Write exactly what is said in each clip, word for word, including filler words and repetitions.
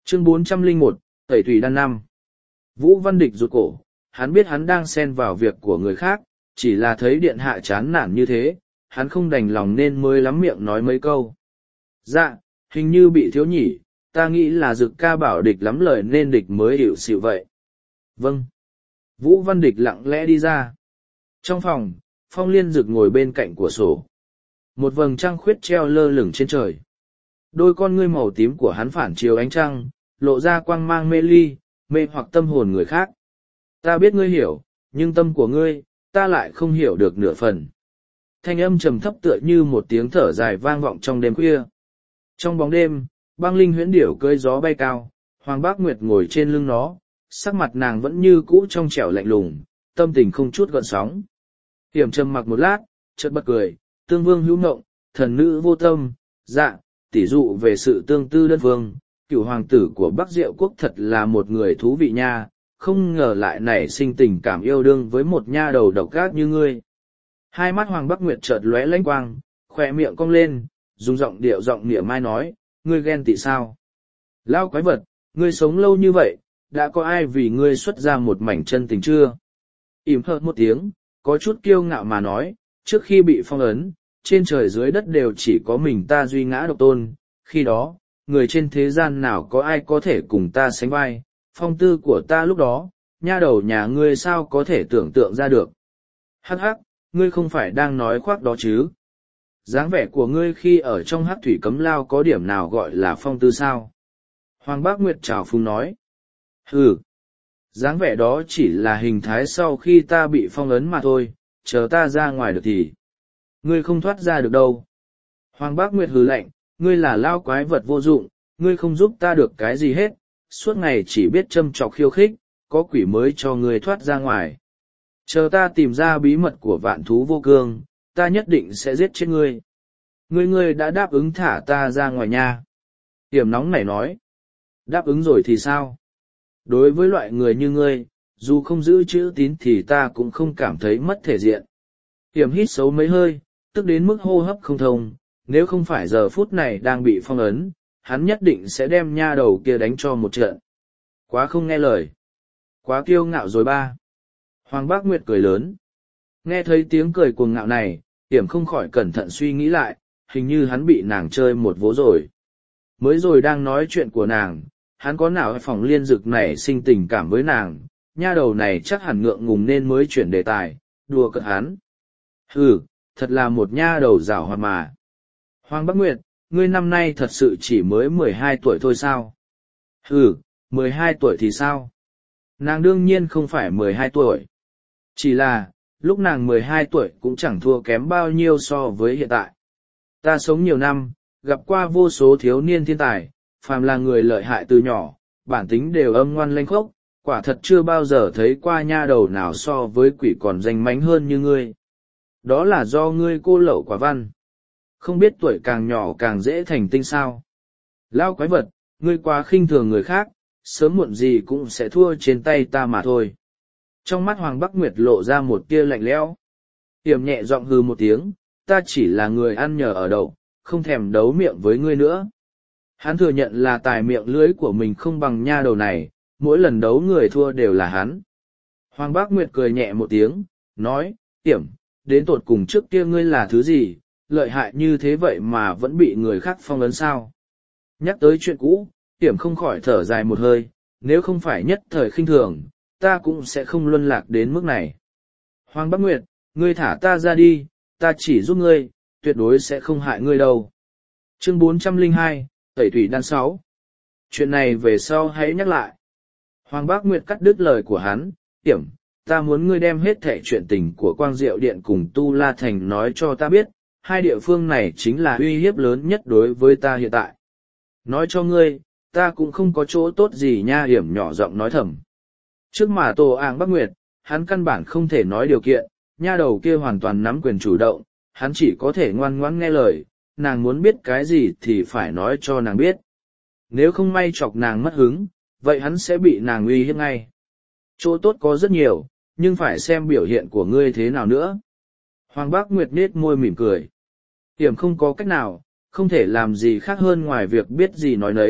Chương bốn trăm lẻ một, Tẩy Thủy Đan năm. Vũ Văn Địch rụt cổ, hắn biết hắn đang xen vào việc của người khác, chỉ là thấy điện hạ chán nản như thế, hắn không đành lòng nên mới lắm miệng nói mấy câu. Dạ, hình như bị thiếu nhỉ, ta nghĩ là Dực ca bảo Địch lắm lời nên Địch mới hiểu xịu vậy. Vâng. Vũ Văn Địch lặng lẽ đi ra. Trong phòng, Phong Liên Dực ngồi bên cạnh cửa sổ. Một vầng trăng khuyết treo lơ lửng trên trời. Đôi con ngươi màu tím của hắn phản chiếu ánh trăng, lộ ra quang mang mê ly, mê hoặc tâm hồn người khác. Ta biết ngươi hiểu, nhưng tâm của ngươi, ta lại không hiểu được nửa phần. Thanh âm trầm thấp tựa như một tiếng thở dài vang vọng trong đêm khuya. Trong bóng đêm, băng linh huyễn điểu cưỡi gió bay cao, Hoàng Bác Nguyệt ngồi trên lưng nó, sắc mặt nàng vẫn như cũ trong trẻo lạnh lùng, tâm tình không chút gợn sóng. Hiểm trầm mặc một lát, chợt bật cười, tương vương hữu ngộng, thần nữ vô tâm, dạ, tỉ dụ về sự tương tư đơn vương, cựu hoàng tử của Bắc Diệu Quốc thật là một người thú vị nha, không ngờ lại nảy sinh tình cảm yêu đương với một nha đầu độc ác như ngươi. Hai mắt Hoàng Bắc Nguyệt chợt lóe lanh quang, khỏe miệng cong lên, dùng giọng điệu giọng nịa mai nói, ngươi ghen tị sao? Lao quái vật, ngươi sống lâu như vậy, đã có ai vì ngươi xuất ra một mảnh chân tình chưa? Ìm hợt một tiếng, có chút kiêu ngạo mà nói, trước khi bị phong ấn, trên trời dưới đất đều chỉ có mình ta duy ngã độc tôn, khi đó, người trên thế gian nào có ai có thể cùng ta sánh vai, phong tư của ta lúc đó, nha đầu nhà ngươi sao có thể tưởng tượng ra được. Hắc hắc, ngươi không phải đang nói khoác đó chứ? Dáng vẻ của ngươi khi ở trong hắc thủy cấm lao có điểm nào gọi là phong tư sao? Hoàng Bác Nguyệt trào phúng nói. Hừ, dáng vẻ đó chỉ là hình thái sau khi ta bị phong ấn mà thôi, chờ ta ra ngoài được thì. Ngươi không thoát ra được đâu. Hoàng Bác Nguyệt hừ lạnh, ngươi là lao quái vật vô dụng, ngươi không giúp ta được cái gì hết, suốt ngày chỉ biết châm chọc khiêu khích, có quỷ mới cho ngươi thoát ra ngoài. Chờ ta tìm ra bí mật của vạn thú vô cương, ta nhất định sẽ giết chết ngươi. Ngươi ngươi đã đáp ứng thả ta ra ngoài nha. Hiểm nóng nảy nói. Đáp ứng rồi thì sao? Đối với loại người như ngươi, dù không giữ chữ tín thì ta cũng không cảm thấy mất thể diện. Hiểm hít xấu mấy hơi, tức đến mức hô hấp không thông, nếu không phải giờ phút này đang bị phong ấn, hắn nhất định sẽ đem nha đầu kia đánh cho một trận. Quá không nghe lời. Quá kiêu ngạo rồi ba. Hoàng Bác Nguyệt cười lớn. Nghe thấy tiếng cười cuồng ngạo này, Hiểm không khỏi cẩn thận suy nghĩ lại, hình như hắn bị nàng chơi một vố rồi. Mới rồi đang nói chuyện của nàng, hắn có nào phòng Liên Dực này sinh tình cảm với nàng, nha đầu này chắc hẳn ngượng ngùng nên mới chuyển đề tài, đùa cợt hắn. Hừ, thật là một nha đầu giảo hoạt mà. Hoàng Bác Nguyệt, ngươi năm nay thật sự chỉ mới mười hai tuổi thôi sao? Hừ, mười hai tuổi thì sao? Nàng đương nhiên không phải mười hai tuổi. Chỉ là, lúc nàng mười hai tuổi cũng chẳng thua kém bao nhiêu so với hiện tại. Ta sống nhiều năm, gặp qua vô số thiếu niên thiên tài, phàm là người lợi hại từ nhỏ, bản tính đều âm ngoan lênh khốc, quả thật chưa bao giờ thấy qua nha đầu nào so với quỷ còn danh mánh hơn như ngươi. Đó là do ngươi cô lậu quả văn. Không biết tuổi càng nhỏ càng dễ thành tinh sao. Lao quái vật, ngươi quá khinh thường người khác, sớm muộn gì cũng sẽ thua trên tay ta mà thôi. Trong mắt Hoàng Bắc Nguyệt lộ ra một tia lạnh lẽo. Hiểm nhẹ giọng hừ một tiếng, ta chỉ là người ăn nhờ ở đậu, không thèm đấu miệng với ngươi nữa. Hắn thừa nhận là tài miệng lưới của mình không bằng nha đầu này, mỗi lần đấu người thua đều là hắn. Hoàng Bác Nguyệt cười nhẹ một tiếng, nói, Hiểm, đến tột cùng trước kia ngươi là thứ gì, lợi hại như thế vậy mà vẫn bị người khác phong ấn sao. Nhắc tới chuyện cũ, Hiểm không khỏi thở dài một hơi, nếu không phải nhất thời khinh thường, ta cũng sẽ không luân lạc đến mức này. Hoàng Bác Nguyệt, ngươi thả ta ra đi, ta chỉ giúp ngươi, tuyệt đối sẽ không hại ngươi đâu. Chương bốn trăm lẻ hai, Tẩy Thủy Đan sáu. Chuyện này về sau hãy nhắc lại. Hoàng Bác Nguyệt cắt đứt lời của hắn, Hiểm, ta muốn ngươi đem hết thảy chuyện tình của Quang Diệu Điện cùng Tu La Thành nói cho ta biết, hai địa phương này chính là uy hiếp lớn nhất đối với ta hiện tại. Nói cho ngươi, ta cũng không có chỗ tốt gì nha. Hiểm nhỏ giọng nói thầm. Trước mà Tô Áng Bắc Nguyệt, hắn căn bản không thể nói điều kiện, nha đầu kia hoàn toàn nắm quyền chủ động, hắn chỉ có thể ngoan ngoãn nghe lời, nàng muốn biết cái gì thì phải nói cho nàng biết. Nếu không may chọc nàng mất hứng, vậy hắn sẽ bị nàng uy hiếp ngay. Chỗ tốt có rất nhiều, nhưng phải xem biểu hiện của ngươi thế nào nữa. Hoàng Bác Nguyệt nết môi mỉm cười. Hiểm không có cách nào, không thể làm gì khác hơn ngoài việc biết gì nói nấy,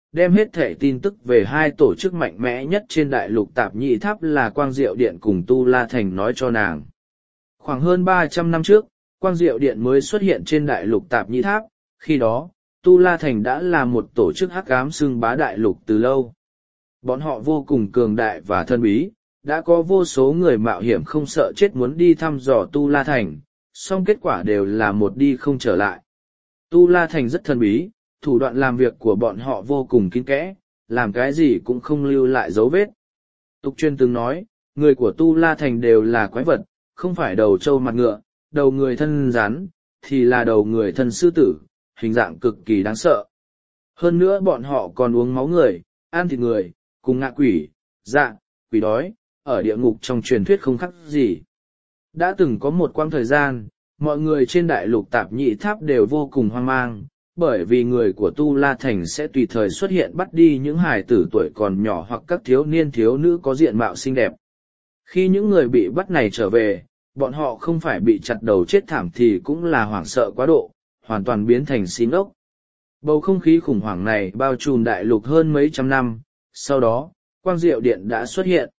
đem hết thể tin tức về hai tổ chức mạnh mẽ nhất trên đại lục tạp nhị tháp là Quang Diệu Điện cùng Tu La Thành nói cho nàng. Khoảng hơn ba trăm năm trước, Quang Diệu Điện mới xuất hiện trên đại lục tạp nhị tháp, khi đó, Tu La Thành đã là một tổ chức hắc ám xưng bá đại lục từ lâu. Bọn họ vô cùng cường đại và thân bí, đã có vô số người mạo hiểm không sợ chết muốn đi thăm dò Tu La Thành, song kết quả đều là một đi không trở lại. Tu La Thành rất thân bí, thủ đoạn làm việc của bọn họ vô cùng kín kẽ, làm cái gì cũng không lưu lại dấu vết. Tục truyền từng nói, người của Tu La Thành đều là quái vật, không phải đầu trâu mặt ngựa, đầu người thân rắn, thì là đầu người thân sư tử, hình dạng cực kỳ đáng sợ. Hơn nữa bọn họ còn uống máu người, ăn thịt người, cùng ngạ quỷ, dạ, quỷ đói, ở địa ngục trong truyền thuyết không khác gì. Đã từng có một quãng thời gian, mọi người trên đại lục tạp nhị tháp đều vô cùng hoang mang, bởi vì người của Tu La Thành sẽ tùy thời xuất hiện bắt đi những hài tử tuổi còn nhỏ hoặc các thiếu niên thiếu nữ có diện mạo xinh đẹp. Khi những người bị bắt này trở về, bọn họ không phải bị chặt đầu chết thảm thì cũng là hoảng sợ quá độ, hoàn toàn biến thành xin ốc. Bầu không khí khủng hoảng này bao trùm đại lục hơn mấy trăm năm, sau đó, Quang Diệu Điện đã xuất hiện.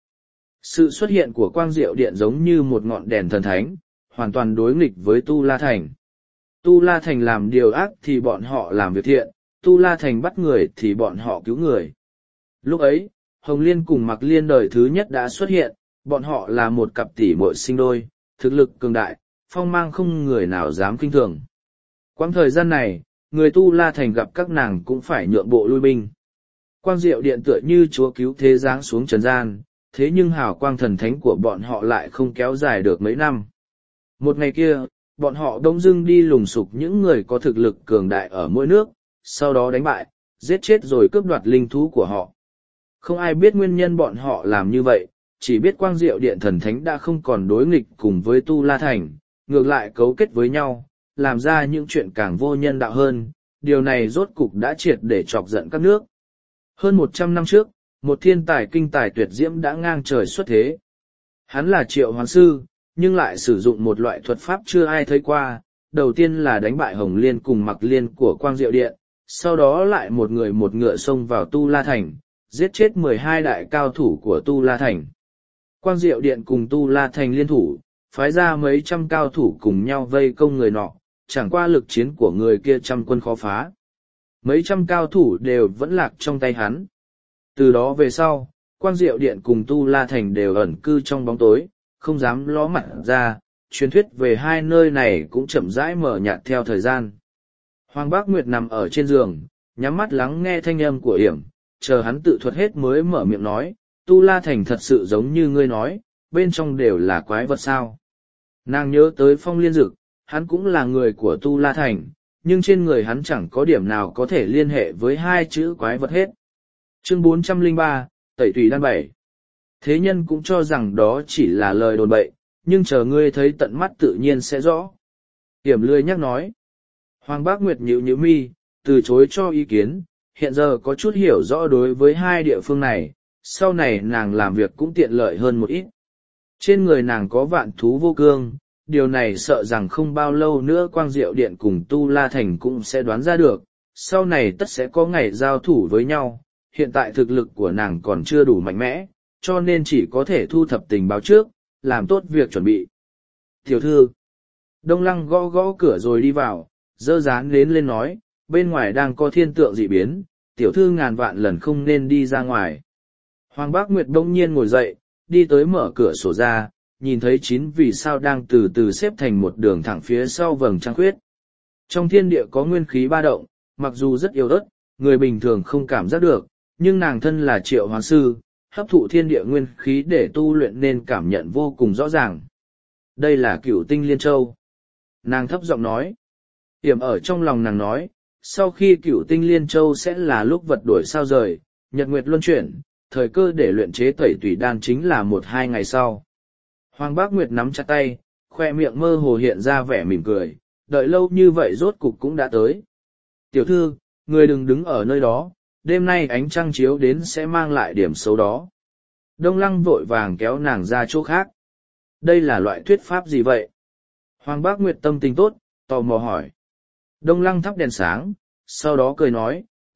Sự xuất hiện của Quang Diệu Điện giống như một ngọn đèn thần thánh, hoàn toàn đối nghịch với Tu La Thành. Tu La Thành làm điều ác thì bọn họ làm việc thiện, Tu La Thành bắt người thì bọn họ cứu người. Lúc ấy, Hồng Liên cùng Mạc Liên đời thứ nhất đã xuất hiện, bọn họ là một cặp tỷ muội sinh đôi, thực lực cường đại, phong mang không người nào dám kinh thường. Quãng thời gian này, người Tu La Thành gặp các nàng cũng phải nhượng bộ lui binh. Quang Diệu Điện tựa như chúa cứu thế giáng xuống trần gian, thế nhưng hào quang thần thánh của bọn họ lại không kéo dài được mấy năm. Một ngày kia, bọn họ đông dưng đi lùng sục những người có thực lực cường đại ở mỗi nước, sau đó đánh bại, giết chết rồi cướp đoạt linh thú của họ. Không ai biết nguyên nhân bọn họ làm như vậy, chỉ biết Quang Diệu Điện thần thánh đã không còn đối nghịch cùng với Tu La Thành, ngược lại cấu kết với nhau, làm ra những chuyện càng vô nhân đạo hơn, điều này rốt cục đã triệt để chọc giận các nước. Hơn một trăm năm trước, một thiên tài kinh tài tuyệt diễm đã ngang trời xuất thế. Hắn là Triệu Hoán Sư, nhưng lại sử dụng một loại thuật pháp chưa ai thấy qua, đầu tiên là đánh bại Hồng Liên cùng Mạc Liên của Quang Diệu Điện, sau đó lại một người một ngựa xông vào Tu La Thành, giết chết mười hai đại cao thủ của Tu La Thành. Quang Diệu Điện cùng Tu La Thành liên thủ, phái ra mấy trăm cao thủ cùng nhau vây công người nọ, chẳng qua lực chiến của người kia trăm quân khó phá. Mấy trăm cao thủ đều vẫn lạc trong tay hắn. Từ đó về sau, Quang Diệu Điện cùng Tu La Thành đều ẩn cư trong bóng tối, không dám ló mặt ra, truyền thuyết về hai nơi này cũng chậm rãi mở nhạt theo thời gian. Hoàng Bác Nguyệt nằm ở trên giường, nhắm mắt lắng nghe thanh âm của Yểm, chờ hắn tự thuật hết mới mở miệng nói, Tu La Thành thật sự giống như ngươi nói, bên trong đều là quái vật sao. Nàng nhớ tới Phong Liên Dực, hắn cũng là người của Tu La Thành, nhưng trên người hắn chẳng có điểm nào có thể liên hệ với hai chữ quái vật hết. Chương bốn trăm lẻ ba, Tẩy Tùy Đan bảy. Thế nhân cũng cho rằng đó chỉ là lời đồn bậy, nhưng chờ ngươi thấy tận mắt tự nhiên sẽ rõ. Yểm lươi nhắc nói. Hoàng Bác Nguyệt nhíu nhíu mi, từ chối cho ý kiến, hiện giờ có chút hiểu rõ đối với hai địa phương này, sau này nàng làm việc cũng tiện lợi hơn một ít. Trên người nàng có vạn thú vô cương, điều này sợ rằng không bao lâu nữa Quang Diệu Điện cùng Tu La Thành cũng sẽ đoán ra được, sau này tất sẽ có ngày giao thủ với nhau, hiện tại thực lực của nàng còn chưa đủ mạnh mẽ, cho nên chỉ có thể thu thập tình báo trước, làm tốt việc chuẩn bị. Tiểu thư, Đông Lăng gõ gõ cửa rồi đi vào, dơ dán đến lên nói, bên ngoài đang có thiên tượng dị biến, tiểu thư ngàn vạn lần không nên đi ra ngoài. Hoàng Bác Nguyệt đông nhiên ngồi dậy, đi tới mở cửa sổ ra, nhìn thấy chín vì sao đang từ từ xếp thành một đường thẳng phía sau vầng trăng khuyết. Trong thiên địa có nguyên khí ba động, mặc dù rất yếu ớt, người bình thường không cảm giác được, nhưng nàng thân là Triệu Hoán Sư, hấp thụ thiên địa nguyên khí để tu luyện nên cảm nhận vô cùng rõ ràng. Đây là Cửu Tinh Liên Châu. Nàng thấp giọng nói. Yểm ở trong lòng nàng nói, sau khi Cửu Tinh Liên Châu sẽ là lúc vật đổi sao rời, nhật nguyệt luân chuyển, thời cơ để luyện chế Tẩy Tùy Đan chính là một hai ngày sau. Hoàng Bác Nguyệt nắm chặt tay, khoe miệng mơ hồ hiện ra vẻ mỉm cười, đợi lâu như vậy rốt cục cũng đã tới. Tiểu thư, người đừng đứng ở nơi đó, đêm nay ánh trăng chiếu đến sẽ mang lại điểm xấu đó. Đông Lăng vội vàng kéo nàng ra chỗ khác. Đây là loại thuyết pháp gì vậy? Hoàng Bác Nguyệt tâm tình tốt, tò mò hỏi. Đông Lăng thắp đèn sáng, sau đó cười nói,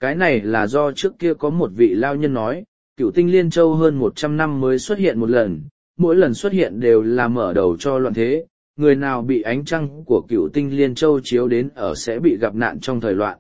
Cái này là do trước kia có một vị lao nhân nói, cựu tinh liên châu hơn một trăm năm mới xuất hiện một lần, mỗi lần xuất hiện đều là mở đầu cho loạn thế, người nào bị ánh trăng của cựu tinh liên châu chiếu đến ở sẽ bị gặp nạn trong thời loạn.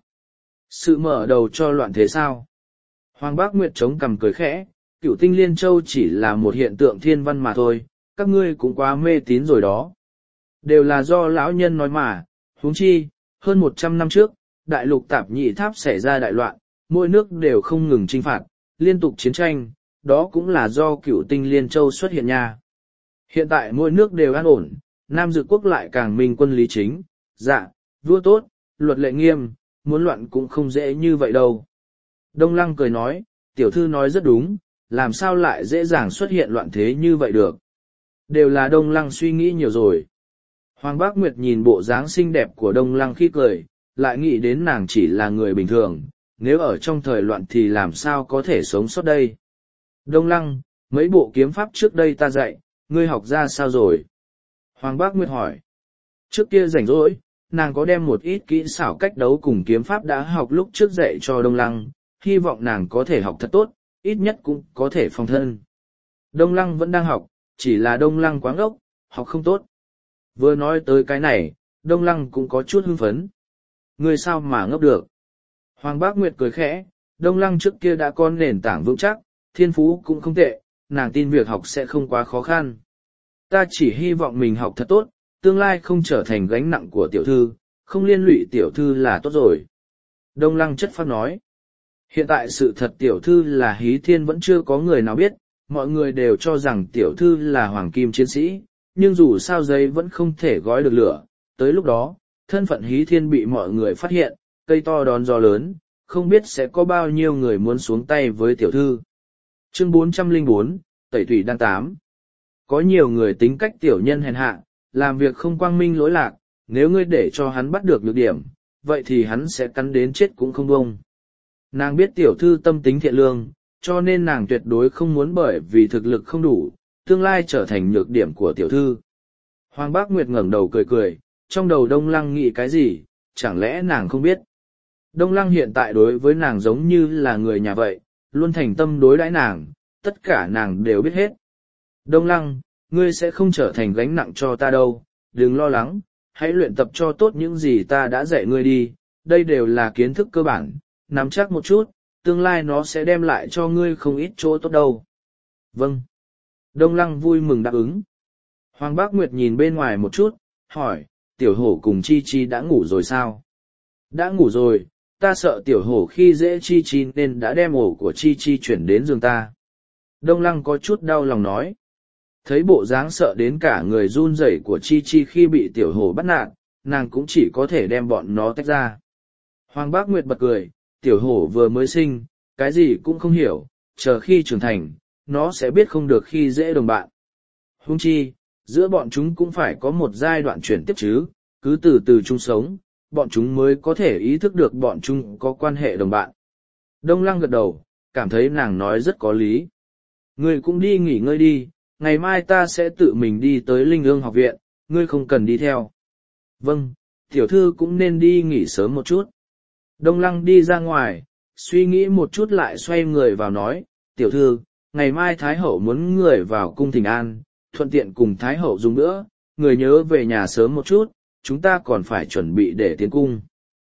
Sự mở đầu cho loạn thế sao? Hoàng Bác Nguyệt chống cằm cười khẽ, cựu tinh liên châu chỉ là một hiện tượng thiên văn mà thôi, các ngươi cũng quá mê tín rồi đó. Đều là do lão nhân nói mà, huống chi, hơn một trăm năm trước, đại lục tạp nhị tháp xảy ra đại loạn, mỗi nước đều không ngừng chinh phạt, liên tục chiến tranh, đó cũng là do cựu tinh liên châu xuất hiện nha. Hiện tại mỗi nước đều an ổn, Nam Dực quốc lại càng minh quân lý chính, dạ, vua tốt, luật lệ nghiêm, muốn loạn cũng không dễ như vậy đâu. Đông Lăng cười nói, tiểu thư nói rất đúng, làm sao lại dễ dàng xuất hiện loạn thế như vậy được. Đều là Đông Lăng suy nghĩ nhiều rồi. Hoàng Bác Nguyệt nhìn bộ dáng xinh đẹp của Đông Lăng khi cười, lại nghĩ đến nàng chỉ là người bình thường, nếu ở trong thời loạn thì làm sao có thể sống sót đây. Đông Lăng, mấy bộ kiếm pháp trước đây ta dạy, ngươi học ra sao rồi? Hoàng Bác Nguyệt hỏi. Trước kia rảnh rỗi, nàng có đem một ít kỹ xảo cách đấu cùng kiếm pháp đã học lúc trước dạy cho Đông Lăng, hy vọng nàng có thể học thật tốt, ít nhất cũng có thể phòng thân. Đông Lăng vẫn đang học, chỉ là Đông Lăng quá ngốc, học không tốt. Vừa nói tới cái này, Đông Lăng cũng có chút hưng phấn. Ngươi sao mà ngốc được? Hoàng Bác Nguyệt cười khẽ, Đông Lăng trước kia đã có nền tảng vững chắc, thiên phú cũng không tệ, nàng tin việc học sẽ không quá khó khăn. Ta chỉ hy vọng mình học thật tốt, tương lai không trở thành gánh nặng của tiểu thư, không liên lụy tiểu thư là tốt rồi. Đông Lăng chất phác nói. Hiện tại sự thật tiểu thư là Hí Thiên vẫn chưa có người nào biết, mọi người đều cho rằng tiểu thư là hoàng kim chiến sĩ, nhưng dù sao giấy vẫn không thể gói được lửa. Tới lúc đó, thân phận Hí Thiên bị mọi người phát hiện, cây to đón gió lớn, không biết sẽ có bao nhiêu người muốn xuống tay với tiểu thư. Chương bốn trăm lẻ bốn, Tẩy Thủy Đan tám. Có nhiều người tính cách tiểu nhân hèn hạ, làm việc không quang minh lỗi lạc, nếu ngươi để cho hắn bắt được nhược điểm, vậy thì hắn sẽ cắn đến chết cũng không bông. Nàng biết tiểu thư tâm tính thiện lương, cho nên nàng tuyệt đối không muốn bởi vì thực lực không đủ, tương lai trở thành nhược điểm của tiểu thư. Hoàng Bác Nguyệt ngẩng đầu cười cười, trong đầu Đông Lăng nghĩ cái gì, chẳng lẽ nàng không biết. Đông Lăng hiện tại đối với nàng giống như là người nhà vậy, luôn thành tâm đối đãi nàng, tất cả nàng đều biết hết. Đông Lăng, ngươi sẽ không trở thành gánh nặng cho ta đâu, đừng lo lắng, hãy luyện tập cho tốt những gì ta đã dạy ngươi đi, đây đều là kiến thức cơ bản, nắm chắc một chút, tương lai nó sẽ đem lại cho ngươi không ít chỗ tốt đâu. Vâng. Đông Lăng vui mừng đáp ứng. Hoàng Bác Nguyệt nhìn bên ngoài một chút, hỏi, tiểu hổ cùng Chi Chi đã ngủ rồi sao? Đã ngủ rồi, ta sợ tiểu hổ khi dễ Chi Chi nên đã đem ổ của Chi Chi chuyển đến giường ta. Đông Lăng có chút đau lòng nói. Thấy bộ dáng sợ đến cả người run rẩy của Chi Chi khi bị tiểu hổ bắt nạt, nàng cũng chỉ có thể đem bọn nó tách ra. Hoàng Bác Nguyệt bật cười, tiểu hổ vừa mới sinh, cái gì cũng không hiểu, chờ khi trưởng thành, nó sẽ biết không được khi dễ đồng bạn. Huống chi, giữa bọn chúng cũng phải có một giai đoạn chuyển tiếp chứ, cứ từ từ chung sống, bọn chúng mới có thể ý thức được bọn chúng có quan hệ đồng bạn. Đông Lăng gật đầu, cảm thấy nàng nói rất có lý. Ngươi cũng đi nghỉ ngơi đi, ngày mai ta sẽ tự mình đi tới Linh Ương học viện, ngươi không cần đi theo. Vâng, tiểu thư cũng nên đi nghỉ sớm một chút. Đông Lăng đi ra ngoài, suy nghĩ một chút lại xoay người vào nói, tiểu thư, ngày mai Thái Hậu muốn người vào cung thỉnh an, thuận tiện cùng Thái Hậu dùng nữa, người nhớ về nhà sớm một chút, chúng ta còn phải chuẩn bị để tiến cung.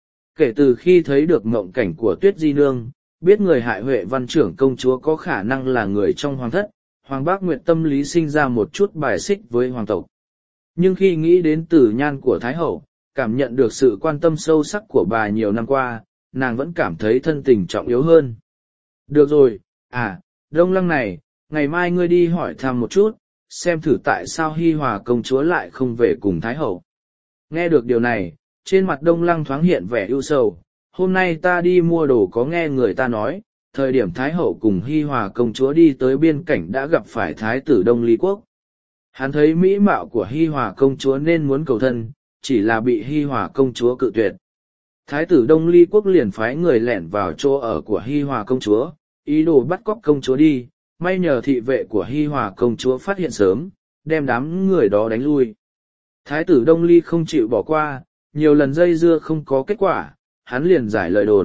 Kể từ khi thấy được mộng cảnh của Tuyết Di Nương, biết người hại Huệ Văn trưởng công chúa có khả năng là người trong hoàng thất, Hoàng Bác Nguyệt tâm lý sinh ra một chút bài xích với hoàng tộc. Nhưng khi nghĩ đến tử nhan của Thái Hậu, cảm nhận được sự quan tâm sâu sắc của bà nhiều năm qua, nàng vẫn cảm thấy thân tình trọng yếu hơn. Được rồi, à, Đông Lăng này, ngày mai ngươi đi hỏi thăm một chút, xem thử tại sao Hi Hòa công chúa lại không về cùng Thái Hậu. Nghe được điều này, trên mặt Đông Lăng thoáng hiện vẻ ưu sầu, hôm nay ta đi mua đồ có nghe người ta nói, thời điểm Thái Hậu cùng Hi Hòa công chúa đi tới biên cảnh đã gặp phải Thái tử Đông Ly Quốc. Hắn thấy mỹ mạo của Hi Hòa công chúa nên muốn cầu thân, chỉ là bị Hi Hòa công chúa cự tuyệt. Thái tử Đông Ly Quốc liền phái người lẻn vào chỗ ở của Hi Hòa công chúa, ý đồ bắt cóc công chúa đi, may nhờ thị vệ của Hi Hòa công chúa phát hiện sớm, đem đám người đó đánh lui. Thái tử Đông Ly không chịu bỏ qua, nhiều lần dây dưa không có kết quả, hắn liền giải lời đồn,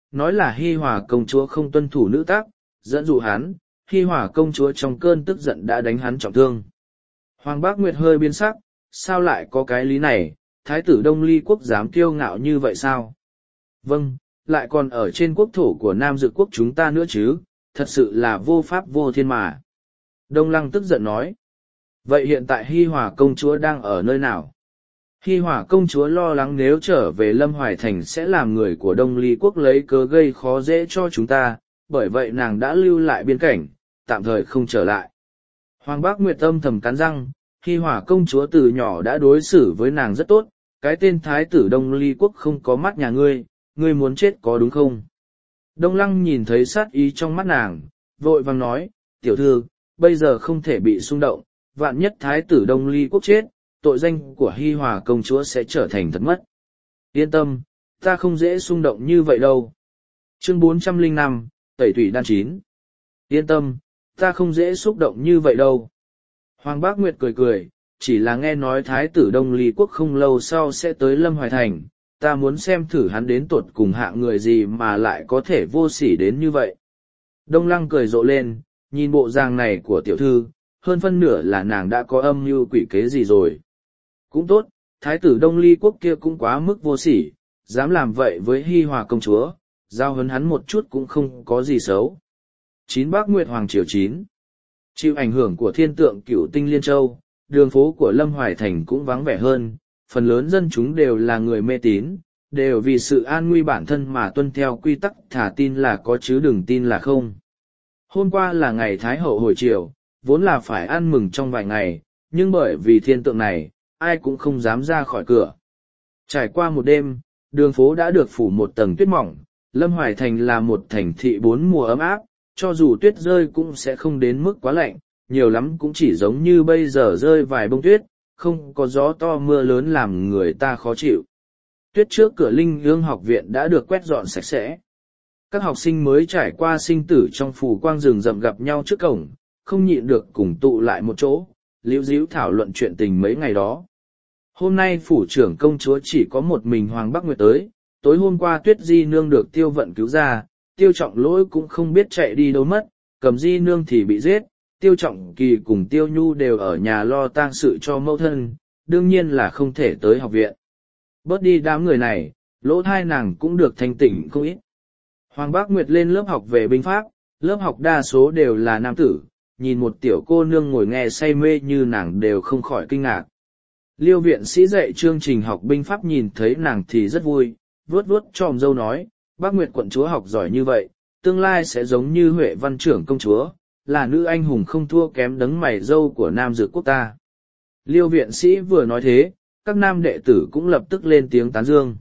nói là Hi Hòa công chúa không tuân thủ nữ tắc, dẫn dụ hắn, Hi Hòa công chúa trong cơn tức giận đã đánh hắn trọng thương. Hoàng Bác Nguyệt hơi biến sắc, sao lại có cái lý này, thái tử Đông Ly quốc dám kiêu ngạo như vậy sao? Vâng, lại còn ở trên quốc thổ của Nam Dự quốc chúng ta nữa chứ, thật sự là vô pháp vô thiên mà. Đông Lăng tức giận nói. Vậy hiện tại Hi Hòa công chúa đang ở nơi nào? Hi Hòa công chúa lo lắng nếu trở về Lâm Hoài Thành sẽ làm người của Đông Ly quốc lấy cớ gây khó dễ cho chúng ta, bởi vậy nàng đã lưu lại biên cảnh, tạm thời không trở lại. Hoàng Bác Nguyệt âm thầm cắn răng, Hi Hòa công chúa từ nhỏ đã đối xử với nàng rất tốt, cái tên thái tử Đông Ly quốc không có mắt nhà ngươi, ngươi muốn chết có đúng không? Đông Lăng nhìn thấy sát ý trong mắt nàng, vội vàng nói, tiểu thư, bây giờ không thể bị xung động, vạn nhất thái tử Đông Ly quốc chết, tội danh của Hi Hòa công chúa sẽ trở thành thật mất. Yên tâm, ta không dễ xung động như vậy đâu. Chương bốn trăm lẻ năm, Tẩy Thủy Đan chín. Yên tâm, ta không dễ xúc động như vậy đâu. Hoàng Bác Nguyệt cười cười, chỉ là nghe nói thái tử Đông Ly quốc không lâu sau sẽ tới Lâm Hoài Thành, ta muốn xem thử hắn đến tuột cùng hạ người gì mà lại có thể vô sỉ đến như vậy. Đông Lăng cười rộ lên, nhìn bộ dạng này của tiểu thư, hơn phân nửa là nàng đã có âm mưu quỷ kế gì rồi. Cũng tốt, thái tử Đông Ly quốc kia cũng quá mức vô sỉ, dám làm vậy với Hi Hòa công chúa, giao hấn hắn một chút cũng không có gì xấu. Chín Bác Nguyệt Hoàng Triều chín. Chịu ảnh hưởng của thiên tượng cửu tinh Liên Châu, đường phố của Lâm Hoài Thành cũng vắng vẻ hơn, phần lớn dân chúng đều là người mê tín, đều vì sự an nguy bản thân mà tuân theo quy tắc thả tin là có chứ đừng tin là không. Hôm qua là ngày Thái Hậu hồi triều, vốn là phải ăn mừng trong vài ngày, nhưng bởi vì thiên tượng này, ai cũng không dám ra khỏi cửa. Trải qua một đêm, đường phố đã được phủ một tầng tuyết mỏng, Lâm Hoài Thành là một thành thị bốn mùa ấm áp, cho dù tuyết rơi cũng sẽ không đến mức quá lạnh, nhiều lắm cũng chỉ giống như bây giờ rơi vài bông tuyết, không có gió to mưa lớn làm người ta khó chịu. Tuyết trước cửa Linh Ương học viện đã được quét dọn sạch sẽ. Các học sinh mới trải qua sinh tử trong phù quang rừng rậm gặp nhau trước cổng, không nhịn được cùng tụ lại một chỗ, líu díu thảo luận chuyện tình mấy ngày đó. Hôm nay phủ trưởng công chúa chỉ có một mình Hoàng Bắc Nguyệt tới, tối hôm qua Tuyết Di Nương được Tiêu Vận cứu ra, Tiêu Trọng Lỗi cũng không biết chạy đi đâu mất, Cầm Di Nương thì bị giết, Tiêu Trọng Kỳ cùng Tiêu Nhu đều ở nhà lo tang sự cho mẫu thân, đương nhiên là không thể tới học viện. Bớt đi đám người này, lỗ thai nàng cũng được thanh tỉnh không ít. Hoàng Bác Nguyệt lên lớp học về binh pháp, lớp học đa số đều là nam tử, nhìn một tiểu cô nương ngồi nghe say mê như nàng đều không khỏi kinh ngạc. Liêu viện sĩ dạy chương trình học binh pháp nhìn thấy nàng thì rất vui, vuốt vuốt tròm dâu nói, Bác Nguyệt quận chúa học giỏi như vậy, tương lai sẽ giống như Huệ văn trưởng công chúa, là nữ anh hùng không thua kém đấng mày dâu của Nam Dược quốc ta. Liêu viện sĩ vừa nói thế, các nam đệ tử cũng lập tức lên tiếng tán dương.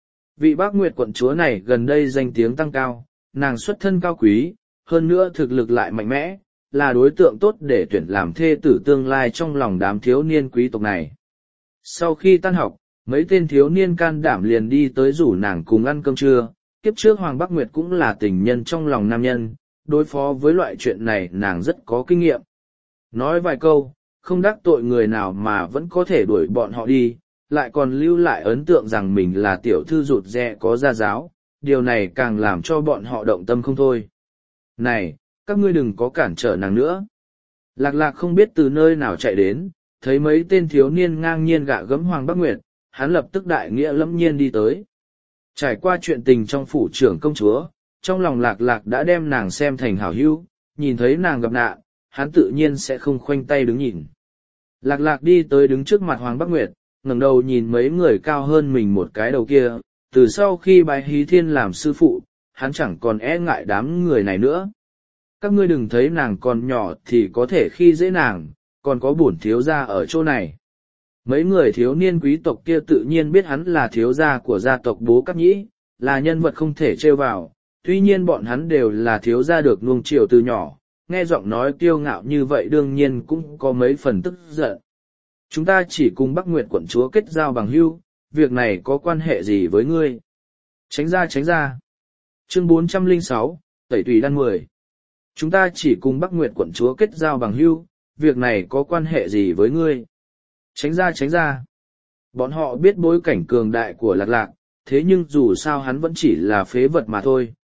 Vị Bác Nguyệt quận chúa này gần đây danh tiếng tăng cao, nàng xuất thân cao quý, hơn nữa thực lực lại mạnh mẽ, là đối tượng tốt để tuyển làm thê tử tương lai trong lòng đám thiếu niên quý tộc này. Sau khi tan học, mấy tên thiếu niên can đảm liền đi tới rủ nàng cùng ăn cơm trưa, kiếp trước Hoàng Bắc Nguyệt cũng là tình nhân trong lòng nam nhân, đối phó với loại chuyện này nàng rất có kinh nghiệm. Nói vài câu, không đắc tội người nào mà vẫn có thể đuổi bọn họ đi, lại còn lưu lại ấn tượng rằng mình là tiểu thư rụt rè có gia giáo, điều này càng làm cho bọn họ động tâm không thôi. Này, các ngươi đừng có cản trở nàng nữa. Lạc Lạc không biết từ nơi nào chạy đến, thấy mấy tên thiếu niên ngang nhiên gạ gẫm Hoàng Bắc Nguyệt, hắn lập tức đại nghĩa lẫm nhiên đi tới. Trải qua chuyện tình trong phủ trưởng công chúa, trong lòng Lạc Lạc đã đem nàng xem thành hảo hữu, nhìn thấy nàng gặp nạn, hắn tự nhiên sẽ không khoanh tay đứng nhìn. Lạc Lạc đi tới đứng trước mặt Hoàng Bắc Nguyệt, ngẩng đầu nhìn mấy người cao hơn mình một cái đầu kia, từ sau khi bái Hí Thiên làm sư phụ, hắn chẳng còn e ngại đám người này nữa. Các ngươi đừng thấy nàng còn nhỏ thì có thể khi dễ nàng, còn có bổn thiếu gia ở chỗ này. Mấy người thiếu niên quý tộc kia tự nhiên biết hắn là thiếu gia của gia tộc Bố Cáp Nhĩ, là nhân vật không thể trêu vào, tuy nhiên bọn hắn đều là thiếu gia được nuông chiều từ nhỏ, nghe giọng nói kiêu ngạo như vậy đương nhiên cũng có mấy phần tức giận. Chúng ta chỉ cùng Bắc Nguyệt quận chúa kết giao bằng hữu, việc này có quan hệ gì với ngươi? Tránh ra tránh ra. Chương bốn trăm lẻ sáu, Tẩy Tùy Đan mười. Chúng ta chỉ cùng Bắc Nguyệt quận chúa kết giao bằng hữu, việc này có quan hệ gì với ngươi? Tránh ra tránh ra. Bọn họ biết bối cảnh cường đại của Lạc Lạc, thế nhưng dù sao hắn vẫn chỉ là phế vật mà thôi,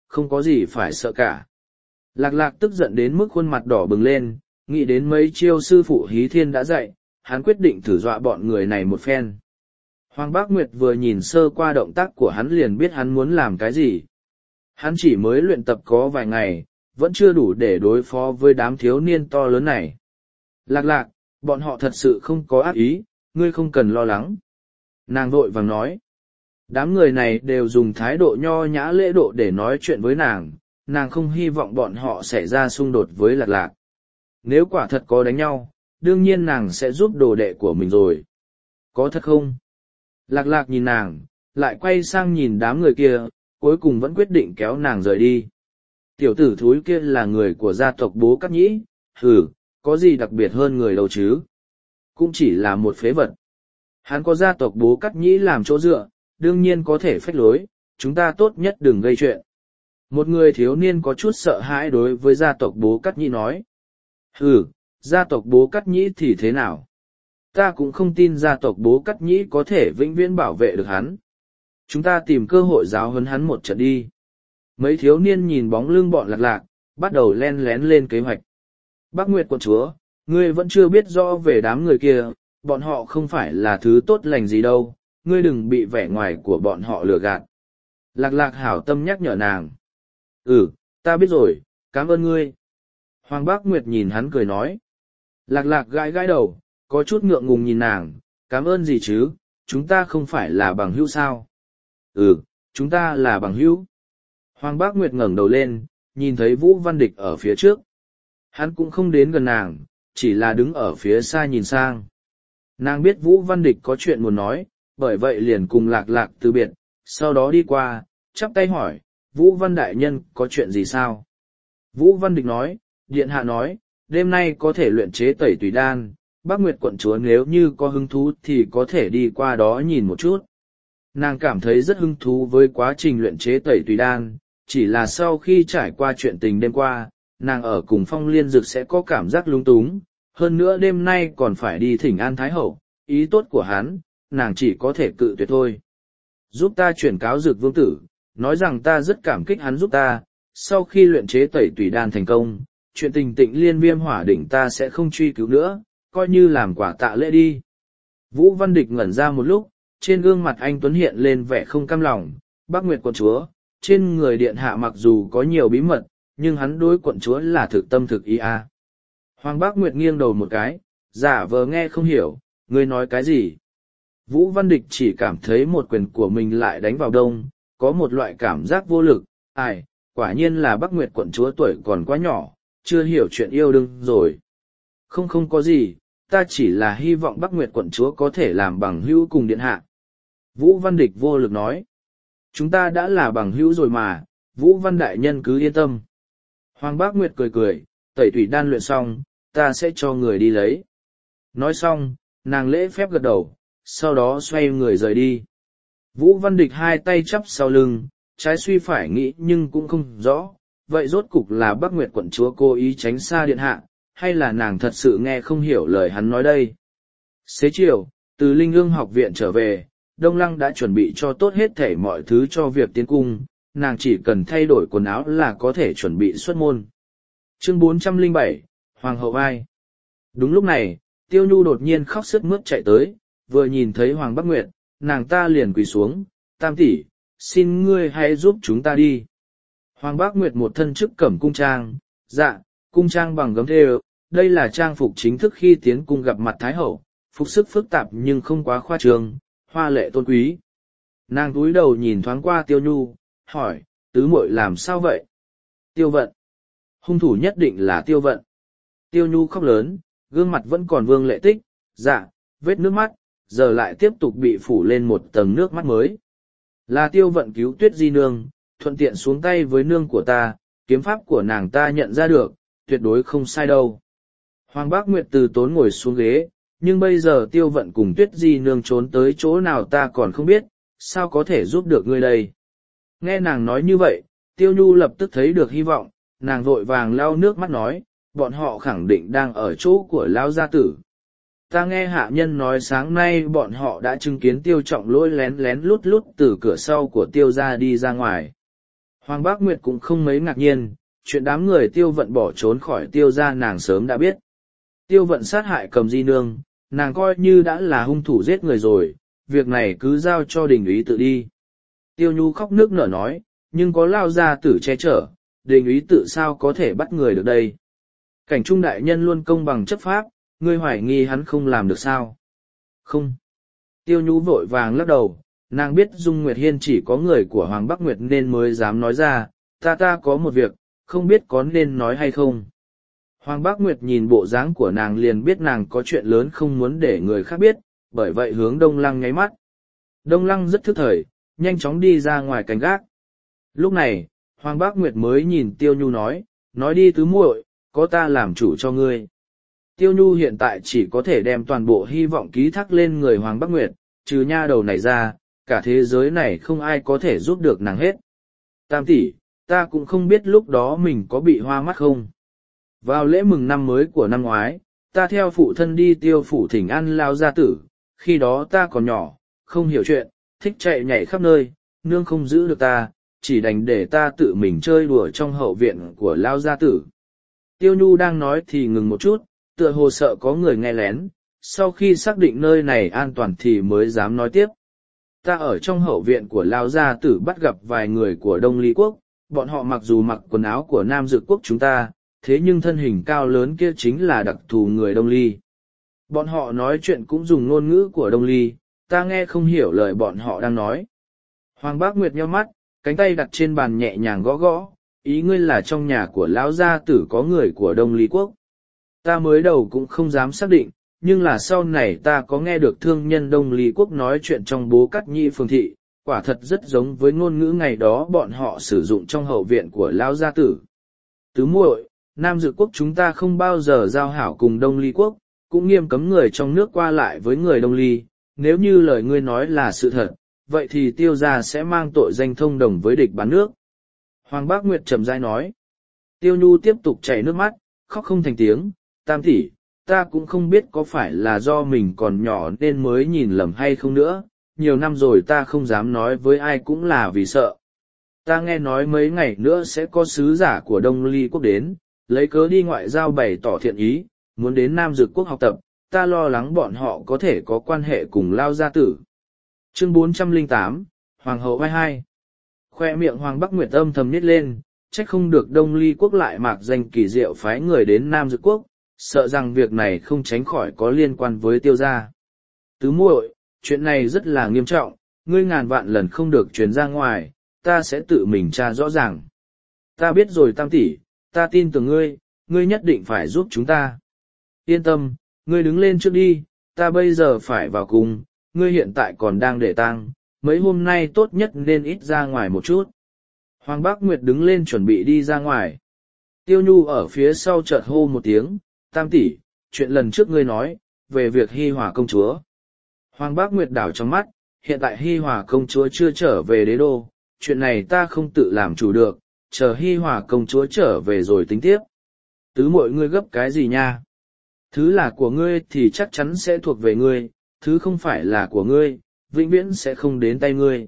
không có gì phải sợ cả. Lạc lạc tức giận đến mức khuôn mặt đỏ bừng lên, nghĩ đến mấy chiêu sư phụ Hí Thiên đã dạy, hắn quyết định thử dọa bọn người này một phen. Hoàng Bác Nguyệt vừa nhìn sơ qua động tác của hắn liền biết hắn muốn làm cái gì. Hắn chỉ mới luyện tập có vài ngày, vẫn chưa đủ để đối phó với đám thiếu niên to lớn này. Lạc lạc, bọn họ thật sự không có ác ý, ngươi không cần lo lắng. Nàng vội vàng nói. Đám người này đều dùng thái độ nho nhã lễ độ để nói chuyện với nàng, nàng không hy vọng bọn họ xảy ra xung đột với lạc lạc. Nếu quả thật có đánh nhau, đương nhiên nàng sẽ giúp đồ đệ của mình rồi. Có thật không? Lạc lạc nhìn nàng, lại quay sang nhìn đám người kia, cuối cùng vẫn quyết định kéo nàng rời đi. Tiểu tử thúi kia là người của gia tộc Bố Cát Nhĩ, hừ, có gì đặc biệt hơn người đâu chứ? Cũng chỉ là một phế vật. Hắn có gia tộc Bố Cát Nhĩ làm chỗ dựa, đương nhiên có thể phách lối, chúng ta tốt nhất đừng gây chuyện. Một người thiếu niên có chút sợ hãi đối với gia tộc Bố Cát Nhĩ nói. Hừ, gia tộc Bố Cát Nhĩ thì thế nào? Ta cũng không tin gia tộc Bố Cát Nhĩ có thể vĩnh viễn bảo vệ được hắn. Chúng ta tìm cơ hội giáo huấn hắn một trận đi. Mấy thiếu niên nhìn bóng lưng bọn lạc lạc, bắt đầu len lén lên kế hoạch. Bác Nguyệt quận chúa, ngươi vẫn chưa biết rõ về đám người kia, bọn họ không phải là thứ tốt lành gì đâu, ngươi đừng bị vẻ ngoài của bọn họ lừa gạt. Lạc lạc hảo tâm nhắc nhở nàng. Ừ, ta biết rồi, cảm ơn ngươi. Hoàng Bác Nguyệt nhìn hắn cười nói. Lạc lạc gãi gãi đầu, có chút ngượng ngùng nhìn nàng, cảm ơn gì chứ, chúng ta không phải là bằng hữu sao? Ừ, chúng ta là bằng hữu. Hoàng Bác Nguyệt ngẩng đầu lên, nhìn thấy Vũ Văn Địch ở phía trước. Hắn cũng không đến gần nàng, chỉ là đứng ở phía xa nhìn sang. Nàng biết Vũ Văn Địch có chuyện muốn nói, bởi vậy liền cùng lạc lạc từ biệt, sau đó đi qua, chắp tay hỏi, Vũ Văn Đại Nhân có chuyện gì sao? Vũ Văn Địch nói, Điện Hạ nói, đêm nay có thể luyện chế tẩy tùy đan, Bác Nguyệt quận chúa nếu như có hứng thú thì có thể đi qua đó nhìn một chút. Nàng cảm thấy rất hứng thú với quá trình luyện chế tẩy tùy đan, chỉ là sau khi trải qua chuyện tình đêm qua, nàng ở cùng Phong Liên Dực sẽ có cảm giác lung túng, hơn nữa đêm nay còn phải đi thỉnh An Thái Hậu, ý tốt của hắn, nàng chỉ có thể cự tuyệt thôi. Giúp ta chuyển cáo Dực Vương Tử, nói rằng ta rất cảm kích hắn giúp ta, sau khi luyện chế tẩy tùy đan thành công, chuyện tình tịnh liên viêm hỏa đỉnh ta sẽ không truy cứu nữa, coi như làm quả tạ lễ đi. Vũ Văn Địch ngẩn ra một lúc, trên gương mặt anh Tuấn hiện lên vẻ không cam lòng, Bác Nguyệt quận chúa, trên người điện hạ mặc dù có nhiều bí mật, nhưng hắn đối quận chúa là thực tâm thực ý a. À. Hoàng Bác Nguyệt nghiêng đầu một cái, giả vờ nghe không hiểu, ngươi nói cái gì? Vũ Văn Địch chỉ cảm thấy một quyền của mình lại đánh vào đông, có một loại cảm giác vô lực, ai, quả nhiên là Bác Nguyệt quận chúa tuổi còn quá nhỏ, chưa hiểu chuyện yêu đương rồi. Không không có gì, ta chỉ là hy vọng Bác Nguyệt quận chúa có thể làm bằng hữu cùng điện hạ. Vũ Văn Địch vô lực nói. Chúng ta đã là bằng hữu rồi mà, Vũ Văn Đại Nhân cứ yên tâm. Hoàng Bác Nguyệt cười cười, tẩy thủy đan luyện xong, ta sẽ cho người đi lấy. Nói xong, nàng lễ phép gật đầu, sau đó xoay người rời đi. Vũ Văn Địch hai tay chắp sau lưng, trái suy phải nghĩ nhưng cũng không rõ, vậy rốt cục là Bác Nguyệt quận chúa cố ý tránh xa điện hạ, hay là nàng thật sự nghe không hiểu lời hắn nói đây. Xế chiều, từ Linh Ương học viện trở về, Đông Lăng đã chuẩn bị cho tốt hết thể mọi thứ cho việc tiến cung, nàng chỉ cần thay đổi quần áo là có thể chuẩn bị xuất môn. Chương bốn trăm lẻ bảy, Hoàng hậu ai? Đúng lúc này, Tiêu Nhu đột nhiên khóc sướt mướt chạy tới, vừa nhìn thấy Hoàng Bác Nguyệt, nàng ta liền quỳ xuống, tam tỷ, xin ngươi hãy giúp chúng ta đi. Hoàng Bác Nguyệt một thân chức cẩm cung trang, dạ, cung trang bằng gấm thêu, đây là trang phục chính thức khi tiến cung gặp mặt Thái Hậu, phục sức phức tạp nhưng không quá khoa trương, hoa lệ tôn quý. Nàng cúi đầu nhìn thoáng qua Tiêu Nhu, hỏi, tứ muội làm sao vậy? Tiêu Vận. Hung thủ nhất định là Tiêu Vận. Tiêu Nhu khóc lớn, gương mặt vẫn còn vương lệ tích, dạ, vết nước mắt, giờ lại tiếp tục bị phủ lên một tầng nước mắt mới. Là Tiêu Vận cứu Tuyết Di nương, thuận tiện xuống tay với nương của ta, kiếm pháp của nàng ta nhận ra được, tuyệt đối không sai đâu. Hoàng Bác Nguyệt từ tốn ngồi xuống ghế, nhưng bây giờ Tiêu Vận cùng Tuyết Di nương trốn tới chỗ nào ta còn không biết, sao có thể giúp được ngươi đây? Nghe nàng nói như vậy, Tiêu Nhu lập tức thấy được hy vọng, nàng vội vàng lau nước mắt nói, bọn họ khẳng định đang ở chỗ của Lão gia tử. Ta nghe hạ nhân nói sáng nay bọn họ đã chứng kiến Tiêu Trọng Lỗi lén lén lút lút từ cửa sau của Tiêu gia đi ra ngoài. Hoàng Bác Nguyệt cũng không mấy ngạc nhiên, chuyện đám người Tiêu Vận bỏ trốn khỏi Tiêu gia nàng sớm đã biết. Tiêu Vận sát hại Cầm Di Nương, nàng coi như đã là hung thủ giết người rồi, việc này cứ giao cho đình úy tự đi. Tiêu Nhu khóc nước nở nói, nhưng có Lao gia tử che chở, đình úy tự sao có thể bắt người được đây. Cảnh Trung đại nhân luôn công bằng chấp pháp, ngươi hoài nghi hắn không làm được sao? Không. Tiêu Nhu vội vàng lắc đầu, nàng biết Dung Nguyệt Hiên chỉ có người của Hoàng Bắc Nguyệt nên mới dám nói ra, ta ta có một việc, không biết có nên nói hay không. Hoàng Bắc Nguyệt nhìn bộ dáng của nàng liền biết nàng có chuyện lớn không muốn để người khác biết, bởi vậy hướng Đông Lăng nháy mắt. Đông Lăng rất thức thời, nhanh chóng đi ra ngoài cánh gác. Lúc này, Hoàng Bắc Nguyệt mới nhìn Tiêu Nhu nói, nói đi tứ muội, có ta làm chủ cho ngươi. Tiêu Nhu hiện tại chỉ có thể đem toàn bộ hy vọng ký thác lên người Hoàng Bắc Nguyệt, trừ nha đầu này ra, cả thế giới này không ai có thể giúp được nàng hết. Tam tỷ, ta cũng không biết lúc đó mình có bị hoa mắt không. Vào lễ mừng năm mới của năm ngoái, ta theo phụ thân đi Tiêu phủ thỉnh an Lao gia tử, khi đó ta còn nhỏ, không hiểu chuyện, thích chạy nhảy khắp nơi, nương không giữ được ta, chỉ đành để ta tự mình chơi đùa trong hậu viện của Lao gia tử. Tiêu Nhu đang nói thì ngừng một chút, tựa hồ sợ có người nghe lén, sau khi xác định nơi này an toàn thì mới dám nói tiếp. Ta ở trong hậu viện của Lao gia tử bắt gặp vài người của Đông Ly Quốc, bọn họ mặc dù mặc quần áo của Nam Dược Quốc chúng ta, thế nhưng thân hình cao lớn kia chính là đặc thù người Đông Ly. Bọn họ nói chuyện cũng dùng ngôn ngữ của Đông Ly, ta nghe không hiểu lời bọn họ đang nói. Hoàng Bác Nguyệt nhíu mắt, cánh tay đặt trên bàn nhẹ nhàng gõ gõ, ý ngươi là trong nhà của lão gia tử có người của Đông Ly Quốc. Ta mới đầu cũng không dám xác định, nhưng là sau này ta có nghe được thương nhân Đông Ly Quốc nói chuyện trong Bố Cát Nhi phường thị, quả thật rất giống với ngôn ngữ ngày đó bọn họ sử dụng trong hậu viện của lão gia tử. Tứ muội, Nam Dược Quốc chúng ta không bao giờ giao hảo cùng Đông Ly Quốc, cũng nghiêm cấm người trong nước qua lại với người Đông Ly, nếu như lời ngươi nói là sự thật, vậy thì Tiêu gia sẽ mang tội danh thông đồng với địch bán nước. Hoàng Bác Nguyệt trầm rãi nói. Tiêu Nhu tiếp tục chảy nước mắt, khóc không thành tiếng, tam tỷ, ta cũng không biết có phải là do mình còn nhỏ nên mới nhìn lầm hay không nữa, nhiều năm rồi ta không dám nói với ai cũng là vì sợ. Ta nghe nói mấy ngày nữa sẽ có sứ giả của Đông Ly Quốc đến, lấy cớ đi ngoại giao bày tỏ thiện ý, muốn đến Nam Dược Quốc học tập, ta lo lắng bọn họ có thể có quan hệ cùng Lao gia tử. Chương bốn trăm lẻ tám, Hoàng hậu vai hai. Khoe miệng Hoàng Bắc Nguyệt âm thầm nhếch lên, trách không được Đông Ly Quốc lại mạc danh kỳ diệu phái người đến Nam Dược Quốc, sợ rằng việc này không tránh khỏi có liên quan với Tiêu gia. Tứ muội, chuyện này rất là nghiêm trọng, ngươi ngàn vạn lần không được truyền ra ngoài, ta sẽ tự mình tra rõ ràng. Ta biết rồi tam tỷ, ta tin tưởng ngươi, ngươi nhất định phải giúp chúng ta. Yên tâm, ngươi đứng lên trước đi, ta bây giờ phải vào cùng, ngươi hiện tại còn đang để tang, mấy hôm nay tốt nhất nên ít ra ngoài một chút. Hoàng Bác Nguyệt đứng lên chuẩn bị đi ra ngoài. Tiêu Nhu ở phía sau chợt hô một tiếng, tam tỷ, chuyện lần trước ngươi nói, về việc Hi Hòa công chúa. Hoàng Bác Nguyệt đảo trong mắt, hiện tại Hi Hòa công chúa chưa trở về đế đô, chuyện này ta không tự làm chủ được, chờ Hi Hòa công chúa trở về rồi tính tiếp. Tứ muội ngươi gấp cái gì nha? Thứ là của ngươi thì chắc chắn sẽ thuộc về ngươi, thứ không phải là của ngươi, vĩnh viễn sẽ không đến tay ngươi.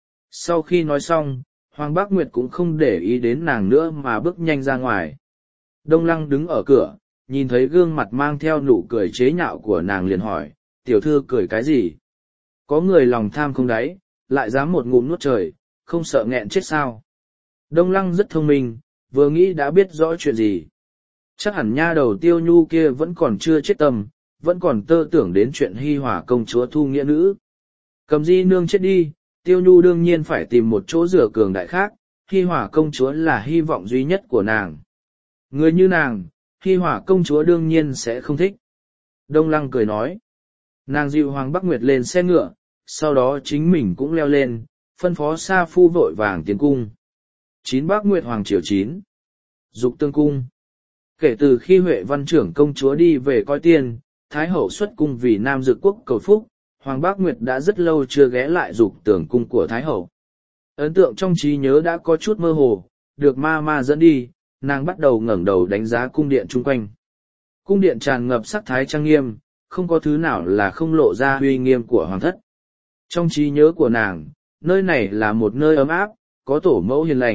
Sau khi nói xong, Hoàng Bác Nguyệt cũng không để ý đến nàng nữa mà bước nhanh ra ngoài. Đông Lăng đứng ở cửa, nhìn thấy gương mặt mang theo nụ cười chế nhạo của nàng liền hỏi, tiểu thư cười cái gì? Có người lòng tham không đáy, lại dám một ngụm nuốt trời, không sợ nghẹn chết sao? Đông Lăng rất thông minh, vừa nghĩ đã biết rõ chuyện gì. Chắc hẳn nha đầu Tiêu Nhu kia vẫn còn chưa chết tâm, vẫn còn tơ tưởng đến chuyện Hi Hòa công chúa thu nghĩa nữ. Cầm Di nương chết đi, Tiêu Nhu đương nhiên phải tìm một chỗ rửa cường đại khác, Hi Hòa công chúa là hy vọng duy nhất của nàng. Người như nàng, Hi Hòa công chúa đương nhiên sẽ không thích. Đông Lăng cười nói. Nàng dịu Hoàng Bắc Nguyệt lên xe ngựa, sau đó chính mình cũng leo lên, phân phó Sa Phu vội vàng tiến cung. Chín Bắc Nguyệt Hoàng triều chín. Dục tương cung. Kể từ khi Huệ Văn trưởng công chúa đi về coi tiên, Thái hậu xuất cung vì Nam Dược Quốc cầu phúc, Hoàng Bác Nguyệt đã rất lâu chưa ghé lại dục tưởng cung của Thái hậu. Ấn tượng trong trí nhớ đã có chút mơ hồ, được ma ma dẫn đi, nàng bắt đầu ngẩng đầu đánh giá cung điện chung quanh. Cung điện tràn ngập sắc thái trang nghiêm, không có thứ nào là không lộ ra uy nghiêm của hoàng thất. Trong trí nhớ của nàng, nơi này là một nơi ấm áp, có tổ mẫu hiền lành,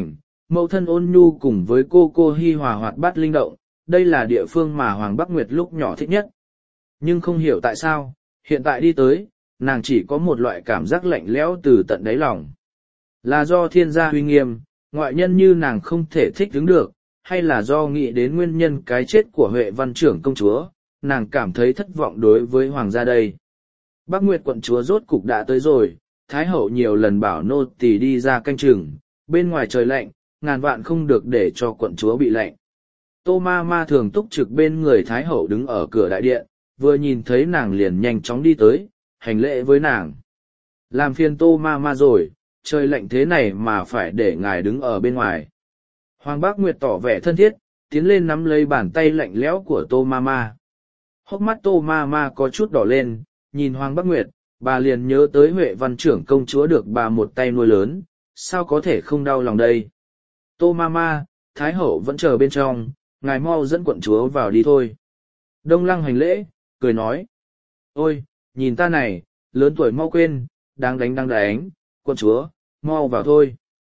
mẫu thân ôn nhu cùng với cô cô hi hòa hoạt bát linh động, đây là địa phương mà Hoàng Bắc Nguyệt lúc nhỏ thích nhất. Nhưng không hiểu tại sao, hiện tại đi tới, nàng chỉ có một loại cảm giác lạnh lẽo từ tận đáy lòng. Là do thiên gia uy nghiêm, ngoại nhân như nàng không thể thích ứng được, hay là do nghĩ đến nguyên nhân cái chết của Huệ Văn trưởng công chúa, nàng cảm thấy thất vọng đối với Hoàng gia đây. Bắc Nguyệt quận chúa rốt cục đã tới rồi, Thái hậu nhiều lần bảo nô tỳ đi ra canh chừng, bên ngoài trời lạnh, ngàn vạn không được để cho quận chúa bị lạnh. Tô ma ma thường túc trực bên người Thái hậu đứng ở cửa đại điện, vừa nhìn thấy nàng liền nhanh chóng đi tới, hành lễ với nàng. Làm phiền Tô ma ma rồi, trời lạnh thế này mà phải để ngài đứng ở bên ngoài. Hoàng Bác Nguyệt tỏ vẻ thân thiết, tiến lên nắm lấy bàn tay lạnh lẽo của Tô ma ma. Hốc mắt Tô ma ma có chút đỏ lên, nhìn Hoàng Bác Nguyệt, bà liền nhớ tới Huệ Văn trưởng công chúa được bà một tay nuôi lớn, sao có thể không đau lòng đây. Tô ma ma, Thái hậu vẫn chờ bên trong, ngài mau dẫn quận chúa vào đi thôi. Đông Lăng hành lễ, cười nói. Ôi, nhìn ta này, lớn tuổi mau quên, đang đánh đang đánh, quận chúa, mau vào thôi.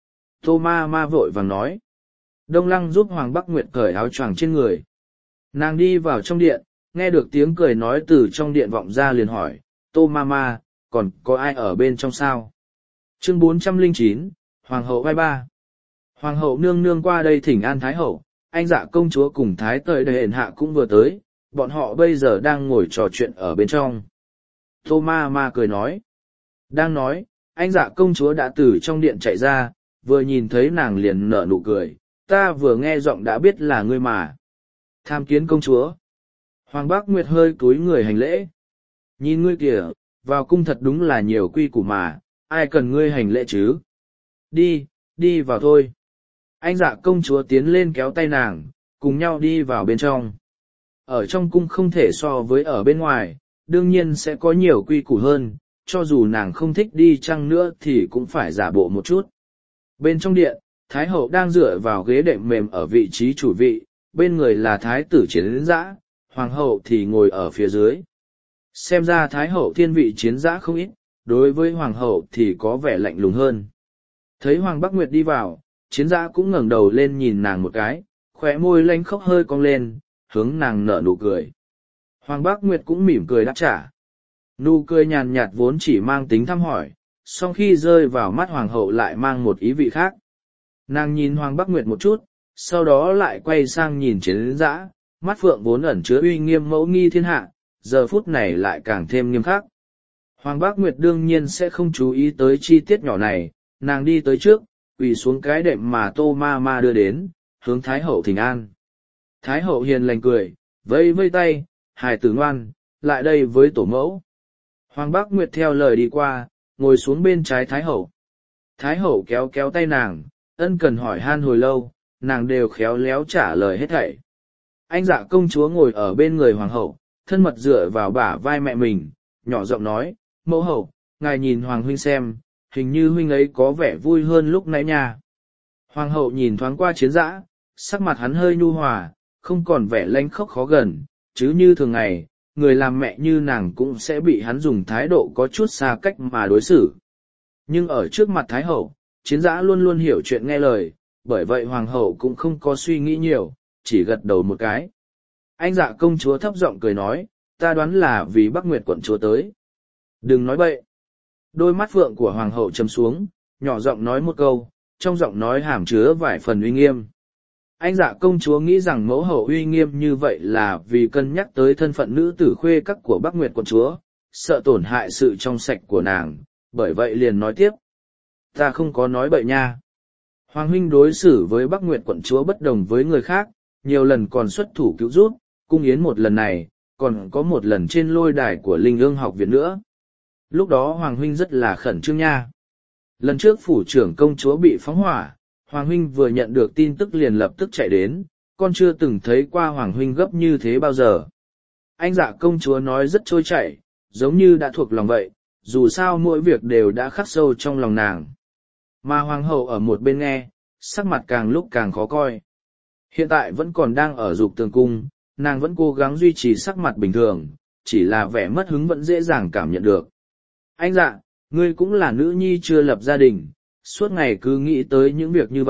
Tô ma ma vội vàng nói. Đông Lăng giúp Hoàng Bắc Nguyệt cởi áo choàng trên người. Nàng đi vào trong điện, nghe được tiếng cười nói từ trong điện vọng ra liền hỏi, Tô ma ma, còn có ai ở bên trong sao? Chương bốn trăm lẻ chín, Hoàng hậu vai ba. Hoàng hậu nương nương qua đây thỉnh an Thái hậu, anh dạ công chúa cùng Thái tời đầy hển hạ cũng vừa tới, bọn họ bây giờ đang ngồi trò chuyện ở bên trong. Tô ma ma cười nói. Đang nói, anh dạ công chúa đã từ trong điện chạy ra, vừa nhìn thấy nàng liền nở nụ cười, ta vừa nghe giọng đã biết là ngươi mà. Tham kiến công chúa. Hoàng Bác Nguyệt hơi cúi người hành lễ. Nhìn ngươi kìa, vào cung thật đúng là nhiều quy củ mà, ai cần ngươi hành lễ chứ? Đi, đi vào thôi. Anh dạ công chúa tiến lên kéo tay nàng, cùng nhau đi vào bên trong. Ở trong cung không thể so với ở bên ngoài, đương nhiên sẽ có nhiều quy củ hơn, cho dù nàng không thích đi chăng nữa thì cũng phải giả bộ một chút. Bên trong điện, Thái hậu đang dựa vào ghế đệm mềm ở vị trí chủ vị, bên người là Thái tử Chiến Dã, Hoàng hậu thì ngồi ở phía dưới. Xem ra Thái hậu thiên vị Chiến Dã không ít, đối với Hoàng hậu thì có vẻ lạnh lùng hơn. Thấy Hoàng Bắc Nguyệt đi vào, Chiến Dã cũng ngẩng đầu lên nhìn nàng một cái, khóe môi lanh khóc hơi cong lên, hướng nàng nở nụ cười. Hoàng Bắc Nguyệt cũng mỉm cười đáp trả. Nụ cười nhàn nhạt vốn chỉ mang tính thăm hỏi, song khi rơi vào mắt Hoàng hậu lại mang một ý vị khác. Nàng nhìn Hoàng Bắc Nguyệt một chút, sau đó lại quay sang nhìn Chiến Dã, mắt phượng vốn ẩn chứa uy nghiêm mẫu nghi thiên hạ, giờ phút này lại càng thêm nghiêm khắc. Hoàng Bắc Nguyệt đương nhiên sẽ không chú ý tới chi tiết nhỏ này, nàng đi tới trước, quỳ xuống cái đệm mà Tô ma ma đưa đến, hướng Thái hậu thỉnh an. Thái hậu hiền lành cười, vây vây tay, hài tử ngoan, lại đây với tổ mẫu. Hoàng Bắc Nguyệt theo lời đi qua, ngồi xuống bên trái Thái hậu. Thái hậu kéo kéo tay nàng, ân cần hỏi han hồi lâu, nàng đều khéo léo trả lời hết thảy. Anh dạ công chúa ngồi ở bên người hoàng hậu, thân mật dựa vào bả vai mẹ mình, nhỏ giọng nói, mẫu hậu, ngài nhìn hoàng huynh xem, hình như huynh ấy có vẻ vui hơn lúc nãy nha. Hoàng hậu nhìn thoáng qua Chiến Dã, sắc mặt hắn hơi nhu hòa, không còn vẻ lanh khóc khó gần, chứ như thường ngày, người làm mẹ như nàng cũng sẽ bị hắn dùng thái độ có chút xa cách mà đối xử. Nhưng ở trước mặt Thái hậu, Chiến Dã luôn luôn hiểu chuyện nghe lời, bởi vậy hoàng hậu cũng không có suy nghĩ nhiều, chỉ gật đầu một cái. Anh dạ công chúa thấp giọng cười nói, ta đoán là vì Bắc Nguyệt quận chúa tới. Đừng nói bậy. Đôi mắt phượng của hoàng hậu chấm xuống, nhỏ giọng nói một câu, trong giọng nói hàm chứa vài phần uy nghiêm. Anh dạ công chúa nghĩ rằng mẫu hậu uy nghiêm như vậy là vì cân nhắc tới thân phận nữ tử khuê các của Bắc Nguyệt quận chúa, sợ tổn hại sự trong sạch của nàng, bởi vậy liền nói tiếp. Ta không có nói bậy nha. Hoàng huynh đối xử với Bắc Nguyệt quận chúa bất đồng với người khác, nhiều lần còn xuất thủ cứu giúp, cung yến một lần này, còn có một lần trên lôi đài của Linh Ương học viện nữa. Lúc đó Hoàng huynh rất là khẩn trương nha. Lần trước phủ trưởng công chúa bị phóng hỏa, Hoàng huynh vừa nhận được tin tức liền lập tức chạy đến, con chưa từng thấy qua Hoàng huynh gấp như thế bao giờ. Anh dạ công chúa nói rất trôi chảy, giống như đã thuộc lòng vậy, dù sao mỗi việc đều đã khắc sâu trong lòng nàng. Mà Hoàng hậu ở một bên nghe, sắc mặt càng lúc càng khó coi. Hiện tại vẫn còn đang ở dục tường cung, nàng vẫn cố gắng duy trì sắc mặt bình thường, chỉ là vẻ mất hứng vẫn dễ dàng cảm nhận được. Anh dạ, ngươi cũng là nữ nhi chưa lập gia đình, suốt ngày cứ nghĩ tới những việc như vậy,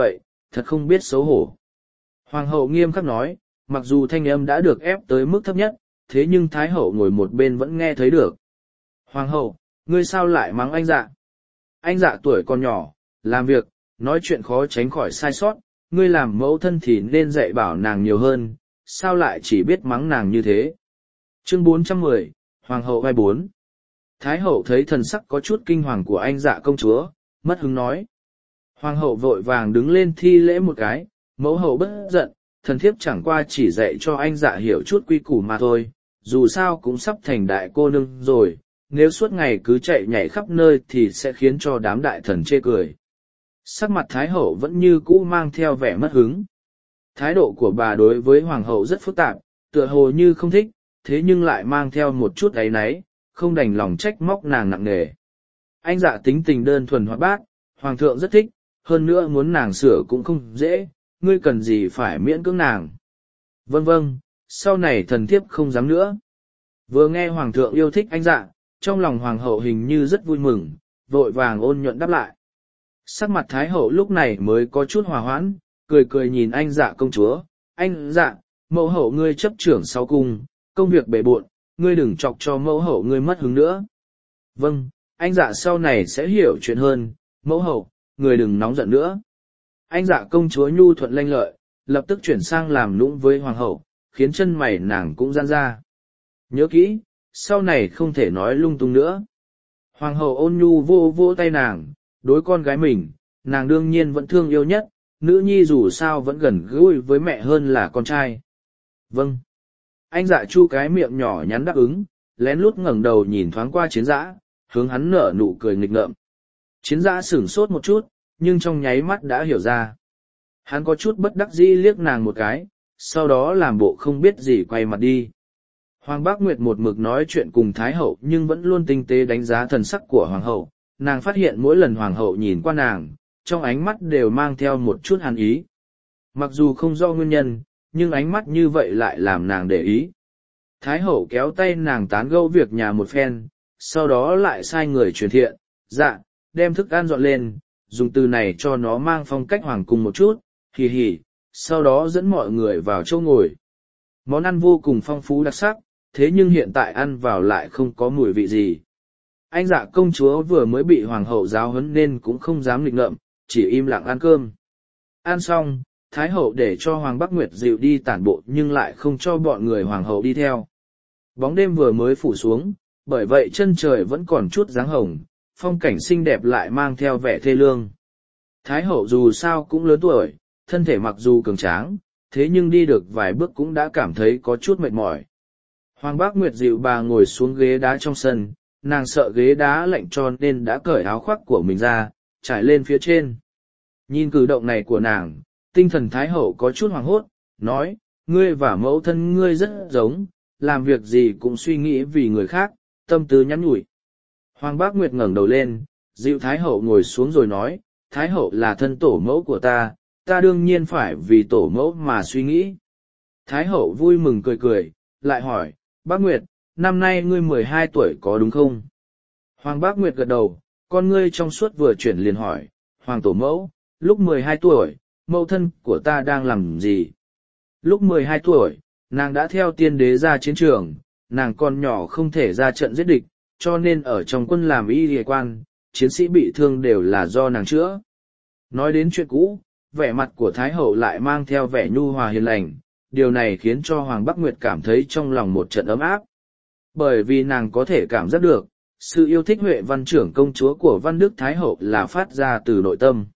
thật không biết xấu hổ. Hoàng hậu nghiêm khắc nói, mặc dù thanh âm đã được ép tới mức thấp nhất, thế nhưng Thái hậu ngồi một bên vẫn nghe thấy được. Hoàng hậu, ngươi sao lại mắng anh Dạ? Anh Dạ tuổi còn nhỏ, làm việc, nói chuyện khó tránh khỏi sai sót, ngươi làm mẫu thân thì nên dạy bảo nàng nhiều hơn, sao lại chỉ biết mắng nàng như thế? Chương bốn trăm mười, Hoàng hậu vai bốn. Thái hậu thấy thần sắc có chút kinh hoàng của anh Dạ công chúa, mất hứng nói. Hoàng hậu vội vàng đứng lên thi lễ một cái, mẫu hậu bất giận, thần thiếp chẳng qua chỉ dạy cho anh Dạ hiểu chút quy củ mà thôi, dù sao cũng sắp thành đại cô nương rồi, nếu suốt ngày cứ chạy nhảy khắp nơi thì sẽ khiến cho đám đại thần chê cười. Sắc mặt Thái hậu vẫn như cũ mang theo vẻ mất hứng. Thái độ của bà đối với Hoàng hậu rất phức tạp, tựa hồ như không thích, thế nhưng lại mang theo một chút áy náy, không đành lòng trách móc nàng nặng nề. Anh Dạ tính tình đơn thuần hoạt bát, Hoàng thượng rất thích, hơn nữa muốn nàng sửa cũng không dễ, ngươi cần gì phải miễn cưỡng nàng. Vâng vâng, sau này thần thiếp không dám nữa. Vừa nghe Hoàng thượng yêu thích anh Dạ, trong lòng Hoàng hậu hình như rất vui mừng, vội vàng ôn nhuận đáp lại. Sắc mặt Thái hậu lúc này mới có chút hòa hoãn, cười cười nhìn anh Dạ công chúa, anh Dạ, mẫu hậu ngươi chấp trưởng sau cung, công việc bề bộn, ngươi đừng chọc cho mẫu hậu ngươi mất hứng nữa. Vâng, anh Dạ sau này sẽ hiểu chuyện hơn, mẫu hậu, người đừng nóng giận nữa. Anh Dạ công chúa nhu thuận lanh lợi, lập tức chuyển sang làm nũng với Hoàng hậu, khiến chân mày nàng cũng giãn ra. Nhớ kỹ, sau này không thể nói lung tung nữa. Hoàng hậu ôn nhu vô vô tay nàng, đối con gái mình, nàng đương nhiên vẫn thương yêu nhất, nữ nhi dù sao vẫn gần gũi với mẹ hơn là con trai. Vâng. Anh Dạ chu cái miệng nhỏ nhắn đáp ứng, lén lút ngẩng đầu nhìn thoáng qua Chiến Dã, hướng hắn nở nụ cười nghịch ngợm. Chiến Dã sửng sốt một chút, nhưng trong nháy mắt đã hiểu ra. Hắn có chút bất đắc dĩ liếc nàng một cái, sau đó làm bộ không biết gì quay mặt đi. Hoàng Bác Nguyệt một mực nói chuyện cùng Thái hậu nhưng vẫn luôn tinh tế đánh giá thần sắc của Hoàng hậu, nàng phát hiện mỗi lần Hoàng hậu nhìn qua nàng, trong ánh mắt đều mang theo một chút hàn ý. Mặc dù không do nguyên nhân, nhưng ánh mắt như vậy lại làm nàng để ý. Thái hậu kéo tay nàng tán gẫu việc nhà một phen, sau đó lại sai người truyền thiện, dạ, đem thức ăn dọn lên, dùng từ này cho nó mang phong cách hoàng cung một chút, hì hì, sau đó dẫn mọi người vào chỗ ngồi. Món ăn vô cùng phong phú đặc sắc, thế nhưng hiện tại ăn vào lại không có mùi vị gì. Anh Dạ công chúa vừa mới bị hoàng hậu giáo huấn nên cũng không dám nghịch ngợm, chỉ im lặng ăn cơm. Ăn xong, Thái hậu để cho Hoàng Bác Nguyệt dịu đi tản bộ nhưng lại không cho bọn người hoàng hậu đi theo. Bóng đêm vừa mới phủ xuống, bởi vậy chân trời vẫn còn chút dáng hồng, phong cảnh xinh đẹp lại mang theo vẻ thê lương. Thái hậu dù sao cũng lớn tuổi, thân thể mặc dù cường tráng, thế nhưng đi được vài bước cũng đã cảm thấy có chút mệt mỏi. Hoàng Bác Nguyệt dịu bà ngồi xuống ghế đá trong sân, nàng sợ ghế đá lạnh cho nên đã cởi áo khoác của mình ra, trải lên phía trên. Nhìn cử động này của nàng, tinh thần Thái hậu có chút hoảng hốt, nói, ngươi và mẫu thân ngươi rất giống, làm việc gì cũng suy nghĩ vì người khác, tâm tư nhắn nhủi. Hoàng Bác Nguyệt ngẩng đầu lên, dịu Thái hậu ngồi xuống rồi nói, Thái hậu là thân tổ mẫu của ta, ta đương nhiên phải vì tổ mẫu mà suy nghĩ. Thái hậu vui mừng cười cười, lại hỏi, Bác Nguyệt, năm nay ngươi mười hai tuổi có đúng không? Hoàng Bác Nguyệt gật đầu, con ngươi trong suốt vừa chuyển liền hỏi, Hoàng tổ mẫu, lúc mười hai tuổi, mẫu thân của ta đang làm gì? Lúc mười hai tuổi, nàng đã theo tiên đế ra chiến trường, nàng còn nhỏ không thể ra trận giết địch, cho nên ở trong quân làm y y quan, chiến sĩ bị thương đều là do nàng chữa. Nói đến chuyện cũ, vẻ mặt của Thái hậu lại mang theo vẻ nhu hòa hiền lành, điều này khiến cho Hoàng Bác Nguyệt cảm thấy trong lòng một trận ấm áp. Bởi vì nàng có thể cảm giác được, sự yêu thích Huệ Văn trưởng công chúa của Văn Đức Thái hậu là phát ra từ nội tâm.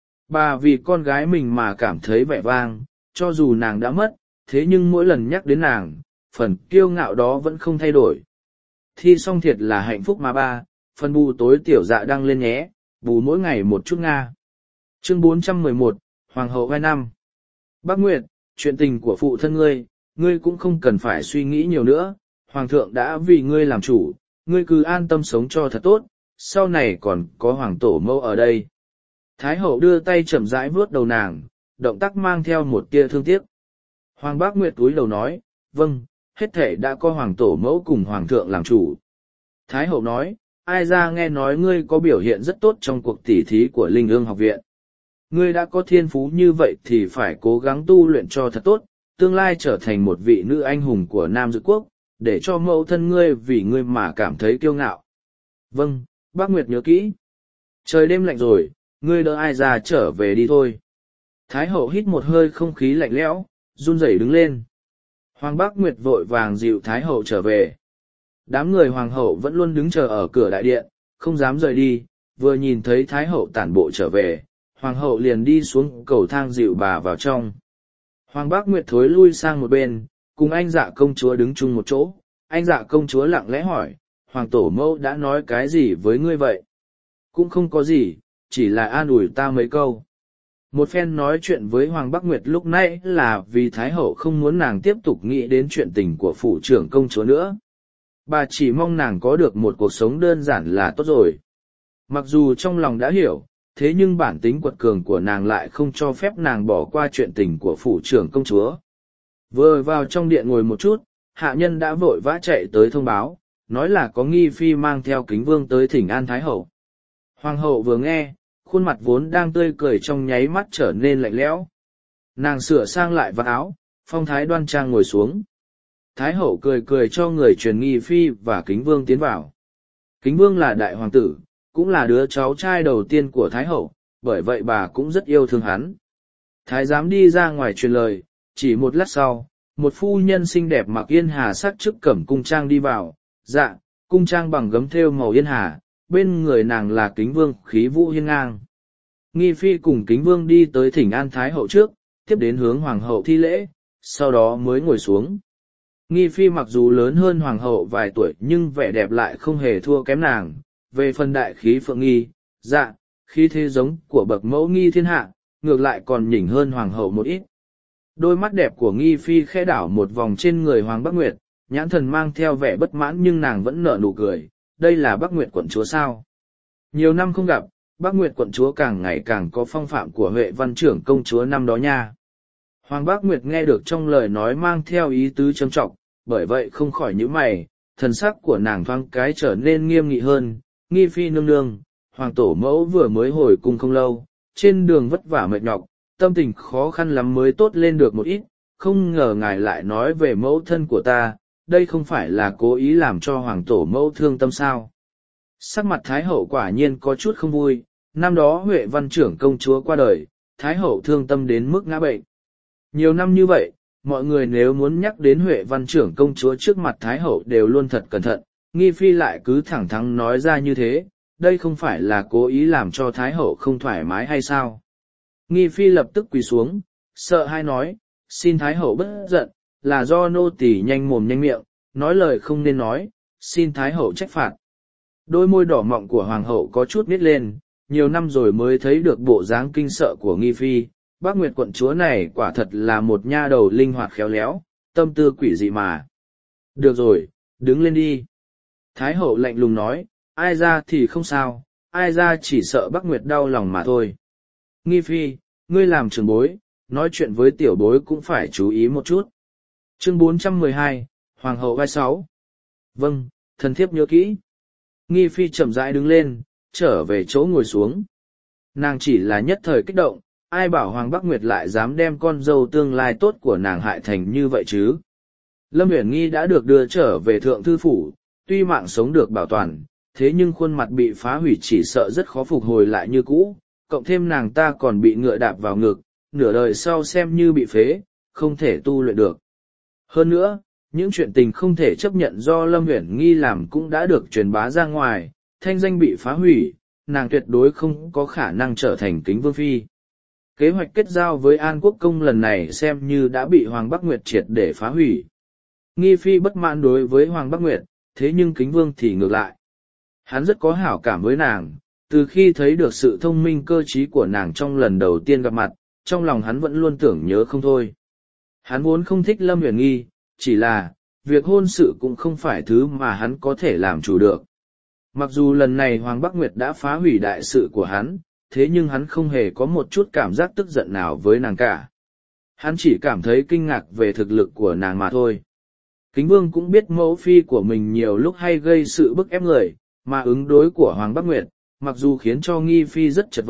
Bà vì con gái mình mà cảm thấy vẻ vang, cho dù nàng đã mất, thế nhưng mỗi lần nhắc đến nàng, phần kiêu ngạo đó vẫn không thay đổi. Thi xong thiệt là hạnh phúc mà ba, phần bù tối tiểu dạ đăng lên nhé, bù mỗi ngày một chút Nga. Chương bốn trăm mười một, Hoàng hậu hai năm. Bác Nguyệt, chuyện tình của phụ thân ngươi, ngươi cũng không cần phải suy nghĩ nhiều nữa, Hoàng thượng đã vì ngươi làm chủ, ngươi cứ an tâm sống cho thật tốt, sau này còn có Hoàng tổ mẫu ở đây. Thái hậu đưa tay chậm rãi vuốt đầu nàng, động tác mang theo một tia thương tiếc. Hoàng Bác Nguyệt cúi đầu nói, vâng, hết thể đã có Hoàng tổ mẫu cùng Hoàng thượng làm chủ. Thái hậu nói, ai ra nghe nói ngươi có biểu hiện rất tốt trong cuộc tỉ thí của Linh Ương học viện. Ngươi đã có thiên phú như vậy thì phải cố gắng tu luyện cho thật tốt, tương lai trở thành một vị nữ anh hùng của Nam Dự Quốc, để cho mẫu thân ngươi vì ngươi mà cảm thấy kiêu ngạo. Vâng, bác Nguyệt nhớ kỹ. Trời đêm lạnh rồi, ngươi đỡ ai ra trở về đi thôi. Thái hậu hít một hơi không khí lạnh lẽo, run rẩy đứng lên. Hoàng Bác Nguyệt vội vàng dịu Thái hậu trở về. Đám người hoàng hậu vẫn luôn đứng chờ ở cửa đại điện, không dám rời đi, vừa nhìn thấy Thái hậu tản bộ trở về, hoàng hậu liền đi xuống cầu thang dịu bà vào trong. Hoàng Bác Nguyệt thối lui sang một bên, cùng anh dạ công chúa đứng chung một chỗ. Anh dạ công chúa lặng lẽ hỏi, hoàng tổ mẫu đã nói cái gì với ngươi vậy? Cũng không có gì, chỉ là an ủi ta mấy câu. Một phen nói chuyện với Hoàng Bác Nguyệt lúc nãy là vì Thái hậu không muốn nàng tiếp tục nghĩ đến chuyện tình của phủ trưởng công chúa nữa. Bà chỉ mong nàng có được một cuộc sống đơn giản là tốt rồi. Mặc dù trong lòng đã hiểu, thế nhưng bản tính quật cường của nàng lại không cho phép nàng bỏ qua chuyện tình của phủ trưởng công chúa. Vừa vào trong điện ngồi một chút, hạ nhân đã vội vã chạy tới thông báo, nói là có nghi phi mang theo Kính Vương tới thỉnh an Thái hậu. Hoàng hậu vừa nghe, khuôn mặt vốn đang tươi cười trong nháy mắt trở nên lạnh lẽo. Nàng sửa sang lại vạt áo, phong thái đoan trang ngồi xuống. Thái hậu cười cười cho người truyền nghi phi và Kính Vương tiến vào. Kính Vương là đại hoàng tử, cũng là đứa cháu trai đầu tiên của Thái hậu, bởi vậy bà cũng rất yêu thương hắn. Thái giám đi ra ngoài truyền lời, chỉ một lát sau, một phu nhân xinh đẹp mặc yên hà sắc chức cẩm cung trang đi vào. Dạ, cung trang bằng gấm thêu màu yên hà, bên người nàng là Kính Vương khí vũ hiên ngang. Nghi phi cùng Kính Vương đi tới thỉnh an Thái hậu trước, tiếp đến hướng hoàng hậu thi lễ, sau đó mới ngồi xuống. Nghi phi mặc dù lớn hơn hoàng hậu vài tuổi nhưng vẻ đẹp lại không hề thua kém nàng. Về phần đại khí phượng nghi, dạ, khí thế giống của bậc mẫu nghi thiên hạ, ngược lại còn nhỉnh hơn hoàng hậu một ít. Đôi mắt đẹp của nghi phi khẽ đảo một vòng trên người Hoàng Bác Nguyệt, nhãn thần mang theo vẻ bất mãn nhưng nàng vẫn nở nụ cười. Đây là Bác Nguyệt quận chúa sao? Nhiều năm không gặp, Bác Nguyệt quận chúa càng ngày càng có phong phạm của Huệ văn trưởng công chúa năm đó nha. Hoàng Bác Nguyệt nghe được trong lời nói mang theo ý tứ châm trọng, bởi vậy không khỏi nhíu mày, thần sắc của nàng thoáng cái trở nên nghiêm nghị hơn. Nghi phi nương nương, hoàng tổ mẫu vừa mới hồi cung không lâu, trên đường vất vả mệt nhọc, tâm tình khó khăn lắm mới tốt lên được một ít, không ngờ ngài lại nói về mẫu thân của ta, đây không phải là cố ý làm cho hoàng tổ mẫu thương tâm sao? Sắc mặt Thái hậu quả nhiên có chút không vui, năm đó Huệ văn trưởng công chúa qua đời, Thái hậu thương tâm đến mức ngã bệnh. Nhiều năm như vậy, mọi người nếu muốn nhắc đến Huệ văn trưởng công chúa trước mặt Thái hậu đều luôn thật cẩn thận, nghi phi lại cứ thẳng thắn nói ra như thế, đây không phải là cố ý làm cho Thái hậu không thoải mái hay sao? Nghi phi lập tức quỳ xuống, sợ hãi nói, xin Thái hậu bất giận, là do nô tỳ nhanh mồm nhanh miệng, nói lời không nên nói, xin Thái hậu trách phạt. Đôi môi đỏ mọng của hoàng hậu có chút nít lên, nhiều năm rồi mới thấy được bộ dáng kinh sợ của nghi phi. Bác Nguyệt quận chúa này quả thật là một nha đầu linh hoạt khéo léo, tâm tư quỷ dị mà. Được rồi, đứng lên đi. Thái hậu lạnh lùng nói, ai ra thì không sao, ai ra chỉ sợ Bác Nguyệt đau lòng mà thôi. Nghi phi, ngươi làm trưởng bối, nói chuyện với tiểu bối cũng phải chú ý một chút. Chương bốn trăm mười hai, Hoàng hậu vai sáu. Vâng, thần thiếp nhớ kỹ. Nghi phi chậm rãi đứng lên, trở về chỗ ngồi xuống. Nàng chỉ là nhất thời kích động, ai bảo Hoàng Bác Nguyệt lại dám đem con dâu tương lai tốt của nàng hại thành như vậy chứ. Lâm Uyển Nghi đã được đưa trở về thượng thư phủ, tuy mạng sống được bảo toàn, thế nhưng khuôn mặt bị phá hủy chỉ sợ rất khó phục hồi lại như cũ, cộng thêm nàng ta còn bị ngựa đạp vào ngực, nửa đời sau xem như bị phế, không thể tu luyện được. Hơn nữa, những chuyện tình không thể chấp nhận do Lâm Uyển Nghi làm cũng đã được truyền bá ra ngoài, thanh danh bị phá hủy, nàng tuyệt đối không có khả năng trở thành Kính Vương phi. Kế hoạch kết giao với An Quốc Công lần này xem như đã bị Hoàng Bác Nguyệt triệt để phá hủy. Nghi phi bất mãn đối với Hoàng Bác Nguyệt, thế nhưng Kính Vương thì ngược lại. Hắn rất có hảo cảm với nàng, từ khi thấy được sự thông minh cơ trí của nàng trong lần đầu tiên gặp mặt, trong lòng hắn vẫn luôn tưởng nhớ không thôi. Hắn vốn không thích Lâm Uyển Nghi, chỉ là, việc hôn sự cũng không phải thứ mà hắn có thể làm chủ được. Mặc dù lần này Hoàng Bác Nguyệt đã phá hủy đại sự của hắn, thế nhưng hắn không hề có một chút cảm giác tức giận nào với nàng cả. Hắn chỉ cảm thấy kinh ngạc về thực lực của nàng mà thôi. Kính Vương cũng biết mẫu phi của mình nhiều lúc hay gây sự bức ép người, mà ứng đối của Hoàng Bác Nguyệt, mặc dù khiến cho Nghi phi rất chật vật,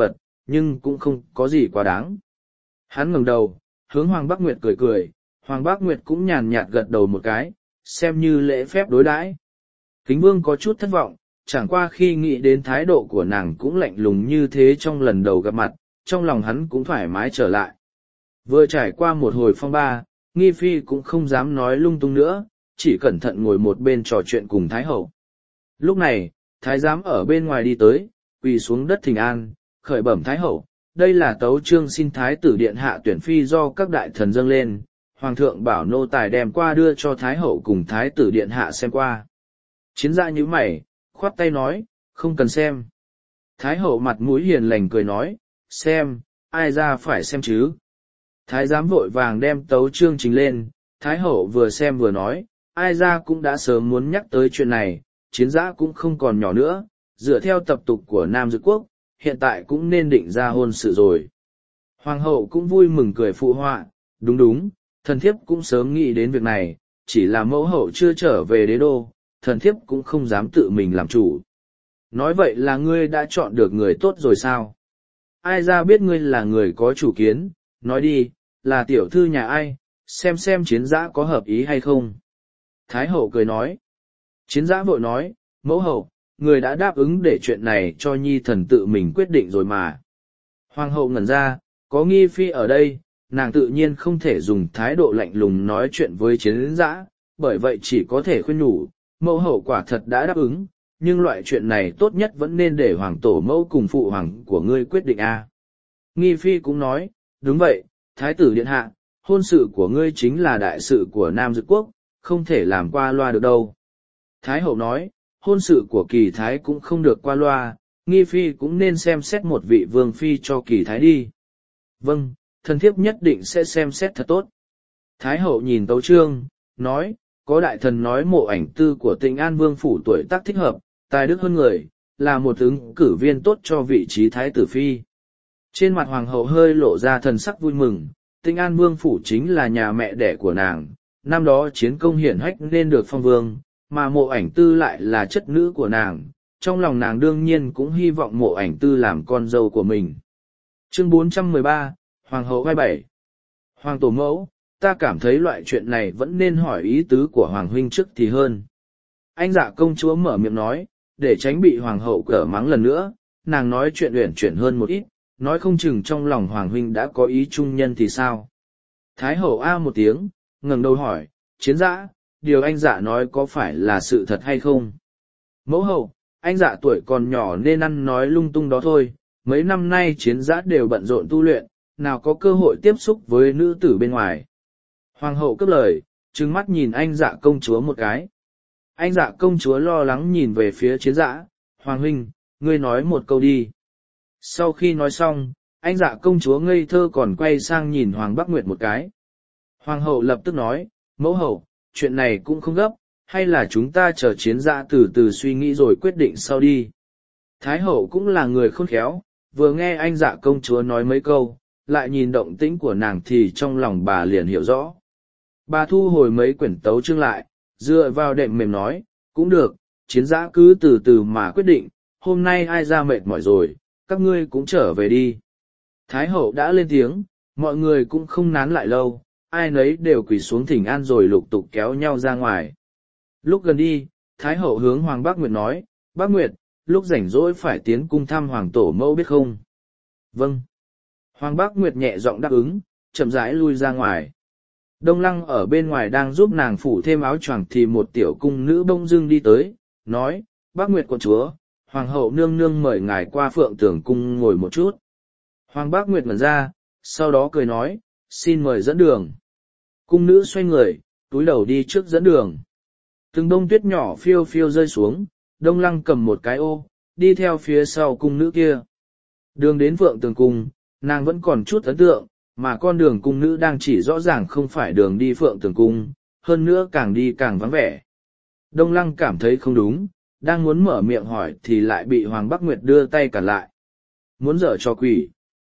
nhưng cũng không có gì quá đáng. Hắn ngẩng đầu, hướng Hoàng Bắc Nguyệt cười cười, Hoàng Bắc Nguyệt cũng nhàn nhạt gật đầu một cái, xem như lễ phép đối đãi. Kính Vương có chút thất vọng, chẳng qua khi nghĩ đến thái độ của nàng cũng lạnh lùng như thế trong lần đầu gặp mặt, trong lòng hắn cũng thoải mái trở lại. Vừa trải qua một hồi phong ba, Nghi Phi cũng không dám nói lung tung nữa, chỉ cẩn thận ngồi một bên trò chuyện cùng Thái Hậu. Lúc này, Thái giám ở bên ngoài đi tới, quỳ xuống đất thỉnh an, khởi bẩm Thái Hậu, đây là tấu chương xin Thái tử điện hạ tuyển phi do các đại thần dâng lên, Hoàng thượng bảo nô tài đem qua đưa cho Thái Hậu cùng Thái tử điện hạ xem qua. Chiến Dã nhíu mày, khoát tay nói, không cần xem. Thái Hậu mặt mũi hiền lành cười nói, xem, ai ra phải xem chứ. Thái giám vội vàng đem tấu chương trình lên, Thái Hậu vừa xem vừa nói, ai ra cũng đã sớm muốn nhắc tới chuyện này, Chiến Dã cũng không còn nhỏ nữa, dựa theo tập tục của Nam Dực Quốc, hiện tại cũng nên định ra hôn sự rồi. Hoàng hậu cũng vui mừng cười phụ họa, đúng đúng, thần thiếp cũng sớm nghĩ đến việc này, chỉ là mẫu hậu chưa trở về đế đô, thần thiếp cũng không dám tự mình làm chủ. Nói vậy là ngươi đã chọn được người tốt rồi sao? Ai ra biết ngươi là người có chủ kiến, nói đi, là tiểu thư nhà ai, xem xem Chiến Dã có hợp ý hay không. Thái hậu cười nói. Chiến Dã vội nói, mẫu hậu, người đã đáp ứng để chuyện này cho nhi thần tự mình quyết định rồi mà. Hoàng hậu ngẩn ra, có Nghi Phi ở đây, nàng tự nhiên không thể dùng thái độ lạnh lùng nói chuyện với Chiến Dã, bởi vậy chỉ có thể khuyên nhủ, mẫu hậu quả thật đã đáp ứng, nhưng loại chuyện này tốt nhất vẫn nên để hoàng tổ mẫu cùng phụ hoàng của ngươi quyết định a. Nghi Phi cũng nói, đúng vậy, thái tử điện hạ, hôn sự của ngươi chính là đại sự của Nam Dực Quốc, không thể làm qua loa được đâu. Thái hậu nói, hôn sự của Kỳ Thái cũng không được qua loa, Nghi Phi cũng nên xem xét một vị vương phi cho Kỳ Thái đi. Vâng, thần thiếp nhất định sẽ xem xét thật tốt. Thái hậu nhìn tấu chương, nói, có đại thần nói mộ ảnh tư của Tịnh An Vương phủ tuổi tác thích hợp, tài đức hơn người, là một ứng cử viên tốt cho vị trí thái tử phi. Trên mặt hoàng hậu hơi lộ ra thần sắc vui mừng, Tịnh An Vương phủ chính là nhà mẹ đẻ của nàng, năm đó chiến công hiển hách nên được phong vương, mà mộ ảnh tư lại là chất nữ của nàng, trong lòng nàng đương nhiên cũng hy vọng mộ ảnh tư làm con dâu của mình. Chương bốn trăm mười ba, Hoàng hậu vai bảy. Hoàng tổ mẫu, ta cảm thấy loại chuyện này vẫn nên hỏi ý tứ của Hoàng huynh trước thì hơn. Anh Dạ công chúa mở miệng nói, để tránh bị Hoàng hậu cở mắng lần nữa, nàng nói chuyện uyển chuyển hơn một ít, nói không chừng trong lòng Hoàng huynh đã có ý trung nhân thì sao. Thái hậu a một tiếng, ngẩng đầu hỏi, Chiến Dã, điều anh Dạ nói có phải là sự thật hay không? Mẫu hậu, anh Dạ tuổi còn nhỏ nên ăn nói lung tung đó thôi, mấy năm nay Chiến Dã đều bận rộn tu luyện, nào có cơ hội tiếp xúc với nữ tử bên ngoài. Hoàng hậu cướp lời, trừng mắt nhìn anh Dạ công chúa một cái. Anh Dạ công chúa lo lắng nhìn về phía Chiến Dã, Hoàng huynh, ngươi nói một câu đi. Sau khi nói xong, anh Dạ công chúa ngây thơ còn quay sang nhìn Hoàng Bắc Nguyệt một cái. Hoàng hậu lập tức nói, mẫu hậu, chuyện này cũng không gấp, hay là chúng ta chờ Chiến Dã từ từ suy nghĩ rồi quyết định sau đi. Thái hậu cũng là người khôn khéo, vừa nghe anh Dạ công chúa nói mấy câu, lại nhìn động tĩnh của nàng thì trong lòng bà liền hiểu rõ. Bà thu hồi mấy quyển tấu chương lại, dựa vào đệm mềm nói, cũng được, Chiến Dã cứ từ từ mà quyết định, hôm nay ai ra mệt mỏi rồi, các ngươi cũng trở về đi. Thái hậu đã lên tiếng, mọi người cũng không nán lại lâu, ai nấy đều quỳ xuống thỉnh an rồi lục tục kéo nhau ra ngoài. Lúc gần đi, Thái hậu hướng Hoàng Bác Nguyệt nói, Bác Nguyệt, lúc rảnh rỗi phải tiến cung thăm Hoàng tổ mẫu biết không? Vâng. Hoàng Bác Nguyệt nhẹ giọng đáp ứng, chậm rãi lui ra ngoài. Đông Lăng ở bên ngoài đang giúp nàng phủ thêm áo choàng thì một tiểu cung nữ bông dưng đi tới, nói, Bác Nguyệt quận chúa, Hoàng hậu nương nương mời ngài qua Phượng Tường cung ngồi một chút. Hoàng Bác Nguyệt ngẩn ra, sau đó cười nói, xin mời dẫn đường. Cung nữ xoay người, túi đầu đi trước dẫn đường. Từng bông tuyết nhỏ phiêu phiêu rơi xuống, Đông Lăng cầm một cái ô, đi theo phía sau cung nữ kia. Đường đến Phượng Tường cung, nàng vẫn còn chút ấn tượng, mà con đường cung nữ đang chỉ rõ ràng không phải đường đi Phượng Tường cung, hơn nữa càng đi càng vắng vẻ. Đông Lăng cảm thấy không đúng, đang muốn mở miệng hỏi thì lại bị Hoàng Bắc Nguyệt đưa tay cản lại. Muốn dở cho quỷ.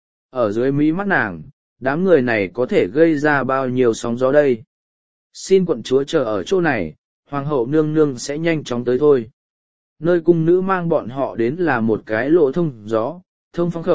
Ở dưới mí mắt nàng, đám người này có thể gây ra bao nhiêu sóng gió đây. Xin quận chúa chờ ở chỗ này, Hoàng hậu nương nương sẽ nhanh chóng tới thôi. Nơi cung nữ mang bọn họ đến là một cái lỗ thông gió, thông phong khẩu,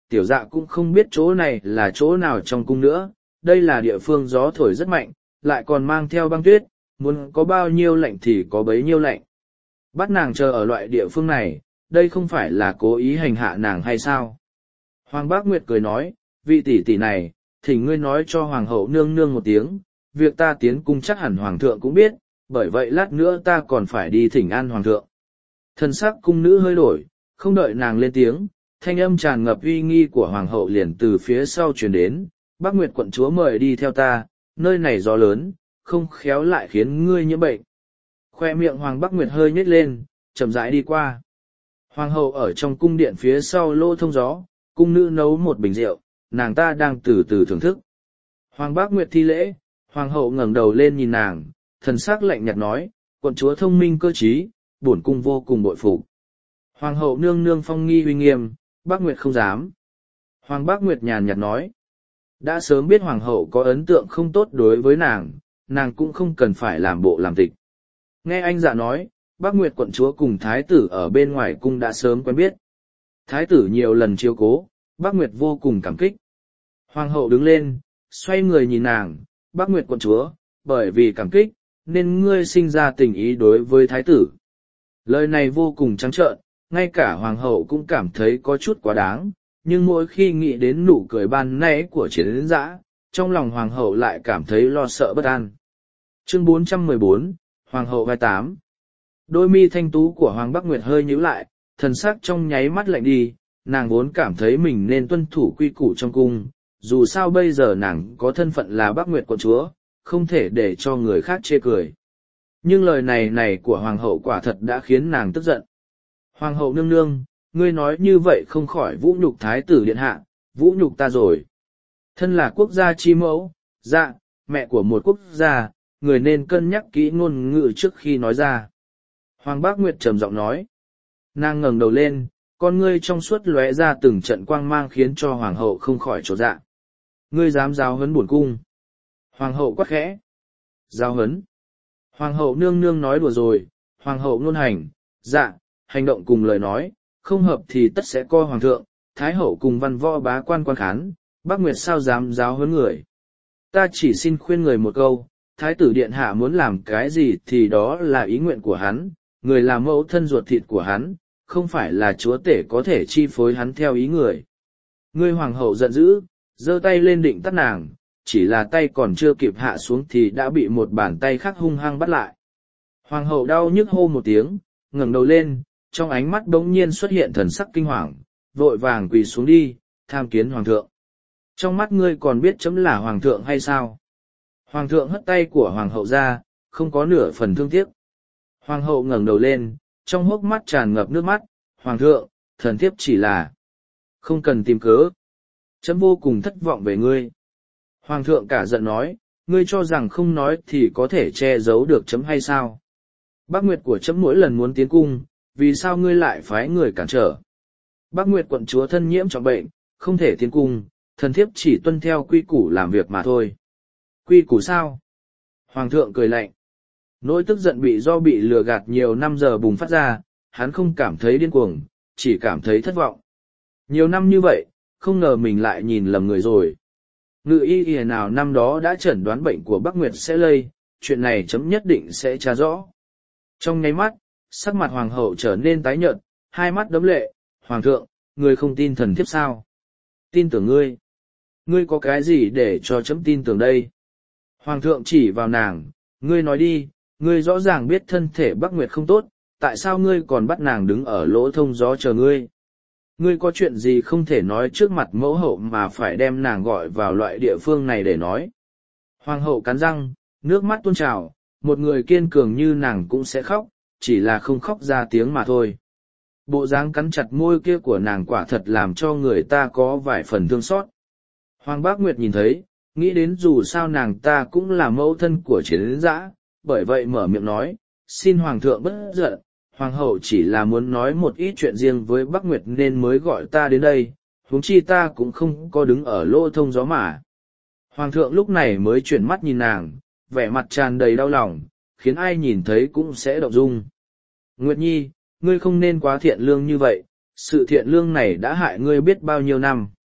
tiểu dạ cũng không biết chỗ này là chỗ nào trong cung nữa, đây là địa phương gió thổi rất mạnh, lại còn mang theo băng tuyết, muốn có bao nhiêu lạnh thì có bấy nhiêu lạnh. Bắt nàng chờ ở loại địa phương này, đây không phải là cố ý hành hạ nàng hay sao? Hoàng Bác Nguyệt cười nói, vị tỷ tỷ này, thỉnh ngươi nói cho Hoàng hậu nương nương một tiếng, việc ta tiến cung chắc hẳn Hoàng thượng cũng biết, bởi vậy lát nữa ta còn phải đi thỉnh an Hoàng thượng. Thần sắc cung nữ hơi đổi, không đợi nàng lên tiếng, thanh âm tràn ngập uy nghi của Hoàng hậu liền từ phía sau truyền đến, Bác Nguyệt quận chúa mời đi theo ta, nơi này gió lớn, không khéo lại khiến ngươi nhiễm bệnh. Khoe miệng Hoàng Bác Nguyệt hơi nhếch lên, chậm rãi đi qua. Hoàng hậu ở trong cung điện phía sau lỗ thông gió, cung nữ nấu một bình rượu, nàng ta đang từ từ thưởng thức. Hoàng Bác Nguyệt thi lễ, Hoàng hậu ngẩng đầu lên nhìn nàng, thần sắc lạnh nhạt nói, quận chúa thông minh cơ trí, bổn cung vô cùng bội phục. Hoàng hậu nương nương phong nghi uy nghiêm, Bác Nguyệt không dám. Hoàng Bác Nguyệt nhàn nhạt nói, đã sớm biết Hoàng hậu có ấn tượng không tốt đối với nàng, nàng cũng không cần phải làm bộ làm tịch. Nghe anh dạ nói, Bác Nguyệt quận chúa cùng thái tử ở bên ngoài cung đã sớm quen biết. Thái tử nhiều lần chiếu cố, Bác Nguyệt vô cùng cảm kích. Hoàng hậu đứng lên, xoay người nhìn nàng, Bác Nguyệt quận chúa, bởi vì cảm kích, nên ngươi sinh ra tình ý đối với thái tử. Lời này vô cùng trắng trợn, ngay cả hoàng hậu cũng cảm thấy có chút quá đáng, nhưng mỗi khi nghĩ đến nụ cười ban nãy của Chiến Dã, trong lòng hoàng hậu lại cảm thấy lo sợ bất an. Chương bốn trăm mười bốn, Hoàng hậu vai tám. Đôi mi thanh tú của Hoàng Bác Nguyệt hơi nhíu lại, thần sắc trong nháy mắt lạnh đi, nàng vốn cảm thấy mình nên tuân thủ quy củ trong cung, dù sao bây giờ nàng có thân phận là Bác Nguyệt quận chúa, không thể để cho người khác chê cười. Nhưng lời này này của Hoàng hậu quả thật đã khiến nàng tức giận. Hoàng hậu nương nương, ngươi nói như vậy không khỏi vũ nhục thái tử điện hạ, vũ nhục ta rồi. Thân là quốc gia chi mẫu, dạ, mẹ của một quốc gia, người nên cân nhắc kỹ ngôn ngữ trước khi nói ra. Hoàng Bác Nguyệt trầm giọng nói. Nàng ngẩng đầu lên, con ngươi trong suốt lóe ra từng trận quang mang khiến cho hoàng hậu không khỏi chột dạ. Ngươi dám giáo huấn bổn cung. Hoàng hậu quát khẽ. Giáo huấn. Hoàng hậu nương nương nói đùa rồi, hoàng hậu ngôn hành, dạ, hành động cùng lời nói, không hợp thì tất sẽ coi hoàng thượng, thái hậu cùng văn võ bá quan quan khán, Bác Nguyệt sao dám giáo huấn người. Ta chỉ xin khuyên người một câu, thái tử điện hạ muốn làm cái gì thì đó là ý nguyện của hắn, người là mẫu thân ruột thịt của hắn, không phải là chúa tể có thể chi phối hắn theo ý người. Ngươi hoàng hậu giận dữ, giơ tay lên định tắt nàng, chỉ là tay còn chưa kịp hạ xuống thì đã bị một bàn tay khác hung hăng bắt lại. Hoàng hậu đau nhức hô một tiếng, ngẩng đầu lên, trong ánh mắt bỗng nhiên xuất hiện thần sắc kinh hoàng, vội vàng quỳ xuống đi, tham kiến hoàng thượng. Trong mắt ngươi còn biết chấm là hoàng thượng hay sao? Hoàng thượng hất tay của hoàng hậu ra, không có nửa phần thương tiếc. Hoàng hậu ngẩng đầu lên, trong hốc mắt tràn ngập nước mắt, hoàng thượng, thần thiếp chỉ là không cần tìm cớ. Chấm vô cùng thất vọng về ngươi. Hoàng thượng cả giận nói, ngươi cho rằng không nói thì có thể che giấu được chấm hay sao? Bác Nguyệt của chấm mỗi lần muốn tiến cung, vì sao ngươi lại phái người cản trở? Bác Nguyệt quận chúa thân nhiễm trọng bệnh, không thể tiến cung, thần thiếp chỉ tuân theo quy củ làm việc mà thôi. Quy củ sao? Hoàng thượng cười lạnh. Nỗi tức giận bị do bị lừa gạt nhiều năm giờ bùng phát ra, hắn không cảm thấy điên cuồng, chỉ cảm thấy thất vọng. Nhiều năm như vậy, không ngờ mình lại nhìn lầm người rồi. Ngự y y nào năm đó đã chẩn đoán bệnh của Bác Nguyệt sẽ lây, chuyện này chấm nhất định sẽ tra rõ. Trong nháy mắt, sắc mặt hoàng hậu trở nên tái nhợt, hai mắt đẫm lệ, hoàng thượng, ngươi không tin thần thiếp sao? Tin tưởng ngươi. Ngươi có cái gì để cho chấm tin tưởng đây? Hoàng thượng chỉ vào nàng, ngươi nói đi, ngươi rõ ràng biết thân thể Bác Nguyệt không tốt, tại sao ngươi còn bắt nàng đứng ở lỗ thông gió chờ ngươi? Ngươi có chuyện gì không thể nói trước mặt mẫu hậu mà phải đem nàng gọi vào loại địa phương này để nói? Hoàng hậu cắn răng, nước mắt tuôn trào, một người kiên cường như nàng cũng sẽ khóc, chỉ là không khóc ra tiếng mà thôi. Bộ dáng cắn chặt môi kia của nàng quả thật làm cho người ta có vài phần thương xót. Hoàng Bác Nguyệt nhìn thấy, nghĩ đến dù sao nàng ta cũng là mẫu thân của Chiến Dã, bởi vậy mở miệng nói, xin hoàng thượng bất giận, hoàng hậu chỉ là muốn nói một ít chuyện riêng với Bác Nguyệt nên mới gọi ta đến đây, huống chi ta cũng không có đứng ở lỗ thông gió mà. Hoàng thượng lúc này mới chuyển mắt nhìn nàng, vẻ mặt tràn đầy đau lòng, khiến ai nhìn thấy cũng sẽ động dung. Nguyệt Nhi, ngươi không nên quá thiện lương như vậy, sự thiện lương này đã hại ngươi biết bao nhiêu năm.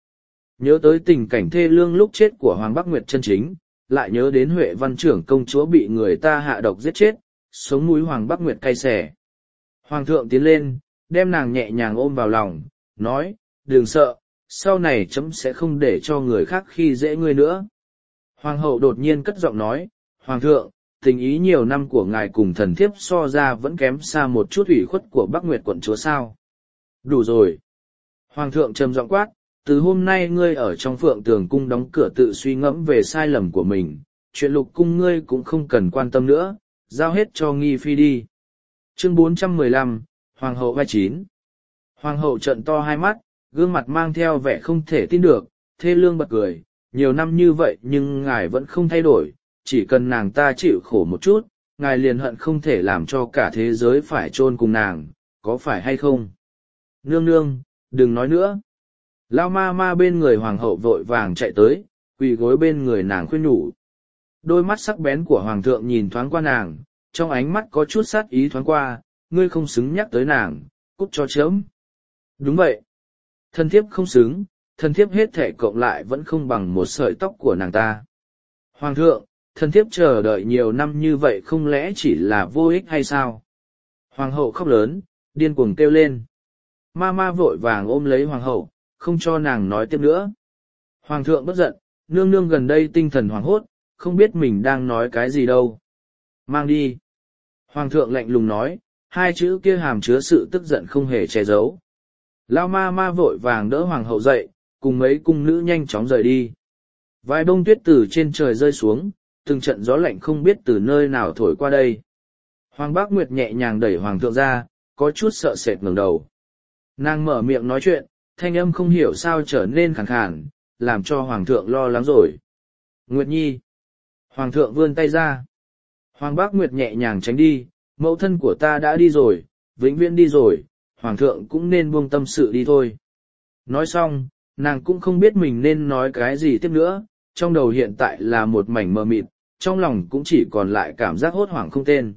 Nhớ tới tình cảnh thê lương lúc chết của Hoàng Bắc Nguyệt chân chính, lại nhớ đến Huệ Văn trưởng công chúa bị người ta hạ độc giết chết, sống mũi Hoàng Bắc Nguyệt cay xè. Hoàng thượng tiến lên, đem nàng nhẹ nhàng ôm vào lòng, nói, đừng sợ, sau này chấm sẽ không để cho người khác khi dễ ngươi nữa. Hoàng hậu đột nhiên cất giọng nói, Hoàng thượng, tình ý nhiều năm của ngài cùng thần thiếp so ra vẫn kém xa một chút ủy khuất của Bắc Nguyệt quận chúa sao. Đủ rồi. Hoàng thượng trầm giọng quát, từ hôm nay ngươi ở trong Phượng Tường cung đóng cửa tự suy ngẫm về sai lầm của mình, chuyện Lục cung ngươi cũng không cần quan tâm nữa, giao hết cho Nghi Phi đi. Chương bốn trăm mười lăm, Hoàng hậu vai chín. Hoàng hậu trợn to hai mắt, gương mặt mang theo vẻ không thể tin được, thê lương bật cười, nhiều năm như vậy nhưng ngài vẫn không thay đổi, chỉ cần nàng ta chịu khổ một chút, ngài liền hận không thể làm cho cả thế giới phải chôn cùng nàng, có phải hay không? Nương nương, đừng nói nữa. Lao ma ma bên người hoàng hậu vội vàng chạy tới, quỳ gối bên người nàng khuyên nhủ. Đôi mắt sắc bén của hoàng thượng nhìn thoáng qua nàng, trong ánh mắt có chút sát ý thoáng qua, ngươi không xứng nhắc tới nàng, cút cho chớm. Đúng vậy. Thân thiếp không xứng, thân thiếp hết thể cộng lại vẫn không bằng một sợi tóc của nàng ta. Hoàng thượng, thân thiếp chờ đợi nhiều năm như vậy không lẽ chỉ là vô ích hay sao? Hoàng hậu khóc lớn, điên cuồng kêu lên. Ma ma vội vàng ôm lấy hoàng hậu, không cho nàng nói tiếp nữa. Hoàng thượng bất giận, nương nương gần đây tinh thần hoảng hốt, không biết mình đang nói cái gì đâu. Mang đi. Hoàng thượng lạnh lùng nói, hai chữ kia hàm chứa sự tức giận không hề che giấu. Lao ma ma vội vàng đỡ hoàng hậu dậy, cùng mấy cung nữ nhanh chóng rời đi. Vài bông tuyết từ trên trời rơi xuống, từng trận gió lạnh không biết từ nơi nào thổi qua đây. Hoàng Bác Nguyệt nhẹ nhàng đẩy hoàng thượng ra, có chút sợ sệt ngẩng đầu. Nàng mở miệng nói chuyện, thanh âm không hiểu sao trở nên khàn khàn, làm cho hoàng thượng lo lắng rồi. Nguyệt Nhi. Hoàng thượng vươn tay ra. Hoàng Bác Nguyệt nhẹ nhàng tránh đi, mẫu thân của ta đã đi rồi, vĩnh viễn đi rồi, hoàng thượng cũng nên buông tâm sự đi thôi. Nói xong, nàng cũng không biết mình nên nói cái gì tiếp nữa, trong đầu hiện tại là một mảnh mờ mịt, trong lòng cũng chỉ còn lại cảm giác hốt hoảng không tên.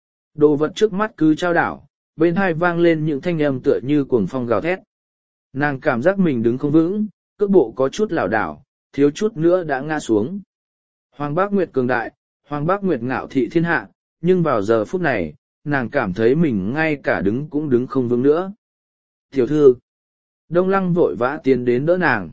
Đồ vật trước mắt cứ trao đảo, bên hai vang lên những thanh âm tựa như cuồng phong gào thét. Nàng cảm giác mình đứng không vững, cước bộ có chút lảo đảo, thiếu chút nữa đã ngã xuống. Hoàng Bác Nguyệt cường đại, Hoàng Bác Nguyệt ngạo thị thiên hạ, nhưng vào giờ phút này, nàng cảm thấy mình ngay cả đứng cũng đứng không vững nữa. Tiểu thư, Đông Lăng vội vã tiến đến đỡ nàng.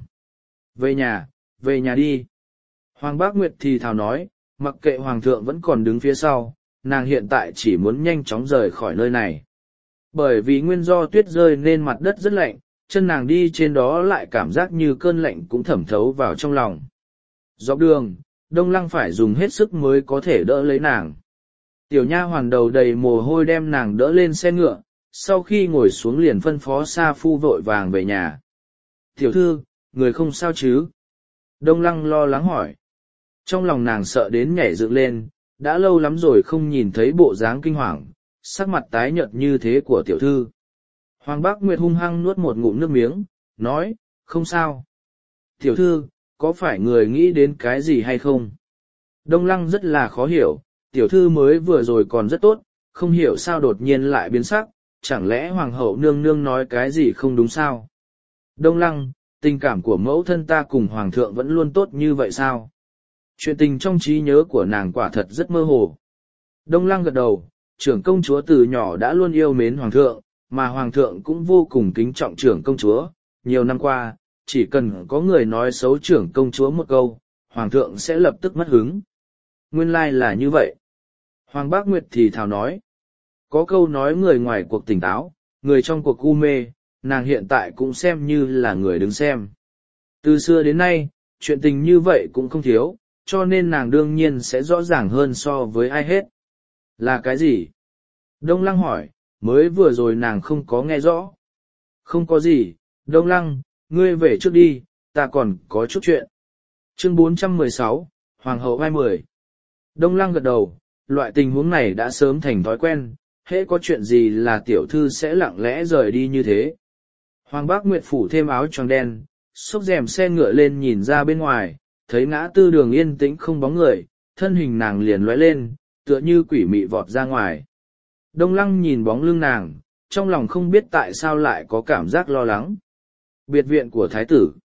Về nhà, về nhà đi. Hoàng Bác Nguyệt thì thào nói, mặc kệ Hoàng thượng vẫn còn đứng phía sau, nàng hiện tại chỉ muốn nhanh chóng rời khỏi nơi này. Bởi vì nguyên do tuyết rơi nên mặt đất rất lạnh, chân nàng đi trên đó lại cảm giác như cơn lạnh cũng thẩm thấu vào trong lòng. Dọc đường, Đông Lăng phải dùng hết sức mới có thể đỡ lấy nàng. Tiểu nha hoàn đầu đầy mồ hôi đem nàng đỡ lên xe ngựa, sau khi ngồi xuống liền phân phó Sa Phu vội vàng về nhà. Tiểu thư, người không sao chứ? Đông Lăng lo lắng hỏi. Trong lòng nàng sợ đến nhảy dựng lên, đã lâu lắm rồi không nhìn thấy bộ dáng kinh hoàng, sắc mặt tái nhợt như thế của tiểu thư. Hoàng Bác Nguyệt hung hăng nuốt một ngụm nước miếng, nói, không sao. Tiểu thư, có phải người nghĩ đến cái gì hay không? Đông Lăng rất là khó hiểu, tiểu thư mới vừa rồi còn rất tốt, không hiểu sao đột nhiên lại biến sắc, chẳng lẽ hoàng hậu nương nương nói cái gì không đúng sao? Đông Lăng, tình cảm của mẫu thân ta cùng hoàng thượng vẫn luôn tốt như vậy sao? Chuyện tình trong trí nhớ của nàng quả thật rất mơ hồ. Đông Lăng gật đầu, trưởng công chúa từ nhỏ đã luôn yêu mến hoàng thượng, mà hoàng thượng cũng vô cùng kính trọng trưởng công chúa. Nhiều năm qua, chỉ cần có người nói xấu trưởng công chúa một câu, hoàng thượng sẽ lập tức mất hứng. Nguyên lai là như vậy. Hoàng Bác Nguyệt thì thào nói. Có câu nói người ngoài cuộc tỉnh táo, người trong cuộc u mê, nàng hiện tại cũng xem như là người đứng xem. Từ xưa đến nay, chuyện tình như vậy cũng không thiếu, cho nên nàng đương nhiên sẽ rõ ràng hơn so với ai hết. Là cái gì? Đông Lăng hỏi, mới vừa rồi nàng không có nghe rõ. Không có gì, Đông Lăng, ngươi về trước đi, ta còn có chút chuyện. Chương bốn trăm mười sáu, Hoàng hậu hai mươi. Đông Lăng gật đầu, loại tình huống này đã sớm thành thói quen, hễ có chuyện gì là tiểu thư sẽ lặng lẽ rời đi như thế. Hoàng Bác Nguyệt phủ thêm áo choàng đen, xốc rèm xe ngựa lên nhìn ra bên ngoài, thấy ngã tư đường yên tĩnh không bóng người, thân hình nàng liền lóe lên, tựa như quỷ mị vọt ra ngoài. Đông Lăng nhìn bóng lưng nàng, trong lòng không biết tại sao lại có cảm giác lo lắng. Biệt viện của thái tử.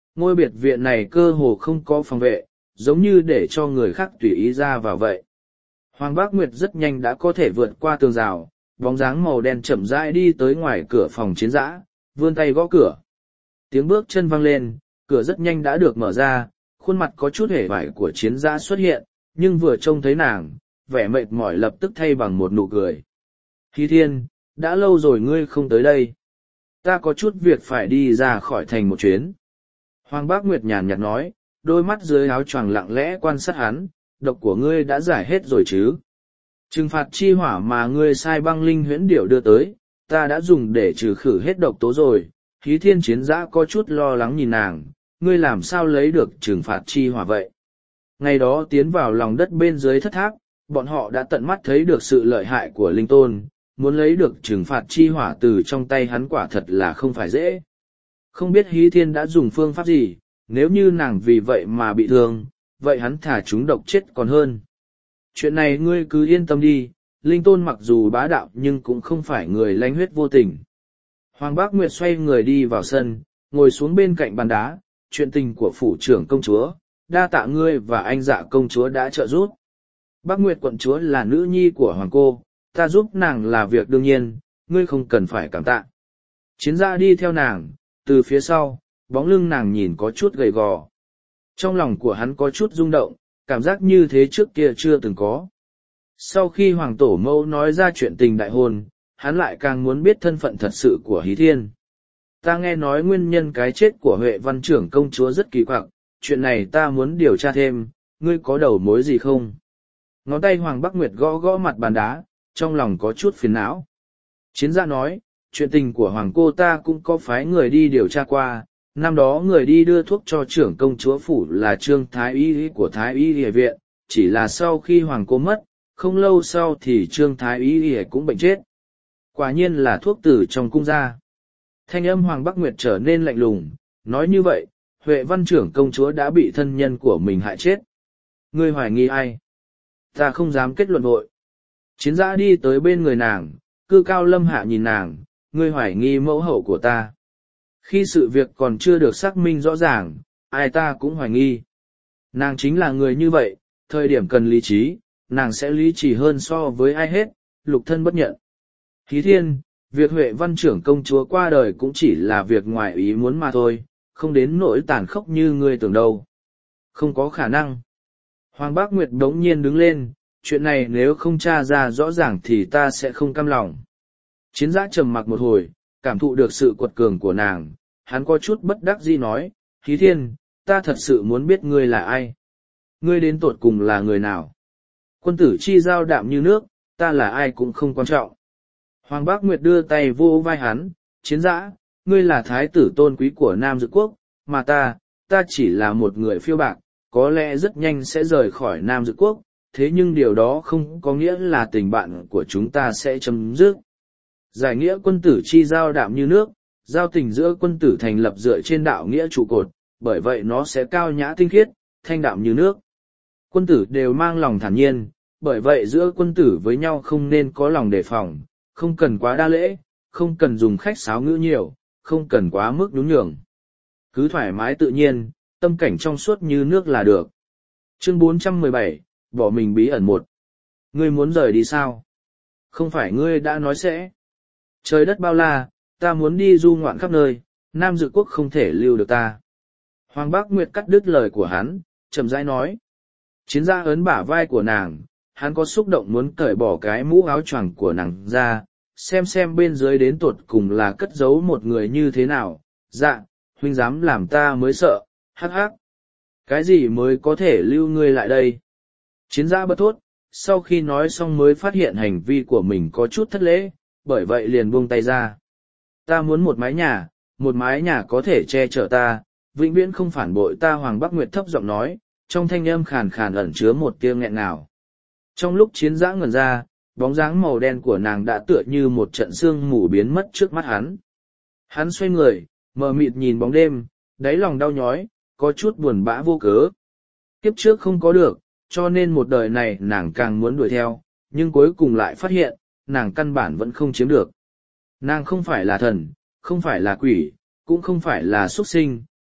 Ngôi biệt viện này cơ hồ không có phòng vệ, giống như để cho người khác tùy ý ra vào vậy. Hoàng Bác Nguyệt rất nhanh đã có thể vượt qua tường rào, bóng dáng màu đen chậm rãi đi tới ngoài cửa phòng chiến dã, vươn tay gõ cửa. Tiếng bước chân vang lên, cửa rất nhanh đã được mở ra, khuôn mặt có chút hề vải của chiến dã xuất hiện, nhưng vừa trông thấy nàng, vẻ mệt mỏi lập tức thay bằng một nụ cười. Hí Thiên, đã lâu rồi ngươi không tới đây. Ta có chút việc phải đi ra khỏi thành một chuyến. Hoàng Bác Nguyệt nhàn nhạt nói, đôi mắt dưới áo choàng lặng lẽ quan sát hắn, độc của ngươi đã giải hết rồi chứ. Trừng phạt chi hỏa mà ngươi sai băng linh huyễn điểu đưa tới, ta đã dùng để trừ khử hết độc tố rồi. Hí Thiên chiến dã có chút lo lắng nhìn nàng, ngươi làm sao lấy được trừng phạt chi hỏa vậy? Ngày đó tiến vào lòng đất bên dưới thất tháp, bọn họ đã tận mắt thấy được sự lợi hại của linh tôn, muốn lấy được trừng phạt chi hỏa từ trong tay hắn quả thật là không phải dễ. Không biết Hí Thiên đã dùng phương pháp gì, nếu như nàng vì vậy mà bị thương, vậy hắn thả chúng độc chết còn hơn. Chuyện này ngươi cứ yên tâm đi, linh tôn mặc dù bá đạo nhưng cũng không phải người lanh huyết vô tình. Hoàng Bác Nguyệt xoay người đi vào sân, ngồi xuống bên cạnh bàn đá, chuyện tình của phủ trưởng công chúa, đa tạ ngươi và anh Dạ công chúa đã trợ giúp. Bác Nguyệt quận chúa là nữ nhi của hoàng cô, ta giúp nàng là việc đương nhiên, ngươi không cần phải cảm tạ. Chiến gia đi theo nàng, từ phía sau, bóng lưng nàng nhìn có chút gầy gò. Trong lòng của hắn có chút rung động, cảm giác như thế trước kia chưa từng có. Sau khi hoàng tổ mẫu nói ra chuyện tình đại hôn, hắn lại càng muốn biết thân phận thật sự của Hí Thiên. Ta nghe nói nguyên nhân cái chết của Huệ Văn trưởng công chúa rất kỳ quặc, chuyện này ta muốn điều tra thêm, ngươi có đầu mối gì không? Ngón tay Hoàng Bắc Nguyệt gõ gõ mặt bàn đá, trong lòng có chút phiền não. Chiến gia nói, chuyện tình của Hoàng cô ta cũng có phái người đi điều tra qua, năm đó người đi đưa thuốc cho trưởng công chúa phủ là Trương Thái Y của Thái Y Y viện, chỉ là sau khi Hoàng cô mất, không lâu sau thì Trương Thái Y Y cũng bệnh chết. Quả nhiên là thuốc từ trong cung ra. Thanh âm Hoàng Bắc Nguyệt trở nên lạnh lùng, nói như vậy, Huệ Văn trưởng công chúa đã bị thân nhân của mình hại chết. Ngươi hoài nghi ai? Ta không dám kết luận vội. Chiến gia đi tới bên người nàng, cư cao lâm hạ nhìn nàng, ngươi hoài nghi mẫu hậu của ta. Khi sự việc còn chưa được xác minh rõ ràng, ai ta cũng hoài nghi. Nàng chính là người như vậy, thời điểm cần lý trí, nàng sẽ lý trí hơn so với ai hết, lục thân bất nhận. Hí Thiên, việc Huệ Văn trưởng công chúa qua đời cũng chỉ là việc ngoài ý muốn mà thôi, không đến nỗi tàn khốc như ngươi tưởng đâu. Không có khả năng. Hoàng Bác Nguyệt đống nhiên đứng lên, chuyện này nếu không tra ra rõ ràng thì ta sẽ không cam lòng. Chiến giã trầm mặc một hồi, cảm thụ được sự quật cường của nàng, hắn có chút bất đắc dĩ nói, Hí Thiên, ta thật sự muốn biết ngươi là ai. Ngươi đến tột cùng là người nào? Quân tử chi giao đạm như nước, ta là ai cũng không quan trọng. Hoàng Bác Nguyệt đưa tay vô vai hắn, chiến giã, ngươi là thái tử tôn quý của Nam Dự Quốc, mà ta, ta chỉ là một người phiêu bạc, có lẽ rất nhanh sẽ rời khỏi Nam Dự Quốc, thế nhưng điều đó không có nghĩa là tình bạn của chúng ta sẽ chấm dứt. Giải nghĩa quân tử chi giao đạm như nước, giao tình giữa quân tử thành lập dựa trên đạo nghĩa trụ cột, bởi vậy nó sẽ cao nhã tinh khiết, thanh đạm như nước. Quân tử đều mang lòng thản nhiên, bởi vậy giữa quân tử với nhau không nên có lòng đề phòng, không cần quá đa lễ, không cần dùng khách sáo ngữ nhiều, không cần quá mức nhún nhường. Cứ thoải mái tự nhiên, tâm cảnh trong suốt như nước là được. Chương bốn trăm mười bảy, bỏ mình bí ẩn một. Ngươi muốn rời đi sao? Không phải ngươi đã nói sẽ. Trời đất bao la, ta muốn đi du ngoạn khắp nơi, Nam Dự Quốc không thể lưu được ta. Hoàng Bác Nguyệt cắt đứt lời của hắn, chậm rãi nói. Chiến gia ấn bả vai của nàng, hắn có xúc động muốn cởi bỏ cái mũ áo choàng của nàng ra, xem xem bên dưới đến tột cùng là cất giấu một người như thế nào. Dạ, huynh dám làm ta mới sợ, hắc hắc. Cái gì mới có thể lưu ngươi lại đây? Chiến gia bất thốt, sau khi nói xong mới phát hiện hành vi của mình có chút thất lễ, bởi vậy liền buông tay ra. Ta muốn một mái nhà, một mái nhà có thể che chở ta, vĩnh viễn không phản bội ta. Hoàng Bắc Nguyệt thấp giọng nói, trong thanh âm khàn khàn ẩn chứa một tia nghẹn ngào. Trong lúc chiến giã ngẩn ra, bóng dáng màu đen của nàng đã tựa như một trận sương mù biến mất trước mắt hắn. Hắn xoay người, mờ mịt nhìn bóng đêm, đáy lòng đau nhói, có chút buồn bã vô cớ. Kiếp trước không có được, cho nên một đời này nàng càng muốn đuổi theo, nhưng cuối cùng lại phát hiện, nàng căn bản vẫn không chiếm được. Nàng không phải là thần, không phải là quỷ, cũng không phải là súc sinh,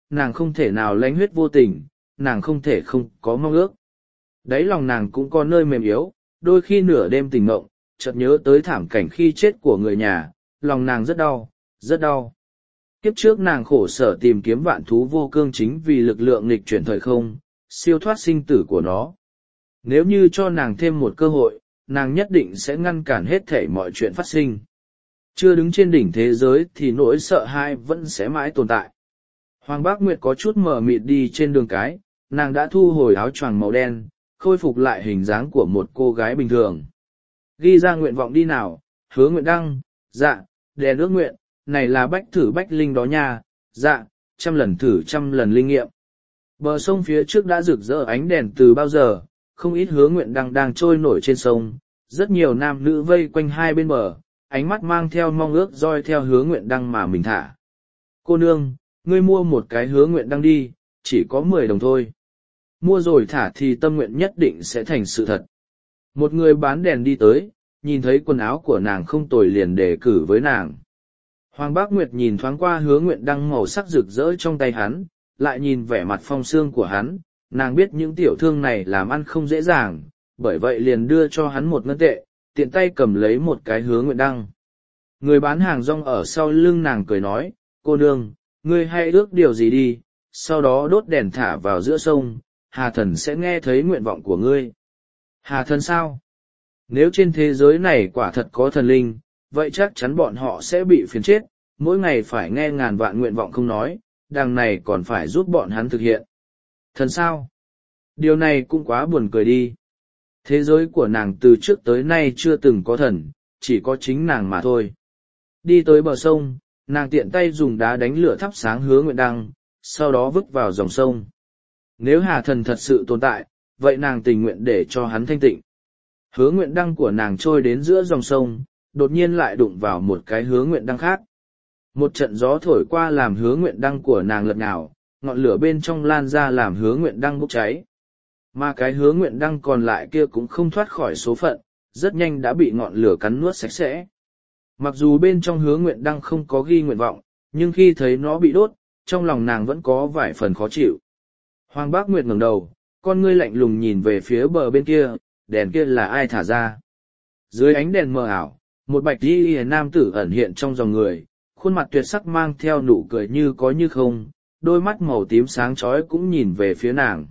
nàng không thể nào lánh huyết vô tình, nàng không thể không có mong ước. Đấy lòng nàng cũng có nơi mềm yếu, đôi khi nửa đêm tỉnh mộng, chợt nhớ tới thảm cảnh khi chết của người nhà, lòng nàng rất đau, rất đau. Kiếp trước nàng khổ sở tìm kiếm vạn thú vô cương chính vì lực lượng nghịch chuyển thời không, siêu thoát sinh tử của nó. Nếu như cho nàng thêm một cơ hội, nàng nhất định sẽ ngăn cản hết thảy mọi chuyện phát sinh. Chưa đứng trên đỉnh thế giới thì nỗi sợ hãi vẫn sẽ mãi tồn tại. Hoàng Bác Nguyệt có chút mờ mịt đi trên đường cái, nàng đã thu hồi áo choàng màu đen, khôi phục lại hình dáng của một cô gái bình thường. Ghi ra nguyện vọng đi nào, hứa nguyện đăng, dạ, đèn ước nguyện, này là bách thử bách linh đó nha, dạ, trăm lần thử trăm lần linh nghiệm. Bờ sông phía trước đã rực rỡ ánh đèn từ bao giờ, không ít hứa nguyện đăng đang trôi nổi trên sông, rất nhiều nam nữ vây quanh hai bên bờ, ánh mắt mang theo mong ước roi theo hứa nguyện đăng mà mình thả. Cô nương, ngươi mua một cái hứa nguyện đăng đi, chỉ có mười đồng thôi. Mua rồi thả thì tâm nguyện nhất định sẽ thành sự thật. Một người bán đèn đi tới, nhìn thấy quần áo của nàng không tồi liền đề cử với nàng. Hoàng Bác Nguyệt nhìn thoáng qua hứa nguyện đăng màu sắc rực rỡ trong tay hắn, lại nhìn vẻ mặt phong sương của hắn, nàng biết những tiểu thương này làm ăn không dễ dàng, bởi vậy liền đưa cho hắn một ngân tệ, tiện tay cầm lấy một cái hứa nguyện đăng. Người bán hàng rong ở sau lưng nàng cười nói, cô nương, ngươi hãy ước điều gì đi, sau đó đốt đèn thả vào giữa sông, Hà Thần sẽ nghe thấy nguyện vọng của ngươi. Hà Thần sao? Nếu trên thế giới này quả thật có thần linh, vậy chắc chắn bọn họ sẽ bị phiền chết, mỗi ngày phải nghe ngàn vạn nguyện vọng không nói, đằng này còn phải giúp bọn hắn thực hiện. Thần sao? Điều này cũng quá buồn cười đi. Thế giới của nàng từ trước tới nay chưa từng có thần, chỉ có chính nàng mà thôi. Đi tới bờ sông, nàng tiện tay dùng đá đánh lửa thắp sáng hứa nguyện đăng, sau đó vứt vào dòng sông. Nếu Hà Thần thật sự tồn tại, vậy nàng tình nguyện để cho hắn thanh tịnh. Hứa nguyện đăng của nàng trôi đến giữa dòng sông, đột nhiên lại đụng vào một cái hứa nguyện đăng khác. Một trận gió thổi qua làm hứa nguyện đăng của nàng lật nhào, ngọn lửa bên trong lan ra làm hứa nguyện đăng bốc cháy. Mà cái hứa nguyện đăng còn lại kia cũng không thoát khỏi số phận, rất nhanh đã bị ngọn lửa cắn nuốt sạch sẽ. Mặc dù bên trong hứa nguyện đăng không có ghi nguyện vọng, nhưng khi thấy nó bị đốt, trong lòng nàng vẫn có vài phần khó chịu. Hoàng Bác Nguyệt ngẩng đầu, con ngươi lạnh lùng nhìn về phía bờ bên kia, đèn kia là ai thả ra. Dưới ánh đèn mờ ảo, một bạch y nam tử ẩn hiện trong dòng người, khuôn mặt tuyệt sắc mang theo nụ cười như có như không, đôi mắt màu tím sáng chói cũng nhìn về phía nàng.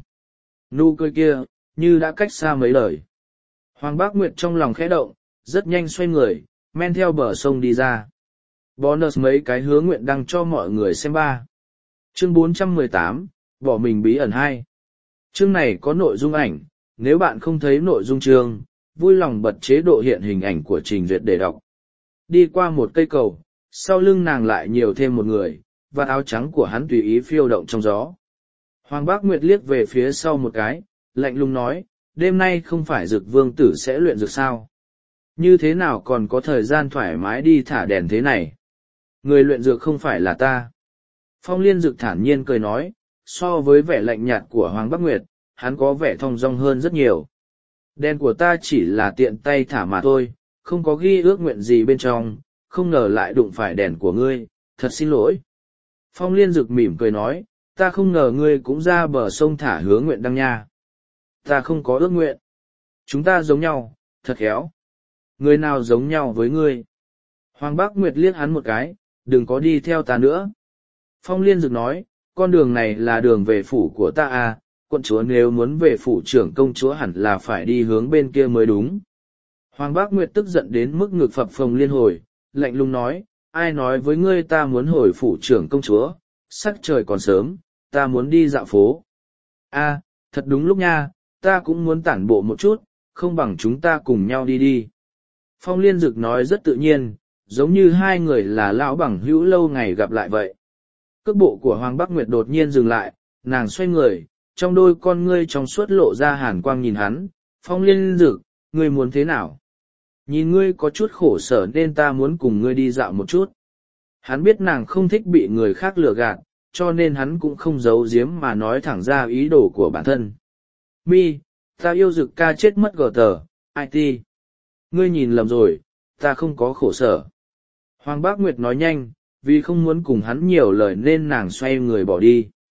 Nụ cười kia, như đã cách xa mấy lời. Hoàng Bác Nguyệt trong lòng khẽ động, rất nhanh xoay người, men theo bờ sông đi ra. Bonus mấy cái hứa nguyện đăng cho mọi người xem ba. Chương bốn trăm mười tám, bỏ mình bí ẩn hai. Chương này có nội dung ảnh, nếu bạn không thấy nội dung chương, vui lòng bật chế độ hiện hình ảnh của trình duyệt để đọc. Đi qua một cây cầu, sau lưng nàng lại nhiều thêm một người, và áo trắng của hắn tùy ý phiêu động trong gió. Hoàng Bác Nguyệt liếc về phía sau một cái, lạnh lùng nói, đêm nay không phải Dực Vương tử sẽ luyện dược sao? Như thế nào còn có thời gian thoải mái đi thả đèn thế này? Người luyện dược không phải là ta. Phong Liên Dực thản nhiên cười nói, so với vẻ lạnh nhạt của Hoàng Bác Nguyệt, hắn có vẻ thong dong hơn rất nhiều. Đèn của ta chỉ là tiện tay thả mà thôi, không có ghi ước nguyện gì bên trong, không ngờ lại đụng phải đèn của ngươi, thật xin lỗi. Phong Liên Dực mỉm cười nói, ta không ngờ ngươi cũng ra bờ sông thả hứa nguyện đăng nha. Ta không có ước nguyện. Chúng ta giống nhau, thật khéo. Người nào giống nhau với ngươi? Hoàng Bác Nguyệt liếc hắn một cái, đừng có đi theo ta nữa. Phong Liên Dực nói, con đường này là đường về phủ của ta à, quận chúa nếu muốn về phủ trưởng công chúa hẳn là phải đi hướng bên kia mới đúng. Hoàng Bác Nguyệt tức giận đến mức ngực phập phồng liên hồi, lạnh lùng nói, ai nói với ngươi ta muốn hồi phủ trưởng công chúa, sắc trời còn sớm, ta muốn đi dạo phố. A, thật đúng lúc nha, ta cũng muốn tản bộ một chút, không bằng chúng ta cùng nhau đi đi. Phong Liên Dực nói rất tự nhiên, giống như hai người là lão bằng hữu lâu ngày gặp lại vậy. Cước bộ của Hoàng Bác Nguyệt đột nhiên dừng lại, nàng xoay người, trong đôi con ngươi trong suốt lộ ra hàn quang nhìn hắn, Phong Liên Dực, ngươi muốn thế nào? Nhìn ngươi có chút khổ sở nên ta muốn cùng ngươi đi dạo một chút. Hắn biết nàng không thích bị người khác lừa gạt, cho nên hắn cũng không giấu giếm mà nói thẳng ra ý đồ của bản thân. Mi, ta yêu Dực ca chết mất gờ tờ, i tê. Ngươi nhìn lầm rồi, ta không có khổ sở. Hoàng Bác Nguyệt nói nhanh, vì không muốn cùng hắn nhiều lời nên nàng xoay người bỏ đi.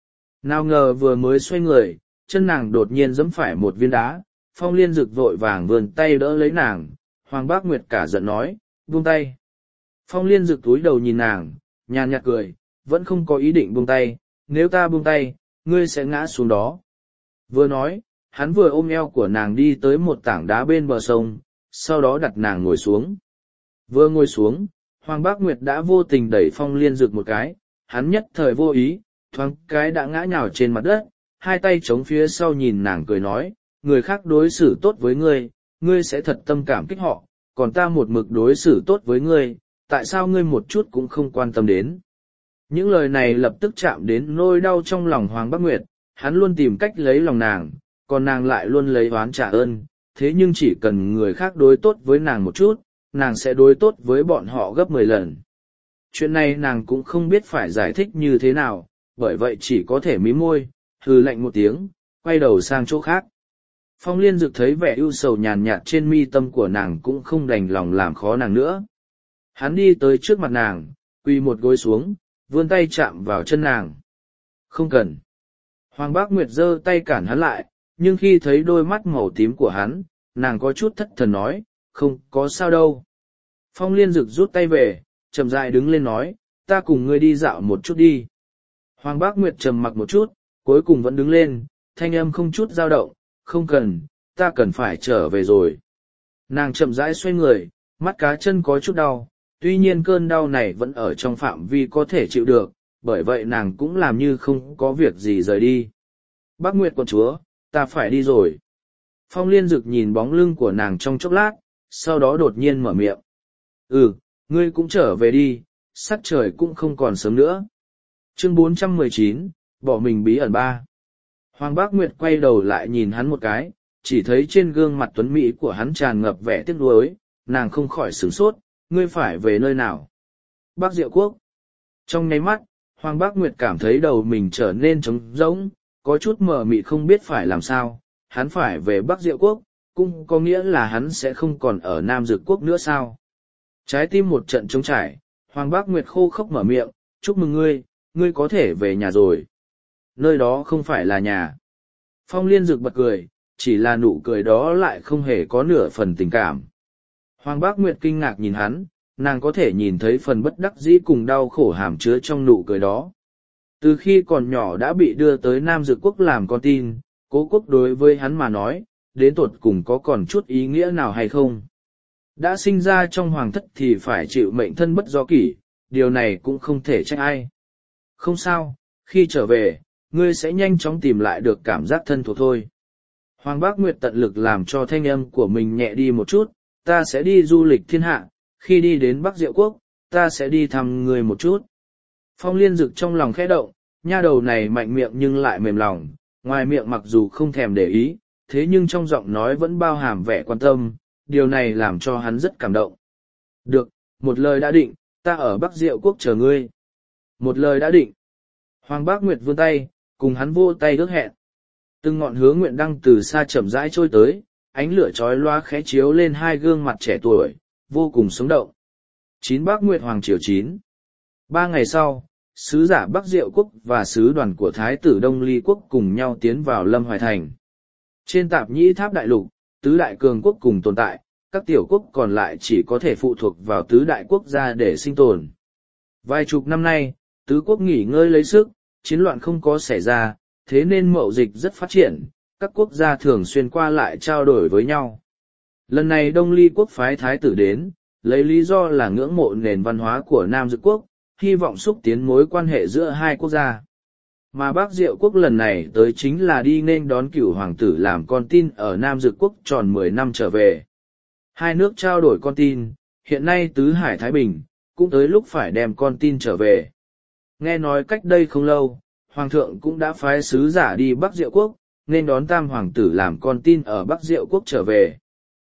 Nào ngờ vừa mới xoay người, chân nàng đột nhiên giẫm phải một viên đá, Phong Liên Dực vội vàng vươn tay đỡ lấy nàng, Hoàng Bác Nguyệt cả giận nói, buông tay. Phong Liên Dực túi đầu nhìn nàng, nhàn nhạt cười, vẫn không có ý định buông tay, nếu ta buông tay, ngươi sẽ ngã xuống đó. Vừa nói, hắn vừa ôm eo của nàng đi tới một tảng đá bên bờ sông, sau đó đặt nàng ngồi xuống. Vừa ngồi xuống, Hoàng Bác Nguyệt đã vô tình đẩy Phong Liên Dực một cái, hắn nhất thời vô ý, thoáng cái đã ngã nhào trên mặt đất, hai tay chống phía sau nhìn nàng cười nói, người khác đối xử tốt với ngươi, ngươi sẽ thật tâm cảm kích họ, còn ta một mực đối xử tốt với ngươi, tại sao ngươi một chút cũng không quan tâm đến. Những lời này lập tức chạm đến nỗi đau trong lòng Hoàng Bác Nguyệt, hắn luôn tìm cách lấy lòng nàng, còn nàng lại luôn lấy oán trả ơn, thế nhưng chỉ cần người khác đối tốt với nàng một chút, nàng sẽ đối tốt với bọn họ gấp mười lần. Chuyện này nàng cũng không biết phải giải thích như thế nào, bởi vậy chỉ có thể mím môi, hừ lạnh một tiếng, quay đầu sang chỗ khác. Phong Liên Dực thấy vẻ ưu sầu nhàn nhạt trên mi tâm của nàng cũng không đành lòng làm khó nàng nữa. Hắn đi tới trước mặt nàng, quỳ một gối xuống, vươn tay chạm vào chân nàng. Không cần. Hoàng Bác Nguyệt giơ tay cản hắn lại, nhưng khi thấy đôi mắt màu tím của hắn, nàng có chút thất thần nói, không có sao đâu. Phong Liên Dực rút tay về, chậm rãi đứng lên nói, ta cùng ngươi đi dạo một chút đi. Hoàng Bác Nguyệt trầm mặc một chút, cuối cùng vẫn đứng lên, thanh âm không chút dao động, không cần, ta cần phải trở về rồi. Nàng chậm rãi xoay người, mắt cá chân có chút đau, tuy nhiên cơn đau này vẫn ở trong phạm vi có thể chịu được, bởi vậy nàng cũng làm như không có việc gì rời đi. Bác Nguyệt quận chúa, ta phải đi rồi. Phong Liên Dực nhìn bóng lưng của nàng trong chốc lát, sau đó đột nhiên mở miệng. Ừ, ngươi cũng trở về đi, sắc trời cũng không còn sớm nữa. Chương bốn trăm mười chín, bỏ mình bí ẩn ba. Hoàng Bác Nguyệt quay đầu lại nhìn hắn một cái, chỉ thấy trên gương mặt tuấn mỹ của hắn tràn ngập vẻ tiếc nuối, nàng không khỏi sửng sốt, ngươi phải về nơi nào? Bắc Diệu Quốc. Trong nháy mắt, Hoàng Bác Nguyệt cảm thấy đầu mình trở nên trống rỗng, có chút mờ mịt không biết phải làm sao, hắn phải về Bắc Diệu Quốc, cũng có nghĩa là hắn sẽ không còn ở Nam Dực Quốc nữa sao? Trái tim một trận trống trải, Hoàng Bác Nguyệt khô khốc mở miệng, chúc mừng ngươi, ngươi có thể về nhà rồi. Nơi đó không phải là nhà. Phong Liên Dực bật cười, chỉ là nụ cười đó lại không hề có nửa phần tình cảm. Hoàng Bác Nguyệt kinh ngạc nhìn hắn, nàng có thể nhìn thấy phần bất đắc dĩ cùng đau khổ hàm chứa trong nụ cười đó. Từ khi còn nhỏ đã bị đưa tới Nam Dực Quốc làm con tin, Cố Quốc đối với hắn mà nói, đến tột cùng có còn chút ý nghĩa nào hay không? Đã sinh ra trong hoàng thất thì phải chịu mệnh thân bất do kỷ, điều này cũng không thể trách ai. Không sao, khi trở về, ngươi sẽ nhanh chóng tìm lại được cảm giác thân thuộc thôi. Hoàng Bác Nguyệt tận lực làm cho thanh âm của mình nhẹ đi một chút, ta sẽ đi du lịch thiên hạ, khi đi đến Bắc Diệu Quốc, ta sẽ đi thăm ngươi một chút. Phong Liên Dực trong lòng khẽ động, nha đầu này mạnh miệng nhưng lại mềm lòng, ngoài miệng mặc dù không thèm để ý, thế nhưng trong giọng nói vẫn bao hàm vẻ quan tâm, điều này làm cho hắn rất cảm động. Được, một lời đã định, ta ở Bắc Diệu Quốc chờ ngươi. Một lời đã định. Hoàng Bác Nguyệt vươn tay, cùng hắn vô tay ước hẹn. Từng ngọn hướng nguyện đăng từ xa chậm rãi trôi tới, ánh lửa chói loa khẽ chiếu lên hai gương mặt trẻ tuổi, vô cùng sống động. Chín Bác Nguyệt Hoàng Triều chín. Ba ngày sau, sứ giả Bắc Diệu Quốc và sứ đoàn của Thái tử Đông Ly Quốc cùng nhau tiến vào Lâm Hoài Thành. Trên Tạp Nhĩ Tháp Đại Lục, tứ đại cường quốc cùng tồn tại, các tiểu quốc còn lại chỉ có thể phụ thuộc vào tứ đại quốc gia để sinh tồn. Vài chục năm nay, tứ quốc nghỉ ngơi lấy sức, chiến loạn không có xảy ra, thế nên mậu dịch rất phát triển, các quốc gia thường xuyên qua lại trao đổi với nhau. Lần này Đông Ly Quốc phái thái tử đến, lấy lý do là ngưỡng mộ nền văn hóa của Nam Dực Quốc, hy vọng xúc tiến mối quan hệ giữa hai quốc gia. Mà Bắc Diệu Quốc lần này tới chính là đi nên đón cửu hoàng tử làm con tin ở Nam Dực Quốc tròn mười năm trở về. Hai nước trao đổi con tin, hiện nay tứ hải Thái Bình, cũng tới lúc phải đem con tin trở về. Nghe nói cách đây không lâu, Hoàng thượng cũng đã phái sứ giả đi Bắc Diệu Quốc, nên đón tam hoàng tử làm con tin ở Bắc Diệu Quốc trở về.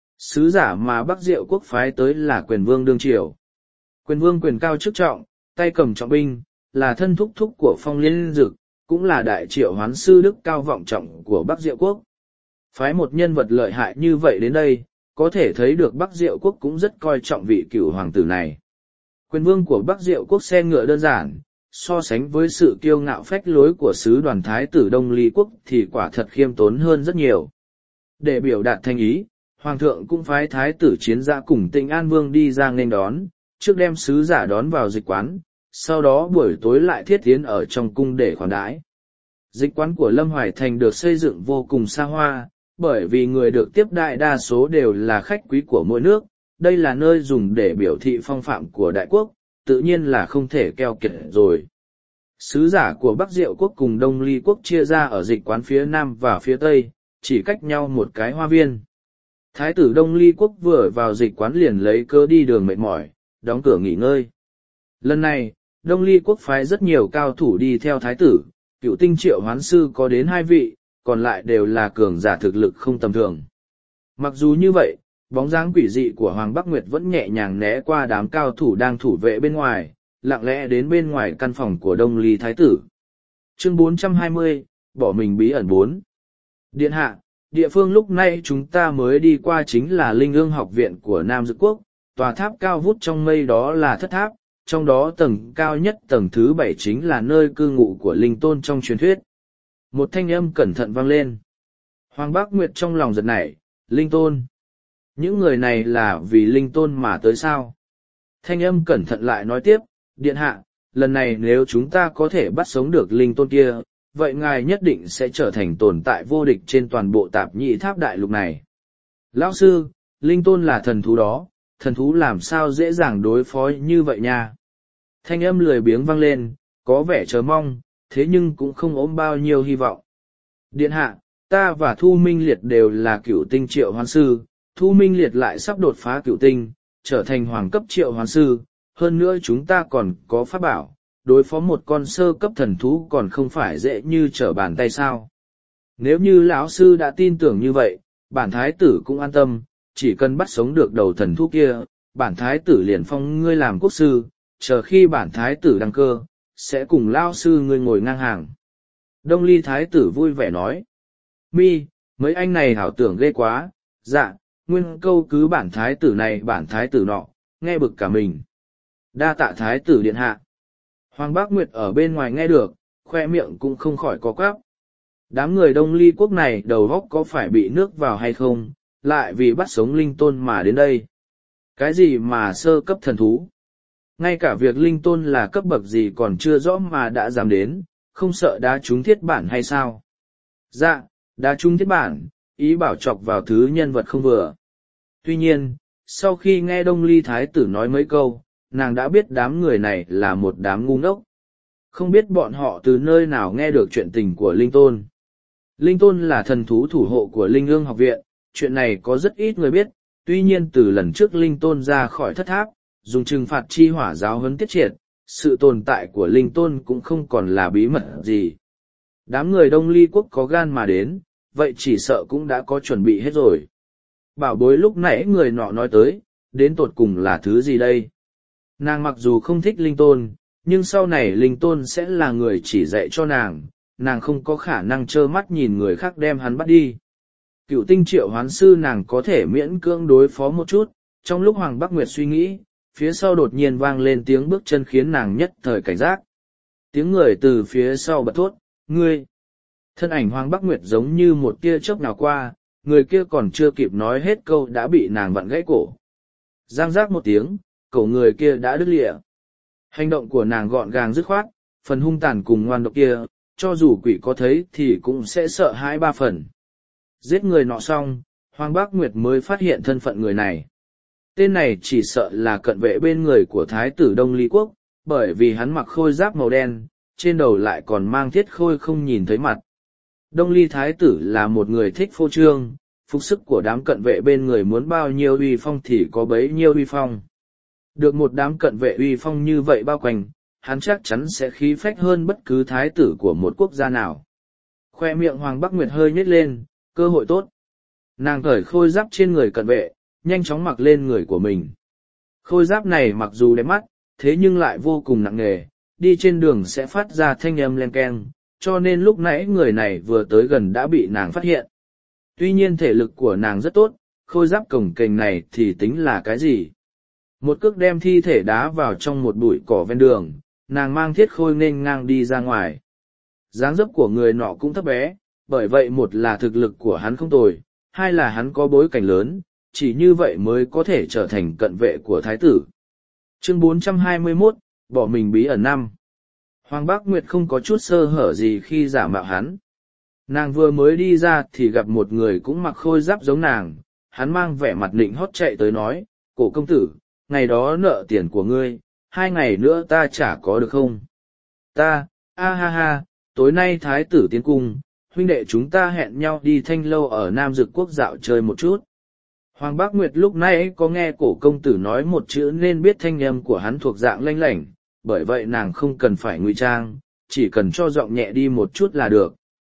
Sứ giả mà Bắc Diệu Quốc phái tới là Quyền Vương đương triều. Quyền Vương quyền cao chức trọng, tay cầm trọng binh, là thân thúc thúc của Phong Liên Dực, cũng là đại triệu hoán sư đức cao vọng trọng của Bắc Diệu Quốc. Phái một nhân vật lợi hại như vậy đến đây, có thể thấy được Bắc Diệu Quốc cũng rất coi trọng vị cửu hoàng tử này. Quyền Vương của Bắc Diệu Quốc xe ngựa đơn giản, so sánh với sự kiêu ngạo phách lối của sứ đoàn thái tử Đông Ly quốc thì quả thật khiêm tốn hơn rất nhiều. Để biểu đạt thành ý, Hoàng thượng cũng phái thái tử Chiến Dã cùng Tịnh An Vương đi ra nghênh đón, trước đem sứ giả đón vào dịch quán, sau đó buổi tối lại thiết tiến ở trong cung để khoản đãi. Dịch quán của Lâm Hoài Thành được xây dựng vô cùng xa hoa, bởi vì người được tiếp đại đa số đều là khách quý của mỗi nước, đây là nơi dùng để biểu thị phong phạm của đại quốc, tự nhiên là không thể keo kiệt rồi. Sứ giả của Bắc Diệu quốc cùng Đông Ly quốc chia ra ở dịch quán phía Nam và phía Tây, chỉ cách nhau một cái hoa viên. Thái tử Đông Ly quốc vừa vào dịch quán liền lấy cớ đi đường mệt mỏi, đóng cửa nghỉ ngơi. Lần này, Đông Ly quốc phái rất nhiều cao thủ đi theo thái tử, Cựu Tinh Triệu Hoán Sư có đến hai vị, còn lại đều là cường giả thực lực không tầm thường. Mặc dù như vậy, bóng dáng quỷ dị của Hoàng Bắc Nguyệt vẫn nhẹ nhàng né qua đám cao thủ đang thủ vệ bên ngoài, lặng lẽ đến bên ngoài căn phòng của Đông Ly Thái tử. Chương bốn trăm hai mươi, bỏ mình bí ẩn bốn. Điện hạ, địa phương lúc này chúng ta mới đi qua chính là Linh Ương học viện của Nam Dực Quốc, tòa tháp cao vút trong mây đó là thất tháp, trong đó tầng cao nhất tầng thứ bảy chính là nơi cư ngụ của Linh Tôn trong truyền thuyết. Một thanh âm cẩn thận vang lên. Hoàng Bắc Nguyệt trong lòng giật nảy, Linh Tôn. Những người này là vì Linh Tôn mà tới sao? Thanh âm cẩn thận lại nói tiếp, điện hạ, lần này nếu chúng ta có thể bắt sống được Linh Tôn kia, vậy ngài nhất định sẽ trở thành tồn tại vô địch trên toàn bộ tạp nhị tháp đại lục này. Lão sư, Linh Tôn là thần thú đó, thần thú làm sao dễ dàng đối phó như vậy nha? Thanh âm lười biếng vang lên, có vẻ chờ mong, thế nhưng cũng không ôm bao nhiêu hy vọng. Điện hạ, ta và Thu Minh Liệt đều là cựu tinh triệu hoán sư, Thu Minh Liệt lại sắp đột phá cựu tinh, trở thành hoàng cấp triệu hoán sư, hơn nữa chúng ta còn có pháp bảo, đối phó một con sơ cấp thần thú còn không phải dễ như trở bàn tay sao. Nếu như lão sư đã tin tưởng như vậy, bản thái tử cũng an tâm, chỉ cần bắt sống được đầu thần thú kia, bản thái tử liền phong ngươi làm quốc sư, chờ khi bản thái tử đăng cơ, sẽ cùng lao sư ngươi ngồi ngang hàng. Đông Ly thái tử vui vẻ nói. Mi, mấy anh này hảo tưởng ghê quá, dạ, nguyên câu cứ bản thái tử này bản thái tử nọ, nghe bực cả mình. Đa tạ thái tử điện hạ. Hoàng Bác Nguyệt ở bên ngoài nghe được, khoe miệng cũng không khỏi có quáp. Đám người Đông Ly quốc này đầu góc có phải bị nước vào hay không, lại vì bắt sống Linh Tôn mà đến đây. Cái gì mà sơ cấp thần thú? Ngay cả việc Linh Tôn là cấp bậc gì còn chưa rõ mà đã dám đến, không sợ đá trúng thiết bản hay sao? Dạ, đá trúng thiết bản, ý bảo chọc vào thứ nhân vật không vừa. Tuy nhiên, sau khi nghe Đông Ly Thái tử nói mấy câu, nàng đã biết đám người này là một đám ngu ngốc. Không biết bọn họ từ nơi nào nghe được chuyện tình của Linh Tôn. Linh Tôn là thần thú thủ hộ của Linh Ương học viện, chuyện này có rất ít người biết, tuy nhiên từ lần trước Linh Tôn ra khỏi thất tháp, dùng trừng phạt chi hỏa giáo huấn tiết triệt, sự tồn tại của Linh Tôn cũng không còn là bí mật gì. Đám người Đông Ly quốc có gan mà đến, vậy chỉ sợ cũng đã có chuẩn bị hết rồi. Bảo bối lúc nãy người nọ nói tới, đến tột cùng là thứ gì đây? Nàng mặc dù không thích Linh Tôn, nhưng sau này Linh Tôn sẽ là người chỉ dạy cho nàng, nàng không có khả năng trơ mắt nhìn người khác đem hắn bắt đi. Cựu tinh triệu hoán sư nàng có thể miễn cưỡng đối phó một chút, trong lúc Hoàng Bắc Nguyệt suy nghĩ, phía sau đột nhiên vang lên tiếng bước chân khiến nàng nhất thời cảnh giác. Tiếng người từ phía sau bật thốt, ngươi! Thân ảnh Hoàng Bắc Nguyệt giống như một tia chớp nào qua, người kia còn chưa kịp nói hết câu đã bị nàng vặn gãy cổ. Giang giác một tiếng, cổ người kia đã đứt lịa. Hành động của nàng gọn gàng dứt khoát, phần hung tàn cùng ngoan độc kia, cho dù quỷ có thấy thì cũng sẽ sợ hãi ba phần. Giết người nọ xong, Hoàng Bác Nguyệt mới phát hiện thân phận người này. Tên này chỉ sợ là cận vệ bên người của Thái tử Đông Ly Quốc, bởi vì hắn mặc khôi giáp màu đen, trên đầu lại còn mang thiết khôi không nhìn thấy mặt. Đông Ly Thái tử là một người thích phô trương, phục sức của đám cận vệ bên người muốn bao nhiêu uy phong thì có bấy nhiêu uy phong. Được một đám cận vệ uy phong như vậy bao quanh, hắn chắc chắn sẽ khí phách hơn bất cứ thái tử của một quốc gia nào. Khoe miệng Hoàng Bắc Nguyệt hơi nhếch lên, cơ hội tốt. Nàng cởi khôi giáp trên người cận vệ, nhanh chóng mặc lên người của mình. Khôi giáp này mặc dù đẹp mắt, thế nhưng lại vô cùng nặng nề, đi trên đường sẽ phát ra thanh âm len keng, cho nên lúc nãy người này vừa tới gần đã bị nàng phát hiện. Tuy nhiên thể lực của nàng rất tốt, khôi giáp cồng kềnh này thì tính là cái gì? Một cước đem thi thể đá vào trong một bụi cỏ ven đường, nàng mang thiết khôi nên ngang đi ra ngoài. Dáng dấp của người nọ cũng thấp bé, bởi vậy một là thực lực của hắn không tồi, hai là hắn có bối cảnh lớn, chỉ như vậy mới có thể trở thành cận vệ của thái tử. Chương bốn trăm hai mươi mốt, bỏ mình bí ẩn năm. Hoàng Bác Nguyệt không có chút sơ hở gì khi giả mạo hắn. Nàng vừa mới đi ra thì gặp một người cũng mặc khôi giáp giống nàng, hắn mang vẻ mặt nịnh hót chạy tới nói, cổ công tử, ngày đó nợ tiền của ngươi, hai ngày nữa ta trả có được không? Ta, a ha ha, tối nay thái tử tiến cung, huynh đệ chúng ta hẹn nhau đi thanh lâu ở Nam Dực Quốc dạo chơi một chút. Hoàng Bác Nguyệt lúc nãy có nghe cổ công tử nói một chữ nên biết thanh âm của hắn thuộc dạng lanh lảnh, bởi vậy nàng không cần phải ngụy trang, chỉ cần cho giọng nhẹ đi một chút là được.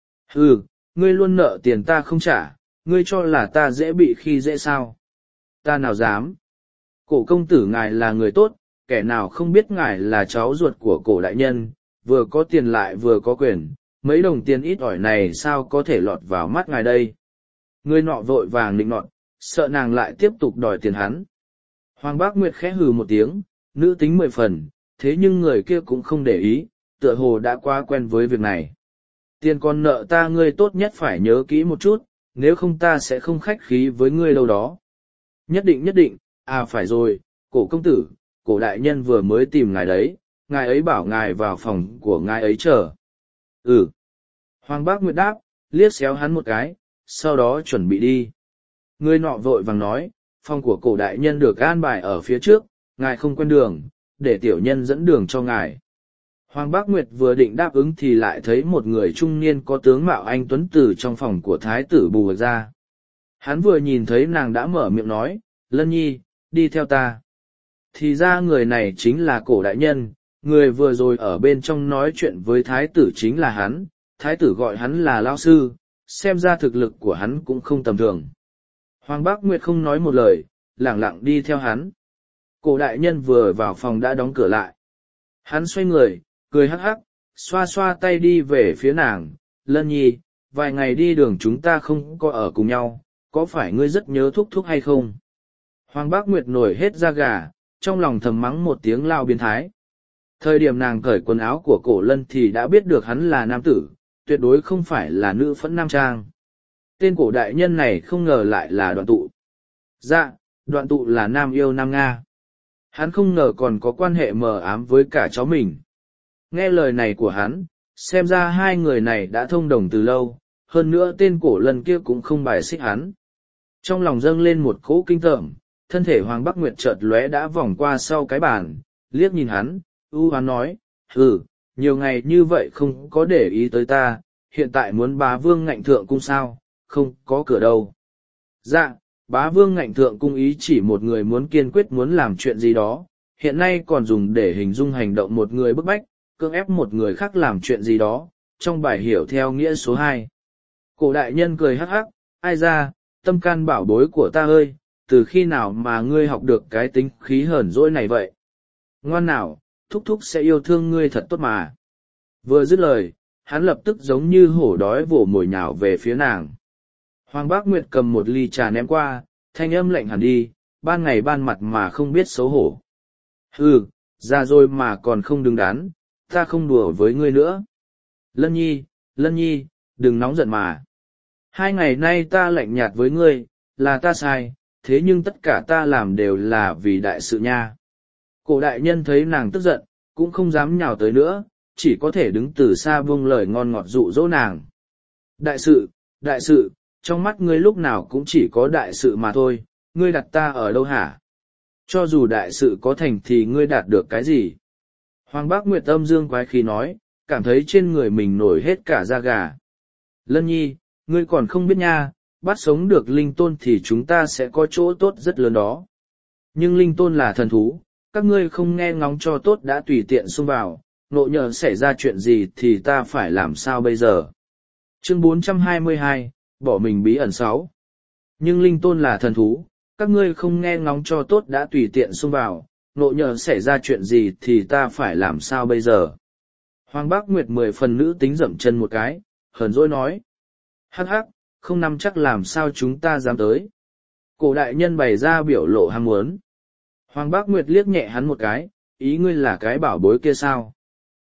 Ừ, ngươi luôn nợ tiền ta không trả, ngươi cho là ta dễ bị khi dễ sao? Ta nào dám? Cổ công tử ngài là người tốt, kẻ nào không biết ngài là cháu ruột của cổ đại nhân, vừa có tiền lại vừa có quyền, mấy đồng tiền ít ỏi này sao có thể lọt vào mắt ngài đây? Người nọ vội vàng định nọt, sợ nàng lại tiếp tục đòi tiền hắn. Hoàng Bác Nguyệt khẽ hừ một tiếng, nữ tính mười phần, thế nhưng người kia cũng không để ý, tựa hồ đã quá quen với việc này. Tiền con nợ ta ngươi tốt nhất phải nhớ kỹ một chút, nếu không ta sẽ không khách khí với ngươi đâu đó. Nhất định nhất định, à phải rồi, cổ công tử, cổ đại nhân vừa mới tìm ngài đấy, ngài ấy bảo ngài vào phòng của ngài ấy chờ. Ừ. Hoàng Bác Nguyệt đáp, liếc xéo hắn một cái, sau đó chuẩn bị đi. Người nọ vội vàng nói, phòng của cổ đại nhân được an bài ở phía trước, ngài không quen đường, để tiểu nhân dẫn đường cho ngài. Hoàng Bác Nguyệt vừa định đáp ứng thì lại thấy một người trung niên có tướng mạo anh tuấn từ trong phòng của thái tử bù ra. Hắn vừa nhìn thấy nàng đã mở miệng nói, Lân Nhi, đi theo ta. Thì ra người này chính là cổ đại nhân, người vừa rồi ở bên trong nói chuyện với thái tử chính là hắn, thái tử gọi hắn là lao sư, xem ra thực lực của hắn cũng không tầm thường. Hoàng Bác Nguyệt không nói một lời, lẳng lặng đi theo hắn. Cổ đại nhân vừa vào phòng đã đóng cửa lại. Hắn xoay người, cười hắc hắc, xoa xoa tay đi về phía nàng, Lân Nhi, vài ngày đi đường chúng ta không có ở cùng nhau, có phải ngươi rất nhớ thúc thúc hay không? Hoàng Bác Nguyệt nổi hết da gà, trong lòng thầm mắng một tiếng lao biến thái. Thời điểm nàng cởi quần áo của cổ lân thì đã biết được hắn là nam tử, tuyệt đối không phải là nữ phẫn nam trang. Tên cổ đại nhân này không ngờ lại là Đoạn Tụ. Dạ, Đoạn Tụ là nam yêu nam Nga. Hắn không ngờ còn có quan hệ mờ ám với cả cháu mình. Nghe lời này của hắn, xem ra hai người này đã thông đồng từ lâu, hơn nữa tên cổ lân kia cũng không bài xích hắn. Trong lòng dâng lên một cỗ kinh tởm, thân thể Hoàng Bắc Nguyệt chợt lóe đã vòng qua sau cái bàn, liếc nhìn hắn, ưu hoán nói, hừ, nhiều ngày như vậy không có để ý tới ta, hiện tại muốn bá vương ngạnh thượng cung sao, không có cửa đâu. Dạ, bá vương ngạnh thượng cung ý chỉ một người muốn kiên quyết muốn làm chuyện gì đó, hiện nay còn dùng để hình dung hành động một người bức bách, cưỡng ép một người khác làm chuyện gì đó, trong bài hiểu theo nghĩa số hai. Cổ đại nhân cười hắc hắc, ai ra, tâm can bảo bối của ta ơi, từ khi nào mà ngươi học được cái tính khí hờn dỗi này vậy? Ngoan nào, thúc thúc sẽ yêu thương ngươi thật tốt mà. Vừa dứt lời, hắn lập tức giống như hổ đói vồ mồi nhào về phía nàng. Hoàng Bác Nguyệt cầm một ly trà ném qua, thanh âm lạnh hẳn đi, ban ngày ban mặt mà không biết xấu hổ. Hừ, ra rồi mà còn không đứng đắn, ta không đùa với ngươi nữa. Lân Nhi, Lân Nhi, đừng nóng giận mà. Hai ngày nay ta lạnh nhạt với ngươi, là ta sai, thế nhưng tất cả ta làm đều là vì đại sự nha. Cổ đại nhân thấy nàng tức giận, cũng không dám nhào tới nữa, chỉ có thể đứng từ xa buông lời ngon ngọt dụ dỗ nàng. Đại sự, đại sự, trong mắt ngươi lúc nào cũng chỉ có đại sự mà thôi, ngươi đặt ta ở đâu hả? Cho dù đại sự có thành thì ngươi đạt được cái gì? Hoàng Bác Nguyệt âm dương quái khí nói, cảm thấy trên người mình nổi hết cả da gà. Lân Nhi, ngươi còn không biết nha, bắt sống được linh tôn thì chúng ta sẽ có chỗ tốt rất lớn đó. Nhưng linh tôn là thần thú, các ngươi không nghe ngóng cho tốt đã tùy tiện xông vào, nộ nhờ xảy ra chuyện gì thì ta phải làm sao bây giờ? Chương bốn trăm hai mươi hai, bỏ mình bí ẩn sáu. Nhưng linh tôn là thần thú, các ngươi không nghe ngóng cho tốt đã tùy tiện xông vào, nộ nhờ xảy ra chuyện gì thì ta phải làm sao bây giờ? Hoàng Bác Nguyệt mười phần nữ tính dậm chân một cái, hờn dỗi nói. Hắc hắc, không nắm chắc làm sao chúng ta dám tới. Cổ đại nhân bày ra biểu lộ ham muốn. Hoàng Bác Nguyệt liếc nhẹ hắn một cái, ý ngươi là cái bảo bối kia sao?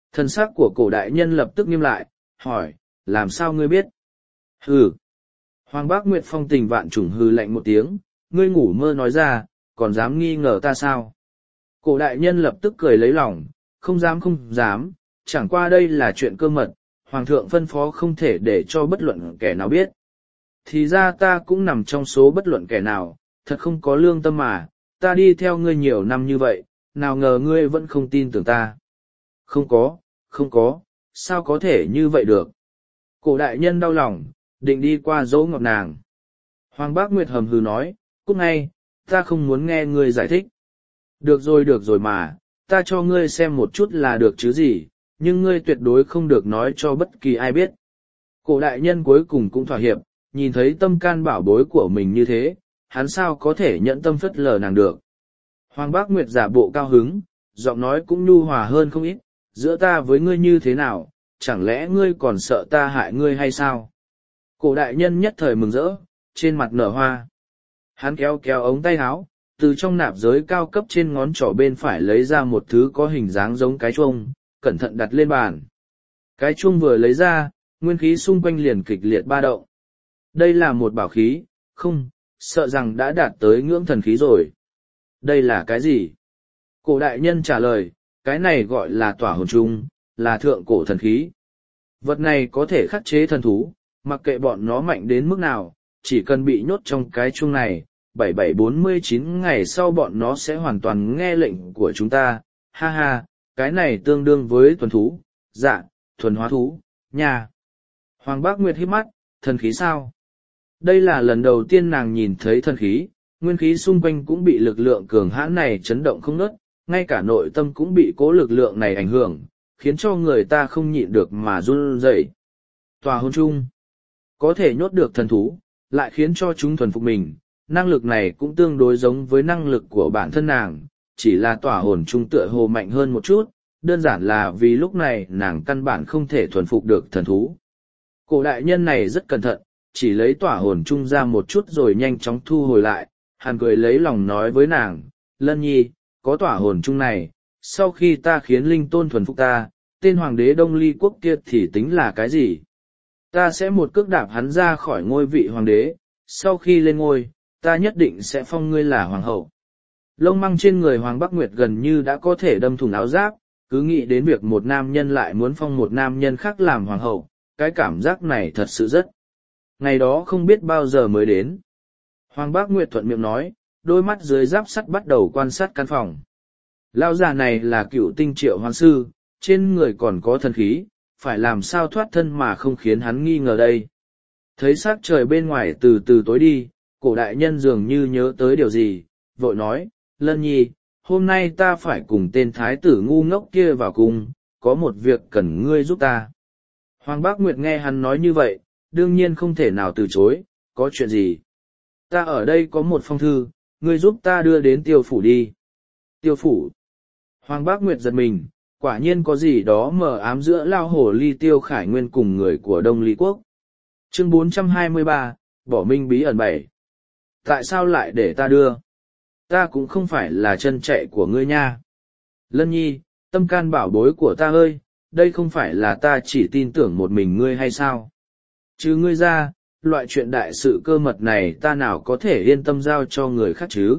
Thần sắc của cổ đại nhân lập tức nghiêm lại, hỏi, làm sao ngươi biết? Hừ. Hoàng Bác Nguyệt phong tình vạn trùng hừ lạnh một tiếng, ngươi ngủ mơ nói ra, còn dám nghi ngờ ta sao? Cổ đại nhân lập tức cười lấy lòng, không dám không dám, chẳng qua đây là chuyện cơ mật, Hoàng thượng phân phó không thể để cho bất luận kẻ nào biết. Thì ra ta cũng nằm trong số bất luận kẻ nào, thật không có lương tâm mà, ta đi theo ngươi nhiều năm như vậy, nào ngờ ngươi vẫn không tin tưởng ta. Không có, không có, sao có thể như vậy được? Cổ đại nhân đau lòng, định đi qua dỗ ngọt nàng. Hoàng Bác Nguyệt hầm hừ nói, cút ngay, ta không muốn nghe ngươi giải thích. Được rồi được rồi mà, ta cho ngươi xem một chút là được chứ gì, nhưng ngươi tuyệt đối không được nói cho bất kỳ ai biết. Cổ đại nhân cuối cùng cũng thỏa hiệp, nhìn thấy tâm can bảo bối của mình như thế, hắn sao có thể nhẫn tâm phất lờ nàng được. Hoàng Bác Nguyệt giả bộ cao hứng, giọng nói cũng nhu hòa hơn không ít, giữa ta với ngươi như thế nào, chẳng lẽ ngươi còn sợ ta hại ngươi hay sao? Cổ đại nhân nhất thời mừng rỡ, trên mặt nở hoa. Hắn kéo kéo ống tay áo, từ trong nạp giới cao cấp trên ngón trỏ bên phải lấy ra một thứ có hình dáng giống cái chuông, cẩn thận đặt lên bàn. Cái chuông vừa lấy ra, nguyên khí xung quanh liền kịch liệt ba động. Đây là một bảo khí, không, sợ rằng đã đạt tới ngưỡng thần khí rồi. Đây là cái gì? Cổ đại nhân trả lời, cái này gọi là tỏa hồn trung, là thượng cổ thần khí. Vật này có thể khắc chế thần thú, mặc kệ bọn nó mạnh đến mức nào, chỉ cần bị nhốt trong cái chuông này, bảy bảy bốn mươi chín ngày sau bọn nó sẽ hoàn toàn nghe lệnh của chúng ta. Ha ha, cái này tương đương với thuần thú, dạ, thuần hóa thú, nha. Hoàng Bác Nguyệt hít mắt, thần khí sao? Đây là lần đầu tiên nàng nhìn thấy thần khí, nguyên khí xung quanh cũng bị lực lượng cường hãn này chấn động không ngớt, ngay cả nội tâm cũng bị cố lực lượng này ảnh hưởng, khiến cho người ta không nhịn được mà run rẩy. Tòa hồn chung, có thể nhốt được thần thú, lại khiến cho chúng thuần phục mình, năng lực này cũng tương đối giống với năng lực của bản thân nàng, chỉ là tỏa hồn chung tựa hồ mạnh hơn một chút, đơn giản là vì lúc này nàng căn bản không thể thuần phục được thần thú. Cổ đại nhân này rất cẩn thận, chỉ lấy tỏa hồn chung ra một chút rồi nhanh chóng thu hồi lại, hàn cười lấy lòng nói với nàng, Lân Nhi, có tỏa hồn chung này, sau khi ta khiến linh tôn thuần phục ta, tên hoàng đế Đông Ly quốc kia thì tính là cái gì? Ta sẽ một cước đạp hắn ra khỏi ngôi vị hoàng đế, sau khi lên ngôi, ta nhất định sẽ phong ngươi là hoàng hậu. Lông măng trên người Hoàng Bắc Nguyệt gần như đã có thể đâm thủng áo giáp, cứ nghĩ đến việc một nam nhân lại muốn phong một nam nhân khác làm hoàng hậu, cái cảm giác này thật sự rất. Ngày đó không biết bao giờ mới đến. Hoàng Bác Nguyệt thuận miệng nói, đôi mắt dưới giáp sắt bắt đầu quan sát căn phòng. Lão già này là cựu tinh triệu hoán sư, trên người còn có thần khí, phải làm sao thoát thân mà không khiến hắn nghi ngờ đây. Thấy sắc trời bên ngoài từ từ tối đi, cổ đại nhân dường như nhớ tới điều gì, vội nói, Lân Nhi, hôm nay ta phải cùng tên thái tử ngu ngốc kia vào cung, có một việc cần ngươi giúp ta. Hoàng Bác Nguyệt nghe hắn nói như vậy, đương nhiên không thể nào từ chối, có chuyện gì? Ta ở đây có một phong thư, ngươi giúp ta đưa đến tiêu phủ đi. Tiêu phủ. Hoàng Bác Nguyệt giật mình, quả nhiên có gì đó mờ ám giữa lao hổ ly Tiêu Khải Nguyên cùng người của Đông Ly Quốc. Chương bốn trăm hai mươi ba, bỏ minh bí ẩn bảy. Tại sao lại để ta đưa? Ta cũng không phải là chân chạy của ngươi nha. Lân Nhi, tâm can bảo bối của ta ơi, đây không phải là ta chỉ tin tưởng một mình ngươi hay sao? Chứ ngươi ra, loại chuyện đại sự cơ mật này ta nào có thể yên tâm giao cho người khác chứ?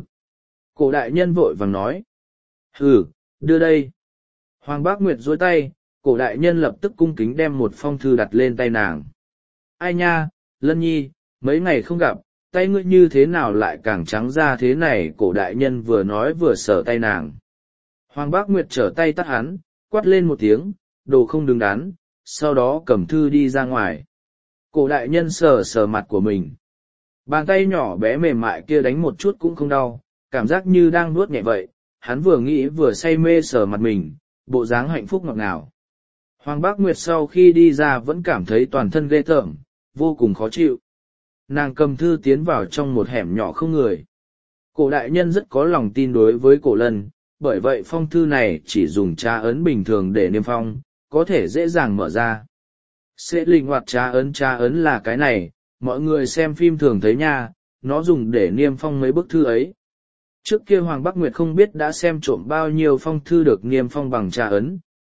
Cổ đại nhân vội vàng nói. Hừ, đưa đây. Hoàng Bác Nguyệt dối tay, cổ đại nhân lập tức cung kính đem một phong thư đặt lên tay nàng. Ai nha, Lân Nhi, mấy ngày không gặp, tay ngươi như thế nào lại càng trắng ra thế này? Cổ đại nhân vừa nói vừa sờ tay nàng. Hoàng Bác Nguyệt trở tay tắt hắn, quát lên một tiếng, đồ không đứng đắn, sau đó cầm thư đi ra ngoài. Cổ đại nhân sờ sờ mặt của mình. Bàn tay nhỏ bé mềm mại kia đánh một chút cũng không đau, cảm giác như đang nuốt nhẹ vậy. Hắn vừa nghĩ vừa say mê sờ mặt mình, bộ dáng hạnh phúc ngọt ngào. Hoàng Bác Nguyệt sau khi đi ra vẫn cảm thấy toàn thân ghê tởm, vô cùng khó chịu. Nàng cầm thư tiến vào trong một hẻm nhỏ không người. Cổ đại nhân rất có lòng tin đối với cổ Lân, bởi vậy phong thư này chỉ dùng trá ấn bình thường để niêm phong, có thể dễ dàng mở ra. Sẽ linh hoạt trá ấn trá ấn là cái này, mọi người xem phim thường thấy nha, nó dùng để niêm phong mấy bức thư ấy. Trước kia Hoàng Bắc Nguyệt không biết đã xem trộm bao nhiêu phong thư được niêm phong bằng trá ấn,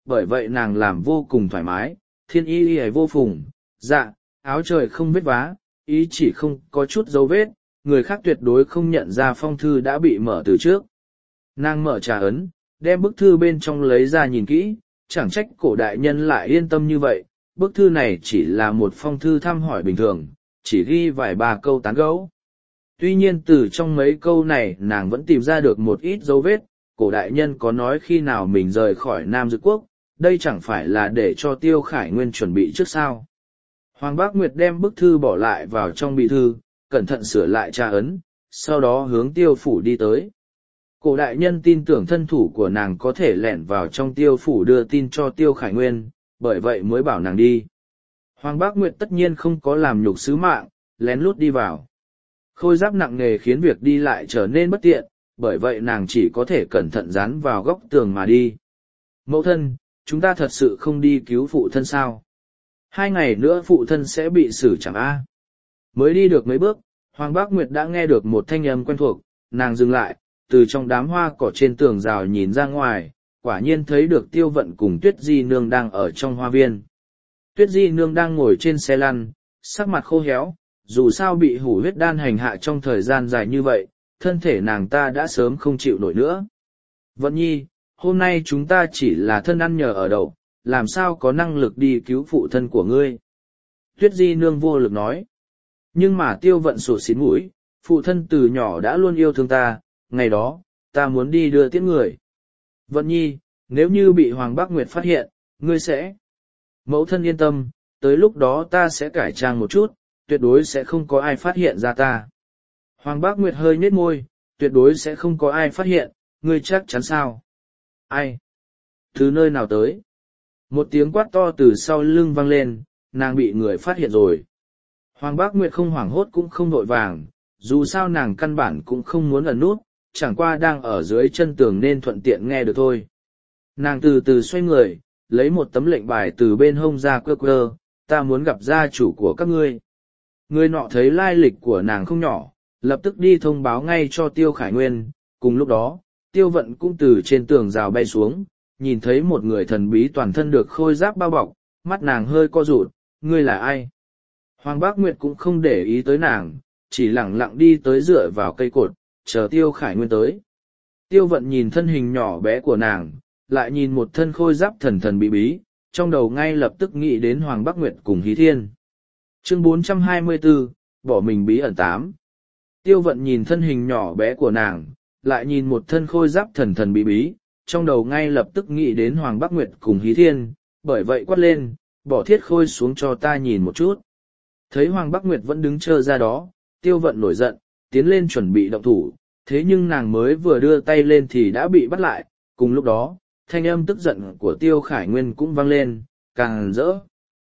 bởi vậy nàng làm vô cùng thoải mái, thiên y y vô phùng, dạ, áo trời không vết vá, ý chỉ không có chút dấu vết, người khác tuyệt đối không nhận ra phong thư đã bị mở từ trước. Nàng mở trà ấn, đem bức thư bên trong lấy ra nhìn kỹ, chẳng trách cổ đại nhân lại yên tâm như vậy, bức thư này chỉ là một phong thư thăm hỏi bình thường, chỉ ghi vài ba câu tán gẫu. Tuy nhiên từ trong mấy câu này nàng vẫn tìm ra được một ít dấu vết, cổ đại nhân có nói khi nào mình rời khỏi Nam Dực Quốc, đây chẳng phải là để cho Tiêu Khải Nguyên chuẩn bị trước sao. Hoàng Bác Nguyệt đem bức thư bỏ lại vào trong bì thư, cẩn thận sửa lại tra ấn, sau đó hướng Tiêu phủ đi tới. Cổ đại nhân tin tưởng thân thủ của nàng có thể lẻn vào trong Tiêu phủ đưa tin cho Tiêu Khải Nguyên, bởi vậy mới bảo nàng đi. Hoàng Bác Nguyệt tất nhiên không có làm nhục sứ mạng, lén lút đi vào. Khôi giáp nặng nề khiến việc đi lại trở nên bất tiện, bởi vậy nàng chỉ có thể cẩn thận dán vào góc tường mà đi. Mẫu thân, chúng ta thật sự không đi cứu phụ thân sao? Hai ngày nữa phụ thân sẽ bị xử chẳng a. Mới đi được mấy bước, Hoàng Bác Nguyệt đã nghe được một thanh âm quen thuộc, nàng dừng lại, từ trong đám hoa cỏ trên tường rào nhìn ra ngoài, quả nhiên thấy được Tiêu Vận cùng Tuyết Di Nương đang ở trong hoa viên. Tuyết Di Nương đang ngồi trên xe lăn, sắc mặt khô héo, dù sao bị hủ huyết đan hành hạ trong thời gian dài như vậy, thân thể nàng ta đã sớm không chịu nổi nữa. Vận Nhi, hôm nay chúng ta chỉ là thân ăn nhờ ở đậu, làm sao có năng lực đi cứu phụ thân của ngươi? Tuyết Di Nương vô lực nói. Nhưng mà Tiêu Vận sụt xín mũi, phụ thân từ nhỏ đã luôn yêu thương ta, ngày đó, ta muốn đi đưa tiễn người. Vận Nhi, nếu như bị Hoàng Bác Nguyệt phát hiện, ngươi sẽ... Mẫu thân yên tâm, tới lúc đó ta sẽ cải trang một chút, tuyệt đối sẽ không có ai phát hiện ra ta. Hoàng Bác Nguyệt hơi nhếch môi, tuyệt đối sẽ không có ai phát hiện, ngươi chắc chắn sao? Ai? Từ nơi nào tới? Một tiếng quát to từ sau lưng vang lên, nàng bị người phát hiện rồi. Hoàng Bác Nguyệt không hoảng hốt cũng không vội vàng, dù sao nàng căn bản cũng không muốn ẩn nút, chẳng qua đang ở dưới chân tường nên thuận tiện nghe được thôi. Nàng từ từ xoay người, lấy một tấm lệnh bài từ bên hông ra quơ quơ, ta muốn gặp gia chủ của các ngươi. Người nọ thấy lai lịch của nàng không nhỏ, lập tức đi thông báo ngay cho Tiêu Khải Nguyên, cùng lúc đó, Tiêu Vận cũng từ trên tường rào bay xuống, nhìn thấy một người thần bí toàn thân được khôi giáp bao bọc, mắt nàng hơi co rụt, ngươi là ai? Hoàng Bác Nguyệt cũng không để ý tới nàng, chỉ lẳng lặng đi tới dựa vào cây cột, chờ Tiêu Khải Nguyên tới. Tiêu Vận nhìn thân hình nhỏ bé của nàng, lại nhìn một thân khôi giáp thần thần bí bí, trong đầu ngay lập tức nghĩ đến Hoàng Bác Nguyệt cùng Hí Thiên. Chương bốn trăm hai mươi bốn, bỏ mình bí ẩn tám. Tiêu Vận nhìn thân hình nhỏ bé của nàng, lại nhìn một thân khôi giáp thần thần bí bí, trong đầu ngay lập tức nghĩ đến Hoàng Bác Nguyệt cùng Hí Thiên, bởi vậy quát lên, bỏ thiết khôi xuống cho ta nhìn một chút. Thấy Hoàng Bác Nguyệt vẫn đứng chờ ra đó, Tiêu Vận nổi giận, tiến lên chuẩn bị động thủ, thế nhưng nàng mới vừa đưa tay lên thì đã bị bắt lại, cùng lúc đó, thanh âm tức giận của Tiêu Khải Nguyên cũng vang lên, càng rỡ.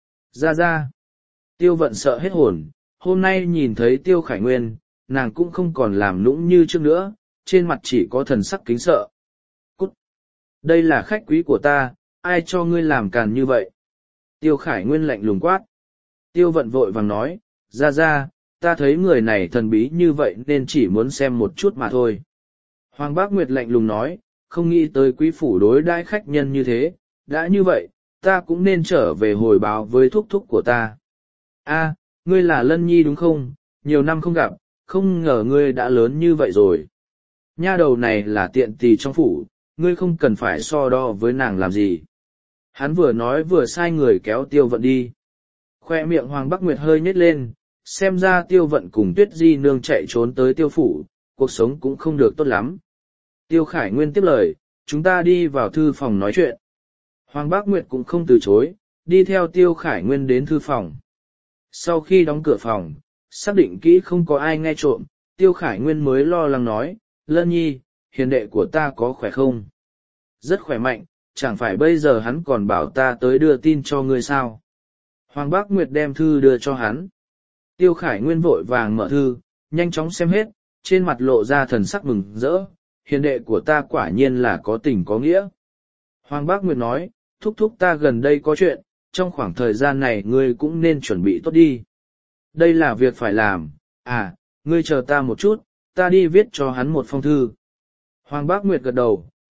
Ra ra. Tiêu Vận sợ hết hồn, hôm nay nhìn thấy Tiêu Khải Nguyên, nàng cũng không còn làm nũng như trước nữa, trên mặt chỉ có thần sắc kính sợ. Cút! Đây là khách quý của ta, ai cho ngươi làm càn như vậy? Tiêu Khải Nguyên lạnh lùng quát. Tiêu Vận vội vàng nói, ra ra, ta thấy người này thần bí như vậy nên chỉ muốn xem một chút mà thôi. Hoàng Bác Nguyệt lạnh lùng nói, không nghĩ tới quý phủ đối đãi khách nhân như thế, đã như vậy, ta cũng nên trở về hồi báo với thúc thúc của ta. A, ngươi là Lân Nhi đúng không? Nhiều năm không gặp, không ngờ ngươi đã lớn như vậy rồi. Nha đầu này là tiện tỳ trong phủ, ngươi không cần phải so đo với nàng làm gì. Hắn vừa nói vừa sai người kéo Tiêu Vận đi. Khoe miệng Hoàng Bác Nguyệt hơi nhếch lên, xem ra Tiêu Vận cùng Tuyết Di Nương chạy trốn tới Tiêu phủ, cuộc sống cũng không được tốt lắm. Tiêu Khải Nguyên tiếp lời, chúng ta đi vào thư phòng nói chuyện. Hoàng Bác Nguyệt cũng không từ chối, đi theo Tiêu Khải Nguyên đến thư phòng. Sau khi đóng cửa phòng, xác định kỹ không có ai nghe trộm, Tiêu Khải Nguyên mới lo lắng nói, Lân Nhi, hiền đệ của ta có khỏe không? Rất khỏe mạnh, chẳng phải bây giờ hắn còn bảo ta tới đưa tin cho ngươi sao? Hoàng Bác Nguyệt đem thư đưa cho hắn. Tiêu Khải Nguyên vội vàng mở thư, nhanh chóng xem hết, trên mặt lộ ra thần sắc mừng rỡ, hiền đệ của ta quả nhiên là có tình có nghĩa. Hoàng Bác Nguyệt nói, thúc thúc ta gần đây có chuyện, trong khoảng thời gian này ngươi cũng nên chuẩn bị tốt đi. Đây là việc phải làm, à, ngươi chờ ta một chút, ta đi viết cho hắn một phong thư. Hoàng Bác Nguyệt gật đầu,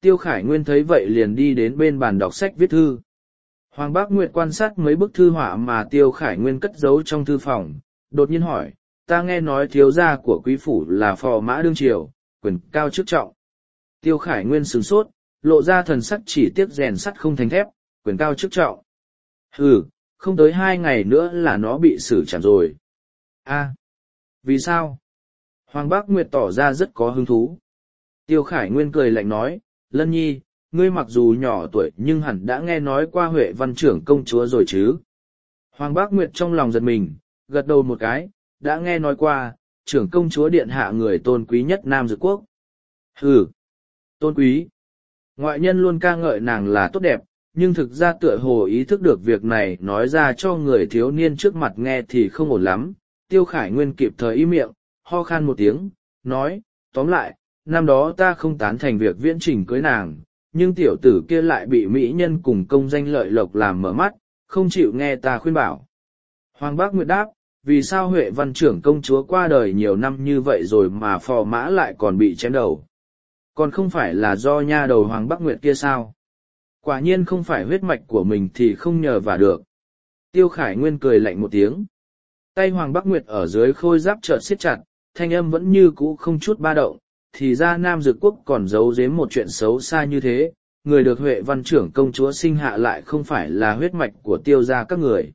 Tiêu Khải Nguyên thấy vậy liền đi đến bên bàn đọc sách viết thư. Hoàng Bác Nguyệt quan sát mấy bức thư họa mà Tiêu Khải Nguyên cất giấu trong thư phòng, đột nhiên hỏi, ta nghe nói thiếu gia của quý phủ là phò mã đương triều, quyền cao chức trọng. Tiêu Khải Nguyên sửng sốt, lộ ra thần sắc chỉ tiếc rèn sắt không thành thép, quyền cao chức trọng. Hừ, không tới hai ngày nữa là nó bị xử trảm rồi. A, vì sao? Hoàng Bác Nguyệt tỏ ra rất có hứng thú. Tiêu Khải Nguyên cười lạnh nói, Lân Nhi, ngươi mặc dù nhỏ tuổi nhưng hẳn đã nghe nói qua Huệ Văn trưởng công chúa rồi chứ. Hoàng Bác Nguyệt trong lòng giật mình, gật đầu một cái, đã nghe nói qua, trưởng công chúa điện hạ người tôn quý nhất Nam Dược Quốc. Hừ, tôn quý. Ngoại nhân luôn ca ngợi nàng là tốt đẹp, nhưng thực ra tựa hồ ý thức được việc này nói ra cho người thiếu niên trước mặt nghe thì không ổn lắm. Tiêu Khải Nguyên kịp thời im miệng, ho khan một tiếng, nói, tóm lại, năm đó ta không tán thành việc viễn trình cưới nàng, nhưng tiểu tử kia lại bị mỹ nhân cùng công danh lợi lộc làm mở mắt, không chịu nghe ta khuyên bảo. Hoàng Bác Nguyệt đáp, vì sao Huệ Văn trưởng công chúa qua đời nhiều năm như vậy rồi mà phò mã lại còn bị chém đầu? Còn không phải là do nha đầu Hoàng Bác Nguyệt kia sao? Quả nhiên không phải huyết mạch của mình thì không nhờ vả được. Tiêu Khải Nguyên cười lạnh một tiếng. Tay Hoàng Bác Nguyệt ở dưới khôi giáp chợt siết chặt, thanh âm vẫn như cũ không chút ba động, thì ra Nam Dược Quốc còn giấu giếm một chuyện xấu xa như thế, người được Huệ Văn trưởng công chúa sinh hạ lại không phải là huyết mạch của tiêu gia các người.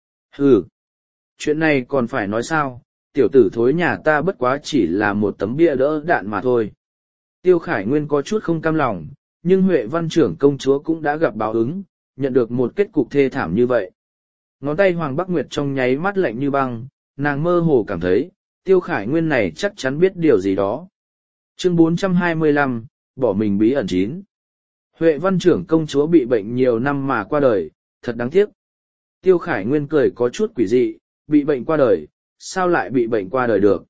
Hừ, chuyện này còn phải nói sao, tiểu tử thối nhà ta bất quá chỉ là một tấm bia đỡ đạn mà thôi. Tiêu Khải Nguyên có chút không cam lòng, nhưng Huệ Văn trưởng công chúa cũng đã gặp báo ứng, nhận được một kết cục thê thảm như vậy. Ngón tay Hoàng Bác Nguyệt trong nháy mắt lạnh như băng, nàng mơ hồ cảm thấy, Tiêu Khải Nguyên này chắc chắn biết điều gì đó. Chương bốn trăm hai mươi lăm, bỏ mình bí ẩn chín. Huệ Văn trưởng công chúa bị bệnh nhiều năm mà qua đời, thật đáng tiếc. Tiêu Khải Nguyên cười có chút quỷ dị, bị bệnh qua đời, sao lại bị bệnh qua đời được?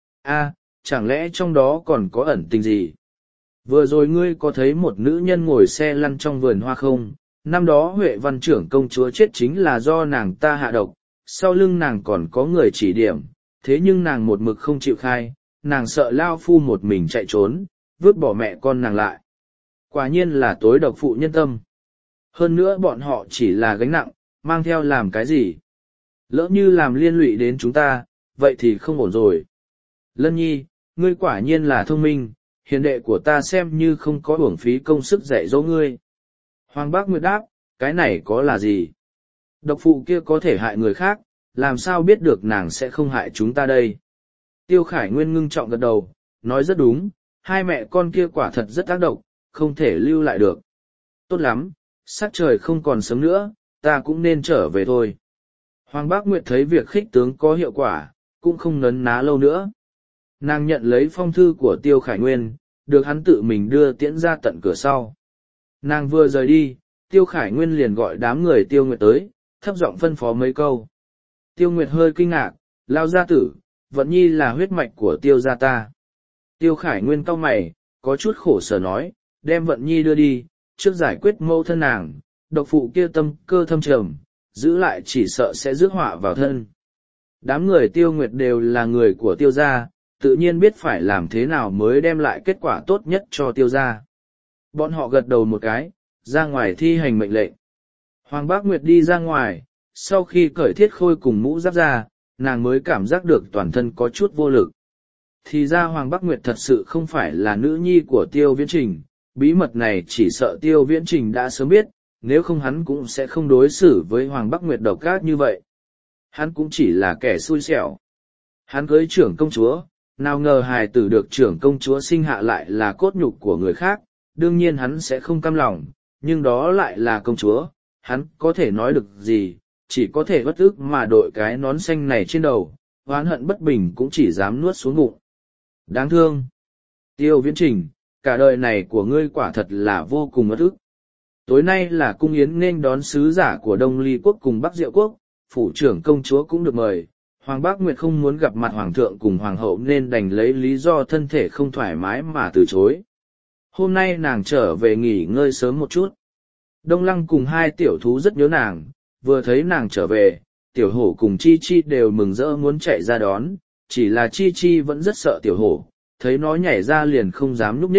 A, chẳng lẽ trong đó còn có ẩn tình gì? Vừa rồi ngươi có thấy một nữ nhân ngồi xe lăn trong vườn hoa không? Năm đó Huệ Văn trưởng công chúa chết chính là do nàng ta hạ độc, sau lưng nàng còn có người chỉ điểm, thế nhưng nàng một mực không chịu khai, nàng sợ lao phu một mình chạy trốn, vứt bỏ mẹ con nàng lại. Quả nhiên là tối độc phụ nhân tâm. Hơn nữa bọn họ chỉ là gánh nặng, mang theo làm cái gì? Lỡ như làm liên lụy đến chúng ta, vậy thì không ổn rồi. Lân Nhi, ngươi quả nhiên là thông minh, hiền đệ của ta xem như không có uổng phí công sức dạy dỗ ngươi. Hoàng Bác Nguyệt đáp, cái này có là gì? Độc phụ kia có thể hại người khác, làm sao biết được nàng sẽ không hại chúng ta đây? Tiêu Khải Nguyên ngưng trọng gật đầu, nói rất đúng, hai mẹ con kia quả thật rất ác độc, không thể lưu lại được. Tốt lắm, sắc trời không còn sớm nữa, ta cũng nên trở về thôi. Hoàng Bác Nguyệt thấy việc khích tướng có hiệu quả, cũng không nấn ná lâu nữa. Nàng nhận lấy phong thư của Tiêu Khải Nguyên, được hắn tự mình đưa tiễn ra tận cửa sau. Nàng vừa rời đi, Tiêu Khải Nguyên liền gọi đám người Tiêu Nguyệt tới, thấp giọng phân phó mấy câu. Tiêu Nguyệt hơi kinh ngạc, lao gia tử, Vận Nhi là huyết mạch của Tiêu gia ta. Tiêu Khải Nguyên cau mày, có chút khổ sở nói, đem Vận Nhi đưa đi, trước giải quyết mâu thân nàng, độc phụ kia tâm cơ thâm trầm, giữ lại chỉ sợ sẽ rước họa vào thân. Đám người Tiêu Nguyệt đều là người của Tiêu gia, tự nhiên biết phải làm thế nào mới đem lại kết quả tốt nhất cho Tiêu gia. Bọn họ gật đầu một cái, ra ngoài thi hành mệnh lệnh. Hoàng Bác Nguyệt đi ra ngoài, sau khi cởi thiết khôi cùng mũ giáp ra, nàng mới cảm giác được toàn thân có chút vô lực. Thì ra Hoàng Bác Nguyệt thật sự không phải là nữ nhi của Tiêu Viễn Trình, bí mật này chỉ sợ Tiêu Viễn Trình đã sớm biết, nếu không hắn cũng sẽ không đối xử với Hoàng Bác Nguyệt độc ác như vậy. Hắn cũng chỉ là kẻ xui xẻo. Hắn cưới trưởng công chúa, nào ngờ hài tử được trưởng công chúa sinh hạ lại là cốt nhục của người khác, đương nhiên hắn sẽ không cam lòng, nhưng đó lại là công chúa, hắn có thể nói được gì, chỉ có thể bất ức mà đội cái nón xanh này trên đầu, oán hận bất bình cũng chỉ dám nuốt xuống bụng. Đáng thương. Tiêu Viễn Trình, cả đời này của ngươi quả thật là vô cùng bất ức. Tối nay là cung yến nên đón sứ giả của Đông Ly Quốc cùng Bắc Diệu Quốc, phủ trưởng công chúa cũng được mời. Hoàng Bác Nguyệt không muốn gặp mặt Hoàng thượng cùng Hoàng hậu nên đành lấy lý do thân thể không thoải mái mà từ chối. Hôm nay nàng trở về nghỉ ngơi sớm một chút. Đông Lăng cùng hai tiểu thú rất nhớ nàng, vừa thấy nàng trở về, tiểu hổ cùng Chi Chi đều mừng rỡ muốn chạy ra đón, chỉ là Chi Chi vẫn rất sợ tiểu hổ, thấy nó nhảy ra liền không dám núp ních,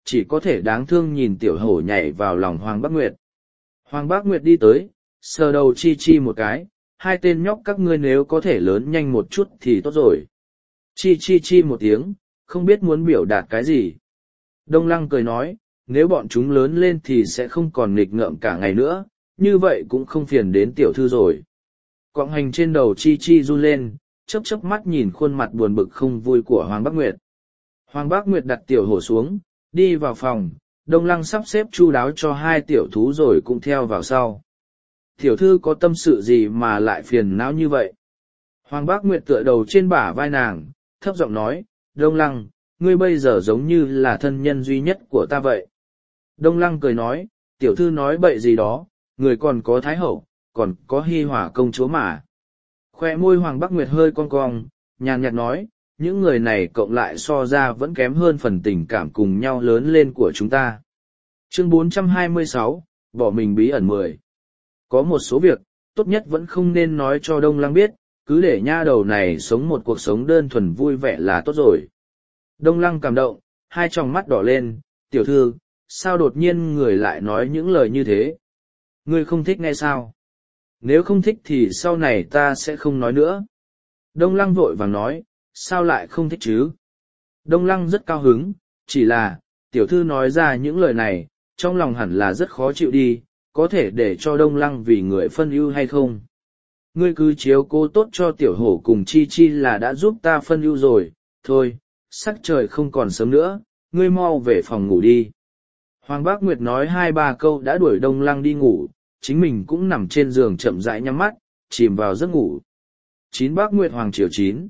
chỉ có thể đáng thương nhìn tiểu hổ nhảy vào lòng Hoàng Bác Nguyệt. Hoàng Bác Nguyệt đi tới, sờ đầu Chi Chi một cái, hai tên nhóc các ngươi nếu có thể lớn nhanh một chút thì tốt rồi. Chi Chi Chi một tiếng, không biết muốn biểu đạt cái gì. Đông Lăng cười nói, nếu bọn chúng lớn lên thì sẽ không còn nghịch ngợm cả ngày nữa, như vậy cũng không phiền đến tiểu thư rồi. Quọng hành trên đầu Chi Chi run lên, chớp chớp mắt nhìn khuôn mặt buồn bực không vui của Hoàng Bác Nguyệt. Hoàng Bác Nguyệt đặt tiểu hổ xuống, đi vào phòng, Đông Lăng sắp xếp chu đáo cho hai tiểu thú rồi cũng theo vào sau. Tiểu thư có tâm sự gì mà lại phiền não như vậy? Hoàng Bác Nguyệt tựa đầu trên bả vai nàng, thấp giọng nói, Đông Lăng, ngươi bây giờ giống như là thân nhân duy nhất của ta vậy. Đông Lăng cười nói, tiểu thư nói bậy gì đó, người còn có Thái Hậu, còn có Hi Hỏa công chúa mà. Khoe môi Hoàng Bác Nguyệt hơi cong cong, nhàn nhạt nói, những người này cộng lại so ra vẫn kém hơn phần tình cảm cùng nhau lớn lên của chúng ta. Chương bốn trăm hai mươi sáu, bỏ mình bí ẩn mười. Có một số việc, tốt nhất vẫn không nên nói cho Đông Lăng biết, cứ để nha đầu này sống một cuộc sống đơn thuần vui vẻ là tốt rồi. Đông Lăng cảm động, hai tròng mắt đỏ lên, tiểu thư, sao đột nhiên người lại nói những lời như thế? Ngươi không thích nghe sao? Nếu không thích thì sau này ta sẽ không nói nữa. Đông Lăng vội vàng nói, sao lại không thích chứ? Đông Lăng rất cao hứng, chỉ là, tiểu thư nói ra những lời này, trong lòng hẳn là rất khó chịu đi, có thể để cho Đông Lăng vì người phân ưu hay không? Ngươi cứ chiếu cố tốt cho tiểu hổ cùng Chi Chi là đã giúp ta phân ưu rồi, thôi, sắc trời không còn sớm nữa, ngươi mau về phòng ngủ đi. Hoàng Bác Nguyệt nói hai ba câu đã đuổi Đông Lăng đi ngủ, chính mình cũng nằm trên giường chậm rãi nhắm mắt, chìm vào giấc ngủ. Chín Bác Nguyệt Hoàng Triều chín.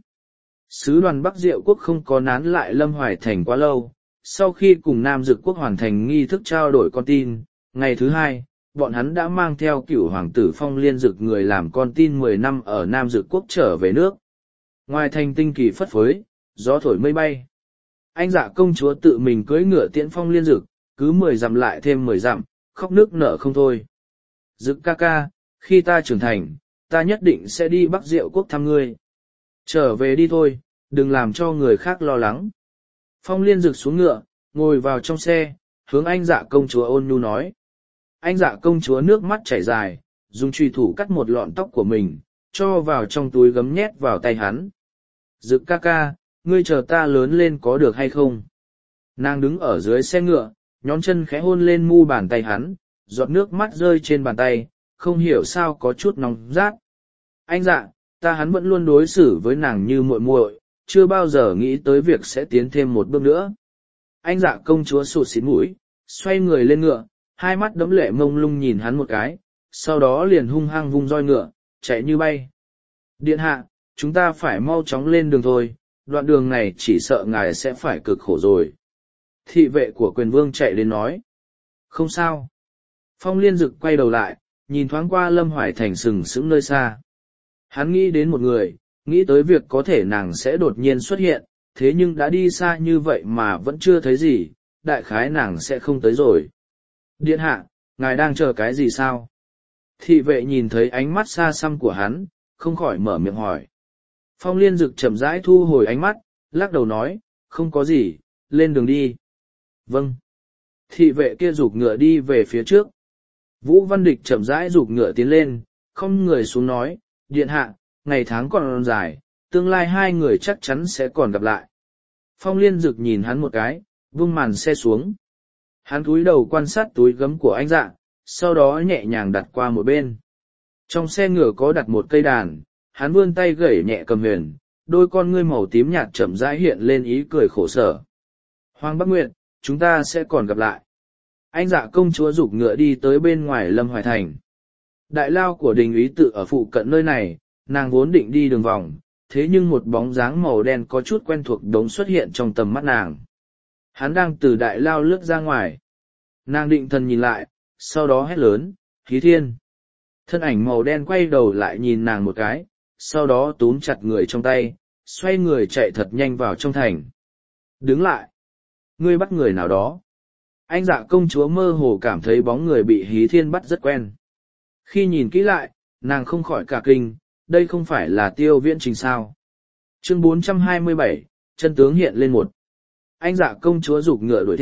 Sứ đoàn Bắc Diệu Quốc không có nán lại Lâm Hoài Thành quá lâu, sau khi cùng Nam Dực Quốc hoàn thành nghi thức trao đổi con tin, ngày thứ hai, bọn hắn đã mang theo cửu hoàng tử Phong Liên Dực người làm con tin mười năm ở Nam Dực Quốc trở về nước. Ngoài thành tinh kỳ phất phới, gió thổi mây bay. Anh dạ công chúa tự mình cưỡi ngựa tiễn Phong Liên Dực, cứ mười dặm lại thêm mười dặm, khóc nước nở không thôi. Dực ca ca, khi ta trưởng thành, ta nhất định sẽ đi Bắc Diệu Quốc thăm ngươi. Trở về đi thôi, đừng làm cho người khác lo lắng. Phong Liên Dực xuống ngựa, ngồi vào trong xe, hướng anh dạ công chúa ôn nhu nói. Anh dạ công chúa nước mắt chảy dài, dùng chùy thủ cắt một lọn tóc của mình, cho vào trong túi gấm nhét vào tay hắn. Dực ca ca, ngươi chờ ta lớn lên có được hay không? Nàng đứng ở dưới xe ngựa, nhón chân khẽ hôn lên mu bàn tay hắn, giọt nước mắt rơi trên bàn tay, không hiểu sao có chút nóng rát. Anh dạ, ta hắn vẫn luôn đối xử với nàng như muội muội, chưa bao giờ nghĩ tới việc sẽ tiến thêm một bước nữa. Anh dạ công chúa sụt xịt mũi, xoay người lên ngựa, hai mắt đẫm lệ mông lung nhìn hắn một cái, sau đó liền hung hăng vung roi ngựa, chạy như bay. Điện hạ, chúng ta phải mau chóng lên đường thôi, đoạn đường này chỉ sợ ngài sẽ phải cực khổ rồi. Thị vệ của quyền vương chạy đến nói. Không sao. Phong Liên Dực quay đầu lại, nhìn thoáng qua Lâm Hoài Thành sừng sững nơi xa. Hắn nghĩ đến một người, nghĩ tới việc có thể nàng sẽ đột nhiên xuất hiện, thế nhưng đã đi xa như vậy mà vẫn chưa thấy gì, đại khái nàng sẽ không tới rồi. Điện hạ, ngài đang chờ cái gì sao? Thị vệ nhìn thấy ánh mắt xa xăm của hắn, không khỏi mở miệng hỏi. Phong Liên Dực chậm rãi thu hồi ánh mắt, lắc đầu nói, không có gì, lên đường đi. Vâng. Thị vệ kia giục ngựa đi về phía trước. Vũ Văn Địch chậm rãi giục ngựa tiến lên, không người xuống nói, điện hạ, ngày tháng còn dài, tương lai hai người chắc chắn sẽ còn gặp lại. Phong Liên Dực nhìn hắn một cái, vung màn xe xuống. Hắn cúi đầu quan sát túi gấm của anh dạ, sau đó nhẹ nhàng đặt qua một bên. Trong xe ngựa có đặt một cây đàn, hắn vươn tay gẩy nhẹ cầm huyền, đôi con ngươi màu tím nhạt chậm rãi hiện lên ý cười khổ sở. Hoàng Bắc Nguyệt, chúng ta sẽ còn gặp lại. Anh dạ công chúa giục ngựa đi tới bên ngoài Lâm Hoài Thành. Đại lao của đình úy tự ở phụ cận nơi này, nàng vốn định đi đường vòng, thế nhưng một bóng dáng màu đen có chút quen thuộc đống xuất hiện trong tầm mắt nàng. Hắn đang từ đại lao lướt ra ngoài. Nàng định thần nhìn lại, sau đó hét lớn, Hí Thiên. Thân ảnh màu đen quay đầu lại nhìn nàng một cái, sau đó túm chặt người trong tay, xoay người chạy thật nhanh vào trong thành. Đứng lại. Ngươi bắt người nào đó. Anh dạ công chúa mơ hồ cảm thấy bóng người bị Hí Thiên bắt rất quen. Khi nhìn kỹ lại, nàng không khỏi cả kinh, đây không phải là Tiêu Viễn Trình sao. Chương bốn trăm hai mươi bảy, chân tướng hiện lên một. Anh dạ công chúa giục ngựa đuổi theo,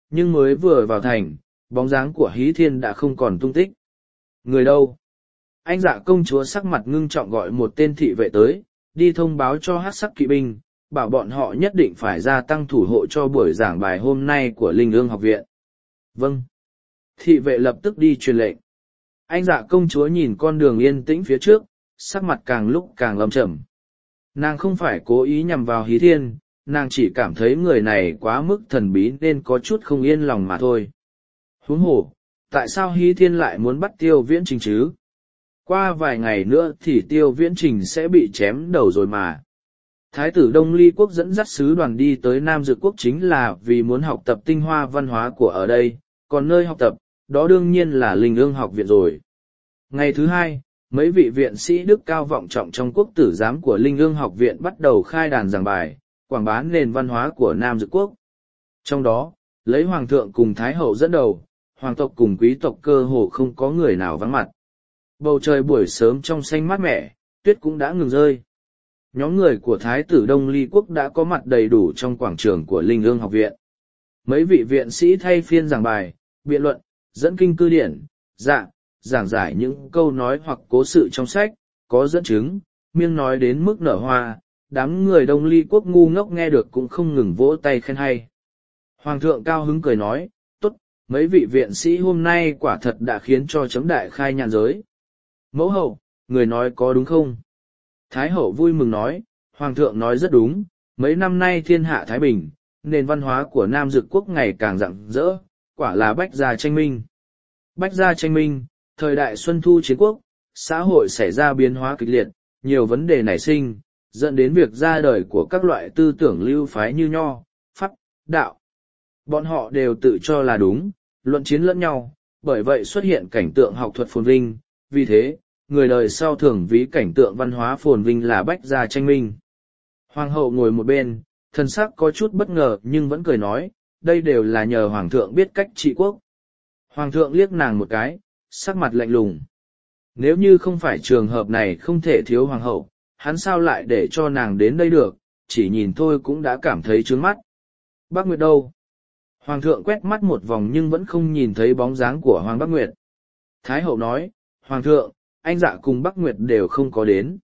nhưng mới vừa vào thành, bóng dáng của Hí Thiên đã không còn tung tích. Người đâu? Anh Dạ công chúa sắc mặt ngưng trọng gọi một tên thị vệ tới, đi thông báo cho Hắc Sắc kỵ binh, bảo bọn họ nhất định phải gia tăng thủ hộ cho buổi giảng bài hôm nay của Linh Ương học viện. Vâng. Thị vệ lập tức đi truyền lệnh. Anh Dạ công chúa nhìn con đường yên tĩnh phía trước, sắc mặt càng lúc càng lâm trầm. Nàng không phải cố ý nhằm vào Hí Thiên, nàng chỉ cảm thấy người này quá mức thần bí nên có chút không yên lòng mà thôi. Huống hồ, tại sao Hí Thiên lại muốn bắt Tiêu Viễn Trình chứ? Qua vài ngày nữa thì Tiêu Viễn Trình sẽ bị chém đầu rồi mà. Thái tử Đông Ly Quốc dẫn dắt sứ đoàn đi tới Nam Dược Quốc chính là vì muốn học tập tinh hoa văn hóa của ở đây, còn nơi học tập, đó đương nhiên là Linh Ương học viện rồi. Ngày thứ hai, mấy vị viện sĩ đức cao vọng trọng trong quốc tử giám của Linh Ương học viện bắt đầu khai đàn giảng bài, quảng bá nền văn hóa của Nam Dược Quốc. Trong đó, lấy Hoàng thượng cùng Thái hậu dẫn đầu, hoàng tộc cùng quý tộc cơ hồ không có người nào vắng mặt. Bầu trời buổi sớm trong xanh mát mẻ, tuyết cũng đã ngừng rơi. Nhóm người của Thái tử Đông Ly Quốc đã có mặt đầy đủ trong quảng trường của Linh Ương học viện. Mấy vị viện sĩ thay phiên giảng bài, biện luận, dẫn kinh cư điển, dạ, giảng giải những câu nói hoặc cố sự trong sách, có dẫn chứng, miêng nói đến mức nở hoa, đám người Đông Ly Quốc ngu ngốc nghe được cũng không ngừng vỗ tay khen hay. Hoàng thượng cao hứng cười nói, tốt, mấy vị viện sĩ hôm nay quả thật đã khiến cho chấm đại khai nhàn giới. Mẫu hậu, người nói có đúng không? Thái hậu vui mừng nói, Hoàng thượng nói rất đúng, mấy năm nay thiên hạ Thái Bình, nền văn hóa của Nam Dược Quốc ngày càng rạng rỡ, quả là bách gia tranh minh. Bách gia tranh minh, thời đại Xuân Thu chiến quốc, xã hội xảy ra biến hóa kịch liệt, nhiều vấn đề nảy sinh, dẫn đến việc ra đời của các loại tư tưởng lưu phái như nho, pháp, đạo. Bọn họ đều tự cho là đúng, luận chiến lẫn nhau, bởi vậy xuất hiện cảnh tượng học thuật phồn vinh, vì thế, người đời sau thường ví cảnh tượng văn hóa phồn vinh là bách gia tranh minh. Hoàng hậu ngồi một bên, thân sắc có chút bất ngờ nhưng vẫn cười nói, đây đều là nhờ Hoàng thượng biết cách trị quốc. Hoàng thượng liếc nàng một cái, sắc mặt lạnh lùng. Nếu như không phải trường hợp này không thể thiếu Hoàng hậu, hắn sao lại để cho nàng đến đây được, chỉ nhìn thôi cũng đã cảm thấy trướng mắt. Bác Nguyệt đâu? Hoàng thượng quét mắt một vòng nhưng vẫn không nhìn thấy bóng dáng của Hoàng Bác Nguyệt. Thái hậu nói, Hoàng thượng, anh Dạ cùng Bác Nguyệt đều không có đến.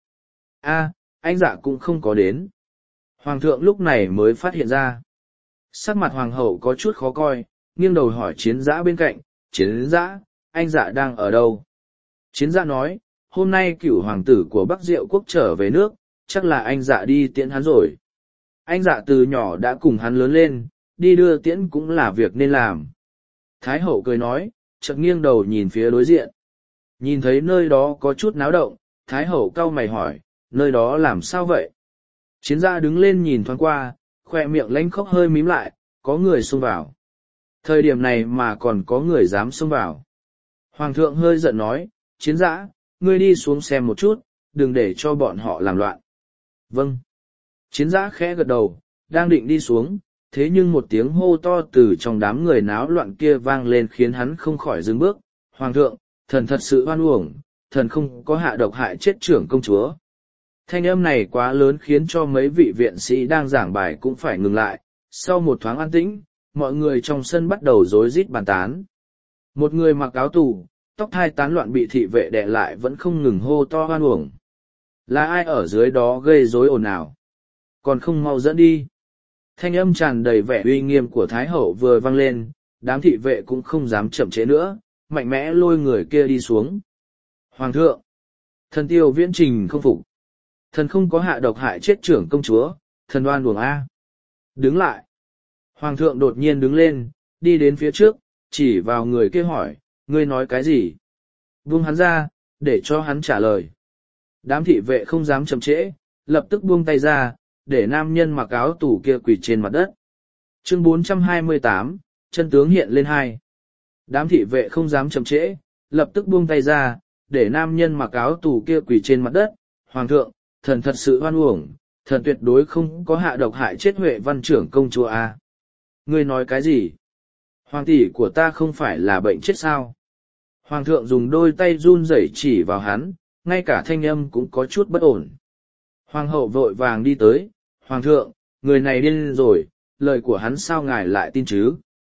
A, anh Dạ cũng không có đến. Hoàng thượng lúc này mới phát hiện ra. Sắc mặt Hoàng hậu có chút khó coi, nghiêng đầu hỏi Chiến Dã bên cạnh, Chiến Dã, anh Dạ đang ở đâu? Chiến Dã nói, hôm nay cửu hoàng tử của Bắc Diệu Quốc trở về nước, chắc là anh Dạ đi tiễn hắn rồi. Anh Dạ từ nhỏ đã cùng hắn lớn lên, đi đưa tiễn cũng là việc nên làm. Thái hậu cười nói, chợt nghiêng đầu nhìn phía đối diện. Nhìn thấy nơi đó có chút náo động, Thái hậu cau mày hỏi, nơi đó làm sao vậy? Chiến Dã đứng lên nhìn thoáng qua, khoe miệng lánh khóc hơi mím lại, có người xông vào. Thời điểm này mà còn có người dám xông vào. Hoàng thượng hơi giận nói, Chiến Dã, ngươi đi xuống xem một chút, đừng để cho bọn họ làm loạn. Vâng. Chiến Dã khẽ gật đầu, đang định đi xuống, thế nhưng một tiếng hô to từ trong đám người náo loạn kia vang lên khiến hắn không khỏi dừng bước. Hoàng thượng, thần thật sự oan uổng, thần không có hạ độc hại chết trưởng công chúa. Thanh âm này quá lớn khiến cho mấy vị viện sĩ đang giảng bài cũng phải ngừng lại. Sau một thoáng an tĩnh, mọi người trong sân bắt đầu rối rít bàn tán. Một người mặc áo tù, tóc thai tán loạn bị thị vệ đè lại vẫn không ngừng hô to oan uổng. Là ai ở dưới đó gây rối ồn ào? Còn không mau dẫn đi. Thanh âm tràn đầy vẻ uy nghiêm của Thái hậu vừa vang lên, đám thị vệ cũng không dám chậm trễ nữa, mạnh mẽ lôi người kia đi xuống. Hoàng thượng! Thần Tiêu Viễn Trình không phục. Thần không có hạ độc hại chết trưởng công chúa, thần oan uổng A. Đứng lại! Hoàng thượng đột nhiên đứng lên, đi đến phía trước, chỉ vào người kia hỏi, ngươi nói cái gì? Buông hắn ra, để cho hắn trả lời. Đám thị vệ không dám chậm trễ, lập tức buông tay ra, để nam nhân mặc áo tù kia quỳ trên mặt đất. Chương bốn trăm hai mươi tám, chân tướng hiện lên hai. Đám thị vệ không dám chậm trễ, lập tức buông tay ra, để nam nhân mặc áo tù kia quỳ trên mặt đất. Hoàng thượng, thần thật sự oan uổng, thần tuyệt đối không có hạ độc hại chết Huệ văn trưởng công chúa A. Ngươi nói cái gì? Hoàng tỷ của ta không phải là bệnh chết sao? Hoàng thượng dùng đôi tay run rẩy chỉ vào hắn, ngay cả thanh âm cũng có chút bất ổn. Hoàng hậu vội vàng đi tới, Hoàng thượng, người này điên rồi, lời của hắn sao ngài lại tin chứ?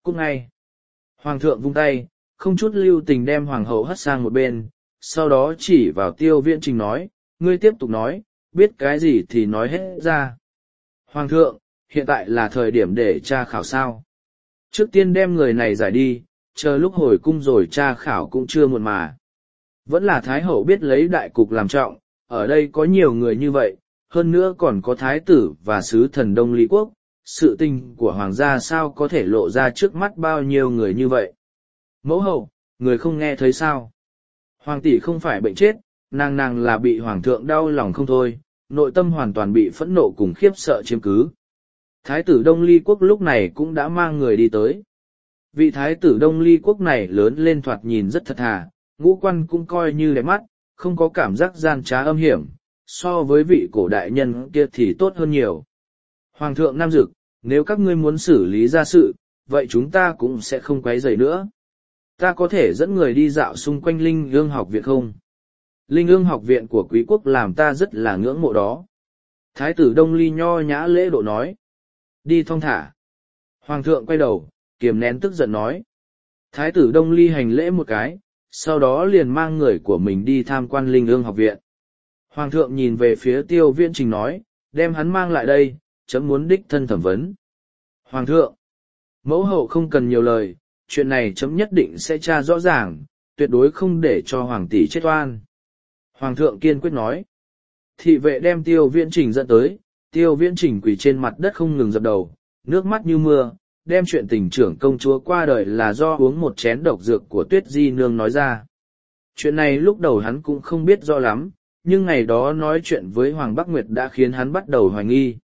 cút ngay. Hoàng thượng vung tay, không chút lưu tình đem hoàng hậu hất sang một bên, sau đó chỉ vào Tiêu Viễn Trình nói, ngươi tiếp tục nói, biết cái gì thì nói hết ra. Hoàng thượng, hiện tại là thời điểm để tra khảo sao. Trước tiên đem người này giải đi, chờ lúc hồi cung rồi tra khảo cũng chưa muộn mà. Vẫn là Thái hậu biết lấy đại cục làm trọng, ở đây có nhiều người như vậy, hơn nữa còn có Thái tử và sứ thần Đông Lý Quốc, sự tình của hoàng gia sao có thể lộ ra trước mắt bao nhiêu người như vậy. Mẫu hậu, người không nghe thấy sao. Hoàng tỷ không phải bệnh chết, nàng nàng là bị hoàng thượng đau lòng không thôi, nội tâm hoàn toàn bị phẫn nộ cùng khiếp sợ chiếm cứ. Thái tử Đông Ly Quốc lúc này cũng đã mang người đi tới. Vị thái tử Đông Ly Quốc này lớn lên thoạt nhìn rất thật thà, ngũ quan cũng coi như đẹp mắt, không có cảm giác gian trá âm hiểm, so với vị cổ đại nhân kia thì tốt hơn nhiều. Hoàng thượng Nam Dực, nếu các ngươi muốn xử lý ra sự, vậy chúng ta cũng sẽ không quấy rầy nữa. Ta có thể dẫn người đi dạo xung quanh Linh Ương học viện không? Linh Ương học viện của quý quốc làm ta rất là ngưỡng mộ đó. Thái tử Đông Ly nho nhã lễ độ nói. Đi thong thả. Hoàng thượng quay đầu, kiềm nén tức giận nói. Thái tử Đông Ly hành lễ một cái, sau đó liền mang người của mình đi tham quan Linh Ương học viện. Hoàng thượng nhìn về phía Tiêu Viễn Trình nói, đem hắn mang lại đây, chấm muốn đích thân thẩm vấn. Hoàng thượng, mẫu hậu không cần nhiều lời, chuyện này chấm nhất định sẽ tra rõ ràng, tuyệt đối không để cho hoàng tỷ chết oan. Hoàng thượng kiên quyết nói. Thị vệ đem Tiêu Viễn Trình dẫn tới, Tiêu Viễn Trình quỳ trên mặt đất không ngừng dập đầu, nước mắt như mưa, đem chuyện tình trưởng công chúa qua đời là do uống một chén độc dược của Tuyết Di Nương nói ra. Chuyện này lúc đầu hắn cũng không biết rõ lắm, nhưng ngày đó nói chuyện với Hoàng Bắc Nguyệt đã khiến hắn bắt đầu hoài nghi.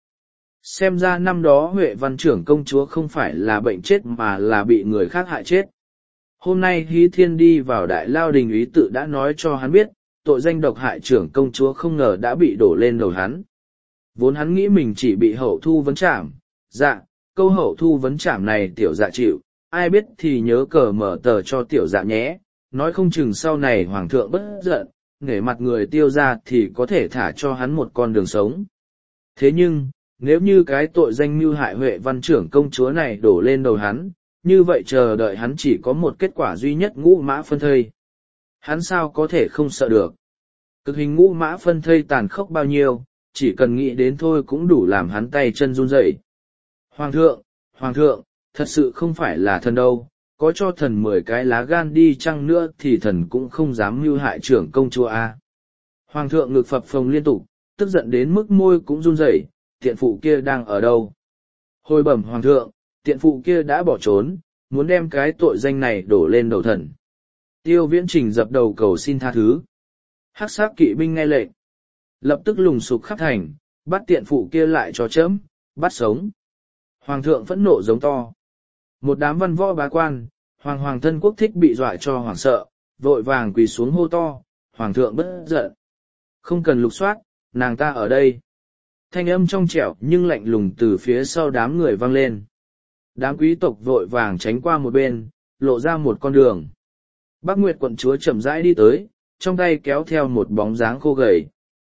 Xem ra năm đó Huệ Văn trưởng công chúa không phải là bệnh chết mà là bị người khác hại chết. Hôm nay Hí Thiên đi vào Đại Lao Đình ý tự đã nói cho hắn biết, tội danh độc hại trưởng công chúa không ngờ đã bị đổ lên đầu hắn. Vốn hắn nghĩ mình chỉ bị hậu thu vấn trảm, dạ, câu hậu thu vấn trảm này tiểu dạ chịu, ai biết thì nhớ cờ mở tờ cho tiểu dạ nhé, nói không chừng sau này hoàng thượng bất giận, nể mặt người Tiêu ra thì có thể thả cho hắn một con đường sống. Thế nhưng, nếu như cái tội danh mưu hại Huệ Văn trưởng công chúa này đổ lên đầu hắn, như vậy chờ đợi hắn chỉ có một kết quả duy nhất, ngũ mã phân thây. Hắn sao có thể không sợ được. Cực hình ngũ mã phân thây tàn khốc bao nhiêu, chỉ cần nghĩ đến thôi cũng đủ làm hắn tay chân run rẩy. Hoàng thượng, Hoàng thượng, thật sự không phải là thần đâu, có cho thần mười cái lá gan đi chăng nữa thì thần cũng không dám mưu hại trưởng công chúa a. Hoàng thượng ngực phập phồng liên tục, tức giận đến mức môi cũng run rẩy, tiện phụ kia đang ở đâu? Hồi bẩm Hoàng thượng, tiện phụ kia đã bỏ trốn, muốn đem cái tội danh này đổ lên đầu thần. Tiêu Viễn Trình dập đầu cầu xin tha thứ. Hắc sát kỵ binh nghe lệnh, lập tức lùng sục khắp thành, bắt tiện phụ kia lại cho chấm, bắt sống. Hoàng thượng phẫn nộ giống to. Một đám văn võ bá quan, hoàng hoàng thân quốc thích bị dọa cho hoảng sợ, vội vàng quỳ xuống hô to, hoàng thượng bất giận. Không cần lục soát, nàng ta ở đây. Thanh âm trong trẻo nhưng lạnh lùng từ phía sau đám người vang lên. Đám quý tộc vội vàng tránh qua một bên, lộ ra một con đường. Bắc Nguyệt quận chúa chậm rãi đi tới, trong tay kéo theo một bóng dáng khô gầy.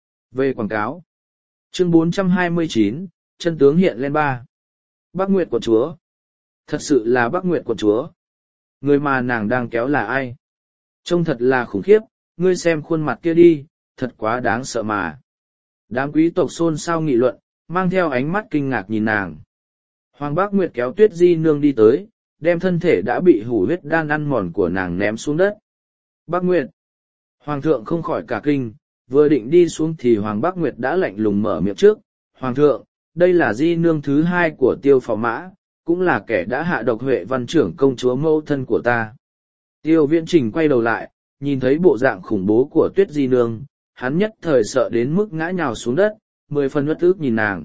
Về quảng cáo. Chương bốn trăm hai mươi chín, chân tướng hiện lên ba. Bắc Nguyệt quận chúa. Thật sự là Bắc Nguyệt quận chúa. Người mà nàng đang kéo là ai? Trông thật là khủng khiếp, ngươi xem khuôn mặt kia đi, thật quá đáng sợ mà. Đám quý tộc xôn xao nghị luận, mang theo ánh mắt kinh ngạc nhìn nàng. Hoàng Bác Nguyệt kéo Tuyết Di Nương đi tới, đem thân thể đã bị hủ huyết đan ăn mòn của nàng ném xuống đất. Bác Nguyệt. Hoàng thượng không khỏi cả kinh, vừa định đi xuống thì Hoàng Bác Nguyệt đã lạnh lùng mở miệng trước. Hoàng thượng, đây là Di Nương thứ hai của Tiêu Phò Mã, cũng là kẻ đã hạ độc Huệ Văn trưởng công chúa mẫu thân của ta. Tiêu Viễn Trình quay đầu lại, nhìn thấy bộ dạng khủng bố của Tuyết Di Nương, hắn nhất thời sợ đến mức ngã nhào xuống đất, mười phần uất ức nhìn nàng.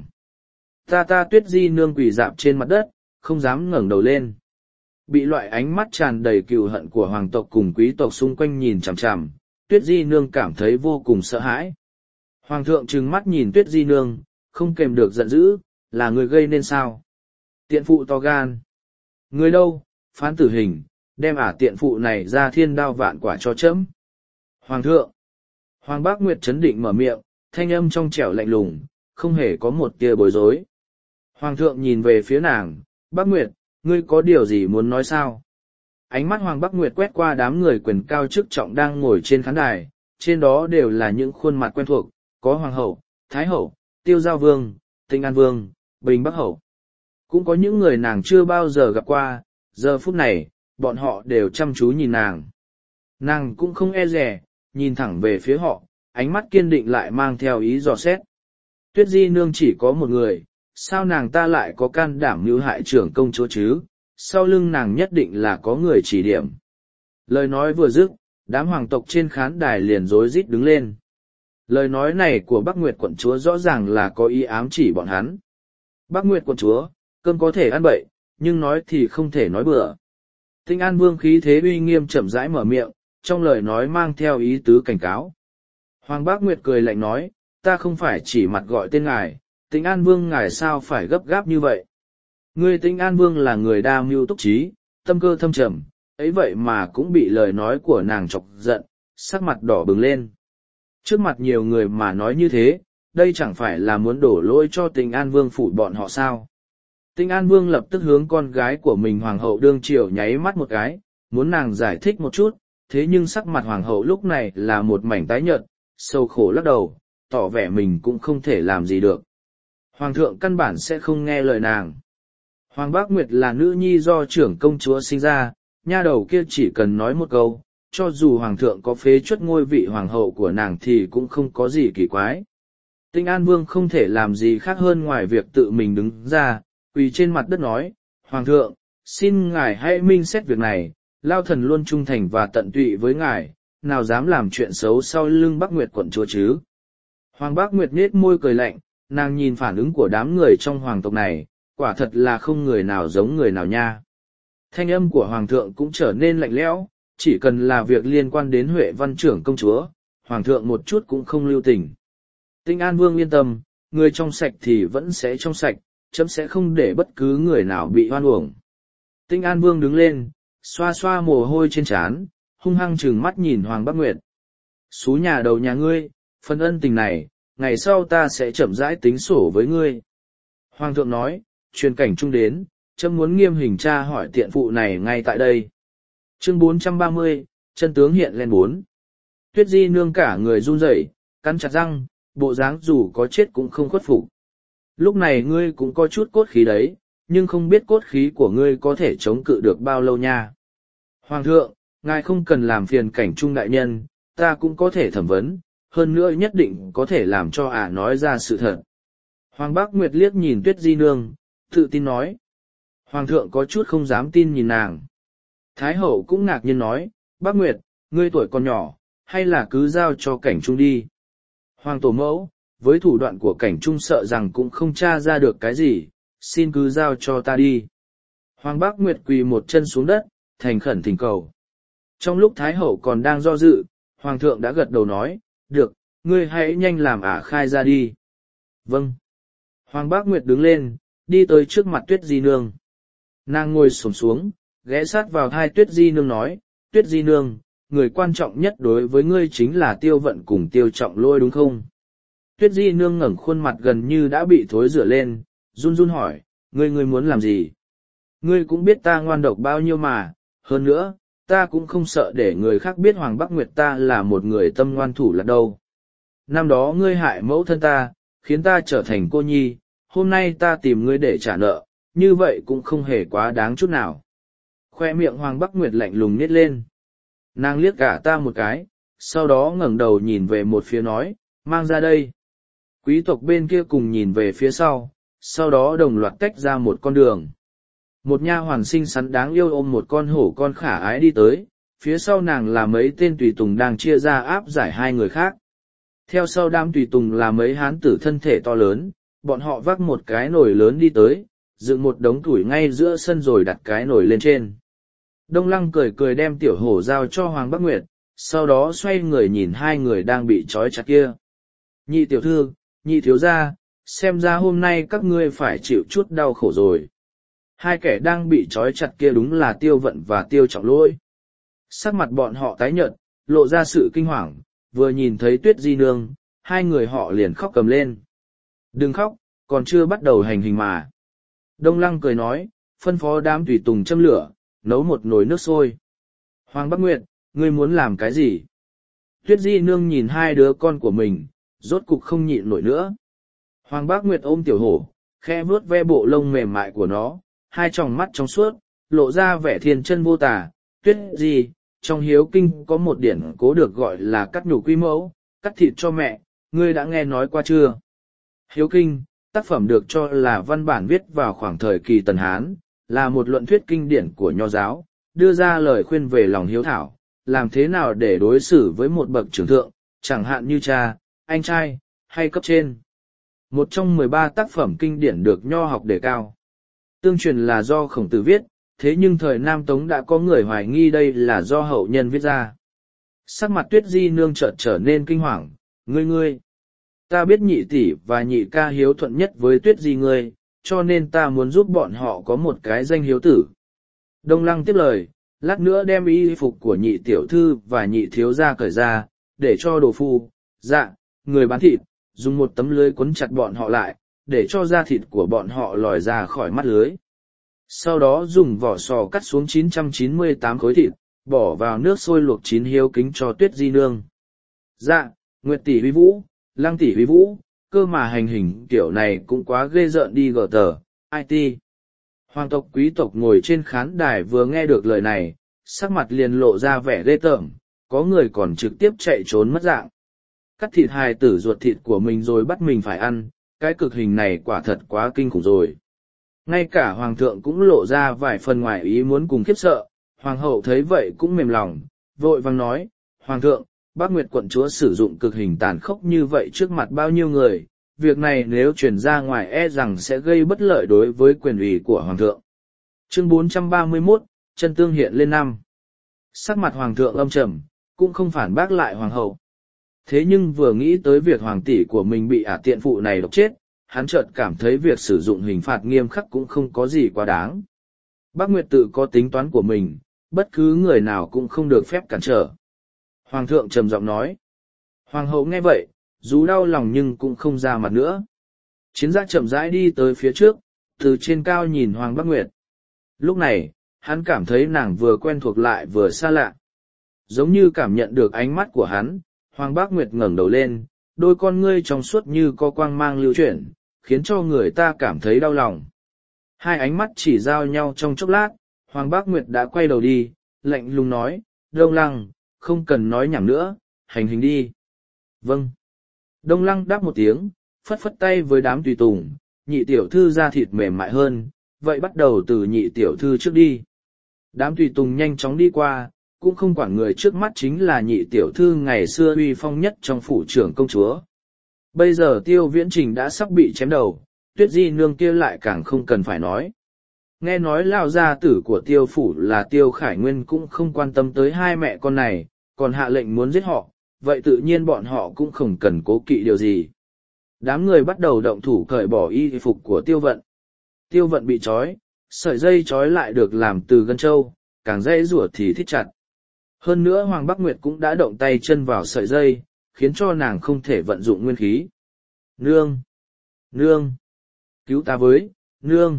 Ta ta Tuyết Di Nương quỳ dạp trên mặt đất, không dám ngẩng đầu lên. Bị loại ánh mắt tràn đầy cừu hận của hoàng tộc cùng quý tộc xung quanh nhìn chằm chằm, Tuyết Di Nương cảm thấy vô cùng sợ hãi. Hoàng thượng trừng mắt nhìn Tuyết Di Nương, không kềm được giận dữ, là người gây nên sao? Tiện phụ to gan. Người đâu, phán tử hình, đem ả tiện phụ này ra thiên đao vạn quả cho chấm. Hoàng thượng. Hoàng Bác Nguyệt chấn định mở miệng, thanh âm trong trẻo lạnh lùng, không hề có một tia bối rối. Hoàng thượng nhìn về phía nàng, Bác Nguyệt, ngươi có điều gì muốn nói sao? Ánh mắt Hoàng Bắc Nguyệt quét qua đám người quyền cao chức trọng đang ngồi trên khán đài, trên đó đều là những khuôn mặt quen thuộc, có Hoàng hậu, Thái hậu, Tiêu Giao Vương, Tinh An Vương, Bình Bắc hậu. Cũng có những người nàng chưa bao giờ gặp qua, giờ phút này, bọn họ đều chăm chú nhìn nàng. Nàng cũng không e dè, nhìn thẳng về phía họ, ánh mắt kiên định lại mang theo ý dò xét. Tuyết Di Nương chỉ có một người, sao nàng ta lại có can đảm mưu hại trưởng công chúa chứ, sau lưng nàng nhất định là có người chỉ điểm. Lời nói vừa dứt, đám hoàng tộc trên khán đài liền rối rít đứng lên. Lời nói này của Bắc Nguyệt quận chúa rõ ràng là có ý ám chỉ bọn hắn. Bắc Nguyệt quận chúa, cơm có thể ăn bậy, nhưng nói thì không thể nói bừa. Tinh An Vương khí thế uy nghiêm chậm rãi mở miệng, trong lời nói mang theo ý tứ cảnh cáo. Hoàng Bắc Nguyệt cười lạnh nói, ta không phải chỉ mặt gọi tên ngài, Tinh An Vương ngài sao phải gấp gáp như vậy. Ngươi Tinh An Vương là người đa mưu túc trí, tâm cơ thâm trầm, ấy vậy mà cũng bị lời nói của nàng chọc giận, sắc mặt đỏ bừng lên. Trước mặt nhiều người mà nói như thế, đây chẳng phải là muốn đổ lỗi cho Tinh An Vương phủ bọn họ sao. Tinh An Vương lập tức hướng con gái của mình Hoàng hậu đương triều nháy mắt một cái, muốn nàng giải thích một chút, thế nhưng sắc mặt Hoàng hậu lúc này là một mảnh tái nhợt, sâu khổ lắc đầu, tỏ vẻ mình cũng không thể làm gì được. Hoàng thượng căn bản sẽ không nghe lời nàng. Hoàng Bác Nguyệt là nữ nhi do trưởng công chúa sinh ra, nha đầu kia chỉ cần nói một câu, cho dù Hoàng thượng có phế chuất ngôi vị Hoàng hậu của nàng thì cũng không có gì kỳ quái. Tinh An Vương không thể làm gì khác hơn ngoài việc tự mình đứng ra, quỳ trên mặt đất nói, Hoàng thượng, xin ngài hãy minh xét việc này, Lao thần luôn trung thành và tận tụy với ngài, nào dám làm chuyện xấu sau lưng Bắc Nguyệt quận chúa chứ. Hoàng Bắc Nguyệt nết môi cười lạnh, nàng nhìn phản ứng của đám người trong hoàng tộc này, quả thật là không người nào giống người nào nha. Thanh âm của Hoàng thượng cũng trở nên lạnh lẽo, chỉ cần là việc liên quan đến Huệ Văn trưởng công chúa, Hoàng thượng một chút cũng không lưu tình. Tinh An Vương yên tâm, người trong sạch thì vẫn sẽ trong sạch, chấm sẽ không để bất cứ người nào bị hoan uổng. Tinh An Vương đứng lên, xoa xoa mồ hôi trên trán, hung hăng trừng mắt nhìn Hoàng Bắc Nguyệt. Xú nhà đầu nhà ngươi, phần ân tình này, ngày sau ta sẽ chậm rãi tính sổ với ngươi. Hoàng thượng nói, truyền cảnh trung đến, chấm muốn nghiêm hình tra hỏi tiện phụ này ngay tại đây. Chương bốn trăm ba mươi, chân tướng hiện lên bốn. Tuyết Di Nương cả người run rẩy, cắn chặt răng, bộ dáng dù có chết cũng không khuất phục. Lúc này ngươi cũng có chút cốt khí đấy, nhưng không biết cốt khí của ngươi có thể chống cự được bao lâu nha. Hoàng thượng, ngài không cần làm phiền cảnh trung đại nhân, ta cũng có thể thẩm vấn, hơn nữa nhất định có thể làm cho ả nói ra sự thật. Hoàng Bác Nguyệt liếc nhìn Tuyết Di Nương, tự tin nói. Hoàng thượng có chút không dám tin nhìn nàng. Thái hậu cũng ngạc nhiên nói, Bác Nguyệt, ngươi tuổi còn nhỏ, hay là cứ giao cho cảnh trung đi. Hoàng tổ mẫu, với thủ đoạn của cảnh trung sợ rằng cũng không tra ra được cái gì, xin cứ giao cho ta đi. Hoàng Bác Nguyệt quỳ một chân xuống đất, thành khẩn thỉnh cầu. Trong lúc Thái hậu còn đang do dự, Hoàng thượng đã gật đầu nói, được, ngươi hãy nhanh làm ả khai ra đi. Vâng. Hoàng Bác Nguyệt đứng lên, đi tới trước mặt Tuyết Di Nương. Nàng ngồi xổm xuống, ghé sát vào hai Tuyết Di Nương nói, Tuyết Di Nương, người quan trọng nhất đối với ngươi chính là Tiêu Vận cùng Tiêu Trọng Lôi đúng không? Tuyết Di Nương ngẩng khuôn mặt gần như đã bị thối rửa lên, run run hỏi, ngươi ngươi muốn làm gì? Ngươi cũng biết ta ngoan độc bao nhiêu mà, hơn nữa, ta cũng không sợ để người khác biết Hoàng Bắc Nguyệt ta là một người tâm ngoan thủ lạt đâu. Năm đó ngươi hại mẫu thân ta, khiến ta trở thành cô nhi, hôm nay ta tìm ngươi để trả nợ, như vậy cũng không hề quá đáng chút nào. Khoe miệng Hoàng Bắc Nguyệt lạnh lùng nhếch lên. Nàng liếc cả ta một cái, sau đó ngẩng đầu nhìn về một phía nói, mang ra đây. Quý tộc bên kia cùng nhìn về phía sau, sau đó đồng loạt tách ra một con đường. Một nha hoàn xinh xắn đáng yêu ôm một con hổ con khả ái đi tới, phía sau nàng là mấy tên tùy tùng đang chia ra áp giải hai người khác. Theo sau đám tùy tùng là mấy hán tử thân thể to lớn, bọn họ vác một cái nồi lớn đi tới, dựng một đống củi ngay giữa sân rồi đặt cái nồi lên trên. Đông Lăng cười cười đem tiểu hổ giao cho Hoàng Bắc Nguyệt, sau đó xoay người nhìn hai người đang bị trói chặt kia. Nhị tiểu thư, nhị thiếu gia, xem ra hôm nay các ngươi phải chịu chút đau khổ rồi. Hai kẻ đang bị trói chặt kia đúng là Tiêu Vận và Tiêu Trọng Lôi. Sắc mặt bọn họ tái nhợt, lộ ra sự kinh hoàng, vừa nhìn thấy Tuyết Di Nương, hai người họ liền khóc cầm lên. Đừng khóc, còn chưa bắt đầu hành hình mà. Đông Lăng cười nói, phân phó đám tùy tùng châm lửa, nấu một nồi nước sôi. Hoàng Bắc Nguyệt, ngươi muốn làm cái gì? Tuyết Di Nương nhìn hai đứa con của mình, rốt cục không nhịn nổi nữa. Hoàng Bác Nguyệt ôm tiểu hổ, khe vuốt ve bộ lông mềm mại của nó, hai tròng mắt trong suốt, lộ ra vẻ thiên chân vô tả. Tuyết Di, trong hiếu kinh có một điển cố được gọi là cắt nhục quy mẫu, cắt thịt cho mẹ, ngươi đã nghe nói qua chưa? Hiếu kinh, tác phẩm được cho là văn bản viết vào khoảng thời kỳ Tần Hán, là một luận thuyết kinh điển của Nho giáo, đưa ra lời khuyên về lòng hiếu thảo, làm thế nào để đối xử với một bậc trưởng thượng, chẳng hạn như cha, anh trai, hay cấp trên. Một trong mười ba tác phẩm kinh điển được Nho học đề cao. Tương truyền là do Khổng Tử viết, thế nhưng thời Nam Tống đã có người hoài nghi đây là do hậu nhân viết ra. Sắc mặt Tuyết Di Nương chợt trở nên kinh hoàng, ngươi ngươi. Ta biết nhị tỷ và nhị ca hiếu thuận nhất với Tuyết Di ngươi, cho nên ta muốn giúp bọn họ có một cái danh hiếu tử. Đông Lăng tiếp lời, lát nữa đem y phục của nhị tiểu thư và nhị thiếu gia cởi ra, để cho đồ phu, dạ, người bán thịt, dùng một tấm lưới quấn chặt bọn họ lại, để cho da thịt của bọn họ lòi ra khỏi mắt lưới. Sau đó dùng vỏ sò cắt xuống chín trăm chín mươi tám khối thịt, bỏ vào nước sôi luộc chín hiếu kính cho Tuyết Di Nương. Dạ, Nguyệt tỷ huy vũ, Lăng tỷ huy vũ, cơ mà hành hình kiểu này cũng quá ghê rợn đi gờ tờ, i tê. Hoàng tộc quý tộc ngồi trên khán đài vừa nghe được lời này, sắc mặt liền lộ ra vẻ ghê tởm, có người còn trực tiếp chạy trốn mất dạng. Cắt thịt hài tử ruột thịt của mình rồi bắt mình phải ăn, cái cực hình này quả thật quá kinh khủng rồi. Ngay cả hoàng thượng cũng lộ ra vài phần ngoài ý muốn cùng khiếp sợ, hoàng hậu thấy vậy cũng mềm lòng, vội vàng nói, hoàng thượng, Bác Nguyệt quận chúa sử dụng cực hình tàn khốc như vậy trước mặt bao nhiêu người, việc này nếu truyền ra ngoài e rằng sẽ gây bất lợi đối với quyền ủy của hoàng thượng. Chương bốn trăm ba mươi mốt, chân tương hiện lên năm. Sắc mặt hoàng thượng âm trầm, cũng không phản bác lại hoàng hậu. Thế nhưng vừa nghĩ tới việc hoàng tỷ của mình bị ả tiện phụ này độc chết, hắn chợt cảm thấy việc sử dụng hình phạt nghiêm khắc cũng không có gì quá đáng. Bác Nguyệt tự có tính toán của mình, bất cứ người nào cũng không được phép cản trở. Hoàng thượng trầm giọng nói. Hoàng hậu nghe vậy, dù đau lòng nhưng cũng không ra mặt nữa. Chiến giác chậm rãi đi tới phía trước, từ trên cao nhìn Hoàng Bác Nguyệt. Lúc này, hắn cảm thấy nàng vừa quen thuộc lại vừa xa lạ. Giống như cảm nhận được ánh mắt của hắn, Hoàng Bác Nguyệt ngẩng đầu lên, đôi con ngươi trong suốt như có quang mang lưu chuyển, khiến cho người ta cảm thấy đau lòng. Hai ánh mắt chỉ giao nhau trong chốc lát, Hoàng Bác Nguyệt đã quay đầu đi, lạnh lùng nói, Đông Lăng, không cần nói nhảm nữa, hành hình đi. Vâng. Đông Lăng đáp một tiếng, phất phất tay với đám tùy tùng, nhị tiểu thư da thịt mềm mại hơn, vậy bắt đầu từ nhị tiểu thư trước đi. Đám tùy tùng nhanh chóng đi qua, cũng không quản người trước mắt chính là nhị tiểu thư ngày xưa uy phong nhất trong phủ trưởng công chúa. Bây giờ Tiêu Viễn Trình đã sắp bị chém đầu, Tuyết Di Nương kia lại càng không cần phải nói. Nghe nói lao gia tử của Tiêu phủ là Tiêu Khải Nguyên cũng không quan tâm tới hai mẹ con này, còn hạ lệnh muốn giết họ, vậy tự nhiên bọn họ cũng không cần cố kỵ điều gì. Đám người bắt đầu động thủ cởi bỏ y phục của Tiêu Vận. Tiêu Vận bị trói, sợi dây trói lại được làm từ gân trâu, càng dễ rủa thì thích chặt. Hơn nữa Hoàng Bắc Nguyệt cũng đã động tay chân vào sợi dây, khiến cho nàng không thể vận dụng nguyên khí. Nương! Nương! Cứu ta với, nương!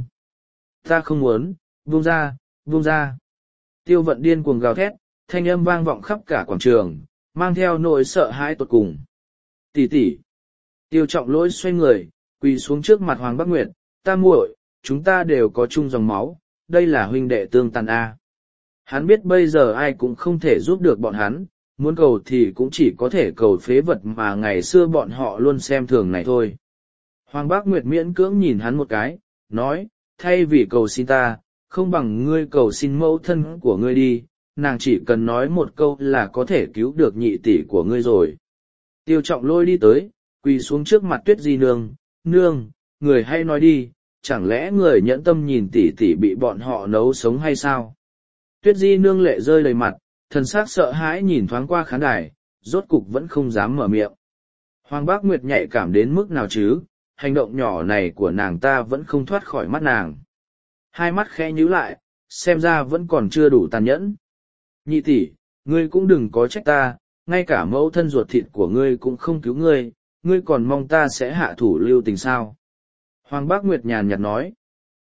Ta không muốn, buông ra, buông ra! Tiêu Vận điên cuồng gào thét, thanh âm vang vọng khắp cả quảng trường, mang theo nỗi sợ hãi tột cùng. Tỷ tỷ! Tiêu Trọng Lỗi xoay người, quỳ xuống trước mặt Hoàng Bắc Nguyệt, ta muội, chúng ta đều có chung dòng máu, đây là huynh đệ tương tàn a. Hắn biết bây giờ ai cũng không thể giúp được bọn hắn, muốn cầu thì cũng chỉ có thể cầu phế vật mà ngày xưa bọn họ luôn xem thường này thôi. Hoàng Bác Nguyệt miễn cưỡng nhìn hắn một cái, nói, thay vì cầu xin ta, không bằng ngươi cầu xin mẫu thân của ngươi đi, nàng chỉ cần nói một câu là có thể cứu được nhị tỷ của ngươi rồi. Tiêu Trọng Lôi đi tới, quỳ xuống trước mặt Tuyết Di Nương, nương, người hay nói đi, chẳng lẽ người nhẫn tâm nhìn tỷ tỷ bị bọn họ nấu sống hay sao? Tuyết Di Nương lệ rơi đầy mặt, thần sắc sợ hãi nhìn thoáng qua khán đài, rốt cục vẫn không dám mở miệng. Hoàng Bác Nguyệt nhạy cảm đến mức nào chứ, hành động nhỏ này của nàng ta vẫn không thoát khỏi mắt nàng. Hai mắt khẽ nhíu lại, xem ra vẫn còn chưa đủ tàn nhẫn. Nhị tỷ, ngươi cũng đừng có trách ta, ngay cả mẫu thân ruột thịt của ngươi cũng không cứu ngươi, ngươi còn mong ta sẽ hạ thủ lưu tình sao? Hoàng Bác Nguyệt nhàn nhạt nói.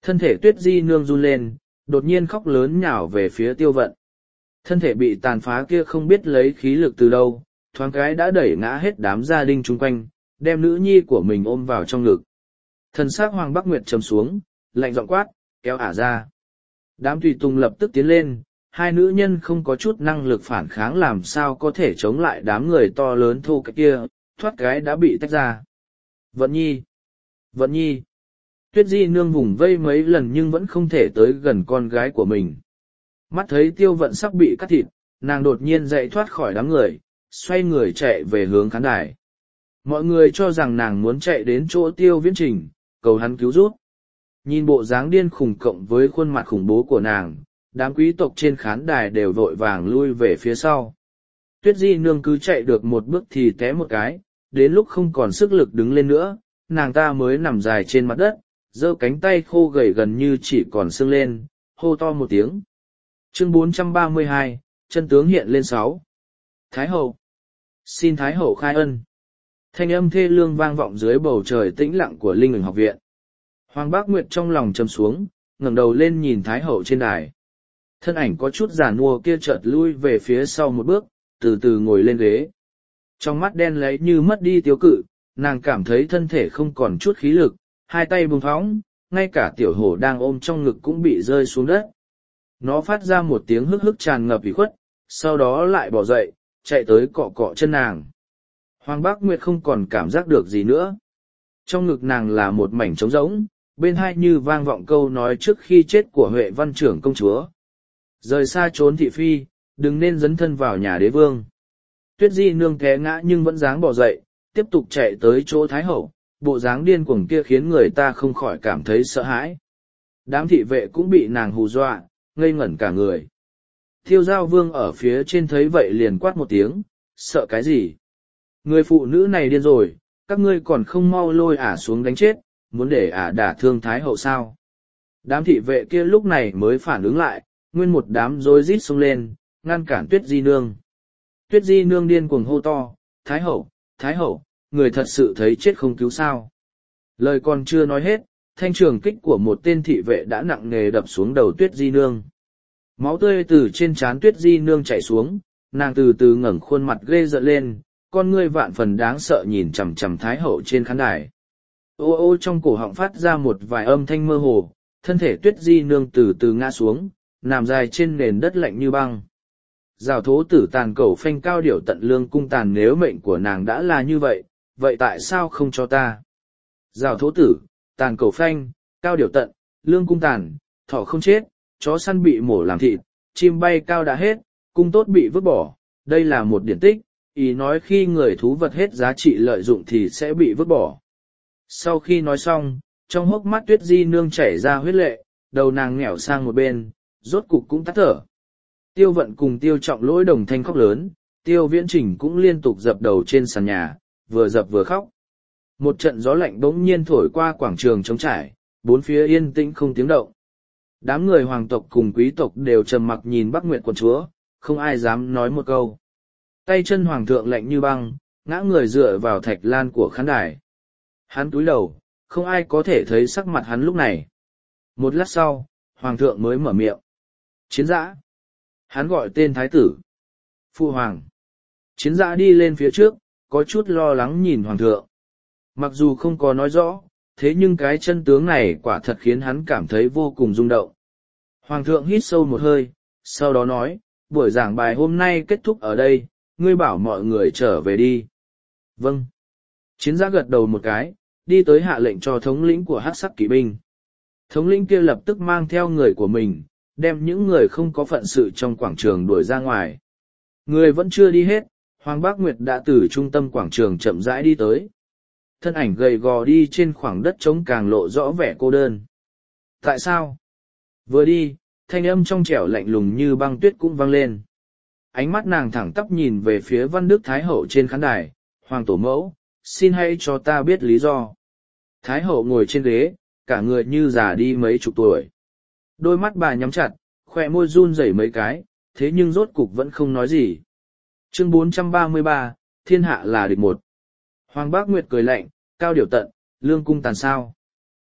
Thân thể Tuyết Di Nương run lên, đột nhiên khóc lớn nhào về phía Tiêu Vận. Thân thể bị tàn phá kia không biết lấy khí lực từ đâu, thoáng cái đã đẩy ngã hết đám gia đình chung quanh, đem nữ nhi của mình ôm vào trong ngực. Thần xác Hoàng Bắc Nguyệt trầm xuống, lạnh giọng quát, kéo ả ra. Đám tùy tùng lập tức tiến lên, hai nữ nhân không có chút năng lực phản kháng làm sao có thể chống lại đám người to lớn thô cái kia, thoát cái đã bị tách ra. Vận nhi! Vận nhi! Tuyết Di Nương vùng vây mấy lần nhưng vẫn không thể tới gần con gái của mình. Mắt thấy Tiêu Vận sắp bị cắt thịt, nàng đột nhiên dậy thoát khỏi đám người, xoay người chạy về hướng khán đài. Mọi người cho rằng nàng muốn chạy đến chỗ Tiêu Viễn Trình, cầu hắn cứu giúp. Nhìn bộ dáng điên khùng cộng với khuôn mặt khủng bố của nàng, đám quý tộc trên khán đài đều vội vàng lui về phía sau. Tuyết Di Nương cứ chạy được một bước thì té một cái, đến lúc không còn sức lực đứng lên nữa, nàng ta mới nằm dài trên mặt đất, giơ cánh tay khô gầy gần như chỉ còn xương lên, hô to một tiếng. Chương bốn trăm ba mươi hai, chân tướng hiện lên sáu. Thái hậu! Xin Thái hậu khai ân! Thanh âm thê lương vang vọng dưới bầu trời tĩnh lặng của Linh Ẩn học viện. Hoàng Bác Nguyệt trong lòng trầm xuống, ngẩng đầu lên nhìn Thái hậu trên đài. Thân ảnh có chút già nua kia chợt lui về phía sau một bước, từ từ ngồi lên ghế. Trong mắt đen lấy như mất đi tiêu cự, nàng cảm thấy thân thể không còn chút khí lực, hai tay bùng phóng, ngay cả tiểu hổ đang ôm trong ngực cũng bị rơi xuống đất. Nó phát ra một tiếng hức hức tràn ngập ủy khuất, sau đó lại bỏ dậy, chạy tới cọ cọ chân nàng. Hoàng Bác Nguyệt không còn cảm giác được gì nữa. Trong ngực nàng là một mảnh trống rỗng, bên hai như vang vọng câu nói trước khi chết của Huệ Văn trưởng công chúa. Rời xa trốn thị phi, đừng nên dấn thân vào nhà đế vương. Tuyết Di Nương té ngã nhưng vẫn dáng bỏ dậy, tiếp tục chạy tới chỗ Thái hậu, bộ dáng điên cuồng kia khiến người ta không khỏi cảm thấy sợ hãi. Đám thị vệ cũng bị nàng hù dọa, ngây ngẩn cả người. Thiêu Giao Vương ở phía trên thấy vậy liền quát một tiếng, sợ cái gì? Người phụ nữ này điên rồi, các ngươi còn không mau lôi ả xuống đánh chết, muốn để ả đả thương Thái hậu sao? Đám thị vệ kia lúc này mới phản ứng lại, nguyên một đám rối rít xông lên, ngăn cản Tuyết Di Nương. Tuyết Di Nương điên cuồng hô to, Thái hậu, Thái hậu, người thật sự thấy chết không cứu sao? Lời còn chưa nói hết, thanh trường kích của một tên thị vệ đã nặng nề đập xuống đầu Tuyết Di Nương. Máu tươi từ trên trán Tuyết Di Nương chảy xuống, nàng từ từ ngẩng khuôn mặt ghê rợn lên, con ngươi vạn phần đáng sợ nhìn chằm chằm Thái hậu trên khán đài. Ô ô trong cổ họng phát ra một vài âm thanh mơ hồ, thân thể Tuyết Di Nương từ từ ngã xuống, nằm dài trên nền đất lạnh như băng. Giảo thố tử tàn cẩu phanh cao điểu tận lương cung tàn, nếu mệnh của nàng đã là như vậy, vậy tại sao không cho ta? Giảo thố tử, tàn cẩu phanh, cao điểu tận, lương cung tàn, thỏ không chết, chó săn bị mổ làm thịt, chim bay cao đã hết, cung tốt bị vứt bỏ, đây là một điển tích, ý nói khi người thú vật hết giá trị lợi dụng thì sẽ bị vứt bỏ. Sau khi nói xong, trong hốc mắt Tuyết Di Nương chảy ra huyết lệ, đầu nàng nghẻo sang một bên, rốt cục cũng tắt thở. Tiêu Vận cùng Tiêu Trọng Lỗi đồng thanh khóc lớn, Tiêu Viễn Trình cũng liên tục dập đầu trên sàn nhà, vừa dập vừa khóc. Một trận gió lạnh bỗng nhiên thổi qua quảng trường trống trải, bốn phía yên tĩnh không tiếng động. Đám người hoàng tộc cùng quý tộc đều trầm mặc nhìn Bắc Nguyệt quận chúa, không ai dám nói một câu. Tay chân hoàng thượng lạnh như băng, ngã người dựa vào thạch lan của khán đài. Hắn cúi đầu, không ai có thể thấy sắc mặt hắn lúc này. Một lát sau, hoàng thượng mới mở miệng. Chiến dã. Hắn gọi tên thái tử. Phu hoàng. Chiến dã đi lên phía trước, có chút lo lắng nhìn hoàng thượng. Mặc dù không có nói rõ, thế nhưng cái chân tướng này quả thật khiến hắn cảm thấy vô cùng rung động. Hoàng thượng hít sâu một hơi, sau đó nói, buổi giảng bài hôm nay kết thúc ở đây, ngươi bảo mọi người trở về đi. Vâng. Chiến giã gật đầu một cái, đi tới hạ lệnh cho thống lĩnh của hắc sắc kỵ binh. Thống lĩnh kia lập tức mang theo người của mình, đem những người không có phận sự trong quảng trường đuổi ra ngoài. Người vẫn chưa đi hết, Hoàng Bác Nguyệt đã từ trung tâm quảng trường chậm rãi đi tới. Thân ảnh gầy gò đi trên khoảng đất trống càng lộ rõ vẻ cô đơn. Tại sao? Vừa đi, thanh âm trong trẻo lạnh lùng như băng tuyết cũng vang lên. Ánh mắt nàng thẳng tắp nhìn về phía Văn Đức Thái Hậu trên khán đài, Hoàng Tổ Mẫu, xin hãy cho ta biết lý do. Thái Hậu ngồi trên ghế, cả người như già đi mấy chục tuổi. Đôi mắt bà nhắm chặt, khỏe môi run rẩy mấy cái, thế nhưng rốt cục vẫn không nói gì. Chương bốn trăm ba mươi ba, Thiên hạ là địch một. Hoàng Bác Nguyệt cười lạnh, cao điều tận, lương cung tàn sao.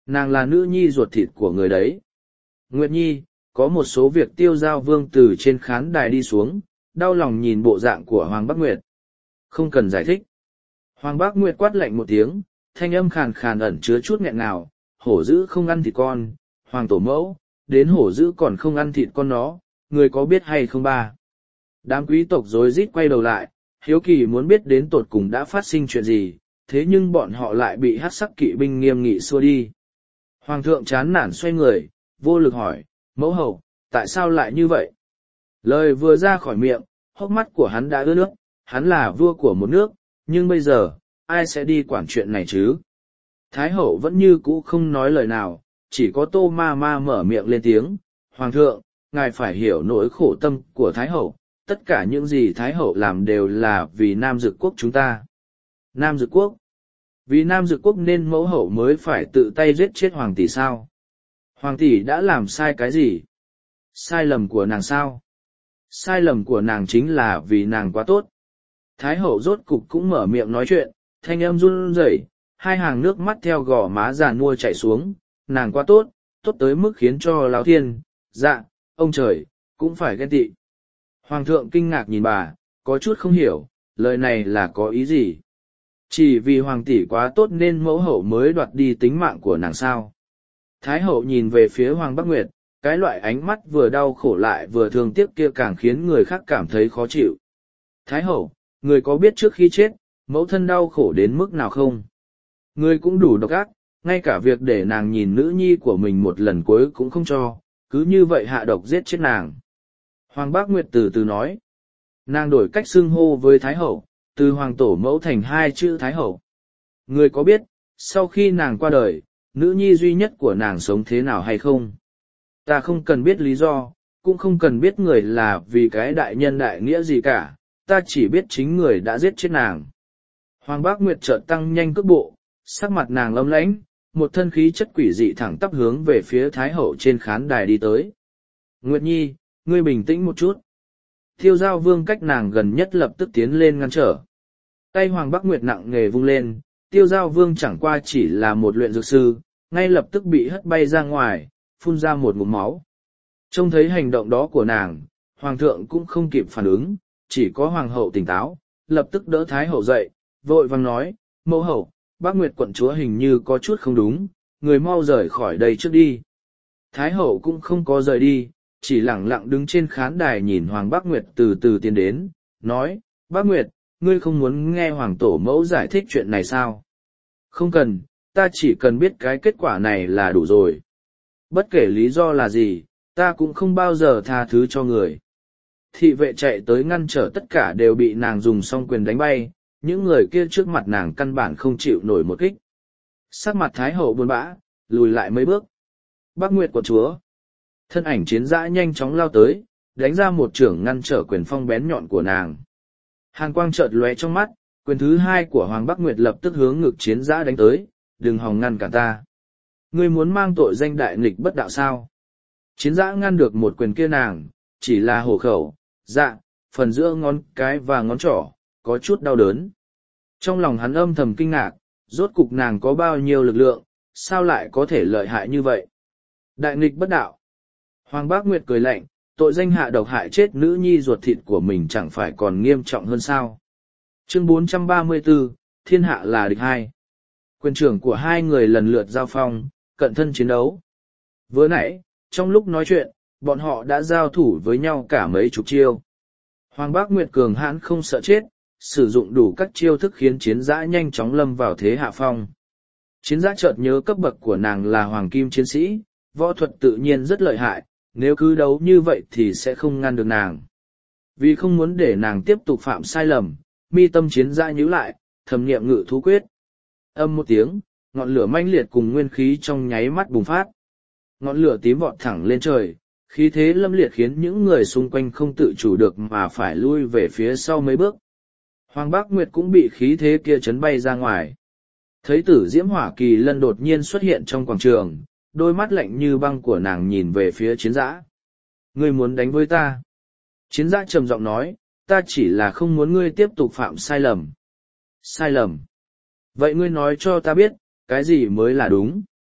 nàng là nữ nhi ruột thịt của người đấy. Nguyệt Nhi, có một số việc Tiêu Giao Vương từ trên khán đài đi xuống, đau lòng nhìn bộ dạng của Hoàng Bắc Nguyệt. Không cần giải thích. Hoàng Bắc Nguyệt quát lạnh một tiếng, thanh âm khàn khàn ẩn chứa chút nghẹn ngào, hổ dữ không ăn thịt con, Hoàng tổ mẫu, đến hổ dữ còn không ăn thịt con nó, người có biết hay không ba? Đám quý tộc rối rít quay đầu lại, hiếu kỳ muốn biết đến tột cùng đã phát sinh chuyện gì, thế nhưng bọn họ lại bị hắc sắc kỵ binh nghiêm nghị xua đi. Hoàng thượng chán nản xoay người, vô lực hỏi, mẫu hậu, tại sao lại như vậy? Lời vừa ra khỏi miệng, hốc mắt của hắn đã ướt nước, hắn là vua của một nước, nhưng bây giờ, ai sẽ đi quản chuyện này chứ? Thái hậu vẫn như cũ không nói lời nào, chỉ có Tô Ma Ma mở miệng lên tiếng, Hoàng thượng, ngài phải hiểu nỗi khổ tâm của Thái hậu, tất cả những gì Thái hậu làm đều là vì Nam Dực quốc chúng ta. Nam Dực quốc? Vì Nam Dực quốc nên mẫu hậu mới phải tự tay giết chết Hoàng tỷ sao? Hoàng tỷ đã làm sai cái gì? Sai lầm của nàng sao? Sai lầm của nàng chính là vì nàng quá tốt. Thái hậu rốt cục cũng mở miệng nói chuyện, thanh âm run rẩy, hai hàng nước mắt theo gò má già nua chảy xuống, nàng quá tốt, tốt tới mức khiến cho lão thiên, dạ, ông trời, cũng phải ghen tị. Hoàng thượng kinh ngạc nhìn bà, có chút không hiểu, lời này là có ý gì? Chỉ vì hoàng tỷ quá tốt nên mẫu hậu mới đoạt đi tính mạng của nàng sao? Thái hậu nhìn về phía Hoàng Bắc Nguyệt, cái loại ánh mắt vừa đau khổ lại vừa thương tiếc kia càng khiến người khác cảm thấy khó chịu. Thái hậu, người có biết trước khi chết, mẫu thân đau khổ đến mức nào không? Người cũng đủ độc ác, ngay cả việc để nàng nhìn nữ nhi của mình một lần cuối cũng không cho, cứ như vậy hạ độc giết chết nàng. Hoàng Bác Nguyệt từ từ nói. Nàng đổi cách xưng hô với Thái hậu, từ Hoàng tổ mẫu thành hai chữ Thái hậu. Người có biết, sau khi nàng qua đời, nữ nhi duy nhất của nàng sống thế nào hay không? Ta không cần biết lý do, cũng không cần biết người là vì cái đại nhân đại nghĩa gì cả, ta chỉ biết chính người đã giết chết nàng. Hoàng Bác Nguyệt chợt tăng nhanh cước bộ, sắc mặt nàng lấm lãnh, một thân khí chất quỷ dị thẳng tắp hướng về phía Thái hậu trên khán đài đi tới. Nguyệt Nhi, ngươi bình tĩnh một chút. Tiêu Giao Vương cách nàng gần nhất lập tức tiến lên ngăn trở. Tay Hoàng Bắc Nguyệt nặng nề vung lên, Tiêu Giao Vương chẳng qua chỉ là một luyện dược sư, ngay lập tức bị hất bay ra ngoài, phun ra một ngụm máu. Trông thấy hành động đó của nàng, Hoàng thượng cũng không kịp phản ứng, chỉ có Hoàng hậu tỉnh táo, lập tức đỡ Thái hậu dậy, vội vàng nói, mẫu hậu, Bác Nguyệt quận chúa hình như có chút không đúng, người mau rời khỏi đây trước đi. Thái hậu cũng không có rời đi, chỉ lẳng lặng đứng trên khán đài nhìn Hoàng Bác Nguyệt từ từ tiến đến, nói, Bác Nguyệt, ngươi không muốn nghe Hoàng tổ mẫu giải thích chuyện này sao? Không cần, ta chỉ cần biết cái kết quả này là đủ rồi. Bất kể lý do là gì, ta cũng không bao giờ tha thứ cho người. Thị vệ chạy tới ngăn trở tất cả đều bị nàng dùng song quyền đánh bay, những người kia trước mặt nàng căn bản không chịu nổi một kích. Sắc mặt Thái hậu buồn bã, lùi lại mấy bước. Bác Nguyệt của chúa. Thân ảnh chiến dã nhanh chóng lao tới, đánh ra một chưởng ngăn trở quyền phong bén nhọn của nàng. Hàn quang chợt lóe trong mắt, quyền thứ hai của Hoàng Bắc Nguyệt lập tức hướng ngực chiến dã đánh tới, đừng hòng ngăn cản ta. Ngươi muốn mang tội danh đại nghịch bất đạo sao? Chiến dã ngăn được một quyền kia nàng, chỉ là hổ khẩu, dạ, phần giữa ngón cái và ngón trỏ, có chút đau đớn. Trong lòng hắn âm thầm kinh ngạc, rốt cục nàng có bao nhiêu lực lượng, sao lại có thể lợi hại như vậy? Đại nghịch bất đạo. Hoàng Bác Nguyệt cười lạnh, tội danh hạ độc hại chết nữ nhi ruột thịt của mình chẳng phải còn nghiêm trọng hơn sao? Chương bốn trăm ba mươi tư, Thiên hạ là địch hai. Quyền trưởng của hai người lần lượt giao phong, cận thân chiến đấu. Vừa nãy, trong lúc nói chuyện, bọn họ đã giao thủ với nhau cả mấy chục chiêu. Hoàng Bác Nguyệt cường hãn không sợ chết, sử dụng đủ các chiêu thức khiến chiến dã nhanh chóng lâm vào thế hạ phong. Chiến dã chợt nhớ cấp bậc của nàng là hoàng kim chiến sĩ, võ thuật tự nhiên rất lợi hại, nếu cứ đấu như vậy thì sẽ không ngăn được nàng. Vì không muốn để nàng tiếp tục phạm sai lầm, mi tâm chiến dã nhíu lại, thầm niệm ngự thú quyết. Âm một tiếng, ngọn lửa mãnh liệt cùng nguyên khí trong nháy mắt bùng phát. Ngọn lửa tím vọt thẳng lên trời, khí thế lâm liệt khiến những người xung quanh không tự chủ được mà phải lui về phía sau mấy bước. Hoàng Bác Nguyệt cũng bị khí thế kia chấn bay ra ngoài. Thấy tử diễm hỏa kỳ lân đột nhiên xuất hiện trong quảng trường, đôi mắt lạnh như băng của nàng nhìn về phía chiến dã. Ngươi muốn đánh với ta? Chiến dã trầm giọng nói, ta chỉ là không muốn ngươi tiếp tục phạm sai lầm. Sai lầm? Vậy ngươi nói cho ta biết, cái gì mới là đúng?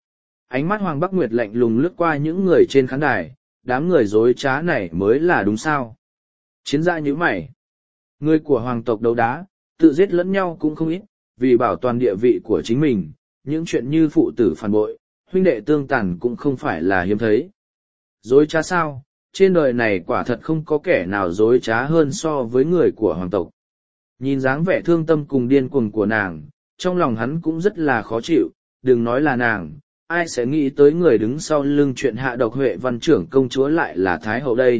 Ánh mắt Hoàng Bắc Nguyệt lạnh lùng lướt qua những người trên khán đài, đám người dối trá này mới là đúng sao. Chiến gia nhíu mày. Người của hoàng tộc đấu đá, tự giết lẫn nhau cũng không ít, vì bảo toàn địa vị của chính mình, những chuyện như phụ tử phản bội, huynh đệ tương tàn cũng không phải là hiếm thấy. Dối trá sao, trên đời này quả thật không có kẻ nào dối trá hơn so với người của hoàng tộc. Nhìn dáng vẻ thương tâm cùng điên cuồng của nàng, trong lòng hắn cũng rất là khó chịu, đừng nói là nàng, ai sẽ nghĩ tới người đứng sau lưng chuyện hạ độc Huệ văn trưởng công chúa lại là Thái hậu đây.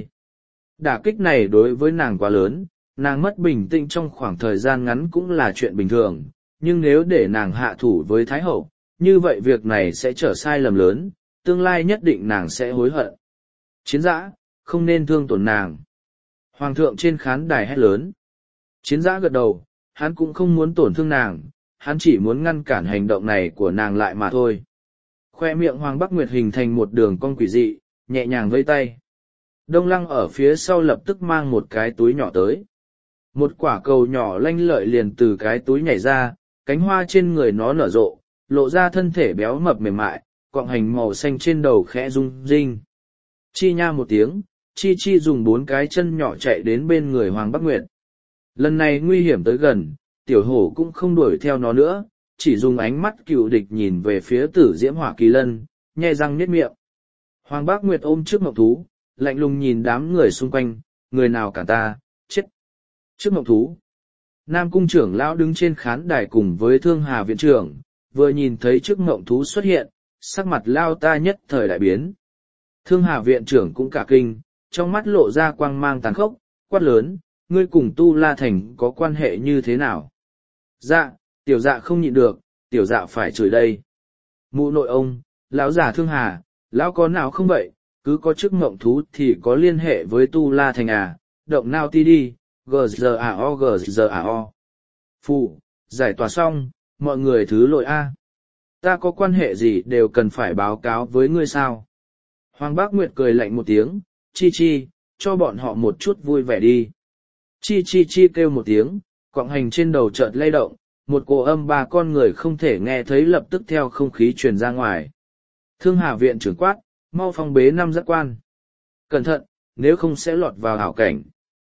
Đả kích này đối với nàng quá lớn, nàng mất bình tĩnh trong khoảng thời gian ngắn cũng là chuyện bình thường, nhưng nếu để nàng hạ thủ với Thái hậu, như vậy việc này sẽ trở sai lầm lớn, tương lai nhất định nàng sẽ hối hận. Chiến giã, không nên thương tổn nàng. Hoàng thượng trên khán đài hét lớn. Chiến giã gật đầu, hắn cũng không muốn tổn thương nàng, hắn chỉ muốn ngăn cản hành động này của nàng lại mà thôi. Khoe miệng Hoàng Bắc Nguyệt hình thành một đường cong quỷ dị, nhẹ nhàng vây tay. Đông Lăng ở phía sau lập tức mang một cái túi nhỏ tới. Một quả cầu nhỏ lanh lợi liền từ cái túi nhảy ra, cánh hoa trên người nó nở rộ, lộ ra thân thể béo mập mềm mại, quọng hành màu xanh trên đầu khẽ rung rinh. Chi nha một tiếng, Chi Chi dùng bốn cái chân nhỏ chạy đến bên người Hoàng Bắc Nguyệt. Lần này nguy hiểm tới gần, tiểu hổ cũng không đuổi theo nó nữa, chỉ dùng ánh mắt cựu địch nhìn về phía tử diễm hỏa kỳ lân, nhe răng niết miệng. Hoàng Bắc Nguyệt ôm trước ngọc thú, lạnh lùng nhìn đám người xung quanh, người nào cả ta, chết. Trước ngọc thú, Nam cung trưởng lão đứng trên khán đài cùng với Thương Hà viện trưởng, vừa nhìn thấy trước ngọc thú xuất hiện, sắc mặt lao ta nhất thời đại biến. Thương Hà viện trưởng cũng cả kinh, trong mắt lộ ra quang mang tàn khốc, quát lớn, ngươi cùng Tu La Thành có quan hệ như thế nào? Dạ, tiểu dạ không nhịn được, tiểu dạ phải chửi đây. Mụ nội ông, lão già Thương Hà, lão có nào không vậy, cứ có chức mộng thú thì có liên hệ với Tu La Thành à, động nào ti đi, gzao gzao. Phụ, giải tỏa xong, mọi người thứ lỗi a. Ta có quan hệ gì đều cần phải báo cáo với ngươi sao? Hoàng Bác Nguyệt cười lạnh một tiếng, Chi Chi, cho bọn họ một chút vui vẻ đi. Chi Chi Chi kêu một tiếng, quọng hành trên đầu chợt lay động, một cổ âm ba con người không thể nghe thấy lập tức theo không khí truyền ra ngoài. Thương Hà viện trưởng quát, mau phong bế năm giác quan. Cẩn thận, nếu không sẽ lọt vào hảo cảnh.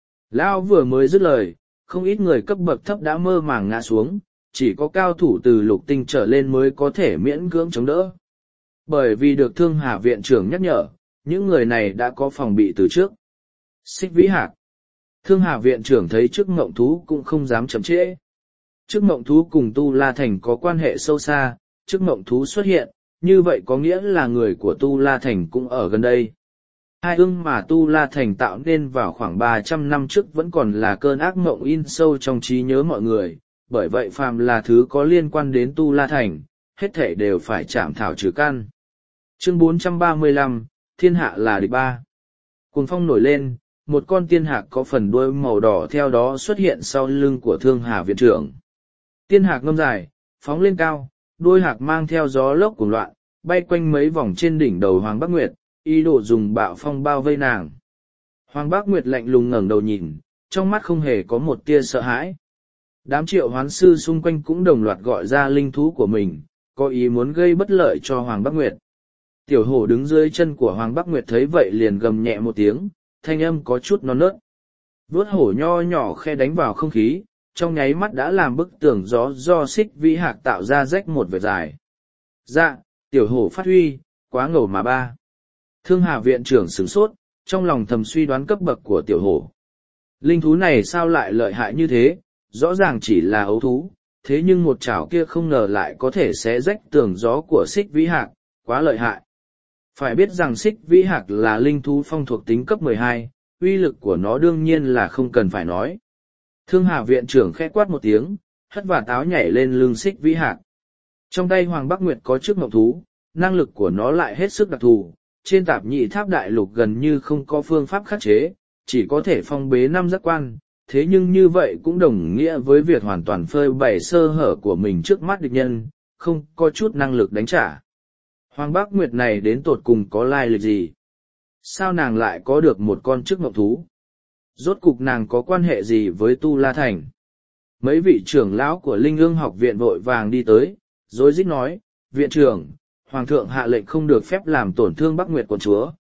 Lão vừa mới dứt lời, không ít người cấp bậc thấp đã mơ màng ngã xuống, chỉ có cao thủ từ lục tinh trở lên mới có thể miễn cưỡng chống đỡ. Bởi vì được Thương Hà viện trưởng nhắc nhở, những người này đã có phòng bị từ trước. Xích Vĩ Hạc. Thương Hà viện trưởng thấy trước ngộng thú cũng không dám chậm trễ. Trước ngộng thú cùng Tu La Thành có quan hệ sâu xa, trước ngộng thú xuất hiện, như vậy có nghĩa là người của Tu La Thành cũng ở gần đây. Hai ương mà Tu La Thành tạo nên vào khoảng ba trăm năm trước vẫn còn là cơn ác mộng in sâu trong trí nhớ mọi người, bởi vậy phàm là thứ có liên quan đến Tu La Thành, hết thể đều phải chạm thảo trừ căn. Chương bốn trăm ba mươi lăm, Thiên hạ là địch ba. Cuồng phong nổi lên, một con tiên hạc có phần đuôi màu đỏ theo đó xuất hiện sau lưng của Thương Hà viện trưởng. Tiên hạc ngâm dài, phóng lên cao, đuôi hạc mang theo gió lốc cuồng loạn, bay quanh mấy vòng trên đỉnh đầu Hoàng Bắc Nguyệt, ý đồ dùng bạo phong bao vây nàng. Hoàng Bắc Nguyệt lạnh lùng ngẩng đầu nhìn, trong mắt không hề có một tia sợ hãi. Đám triệu hoán sư xung quanh cũng đồng loạt gọi ra linh thú của mình, có ý muốn gây bất lợi cho Hoàng Bắc Nguyệt. Tiểu hổ đứng dưới chân của Hoàng Bắc Nguyệt thấy vậy liền gầm nhẹ một tiếng, thanh âm có chút non nớt. Vuốt hổ nho nhỏ khe đánh vào không khí, trong nháy mắt đã làm bức tường gió do Xích Vĩ Hạc tạo ra rách một vệt dài. Dạ, tiểu hổ phát huy, quá ngầu mà ba. Thương Hà viện trưởng sửng sốt, trong lòng thầm suy đoán cấp bậc của tiểu hổ. Linh thú này sao lại lợi hại như thế, rõ ràng chỉ là ấu thú, thế nhưng một chảo kia không ngờ lại có thể xé rách tường gió của Xích Vĩ Hạc, quá lợi hại. Phải biết rằng Xích Vĩ Hạc là linh thú phong thuộc tính cấp mười hai, uy lực của nó đương nhiên là không cần phải nói. Thương Hà viện trưởng khẽ quát một tiếng, hất và táo nhảy lên lưng Xích Vĩ Hạc. Trong tay Hoàng Bắc Nguyệt có chiếc mộng thú, năng lực của nó lại hết sức đặc thù, trên tạp nhị tháp đại lục gần như không có phương pháp khắc chế, chỉ có thể phong bế năm giác quan, thế nhưng như vậy cũng đồng nghĩa với việc hoàn toàn phơi bày sơ hở của mình trước mắt địch nhân, không có chút năng lực đánh trả. Hoàng Bắc Nguyệt này đến tột cùng có lai lịch gì? Sao nàng lại có được một con chức mộng thú? Rốt cục nàng có quan hệ gì với Tu La Thành? Mấy vị trưởng lão của Linh Ương học viện vội vàng đi tới, rối rít nói, viện trưởng, Hoàng thượng hạ lệnh không được phép làm tổn thương Bắc Nguyệt quận chúa.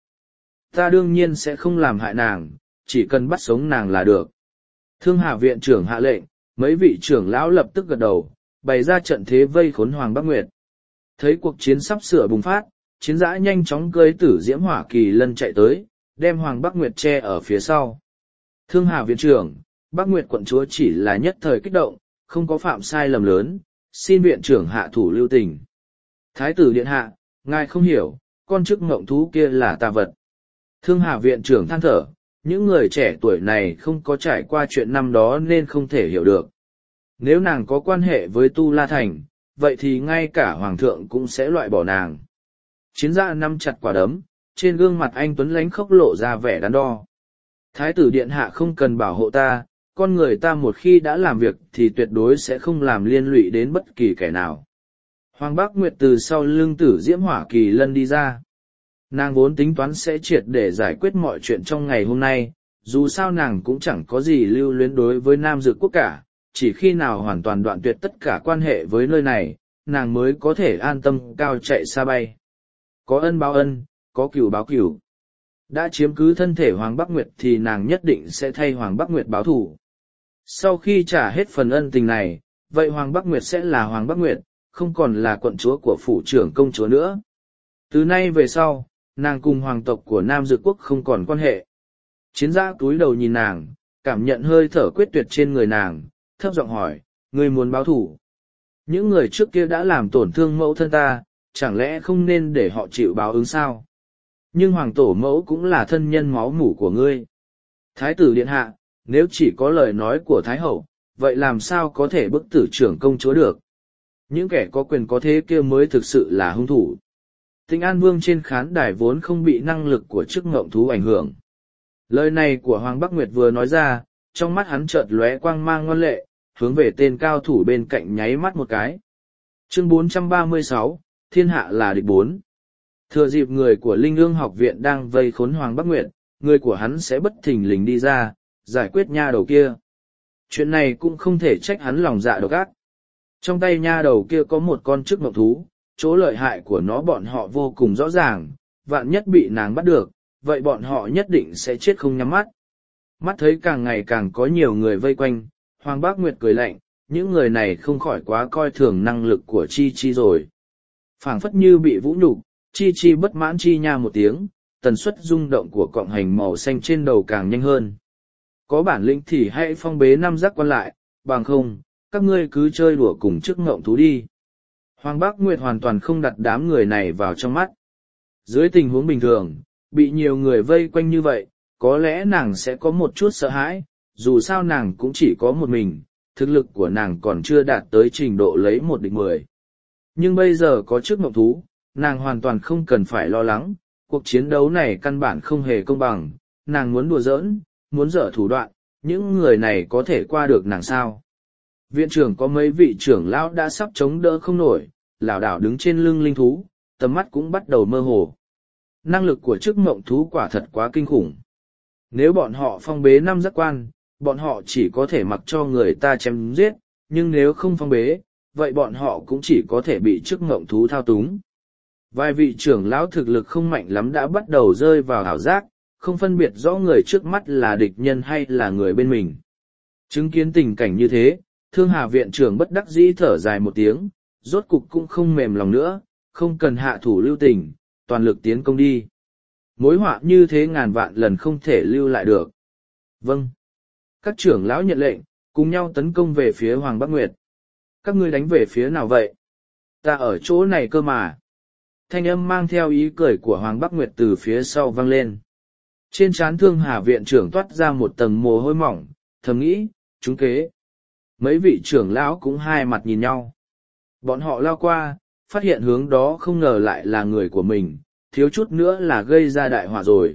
Ta đương nhiên sẽ không làm hại nàng, chỉ cần bắt sống nàng là được. Thương Hà viện trưởng hạ lệnh, mấy vị trưởng lão lập tức gật đầu, bày ra trận thế vây khốn Hoàng Bắc Nguyệt. Thấy cuộc chiến sắp sửa bùng phát, chiến dã nhanh chóng cưỡi tử diễm hỏa kỳ lân chạy tới, đem Hoàng Bắc Nguyệt che ở phía sau. Thương Hà viện trưởng, Bắc Nguyệt quận chúa chỉ là nhất thời kích động, không có phạm sai lầm lớn, xin viện trưởng hạ thủ lưu tình. Thái tử điện hạ, ngài không hiểu, con chức ngộng thú kia là tà vật. Thương Hà viện trưởng than thở, những người trẻ tuổi này không có trải qua chuyện năm đó nên không thể hiểu được. Nếu nàng có quan hệ với Tu La Thành, vậy thì ngay cả Hoàng thượng cũng sẽ loại bỏ nàng. Chiến gia nắm chặt quả đấm, trên gương mặt anh Tuấn lánh khóc lộ ra vẻ đắn đo. Thái tử điện hạ không cần bảo hộ ta, con người ta một khi đã làm việc thì tuyệt đối sẽ không làm liên lụy đến bất kỳ kẻ nào. Hoàng Bắc Nguyệt từ sau lưng tử diễm hỏa kỳ lân đi ra. Nàng vốn tính toán sẽ triệt để giải quyết mọi chuyện trong ngày hôm nay, dù sao nàng cũng chẳng có gì lưu luyến đối với Nam Dược Quốc cả, chỉ khi nào hoàn toàn đoạn tuyệt tất cả quan hệ với nơi này, nàng mới có thể an tâm cao chạy xa bay. Có ân báo ân, có cửu báo cửu. Đã chiếm cứ thân thể Hoàng Bắc Nguyệt thì nàng nhất định sẽ thay Hoàng Bắc Nguyệt báo thù. Sau khi trả hết phần ân tình này, vậy Hoàng Bắc Nguyệt sẽ là Hoàng Bắc Nguyệt, không còn là quận chúa của phủ trưởng công chúa nữa. Từ nay về sau, nàng cùng hoàng tộc của Nam Dược Quốc không còn quan hệ. Chiến gia túi đầu nhìn nàng, cảm nhận hơi thở quyết tuyệt trên người nàng, thấp giọng hỏi, ngươi muốn báo thù? Những người trước kia đã làm tổn thương mẫu thân ta, chẳng lẽ không nên để họ chịu báo ứng sao? Nhưng hoàng tổ mẫu cũng là thân nhân máu mủ của ngươi. Thái tử điện hạ, nếu chỉ có lời nói của Thái hậu, vậy làm sao có thể bức tử trưởng công chúa được? Những kẻ có quyền có thế kia mới thực sự là hung thủ. Tĩnh An Vương trên khán đài vốn không bị năng lực của chức ngộng thú ảnh hưởng. Lời này của Hoàng Bắc Nguyệt vừa nói ra, trong mắt hắn chợt lóe quang mang ngoan lệ, hướng về tên cao thủ bên cạnh nháy mắt một cái. Chương bốn trăm ba mươi sáu, Thiên hạ là địch bốn. Thừa dịp người của Linh Ương học viện đang vây khốn Hoàng Bắc Nguyệt, người của hắn sẽ bất thình lình đi ra, giải quyết nha đầu kia. Chuyện này cũng không thể trách hắn lòng dạ độc ác. Trong tay nha đầu kia có một con chức ngộng thú, chỗ lợi hại của nó bọn họ vô cùng rõ ràng, vạn nhất bị nàng bắt được, vậy bọn họ nhất định sẽ chết không nhắm mắt. Mắt thấy càng ngày càng có nhiều người vây quanh, Hoàng Bác Nguyệt cười lạnh, những người này không khỏi quá coi thường năng lực của Chi Chi rồi. Phảng phất như bị vũ nhục, Chi Chi bất mãn chi nha một tiếng, tần suất rung động của cọng hành màu xanh trên đầu càng nhanh hơn. Có bản lĩnh thì hãy phong bế năm giác quan lại, bằng không, các ngươi cứ chơi đùa cùng chức ngộng thú đi. Hoàng Bác Nguyệt hoàn toàn không đặt đám người này vào trong mắt. Dưới tình huống bình thường, bị nhiều người vây quanh như vậy, có lẽ nàng sẽ có một chút sợ hãi, dù sao nàng cũng chỉ có một mình, thực lực của nàng còn chưa đạt tới trình độ lấy một địch mười. Nhưng bây giờ có chức ngộng thú, nàng hoàn toàn không cần phải lo lắng, cuộc chiến đấu này căn bản không hề công bằng, nàng muốn đùa giỡn, muốn dở thủ đoạn, những người này có thể qua được nàng sao. Viện trưởng có mấy vị trưởng lão đã sắp chống đỡ không nổi, lảo đảo đứng trên lưng linh thú, tầm mắt cũng bắt đầu mơ hồ. Năng lực của chức mộng thú quả thật quá kinh khủng. Nếu bọn họ phong bế năm giác quan, bọn họ chỉ có thể mặc cho người ta chém giết, nhưng nếu không phong bế, vậy bọn họ cũng chỉ có thể bị chức mộng thú thao túng. Vài vị trưởng lão thực lực không mạnh lắm đã bắt đầu rơi vào ảo giác, không phân biệt rõ người trước mắt là địch nhân hay là người bên mình. Chứng kiến tình cảnh như thế, Thương Hà viện trưởng bất đắc dĩ thở dài một tiếng, rốt cục cũng không mềm lòng nữa, không cần hạ thủ lưu tình, toàn lực tiến công đi. Mối họa như thế ngàn vạn lần không thể lưu lại được. Vâng. Các trưởng lão nhận lệnh, cùng nhau tấn công về phía Hoàng Bắc Nguyệt. Các ngươi đánh về phía nào vậy? Ta ở chỗ này cơ mà. Thanh âm mang theo ý cười của Hoàng Bắc Nguyệt từ phía sau vang lên. Trên trán Thương Hà viện trưởng toát ra một tầng mồ hôi mỏng, thầm nghĩ, trúng kế. Mấy vị trưởng lão cũng hai mặt nhìn nhau. Bọn họ lao qua, phát hiện hướng đó không ngờ lại là người của mình, thiếu chút nữa là gây ra đại họa rồi.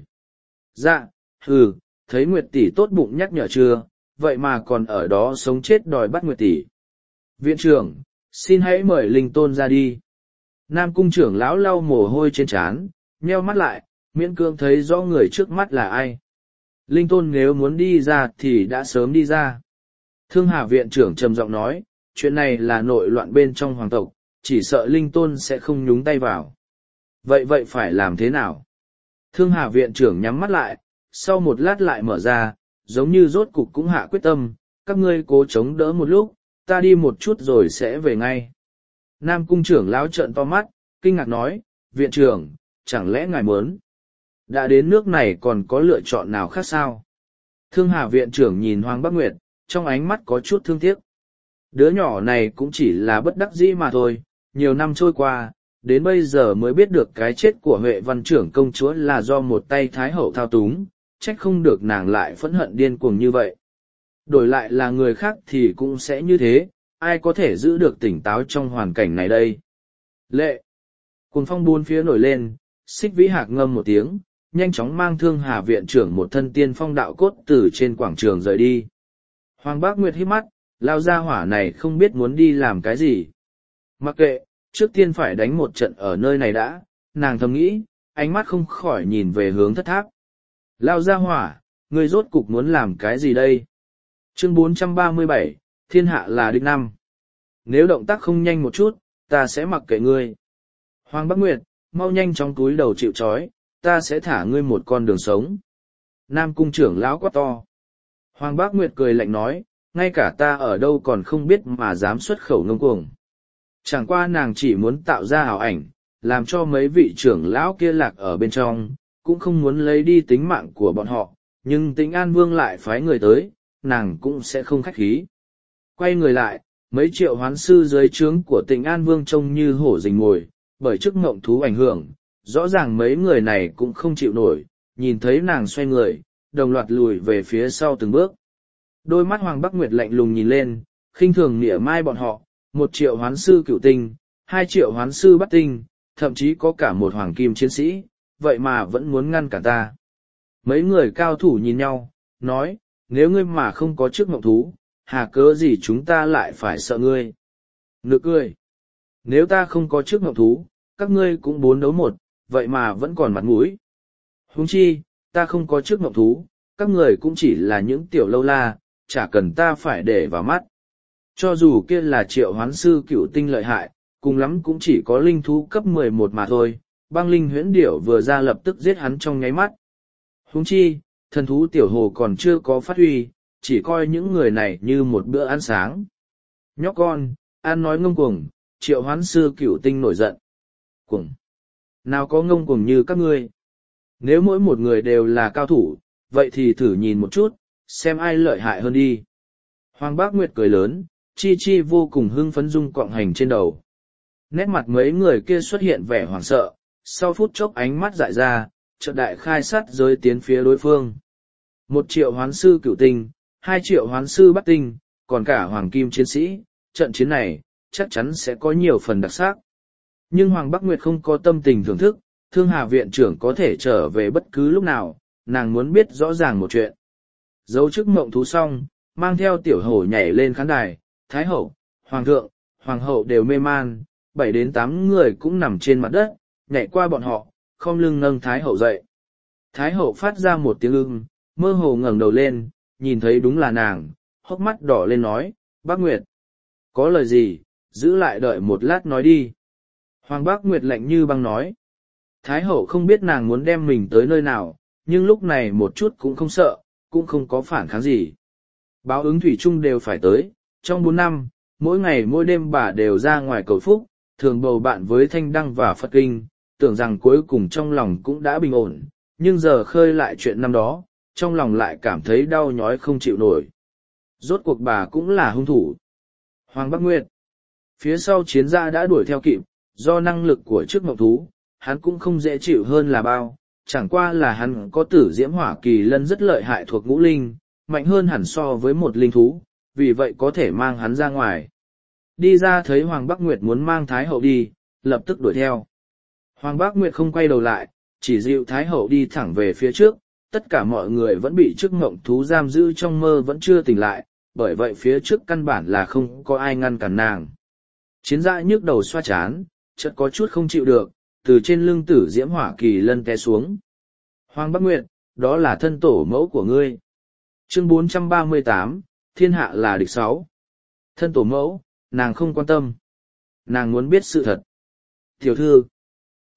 Dạ, hừ, thấy Nguyệt tỷ tốt bụng nhắc nhở chưa, vậy mà còn ở đó sống chết đòi bắt Nguyệt tỷ. Viện trưởng, xin hãy mời Linh Tôn ra đi. Nam cung trưởng lão lau mồ hôi trên trán, nheo mắt lại, miễn cương thấy rõ người trước mắt là ai. Linh Tôn nếu muốn đi ra thì đã sớm đi ra. Thương Hà viện trưởng trầm giọng nói, chuyện này là nội loạn bên trong hoàng tộc, chỉ sợ Linh Tôn sẽ không nhúng tay vào. Vậy vậy phải làm thế nào? Thương Hà viện trưởng nhắm mắt lại, sau một lát lại mở ra, giống như rốt cục cũng hạ quyết tâm, các ngươi cố chống đỡ một lúc, ta đi một chút rồi sẽ về ngay. Nam cung trưởng lão trợn to mắt, kinh ngạc nói, viện trưởng, chẳng lẽ ngài muốn? Đã đến nước này còn có lựa chọn nào khác sao? Thương Hà viện trưởng nhìn Hoàng Bắc Nguyệt, trong ánh mắt có chút thương tiếc. Đứa nhỏ này cũng chỉ là bất đắc dĩ mà thôi, nhiều năm trôi qua, đến bây giờ mới biết được cái chết của Huệ Văn trưởng công chúa là do một tay Thái Hậu thao túng, trách không được nàng lại phẫn hận điên cuồng như vậy. Đổi lại là người khác thì cũng sẽ như thế, ai có thể giữ được tỉnh táo trong hoàn cảnh này đây? Lệ! Cuồng phong bốn phía nổi lên, Xích Vĩ Hạc ngâm một tiếng, nhanh chóng mang Thương Hà viện trưởng một thân tiên phong đạo cốt từ trên quảng trường rời đi. Hoàng Bác Nguyệt hít mắt, lao ra hỏa này không biết muốn đi làm cái gì. Mặc kệ, trước tiên phải đánh một trận ở nơi này đã, nàng thầm nghĩ, ánh mắt không khỏi nhìn về hướng thất tháp. Lao ra hỏa, ngươi rốt cục muốn làm cái gì đây? Chương bốn trăm ba mươi bảy, thiên hạ là địch năm. Nếu động tác không nhanh một chút, ta sẽ mặc kệ ngươi. Hoàng Bắc Nguyệt, mau nhanh trong túi đầu chịu trói, ta sẽ thả ngươi một con đường sống. Nam cung trưởng lão quát to. Hoàng Bắc Nguyệt cười lạnh nói, ngay cả ta ở đâu còn không biết mà dám xuất khẩu ngông cuồng. Chẳng qua nàng chỉ muốn tạo ra ảo ảnh, làm cho mấy vị trưởng lão kia lạc ở bên trong, cũng không muốn lấy đi tính mạng của bọn họ, nhưng Tĩnh An Vương lại phái người tới, nàng cũng sẽ không khách khí. Quay người lại, mấy triệu hoán sư dưới trướng của Tĩnh An Vương trông như hổ rình mồi, bởi chức ngộng thú ảnh hưởng, rõ ràng mấy người này cũng không chịu nổi, nhìn thấy nàng xoay người, đồng loạt lùi về phía sau từng bước. Đôi mắt Hoàng Bắc Nguyệt lạnh lùng nhìn lên, khinh thường nỉa mai bọn họ, một triệu hoán sư cửu tinh, hai triệu hoán sư bắt tinh, thậm chí có cả một hoàng kim chiến sĩ, vậy mà vẫn muốn ngăn cản ta. Mấy người cao thủ nhìn nhau, nói, nếu ngươi mà không có chức ngộng thú, hà cớ gì chúng ta lại phải sợ ngươi. Nực cười. Nếu ta không có chức ngộng thú, các ngươi cũng bốn đấu một, vậy mà vẫn còn mặt mũi. Huống chi, ta không có chức ngộng thú, các người cũng chỉ là những tiểu lâu la, chả cần ta phải để vào mắt. Cho dù kia là triệu hoán sư cựu tinh lợi hại, cùng lắm cũng chỉ có linh thú cấp mười một mà thôi, băng linh huyễn điểu vừa ra lập tức giết hắn trong nháy mắt. Huống chi, thần thú tiểu hồ còn chưa có phát huy, chỉ coi những người này như một bữa ăn sáng. Nhóc con, ăn nói ngông cuồng, triệu hoán sư cựu tinh nổi giận. Cuồng! Nào có ngông cuồng như các ngươi? Nếu mỗi một người đều là cao thủ, vậy thì thử nhìn một chút, xem ai lợi hại hơn đi. Hoàng Bác Nguyệt cười lớn, chi chi vô cùng hưng phấn dung quọng hành trên đầu. Nét mặt mấy người kia xuất hiện vẻ hoảng sợ, sau phút chốc ánh mắt dại ra, chợt đại khai sát giới tiến phía đối phương. Một triệu hoán sư cửu tinh, hai triệu hoán sư bắt tinh, còn cả hoàng kim chiến sĩ, trận chiến này, chắc chắn sẽ có nhiều phần đặc sắc. Nhưng Hoàng Bắc Nguyệt không có tâm tình thưởng thức, Thương Hà viện trưởng có thể trở về bất cứ lúc nào, nàng muốn biết rõ ràng một chuyện. Dấu chức mộng thú xong, mang theo tiểu hổ nhảy lên khán đài, Thái Hậu, Hoàng thượng, Hoàng hậu đều mê man, bảy đến tám người cũng nằm trên mặt đất, nhảy qua bọn họ, không lưng nâng Thái Hậu dậy. Thái Hậu phát ra một tiếng ưng, mơ hồ ngẩng đầu lên, nhìn thấy đúng là nàng, hốc mắt đỏ lên nói, Bác Nguyệt, có lời gì, giữ lại đợi một lát nói đi. Hoàng Bác Nguyệt lạnh như băng nói, Thái Hậu không biết nàng muốn đem mình tới nơi nào, nhưng lúc này một chút cũng không sợ, cũng không có phản kháng gì. Báo ứng thủy chung đều phải tới, trong bốn năm, mỗi ngày mỗi đêm bà đều ra ngoài cầu phúc, thường bầu bạn với Thanh Đăng và Phật Kinh, tưởng rằng cuối cùng trong lòng cũng đã bình ổn, nhưng giờ khơi lại chuyện năm đó, trong lòng lại cảm thấy đau nhói không chịu nổi. Rốt cuộc bà cũng là hung thủ. Hoàng Bắc Nguyệt, phía sau chiến gia đã đuổi theo kịp, do năng lực của trước mộng thú, hắn cũng không dễ chịu hơn là bao, chẳng qua là hắn có tử diễm hỏa kỳ lân rất lợi hại thuộc ngũ linh, mạnh hơn hẳn so với một linh thú, vì vậy có thể mang hắn ra ngoài. Đi ra thấy Hoàng Bắc Nguyệt muốn mang Thái Hậu đi, lập tức đuổi theo. Hoàng Bắc Nguyệt không quay đầu lại, chỉ dịu Thái Hậu đi thẳng về phía trước, tất cả mọi người vẫn bị chức ngộng thú giam giữ trong mơ vẫn chưa tỉnh lại, bởi vậy phía trước căn bản là không có ai ngăn cản nàng. Chiến dã nhức đầu xoa chán, chợt có chút không chịu được, từ trên lưng tử diễm hỏa kỳ lân té xuống. Hoàng Bắc Nguyệt, đó là thân tổ mẫu của ngươi. Chương bốn trăm ba mươi tám, thiên hạ là địch sáu. Thân tổ mẫu, nàng không quan tâm. Nàng muốn biết sự thật. Tiểu thư,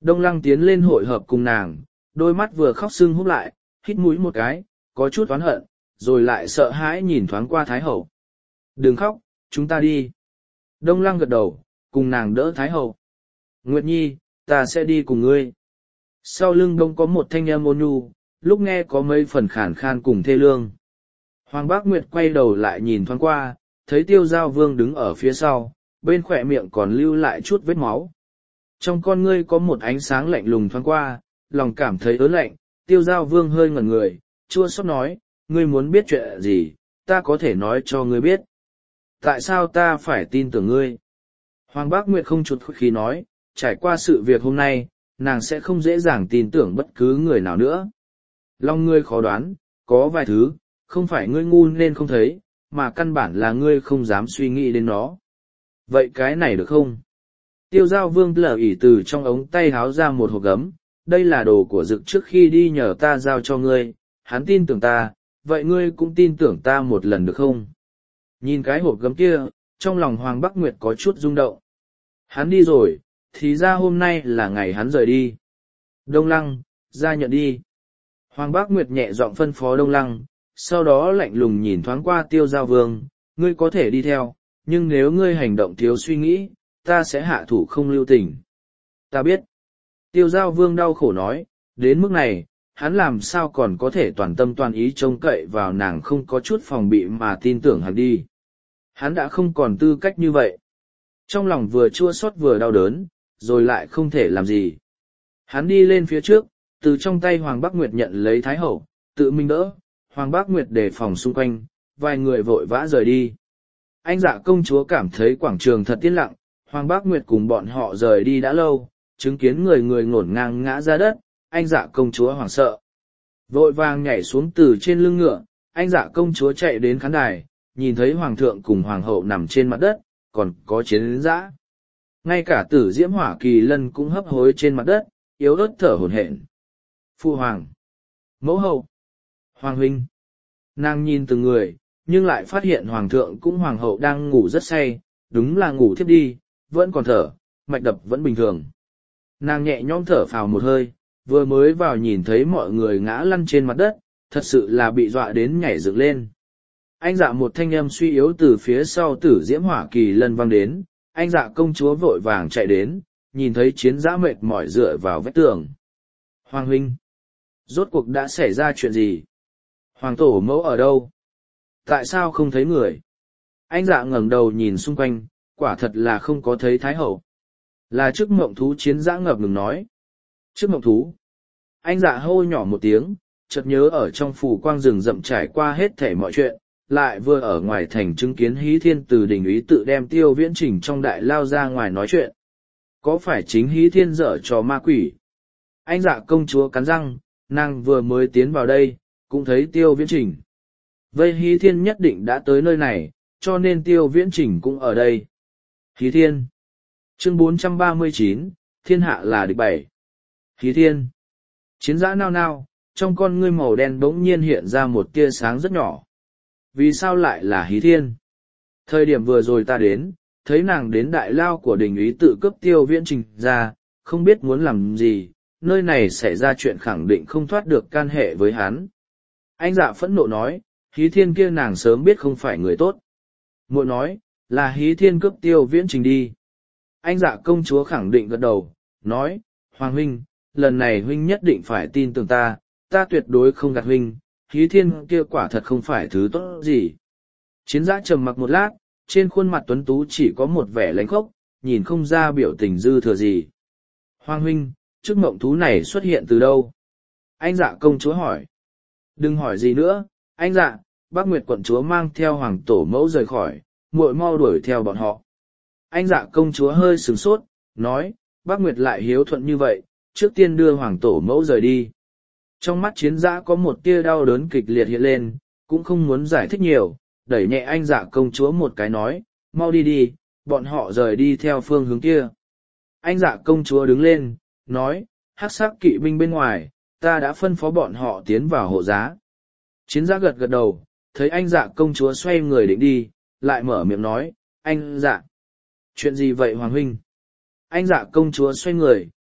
Đông Lăng tiến lên hội hợp cùng nàng, đôi mắt vừa khóc sưng húp lại, hít mũi một cái, có chút oán hận, rồi lại sợ hãi nhìn thoáng qua Thái Hậu. Đừng khóc, chúng ta đi. Đông Lăng gật đầu, cùng nàng đỡ Thái Hậu. Nguyệt Nhi, ta sẽ đi cùng ngươi. Sau lưng đông có một thanh âm ôn nhu, lúc nghe có mấy phần khàn khan cùng thê lương. Hoàng Bác Nguyệt quay đầu lại nhìn thoáng qua, thấy Tiêu Giao Vương đứng ở phía sau, bên khỏe miệng còn lưu lại chút vết máu. Trong con ngươi có một ánh sáng lạnh lùng thoáng qua, lòng cảm thấy ớn lạnh. Tiêu Giao Vương hơi ngẩn người, chua xót nói, ngươi muốn biết chuyện gì, ta có thể nói cho ngươi biết. Tại sao ta phải tin tưởng ngươi? Hoàng Bác Nguyệt không chút khí nói, trải qua sự việc hôm nay, nàng sẽ không dễ dàng tin tưởng bất cứ người nào nữa. Lòng ngươi khó đoán, có vài thứ, không phải ngươi ngu nên không thấy, mà căn bản là ngươi không dám suy nghĩ đến nó. Vậy cái này được không? Tiêu Giao Vương lở ỉ từ trong ống tay háo ra một hộp gấm, đây là đồ của Dực trước khi đi nhờ ta giao cho ngươi, hắn tin tưởng ta, vậy ngươi cũng tin tưởng ta một lần được không? Nhìn cái hộp gấm kia, trong lòng Hoàng Bắc Nguyệt có chút rung động. Hắn đi rồi, thì ra hôm nay là ngày hắn rời đi. Đông Lăng, ra nhận đi. Hoàng Bác Nguyệt nhẹ giọng phân phó Đông Lăng, sau đó lạnh lùng nhìn thoáng qua Tiêu Giao Vương, ngươi có thể đi theo, nhưng nếu ngươi hành động thiếu suy nghĩ, ta sẽ hạ thủ không lưu tình. Ta biết. Tiêu Giao Vương đau khổ nói, đến mức này, hắn làm sao còn có thể toàn tâm toàn ý trông cậy vào nàng không có chút phòng bị mà tin tưởng hắn đi. Hắn đã không còn tư cách như vậy. Trong lòng vừa chua xót vừa đau đớn, rồi lại không thể làm gì. Hắn đi lên phía trước, từ trong tay Hoàng Bắc Nguyệt nhận lấy Thái Hậu, tự mình đỡ, Hoàng Bắc Nguyệt đề phòng xung quanh, vài người vội vã rời đi. Anh Dạ công chúa cảm thấy quảng trường thật yên lặng, Hoàng Bắc Nguyệt cùng bọn họ rời đi đã lâu, chứng kiến người người ngổn ngang ngã ra đất, anh Dạ công chúa hoảng sợ. Vội vàng nhảy xuống từ trên lưng ngựa, anh Dạ công chúa chạy đến khán đài, nhìn thấy Hoàng thượng cùng Hoàng hậu nằm trên mặt đất, còn có chiến dã. Ngay cả Tử Diễm Hỏa Kỳ Lân cũng hấp hối trên mặt đất, yếu ớt thở hổn hển. Phu Hoàng, Mẫu hậu, Hoàng huynh. Nàng nhìn từng người, nhưng lại phát hiện Hoàng thượng cũng Hoàng hậu đang ngủ rất say, đúng là ngủ thiếp đi, vẫn còn thở, mạch đập vẫn bình thường. Nàng nhẹ nhõm thở phào một hơi, vừa mới vào nhìn thấy mọi người ngã lăn trên mặt đất, thật sự là bị dọa đến nhảy dựng lên. Anh Dạ một thanh âm suy yếu từ phía sau Tử Diễm Hỏa Kỳ Lân vang đến, anh Dạ công chúa vội vàng chạy đến, nhìn thấy chiến dã mệt mỏi dựa vào vách tường. Hoàng huynh, rốt cuộc đã xảy ra chuyện gì? Hoàng tổ mẫu ở đâu? Tại sao không thấy người? Anh Dạ ngẩng đầu nhìn xung quanh, quả thật là không có thấy Thái Hậu. Là trước mộng thú chiến dã ngập ngừng nói. Trước mộng thú. Anh Dạ hô nhỏ một tiếng, chợt nhớ ở trong phủ quang rừng rậm trải qua hết thể mọi chuyện, lại vừa ở ngoài thành chứng kiến Hí Thiên từ đỉnh úy tự đem Tiêu Viễn Trình trong đại lao ra ngoài nói chuyện. Có phải chính Hí Thiên dở trò ma quỷ? Anh Dạ công chúa cắn răng, nàng vừa mới tiến vào đây, cũng thấy Tiêu Viễn Trình. Vậy Hí Thiên nhất định đã tới nơi này, cho nên Tiêu Viễn Trình cũng ở đây. Hí Thiên. Chương bốn trăm ba mươi chín, Thiên hạ là địch bảy. Hí Thiên. Chiến dã nao nao, trong con ngươi màu đen bỗng nhiên hiện ra một tia sáng rất nhỏ. Vì sao lại là Hí Thiên? Thời điểm vừa rồi ta đến, thấy nàng đến đại lao của đình úy tự cướp Tiêu Viễn Trình ra, không biết muốn làm gì, nơi này xảy ra chuyện khẳng định không thoát được can hệ với hắn. Anh Dạ phẫn nộ nói, Hí Thiên kia nàng sớm biết không phải người tốt. Muội nói, là Hí Thiên cướp Tiêu Viễn Trình đi. Anh Dạ công chúa khẳng định gật đầu, nói, Hoàng huynh, lần này huynh nhất định phải tin tưởng ta, ta tuyệt đối không gạt huynh, Hí Thiên kia quả thật không phải thứ tốt gì. Chiến dã trầm mặc một lát, trên khuôn mặt tuấn tú chỉ có một vẻ lãnh khốc, nhìn không ra biểu tình dư thừa gì. Hoàng huynh, chiếc mộng thú này xuất hiện từ đâu? Anh Dạ công chúa hỏi. Đừng hỏi gì nữa, anh Dạ, Bác Nguyệt quận chúa mang theo Hoàng tổ mẫu rời khỏi, muội mau đuổi theo bọn họ. Anh Dạ công chúa hơi sửng sốt, nói, Bác Nguyệt lại hiếu thuận như vậy, trước tiên đưa Hoàng tổ mẫu rời đi. Trong mắt chiến dã có một tia đau đớn kịch liệt hiện lên, cũng không muốn giải thích nhiều, đẩy nhẹ anh Dạ công chúa một cái nói, mau đi đi, bọn họ rời đi theo phương hướng kia. Anh Dạ công chúa đứng lên, nói, hắc sắc kỵ binh bên ngoài, ta đã phân phó bọn họ tiến vào hộ giá. Chiến dã gật gật đầu, thấy anh Dạ công chúa xoay người định đi, lại mở miệng nói, anh Dạ. Chuyện gì vậy Hoàng huynh? Anh Dạ công chúa xoay người,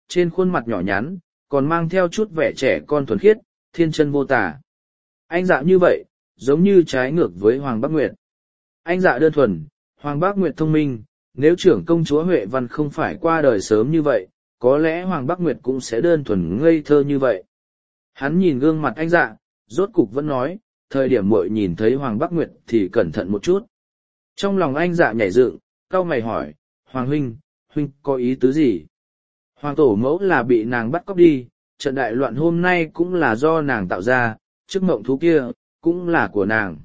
trên khuôn mặt nhỏ nhắn, còn mang theo chút vẻ trẻ con thuần khiết, thiên chân vô tả. Anh dạ như vậy, giống như trái ngược với Hoàng Bắc Nguyệt. Anh dạ đơn thuần, Hoàng Bắc Nguyệt thông minh, nếu trưởng công chúa Huệ Văn không phải qua đời sớm như vậy, có lẽ Hoàng Bắc Nguyệt cũng sẽ đơn thuần ngây thơ như vậy. Hắn nhìn gương mặt anh dạ, rốt cục vẫn nói, thời điểm muội nhìn thấy Hoàng Bắc Nguyệt thì cẩn thận một chút. Trong lòng anh dạ nhảy dựng, cau mày hỏi, Hoàng huynh, huynh có ý tứ gì? Hoàng tổ mẫu là bị nàng bắt cóc đi, trận đại loạn hôm nay cũng là do nàng tạo ra, chức mộng thú kia, cũng là của nàng.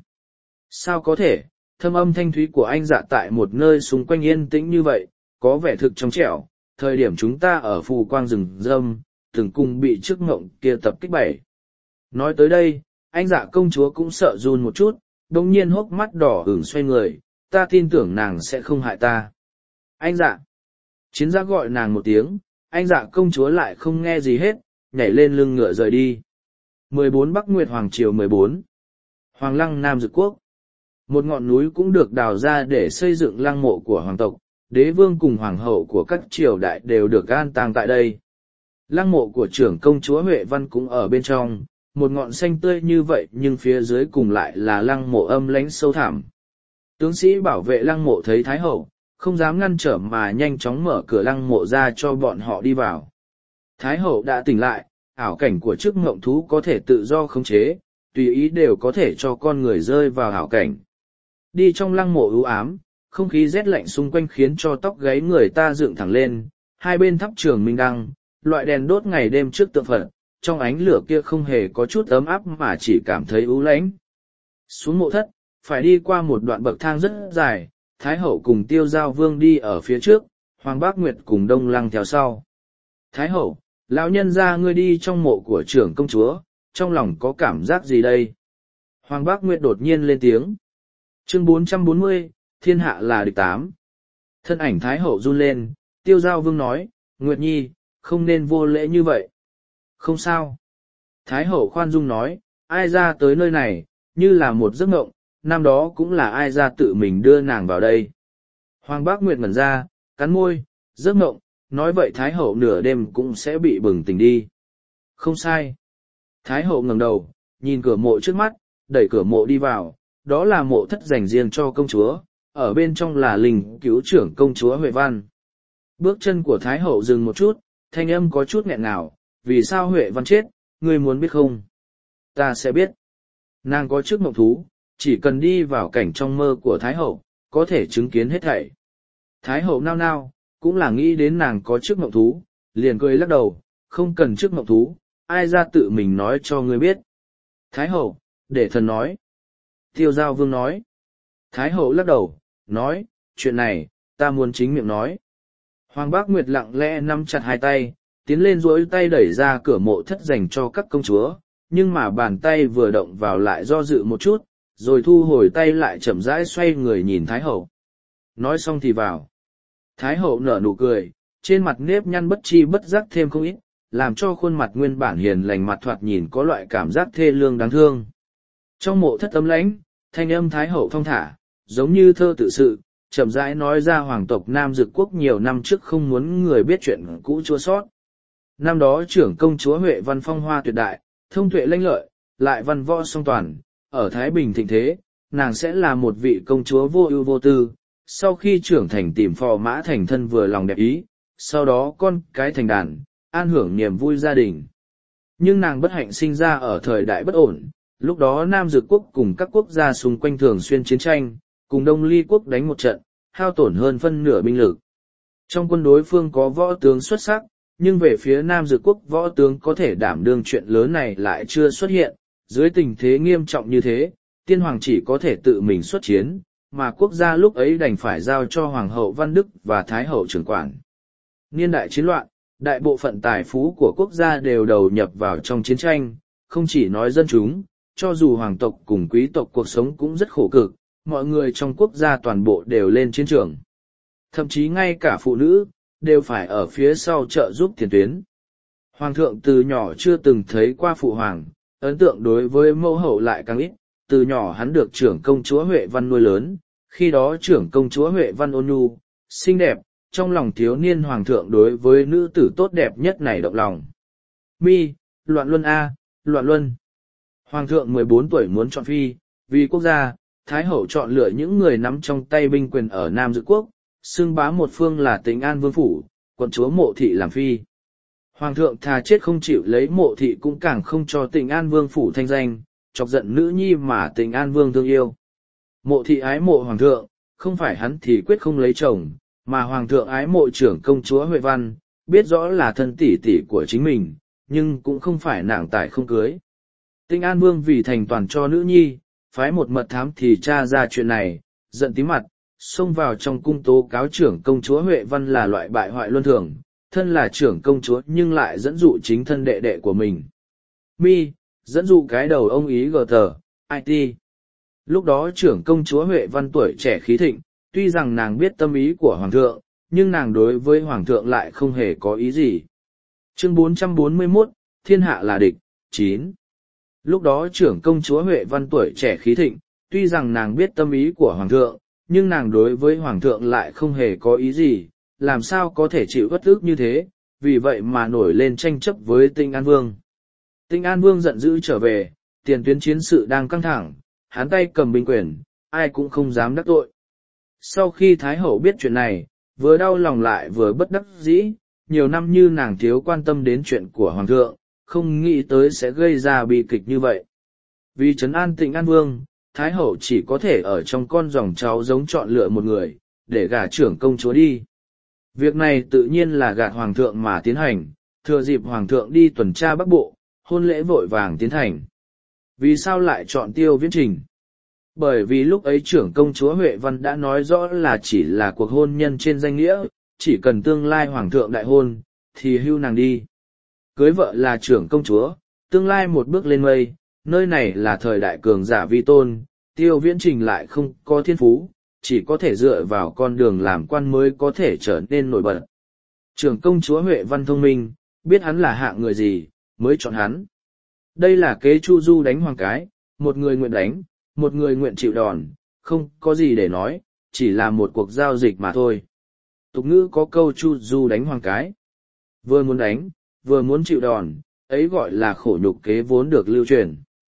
Sao có thể, thâm âm thanh thúy của anh dạ tại một nơi xung quanh yên tĩnh như vậy, có vẻ thực trong trẻo, thời điểm chúng ta ở phù quang rừng râm, từng cùng bị chức mộng kia tập kích bảy. Nói tới đây, anh dạ công chúa cũng sợ run một chút, đồng nhiên hốc mắt đỏ ửng xoay người, ta tin tưởng nàng sẽ không hại ta. Anh dạ. Chiến giác gọi nàng một tiếng, anh dạ công chúa lại không nghe gì hết, nhảy lên lưng ngựa rời đi. mười bốn Bắc Nguyệt Hoàng Triều mười bốn Hoàng Lăng Nam Dực Quốc. Một ngọn núi cũng được đào ra để xây dựng lăng mộ của hoàng tộc, đế vương cùng hoàng hậu của các triều đại đều được an táng tại đây. Lăng mộ của trưởng công chúa Huệ Văn cũng ở bên trong, một ngọn xanh tươi như vậy nhưng phía dưới cùng lại là lăng mộ âm lãnh sâu thẳm. Tướng sĩ bảo vệ lăng mộ thấy Thái hậu, không dám ngăn trở mà nhanh chóng mở cửa lăng mộ ra cho bọn họ đi vào. Thái hậu đã tỉnh lại, ảo cảnh của chức mộng thú có thể tự do khống chế, tùy ý đều có thể cho con người rơi vào ảo cảnh. Đi trong lăng mộ u ám, không khí rét lạnh xung quanh khiến cho tóc gáy người ta dựng thẳng lên, hai bên thắp trường minh đăng, loại đèn đốt ngày đêm trước tượng Phật, trong ánh lửa kia không hề có chút ấm áp mà chỉ cảm thấy u lãnh. Xuống mộ thất, phải đi qua một đoạn bậc thang rất dài, Thái hậu cùng Tiêu Giao Vương đi ở phía trước, Hoàng Bác Nguyệt cùng Đông Lăng theo sau. Thái hậu, lão nhân gia ngươi đi trong mộ của trưởng công chúa, trong lòng có cảm giác gì đây? Hoàng Bác Nguyệt đột nhiên lên tiếng. Chương bốn trăm bốn mươi, thiên hạ là địch tám. Thân ảnh Thái hậu run lên, Tiêu Giao Vương nói, Nguyệt Nhi, không nên vô lễ như vậy. Không sao. Thái hậu khoan dung nói, ai ra tới nơi này, như là một giấc mộng, năm đó cũng là ai ra tự mình đưa nàng vào đây. Hoàng Bác Nguyệt ngẩn ra, cắn môi, giấc mộng, nói vậy Thái hậu nửa đêm cũng sẽ bị bừng tỉnh đi. Không sai. Thái hậu ngẩng đầu, nhìn cửa mộ trước mắt, đẩy cửa mộ đi vào, đó là mộ thất dành riêng cho công chúa, ở bên trong là linh cứu trưởng công chúa Huệ Văn. Bước chân của Thái hậu dừng một chút, thanh âm có chút nghẹn ngào, vì sao Huệ Văn chết, ngươi muốn biết không? Ta sẽ biết. Nàng có chức mộng thú, chỉ cần đi vào cảnh trong mơ của Thái hậu, có thể chứng kiến hết thảy. Thái hậu nao nao, cũng là nghĩ đến nàng có chức mộng thú, liền cười lắc đầu, không cần chức mộng thú, ai ra tự mình nói cho ngươi biết. Thái hậu, để thần nói. Tiêu Giao Vương nói. Thái hậu lắc đầu, nói, chuyện này, ta muốn chính miệng nói. Hoàng Bác Nguyệt lặng lẽ nắm chặt hai tay, tiến lên duỗi tay đẩy ra cửa mộ thất dành cho các công chúa, nhưng mà bàn tay vừa động vào lại do dự một chút, rồi thu hồi tay lại chậm rãi xoay người nhìn Thái hậu. Nói xong thì vào. Thái hậu nở nụ cười, trên mặt nếp nhăn bất chi bất giác thêm không ít, làm cho khuôn mặt nguyên bản hiền lành mặt thoạt nhìn có loại cảm giác thê lương đáng thương. Trong mộ thất ấm lãnh, thanh âm Thái hậu thong thả, giống như thơ tự sự, chậm rãi nói ra hoàng tộc Nam Dực Quốc nhiều năm trước không muốn người biết chuyện cũ chua sót. Năm đó trưởng công chúa Huệ Văn phong hoa tuyệt đại, thông tuệ lanh lợi, lại văn võ song toàn, ở Thái Bình thịnh thế, nàng sẽ là một vị công chúa vô ưu vô tư, sau khi trưởng thành tìm phò mã thành thân vừa lòng đẹp ý, sau đó con cái thành đàn, an hưởng niềm vui gia đình. Nhưng nàng bất hạnh sinh ra ở thời đại bất ổn, lúc đó Nam Dực Quốc cùng các quốc gia xung quanh thường xuyên chiến tranh, cùng Đông Ly Quốc đánh một trận, hao tổn hơn phân nửa binh lực. Trong quân đối phương có võ tướng xuất sắc, nhưng về phía Nam Dực Quốc võ tướng có thể đảm đương chuyện lớn này lại chưa xuất hiện, dưới tình thế nghiêm trọng như thế, tiên hoàng chỉ có thể tự mình xuất chiến, mà quốc gia lúc ấy đành phải giao cho Hoàng hậu Văn Đức và Thái hậu trưởng quản. Niên đại chiến loạn, đại bộ phận tài phú của quốc gia đều đầu nhập vào trong chiến tranh, không chỉ nói dân chúng, cho dù hoàng tộc cùng quý tộc cuộc sống cũng rất khổ cực, mọi người trong quốc gia toàn bộ đều lên chiến trường. Thậm chí ngay cả phụ nữ, đều phải ở phía sau trợ giúp tiền tuyến. Hoàng thượng từ nhỏ chưa từng thấy qua phụ hoàng, ấn tượng đối với mẫu hậu lại càng ít, từ nhỏ hắn được trưởng công chúa Huệ Văn nuôi lớn, khi đó trưởng công chúa Huệ Văn ôn nhu, xinh đẹp, trong lòng thiếu niên hoàng thượng đối với nữ tử tốt đẹp nhất này động lòng. Mi, loạn luân A, loạn luân. Hoàng thượng mười bốn tuổi muốn chọn phi, vì quốc gia, Thái hậu chọn lựa những người nắm trong tay binh quyền ở Nam Dự Quốc, xưng bá một phương là Tĩnh An Vương Phủ, quận chúa Mộ Thị làm phi. Hoàng thượng thà chết không chịu lấy Mộ Thị cũng càng không cho Tĩnh An Vương Phủ thanh danh, chọc giận nữ nhi mà Tĩnh An Vương thương yêu. Mộ Thị ái mộ Hoàng thượng, không phải hắn thì quyết không lấy chồng, mà Hoàng thượng ái mộ trưởng công chúa Huệ Văn, biết rõ là thân tỷ tỷ của chính mình, nhưng cũng không phải nặng tài không cưới. Tĩnh An Vương vì thành toàn cho nữ nhi, phái một mật thám thì tra ra chuyện này, giận tím mặt, xông vào trong cung tố cáo trưởng công chúa Huệ Văn là loại bại hoại luân thường, thân là trưởng công chúa nhưng lại dẫn dụ chính thân đệ đệ của mình. Mi, dẫn dụ cái đầu ông ý gờ tờ, i tê. Lúc đó trưởng công chúa Huệ Văn tuổi trẻ khí thịnh, tuy rằng nàng biết tâm ý của Hoàng thượng, nhưng nàng đối với Hoàng thượng lại không hề có ý gì. Chương bốn trăm bốn mươi mốt, Thiên hạ là địch, chín. Lúc đó trưởng công chúa Huệ Văn tuổi trẻ khí thịnh, tuy rằng nàng biết tâm ý của Hoàng thượng, nhưng nàng đối với Hoàng thượng lại không hề có ý gì, làm sao có thể chịu uất ức như thế, vì vậy mà nổi lên tranh chấp với Tĩnh An Vương. Tĩnh An Vương giận dữ trở về, tiền tuyến chiến sự đang căng thẳng, hắn tay cầm binh quyền, ai cũng không dám đắc tội. Sau khi Thái Hậu biết chuyện này, vừa đau lòng lại vừa bất đắc dĩ, nhiều năm như nàng thiếu quan tâm đến chuyện của Hoàng thượng, không nghĩ tới sẽ gây ra bi kịch như vậy. Vì trấn an Tĩnh An Vương, Thái Hậu chỉ có thể ở trong con dòng cháu giống chọn lựa một người, để gả trưởng công chúa đi. Việc này tự nhiên là gạt Hoàng thượng mà tiến hành, thừa dịp Hoàng thượng đi tuần tra Bắc Bộ, hôn lễ vội vàng tiến hành. Vì sao lại chọn Tiêu Viễn Trình? Bởi vì lúc ấy trưởng công chúa Huệ Văn đã nói rõ là chỉ là cuộc hôn nhân trên danh nghĩa, chỉ cần tương lai Hoàng thượng đại hôn, thì hưu nàng đi. Cưới vợ là trưởng công chúa, tương lai một bước lên mây, nơi này là thời đại cường giả vi tôn, Tiêu Viễn Trình lại không có thiên phú, chỉ có thể dựa vào con đường làm quan mới có thể trở nên nổi bật. Trưởng công chúa Huệ Văn thông minh, biết hắn là hạng người gì, mới chọn hắn. Đây là kế Chu Du đánh Hoàng cái, một người nguyện đánh, một người nguyện chịu đòn, không có gì để nói, chỉ là một cuộc giao dịch mà thôi. Tục ngữ có câu Chu Du đánh Hoàng cái. Vừa muốn đánh, vừa muốn chịu đòn, ấy gọi là khổ nhục kế vốn được lưu truyền.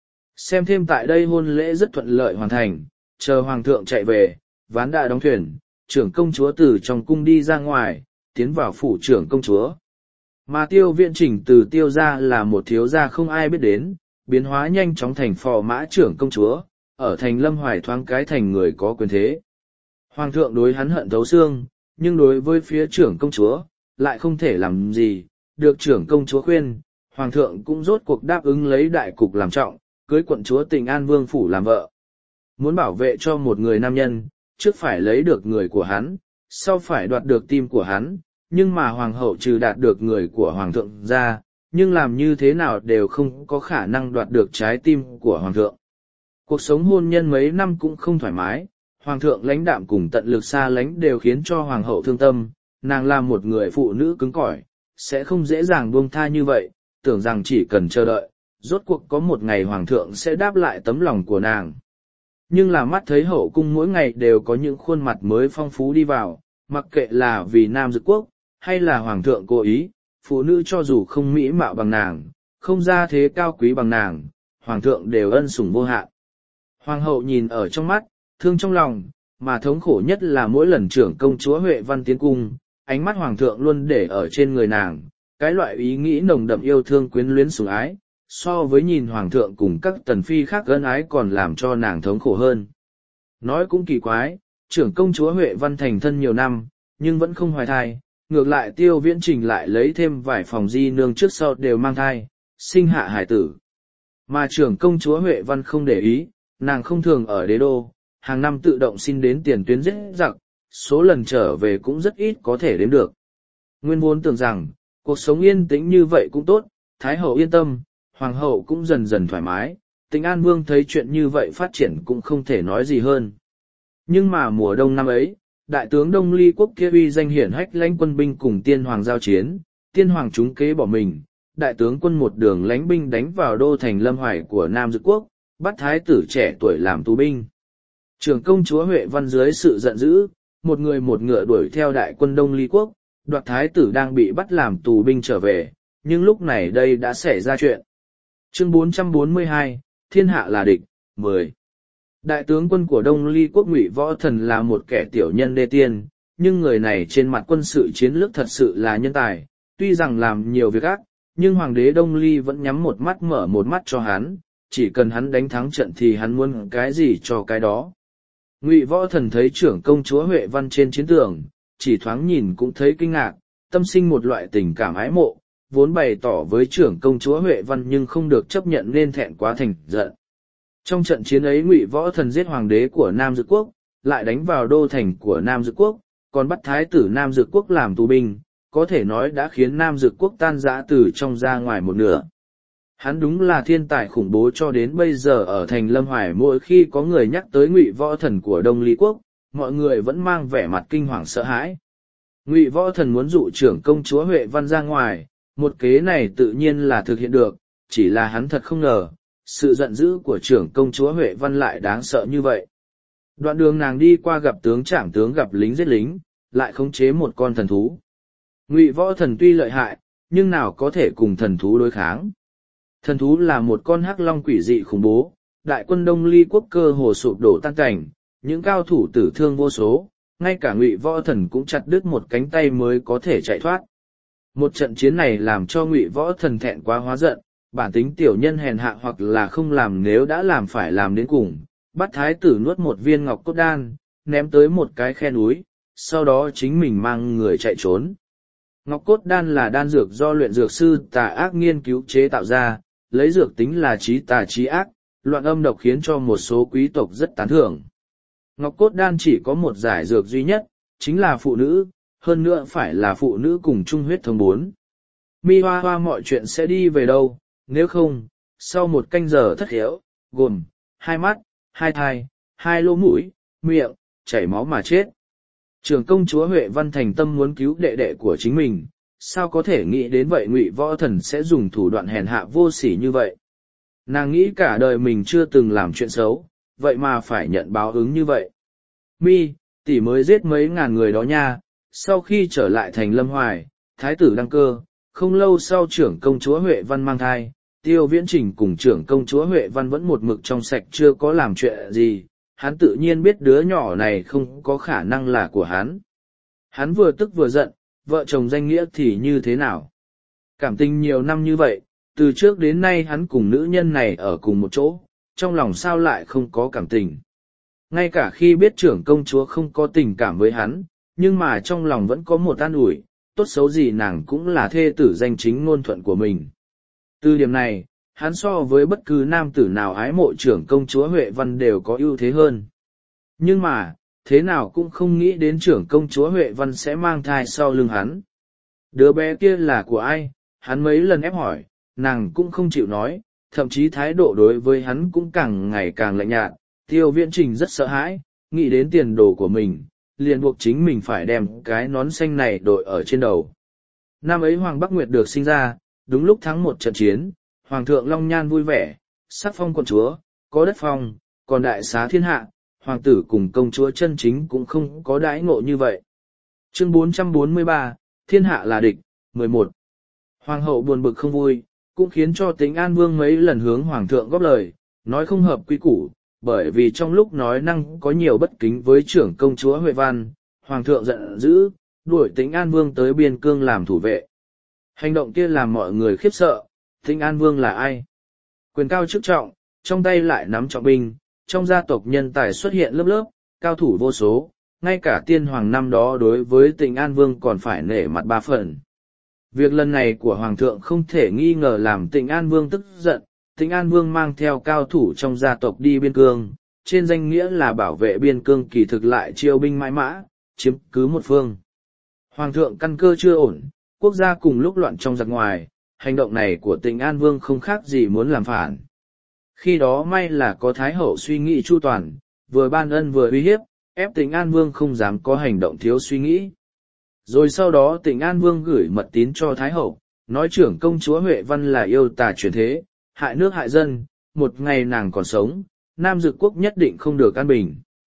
Xem thêm tại đây hôn lễ rất thuận lợi hoàn thành, chờ Hoàng thượng chạy về, ván đã đóng thuyền, trưởng công chúa từ trong cung đi ra ngoài, tiến vào phủ trưởng công chúa. Mà Tiêu Viễn Trình từ Tiêu gia là một thiếu gia không ai biết đến, biến hóa nhanh chóng thành phò mã trưởng công chúa, ở thành Lâm Hoài thoáng cái thành người có quyền thế. Hoàng thượng đối hắn hận thấu xương, nhưng đối với phía trưởng công chúa, lại không thể làm gì, được trưởng công chúa khuyên, Hoàng thượng cũng rốt cuộc đáp ứng lấy đại cục làm trọng, cưới quận chúa Tĩnh An Vương Phủ làm vợ. Muốn bảo vệ cho một người nam nhân, trước phải lấy được người của hắn, sau phải đoạt được tim của hắn, nhưng mà Hoàng hậu trừ đạt được người của Hoàng thượng ra, nhưng làm như thế nào đều không có khả năng đoạt được trái tim của Hoàng thượng. Cuộc sống hôn nhân mấy năm cũng không thoải mái, Hoàng thượng lãnh đạm cùng tận lực xa lánh đều khiến cho Hoàng hậu thương tâm, nàng là một người phụ nữ cứng cỏi, sẽ không dễ dàng buông tha như vậy, tưởng rằng chỉ cần chờ đợi, rốt cuộc có một ngày Hoàng thượng sẽ đáp lại tấm lòng của nàng. Nhưng là mắt thấy hậu cung mỗi ngày đều có những khuôn mặt mới phong phú đi vào, mặc kệ là vì Nam Dự Quốc, hay là Hoàng thượng cố ý, phụ nữ cho dù không mỹ mạo bằng nàng, không ra thế cao quý bằng nàng, Hoàng thượng đều ân sủng vô hạn. Hoàng hậu nhìn ở trong mắt, thương trong lòng, mà thống khổ nhất là mỗi lần trưởng công chúa Huệ Văn tiến cung, ánh mắt Hoàng thượng luôn để ở trên người nàng, cái loại ý nghĩ nồng đậm yêu thương quyến luyến sủng ái, so với nhìn Hoàng thượng cùng các tần phi khác ân ái còn làm cho nàng thống khổ hơn. Nói cũng kỳ quái, trưởng công chúa Huệ Văn thành thân nhiều năm, nhưng vẫn không hoài thai, ngược lại Tiêu Viễn Trình lại lấy thêm vài phòng di nương trước sau đều mang thai, sinh hạ hải tử. Mà trưởng công chúa Huệ Văn không để ý, nàng không thường ở đế đô, hàng năm tự động xin đến tiền tuyến giết giặc, số lần trở về cũng rất ít có thể đếm được. Nguyên vốn tưởng rằng, cuộc sống yên tĩnh như vậy cũng tốt, Thái hậu yên tâm, Hoàng hậu cũng dần dần thoải mái, Tĩnh An Vương thấy chuyện như vậy phát triển cũng không thể nói gì hơn. Nhưng mà mùa đông năm ấy, đại tướng Đông Ly quốc kia uy danh hiển hách lãnh quân binh cùng tiên hoàng giao chiến, tiên hoàng trúng kế bỏ mình, đại tướng quân một đường lãnh binh đánh vào đô thành Lâm Hoài của Nam Dự Quốc, bắt thái tử trẻ tuổi làm tù binh. Trưởng công chúa Huệ Văn dưới sự giận dữ, một người một ngựa đuổi theo đại quân Đông Ly Quốc, đoạt thái tử đang bị bắt làm tù binh trở về, nhưng lúc này đây đã xảy ra chuyện. Chương bốn trăm bốn mươi hai, Thiên hạ là địch, mười. Đại tướng quân của Đông Ly Quốc Ngụy Võ Thần là một kẻ tiểu nhân đê tiên, nhưng người này trên mặt quân sự chiến lược thật sự là nhân tài, tuy rằng làm nhiều việc ác, nhưng Hoàng đế Đông Ly vẫn nhắm một mắt mở một mắt cho hắn, chỉ cần hắn đánh thắng trận thì hắn muốn cái gì cho cái đó. Ngụy Võ Thần thấy trưởng công chúa Huệ Văn trên chiến tường, chỉ thoáng nhìn cũng thấy kinh ngạc, tâm sinh một loại tình cảm ái mộ, vốn bày tỏ với trưởng công chúa Huệ Văn nhưng không được chấp nhận nên thẹn quá thành giận. Trong trận chiến ấy Ngụy Võ Thần giết hoàng đế của Nam Dực Quốc, lại đánh vào đô thành của Nam Dực Quốc, còn bắt thái tử Nam Dực Quốc làm tù binh, có thể nói đã khiến Nam Dực Quốc tan rã từ trong ra ngoài một nửa. Hắn đúng là thiên tài khủng bố, cho đến bây giờ ở thành Lâm Hoài mỗi khi có người nhắc tới Ngụy Võ Thần của Đông Ly Quốc, mọi người vẫn mang vẻ mặt kinh hoàng sợ hãi. Ngụy Võ Thần muốn dụ trưởng công chúa Huệ Văn ra ngoài, một kế này tự nhiên là thực hiện được, chỉ là hắn thật không ngờ, sự giận dữ của trưởng công chúa Huệ Văn lại đáng sợ như vậy. Đoạn đường nàng đi qua gặp tướng trảm tướng, gặp lính giết lính, lại khống chế một con thần thú. Ngụy Võ Thần tuy lợi hại, nhưng nào có thể cùng thần thú đối kháng. Thần thú là một con hắc long quỷ dị khủng bố, đại quân Đông Ly Quốc cơ hồ sụp đổ tan cảnh, những cao thủ tử thương vô số, ngay cả Ngụy Võ Thần cũng chặt đứt một cánh tay mới có thể chạy thoát. Một trận chiến này làm cho Ngụy Võ Thần thẹn quá hóa giận, bản tính tiểu nhân hèn hạ hoặc là không làm, nếu đã làm phải làm đến cùng, bắt thái tử nuốt một viên ngọc cốt đan, ném tới một cái khe núi, sau đó chính mình mang người chạy trốn. Ngọc cốt đan là đan dược do luyện dược sư tà ác nghiên cứu chế tạo ra, lấy dược tính là trí tà trí ác, loạn âm độc, khiến cho một số quý tộc rất tán thưởng. Ngọc cốt đan chỉ có một giải dược duy nhất, chính là phụ nữ, hơn nữa phải là phụ nữ cùng chung huyết thống bốn. Mi Hoa Hoa mọi chuyện sẽ đi về đâu, nếu không, sau một canh giờ thất hiếu, gồm, hai mắt, hai thai, hai lỗ mũi, miệng, chảy máu mà chết. Trưởng công chúa Huệ Văn thành tâm muốn cứu đệ đệ của chính mình, sao có thể nghĩ đến vậy Ngụy Võ Thần sẽ dùng thủ đoạn hèn hạ vô sỉ như vậy. Nàng nghĩ cả đời mình chưa từng làm chuyện xấu, vậy mà phải nhận báo ứng như vậy. Mi, tỷ mới giết mấy ngàn người đó nha. Sau khi trở lại thành Lâm Hoài, thái tử đăng cơ, không lâu sau trưởng công chúa Huệ Văn mang thai, Tiêu Viễn Trình cùng trưởng công chúa Huệ Văn vẫn một mực trong sạch chưa có làm chuyện gì, hắn tự nhiên biết đứa nhỏ này không có khả năng là của hắn. Hắn vừa tức vừa giận, vợ chồng danh nghĩa thì như thế nào? Cảm tình nhiều năm như vậy, từ trước đến nay hắn cùng nữ nhân này ở cùng một chỗ, trong lòng sao lại không có cảm tình. Ngay cả khi biết trưởng công chúa không có tình cảm với hắn, nhưng mà trong lòng vẫn có một an ủi, tốt xấu gì nàng cũng là thê tử danh chính ngôn thuận của mình. Từ điểm này, hắn so với bất cứ nam tử nào ái mộ trưởng công chúa Huệ Văn đều có ưu thế hơn. Nhưng mà, thế nào cũng không nghĩ đến trưởng công chúa Huệ Văn sẽ mang thai sau lưng hắn. Đứa bé kia là của ai? Hắn mấy lần ép hỏi, nàng cũng không chịu nói, thậm chí thái độ đối với hắn cũng càng ngày càng lạnh nhạt. Tiêu Viễn Trình rất sợ hãi, nghĩ đến tiền đồ của mình, liền buộc chính mình phải đem cái nón xanh này đội ở trên đầu. Năm ấy Hoàng Bắc Nguyệt được sinh ra, đúng lúc thắng một trận chiến, Hoàng thượng Long Nhan vui vẻ, sắc phong quận chúa, có đất phong, còn đại xá thiên hạ, hoàng tử cùng công chúa chân chính cũng không có đãi ngộ như vậy. Chương bốn trăm bốn mươi ba, Thiên hạ là địch, mười một. Hoàng hậu buồn bực không vui, cũng khiến cho Tĩnh An Vương mấy lần hướng Hoàng thượng góp lời, nói không hợp quy củ, bởi vì trong lúc nói năng có nhiều bất kính với trưởng công chúa Huệ Văn, Hoàng thượng giận dữ, đuổi Tĩnh An Vương tới biên cương làm thủ vệ. Hành động kia làm mọi người khiếp sợ, Tĩnh An Vương là ai? Quyền cao chức trọng, trong tay lại nắm trọng binh, trong gia tộc nhân tài xuất hiện lớp lớp, cao thủ vô số, ngay cả tiên hoàng năm đó đối với Tĩnh An Vương còn phải nể mặt ba phần. Việc lần này của Hoàng thượng không thể nghi ngờ làm Tĩnh An Vương tức giận. Tĩnh An Vương mang theo cao thủ trong gia tộc đi biên cương, trên danh nghĩa là bảo vệ biên cương, kỳ thực lại chiêu binh mãi mã, chiếm cứ một phương. Hoàng thượng căn cơ chưa ổn, quốc gia cùng lúc loạn trong giặc ngoài, hành động này của Tĩnh An Vương không khác gì muốn làm phản. Khi đó may là có Thái hậu suy nghĩ chu toàn, vừa ban ân vừa uy hiếp, ép Tĩnh An Vương không dám có hành động thiếu suy nghĩ. Rồi sau đó Tĩnh An Vương gửi mật tín cho Thái hậu, nói trưởng công chúa Huệ Văn là yêu tà chuyển thế, hại nước hại dân, một ngày nàng còn sống, Nam Dực Quốc nhất định không được an bình.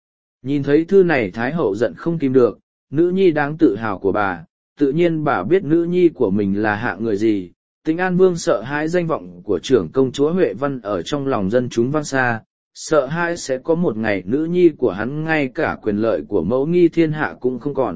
Nhìn thấy thư này Thái hậu giận không kìm được, nữ nhi đáng tự hào của bà, tự nhiên bà biết nữ nhi của mình là hạ người gì. Tĩnh An Vương sợ hãi danh vọng của trưởng công chúa Huệ Văn ở trong lòng dân chúng vang xa, sợ hãi sẽ có một ngày nữ nhi của hắn ngay cả quyền lợi của mẫu nghi thiên hạ cũng không còn.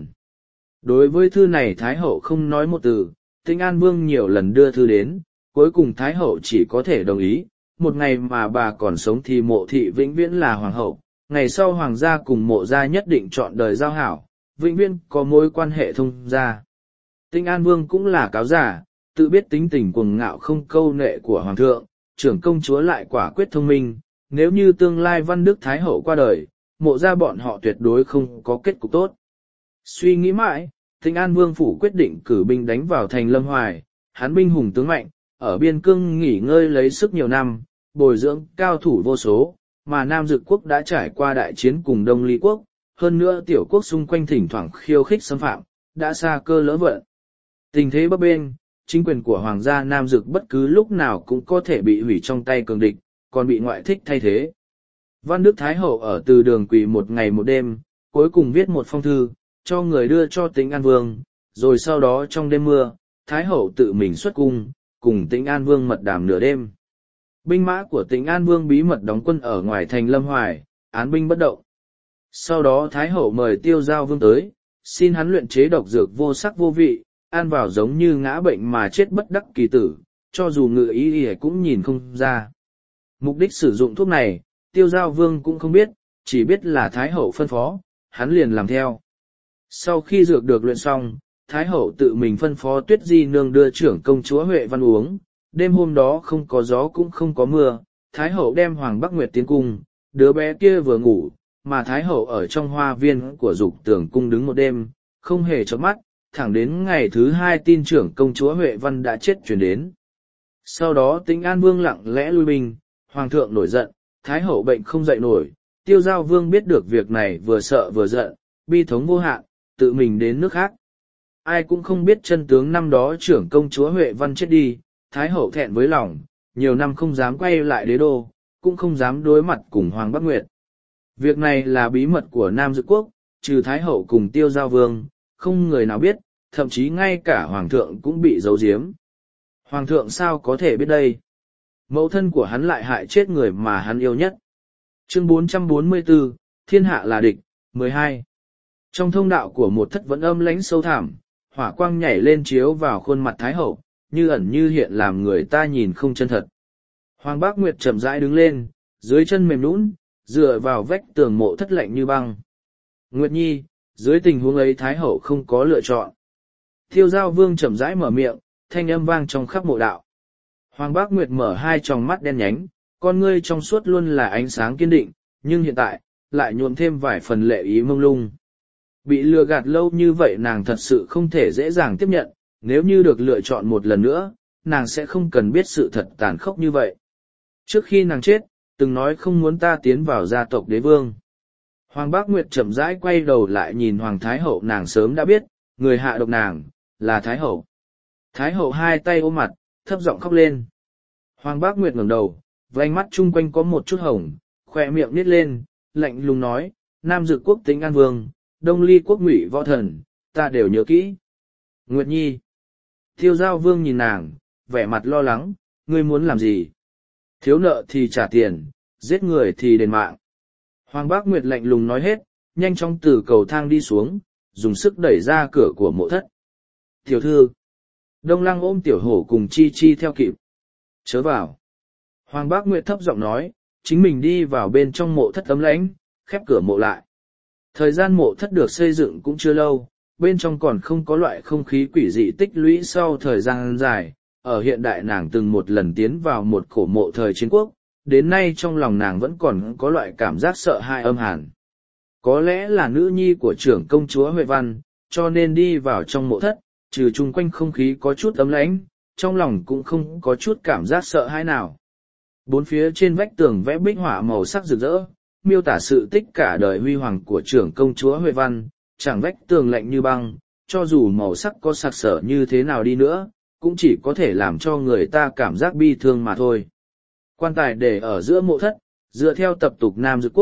Đối với thư này Thái hậu không nói một từ, Tĩnh An Vương nhiều lần đưa thư đến, cuối cùng Thái hậu chỉ có thể đồng ý, một ngày mà bà còn sống thì mộ thị vĩnh viễn là hoàng hậu, ngày sau hoàng gia cùng mộ gia nhất định chọn đời giao hảo, vĩnh viễn có mối quan hệ thông gia. Tĩnh An Vương cũng là cáo giả, tự biết tính tình cuồng ngạo không câu nệ của hoàng thượng, trưởng công chúa lại quả quyết thông minh, nếu như tương lai Văn Đức Thái hậu qua đời, mộ gia bọn họ tuyệt đối không có kết cục tốt. Suy nghĩ mãi, Tĩnh An Vương phủ quyết định cử binh đánh vào thành Lâm Hoài, hắn binh hùng tướng mạnh, ở biên cương nghỉ ngơi lấy sức nhiều năm, bồi dưỡng cao thủ vô số, mà Nam Dực quốc đã trải qua đại chiến cùng Đông Ly quốc, hơn nữa tiểu quốc xung quanh thỉnh thoảng khiêu khích xâm phạm, đã xa cơ lỡ vận. Tình thế bấp bênh, chính quyền của hoàng gia Nam Dực bất cứ lúc nào cũng có thể bị hủy trong tay cường địch, còn bị ngoại thích thay thế. Văn Đức Thái hậu ở từ đường quỳ một ngày một đêm, cuối cùng viết một phong thư, cho người đưa cho Tĩnh An Vương, rồi sau đó trong đêm mưa, Thái hậu tự mình xuất cung, cùng Tĩnh An Vương mật đàm nửa đêm. Binh mã của Tĩnh An Vương bí mật đóng quân ở ngoài thành Lâm Hoài, án binh bất động. Sau đó Thái hậu mời Tiêu Giao Vương tới, xin hắn luyện chế độc dược vô sắc vô vị, ăn vào giống như ngã bệnh mà chết bất đắc kỳ tử, cho dù ngự ý y cũng nhìn không ra. Mục đích sử dụng thuốc này, Tiêu Giao Vương cũng không biết, chỉ biết là Thái hậu phân phó, hắn liền làm theo. Sau khi dược được luyện xong, Thái hậu tự mình phân phó Tuyết Di Nương đưa trưởng công chúa Huệ Văn uống. Đêm hôm đó không có gió cũng không có mưa, Thái hậu đem Hoàng Bắc Nguyệt tiến cung, đứa bé kia vừa ngủ, mà Thái hậu ở trong hoa viên của Dục Tường cung đứng một đêm, không hề chớp mắt, thẳng đến ngày thứ hai tin trưởng công chúa Huệ Văn đã chết truyền đến. Sau đó Tĩnh An Vương lặng lẽ lui binh, Hoàng thượng nổi giận, Thái hậu bệnh không dậy nổi, Tiêu Giao Vương biết được việc này vừa sợ vừa giận, bi thống vô hạn, tự mình đến nước khác. Ai cũng không biết chân tướng năm đó trưởng công chúa Huệ Văn chết đi, Thái hậu thẹn với lòng, nhiều năm không dám quay lại đế đô, cũng không dám đối mặt cùng Hoàng Bắc Nguyệt. Việc này là bí mật của Nam Dực quốc, trừ Thái hậu cùng Tiêu Giao Vương, không người nào biết, thậm chí ngay cả Hoàng thượng cũng bị giấu giếm. Hoàng thượng sao có thể biết đây? Mẫu thân của hắn lại hại chết người mà hắn yêu nhất. Chương bốn trăm bốn mươi tư, Thiên hạ là địch, mười hai. Trong thông đạo của một thất vẫn âm lãnh sâu thẳm, hỏa quang nhảy lên chiếu vào khuôn mặt Thái hậu, như ẩn như hiện làm người ta nhìn không chân thật. Hoàng Bác Nguyệt chậm rãi đứng lên, dưới chân mềm nhũn, dựa vào vách tường mộ thất lạnh như băng. Nguyệt Nhi, dưới tình huống ấy Thái hậu không có lựa chọn. Tiêu Giao Vương chậm rãi mở miệng, thanh âm vang trong khắp mộ đạo. Hoàng Bác Nguyệt mở hai tròng mắt đen nhánh, con ngươi trong suốt luôn là ánh sáng kiên định, nhưng hiện tại, lại nhuộm thêm vài phần lệ ý mông lung. Bị lừa gạt lâu như vậy nàng thật sự không thể dễ dàng tiếp nhận, nếu như được lựa chọn một lần nữa, nàng sẽ không cần biết sự thật tàn khốc như vậy. Trước khi nàng chết, từng nói không muốn ta tiến vào gia tộc đế vương. Hoàng Bác Nguyệt chậm rãi quay đầu lại nhìn Hoàng Thái hậu, nàng sớm đã biết, người hạ độc nàng, là Thái hậu. Thái hậu hai tay ôm mặt, thấp giọng khóc lên. Hoàng Bác Nguyệt ngẩng đầu, vành mắt chung quanh có một chút hồng, khỏe miệng nít lên, lạnh lùng nói, Nam Dực quốc Tĩnh An Vương, Đông Ly quốc Ngụy Võ Thần, ta đều nhớ kỹ. Nguyệt Nhi. Tiêu Giao Vương nhìn nàng, vẻ mặt lo lắng, ngươi muốn làm gì? Thiếu nợ thì trả tiền, giết người thì đền mạng. Hoàng Bác Nguyệt lạnh lùng nói hết, nhanh chóng từ cầu thang đi xuống, dùng sức đẩy ra cửa của mộ thất. Tiểu thư. Đông Lăng ôm Tiểu Hổ cùng Chi Chi theo kịp. Chớ vào. Hoàng Bác Nguyệt thấp giọng nói, chính mình đi vào bên trong mộ thất ấm lãnh, khép cửa mộ lại. Thời gian mộ thất được xây dựng cũng chưa lâu, bên trong còn không có loại không khí quỷ dị tích lũy sau thời gian dài. Ở hiện đại nàng từng một lần tiến vào một cổ mộ thời chiến quốc, đến nay trong lòng nàng vẫn còn có loại cảm giác sợ hãi âm hàn. Có lẽ là nữ nhi của trưởng công chúa Huệ Văn, cho nên đi vào trong mộ thất, trừ chung quanh không khí có chút ấm lãnh, trong lòng cũng không có chút cảm giác sợ hãi nào. Bốn phía trên vách tường vẽ bích họa màu sắc rực rỡ, miêu tả sự tích cả đời huy hoàng của trưởng công chúa Huệ Văn, chẳng vách tường lạnh như băng, cho dù màu sắc có sặc sỡ như thế nào đi nữa, cũng chỉ có thể làm cho người ta cảm giác bi thương mà thôi. Quan tài để ở giữa mộ thất, dựa theo tập tục Nam Dực quốc,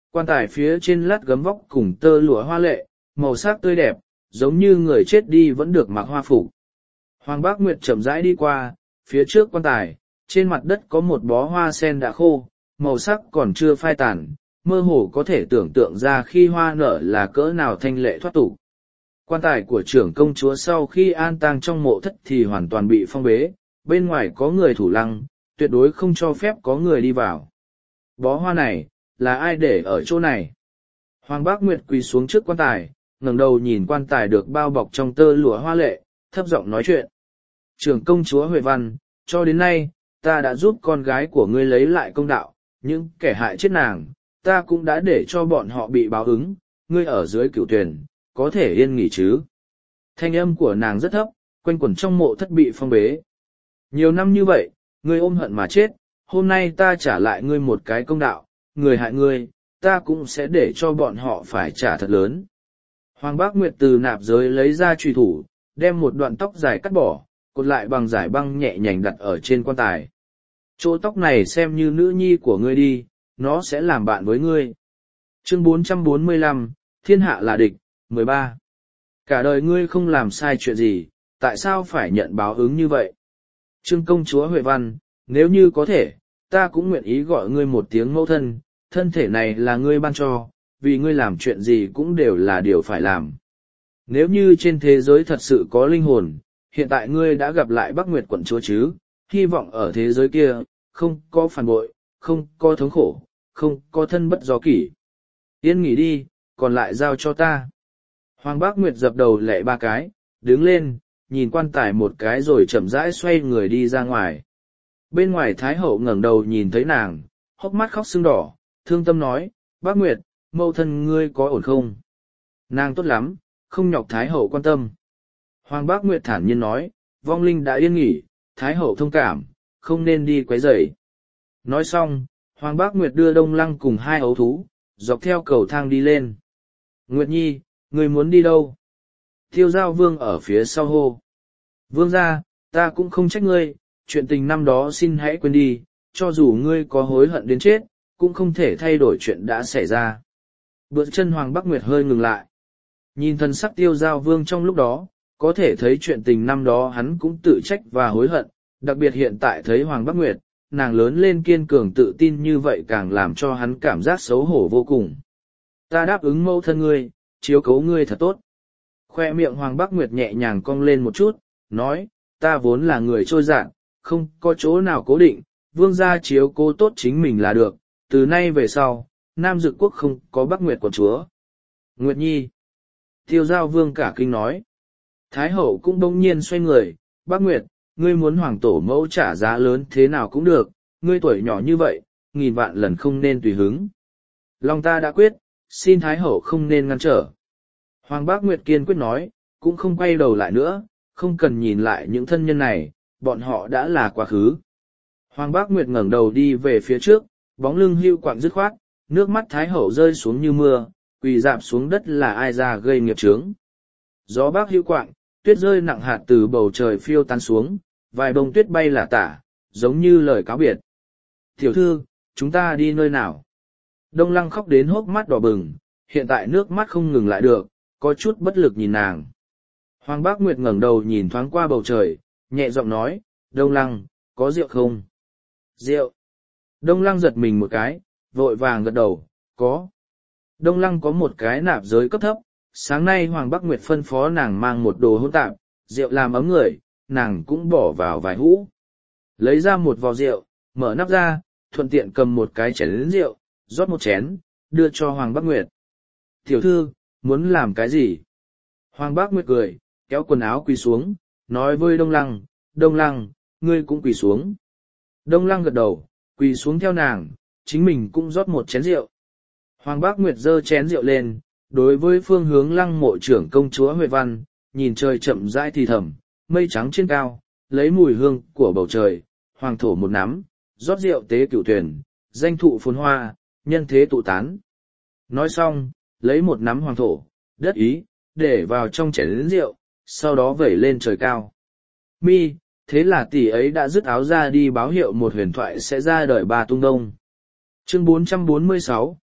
quan tài phía trên lát gấm vóc cùng tơ lụa hoa lệ, màu sắc tươi đẹp, giống như người chết đi vẫn được mặc hoa phục. Hoàng Bác Nguyệt chậm rãi đi qua, phía trước quan tài, trên mặt đất có một bó hoa sen đã khô, màu sắc còn chưa phai tàn, mơ hồ có thể tưởng tượng ra khi hoa nở là cỡ nào thanh lệ thoát tục. Quan tài của trưởng công chúa sau khi an táng trong mộ thất thì hoàn toàn bị phong bế, bên ngoài có người thủ lăng, tuyệt đối không cho phép có người đi vào. Bó hoa này, là ai để ở chỗ này? Hoàng Bác Nguyệt quỳ xuống trước quan tài, ngẩng đầu nhìn quan tài được bao bọc trong tơ lụa hoa lệ, thấp giọng nói chuyện. Trưởng công chúa Huệ Văn, cho đến nay, ta đã giúp con gái của ngươi lấy lại công đạo, những kẻ hại chết nàng, ta cũng đã để cho bọn họ bị báo ứng, ngươi ở dưới cửu tuyển, có thể yên nghỉ chứ. Thanh âm của nàng rất thấp, quanh quẩn trong mộ thất bị phong bế. Nhiều năm như vậy, ngươi ôm hận mà chết, hôm nay ta trả lại ngươi một cái công đạo, người hại ngươi, ta cũng sẽ để cho bọn họ phải trả thật lớn. Hoàng Bác Nguyệt từ nạp giới lấy ra trùy thủ, đem một đoạn tóc dài cắt bỏ, cột lại bằng giải băng nhẹ nhàng đặt ở trên quan tài. Chỗ tóc này xem như nữ nhi của ngươi đi, nó sẽ làm bạn với ngươi. Chương bốn trăm bốn mươi lăm, Thiên hạ là địch, mười ba. Cả đời ngươi không làm sai chuyện gì, tại sao phải nhận báo ứng như vậy? Trương công chúa Huệ Văn, nếu như có thể, ta cũng nguyện ý gọi ngươi một tiếng mẫu thân, thân thể này là ngươi ban cho, vì ngươi làm chuyện gì cũng đều là điều phải làm. Nếu như trên thế giới thật sự có linh hồn, hiện tại ngươi đã gặp lại Bắc Nguyệt quận chúa chứ, hy vọng ở thế giới kia, không có phản bội, không có thống khổ, không có thân bất do kỷ. Yên nghỉ đi, còn lại giao cho ta. Hoàng Bác Nguyệt dập đầu lệ ba cái, đứng lên, nhìn quan tài một cái rồi chậm rãi xoay người đi ra ngoài. Bên ngoài Thái Hậu ngẩng đầu nhìn thấy nàng, hốc mắt khóc sưng đỏ, thương tâm nói, Bác Nguyệt, mẫu thân ngươi có ổn không? Nàng tốt lắm, không nhọc Thái Hậu quan tâm. Hoàng Bác Nguyệt thản nhiên nói, vong linh đã yên nghỉ, Thái Hậu thông cảm, không nên đi quấy rầy. Nói xong, Hoàng Bác Nguyệt đưa Đông Lăng cùng hai ấu thú, dọc theo cầu thang đi lên. Nguyệt Nhi, ngươi muốn đi đâu? Tiêu Giao Vương ở phía sau hô. Vương gia, ta cũng không trách ngươi, chuyện tình năm đó xin hãy quên đi, cho dù ngươi có hối hận đến chết, cũng không thể thay đổi chuyện đã xảy ra. Bước chân Hoàng Bác Nguyệt hơi ngừng lại. Nhìn thân sắc Tiêu Giao Vương trong lúc đó, có thể thấy chuyện tình năm đó hắn cũng tự trách và hối hận, đặc biệt hiện tại thấy Hoàng Bác Nguyệt, nàng lớn lên kiên cường tự tin như vậy càng làm cho hắn cảm giác xấu hổ vô cùng. Ta đáp ứng mẫu thân ngươi, chiếu cố ngươi thật tốt. Khoe miệng Hoàng Bác Nguyệt nhẹ nhàng cong lên một chút, nói, ta vốn là người trôi dạt, không có chỗ nào cố định, vương gia chiếu cố tốt chính mình là được, từ nay về sau, Nam Dực Quốc không có Bắc Nguyệt quận chúa. Nguyệt Nhi. Tiêu Giao Vương cả kinh nói. Thái Hậu cũng bỗng nhiên xoay người, Bác Nguyệt, ngươi muốn hoàng tổ mẫu trả giá lớn thế nào cũng được, ngươi tuổi nhỏ như vậy, nghìn vạn lần không nên tùy hứng. Lòng ta đã quyết, xin Thái Hậu không nên ngăn trở. Hoàng Bác Nguyệt kiên quyết nói, cũng không quay đầu lại nữa, không cần nhìn lại những thân nhân này, bọn họ đã là quá khứ. Hoàng Bác Nguyệt ngẩng đầu đi về phía trước, bóng lưng hưu quạng dứt khoát, nước mắt Thái Hậu rơi xuống như mưa, quỳ dạp xuống đất là ai ra gây nghiệp chướng. Gió bác hưu quạng, tuyết rơi nặng hạt từ bầu trời phiêu tan xuống, vài bông tuyết bay lả tả, giống như lời cáo biệt. Tiểu thư, chúng ta đi nơi nào? Đông Lăng khóc đến hốc mắt đỏ bừng, hiện tại nước mắt không ngừng lại được, có chút bất lực nhìn nàng. Hoàng Bác Nguyệt ngẩng đầu nhìn thoáng qua bầu trời, nhẹ giọng nói, Đông Lăng, có rượu không? Rượu. Đông Lăng giật mình một cái, vội vàng gật đầu, có. Đông Lăng có một cái nạp giới cấp thấp, sáng nay Hoàng Bác Nguyệt phân phó nàng mang một đồ hỗn tạp, rượu làm ấm người, nàng cũng bỏ vào vài hũ. Lấy ra một vò rượu, mở nắp ra, thuận tiện cầm một cái chén rượu, rót một chén, đưa cho Hoàng Bác Nguyệt. Tiểu thư, muốn làm cái gì? Hoàng Bác Nguyệt cười, kéo quần áo quỳ xuống, nói với Đông Lăng, Đông Lăng, ngươi cũng quỳ xuống. Đông Lăng gật đầu, quỳ xuống theo nàng, chính mình cũng rót một chén rượu. Hoàng Bác Nguyệt giơ chén rượu lên, đối với phương hướng Lăng mộ trưởng công chúa Huệ Văn, nhìn trời chậm rãi thì thầm, mây trắng trên cao, lấy mùi hương của bầu trời, hoàng thổ một nắm, rót rượu tế cửu tuyển, danh thụ phồn hoa, nhân thế tụ tán. Nói xong, lấy một nắm hoàng thổ, đất ý, để vào trong chén rượu, sau đó vẩy lên trời cao. Mi, thế là tỷ ấy đã dứt áo ra đi báo hiệu một huyền thoại sẽ ra đời ba tung đông. Chương bốn trăm bốn mươi sáu,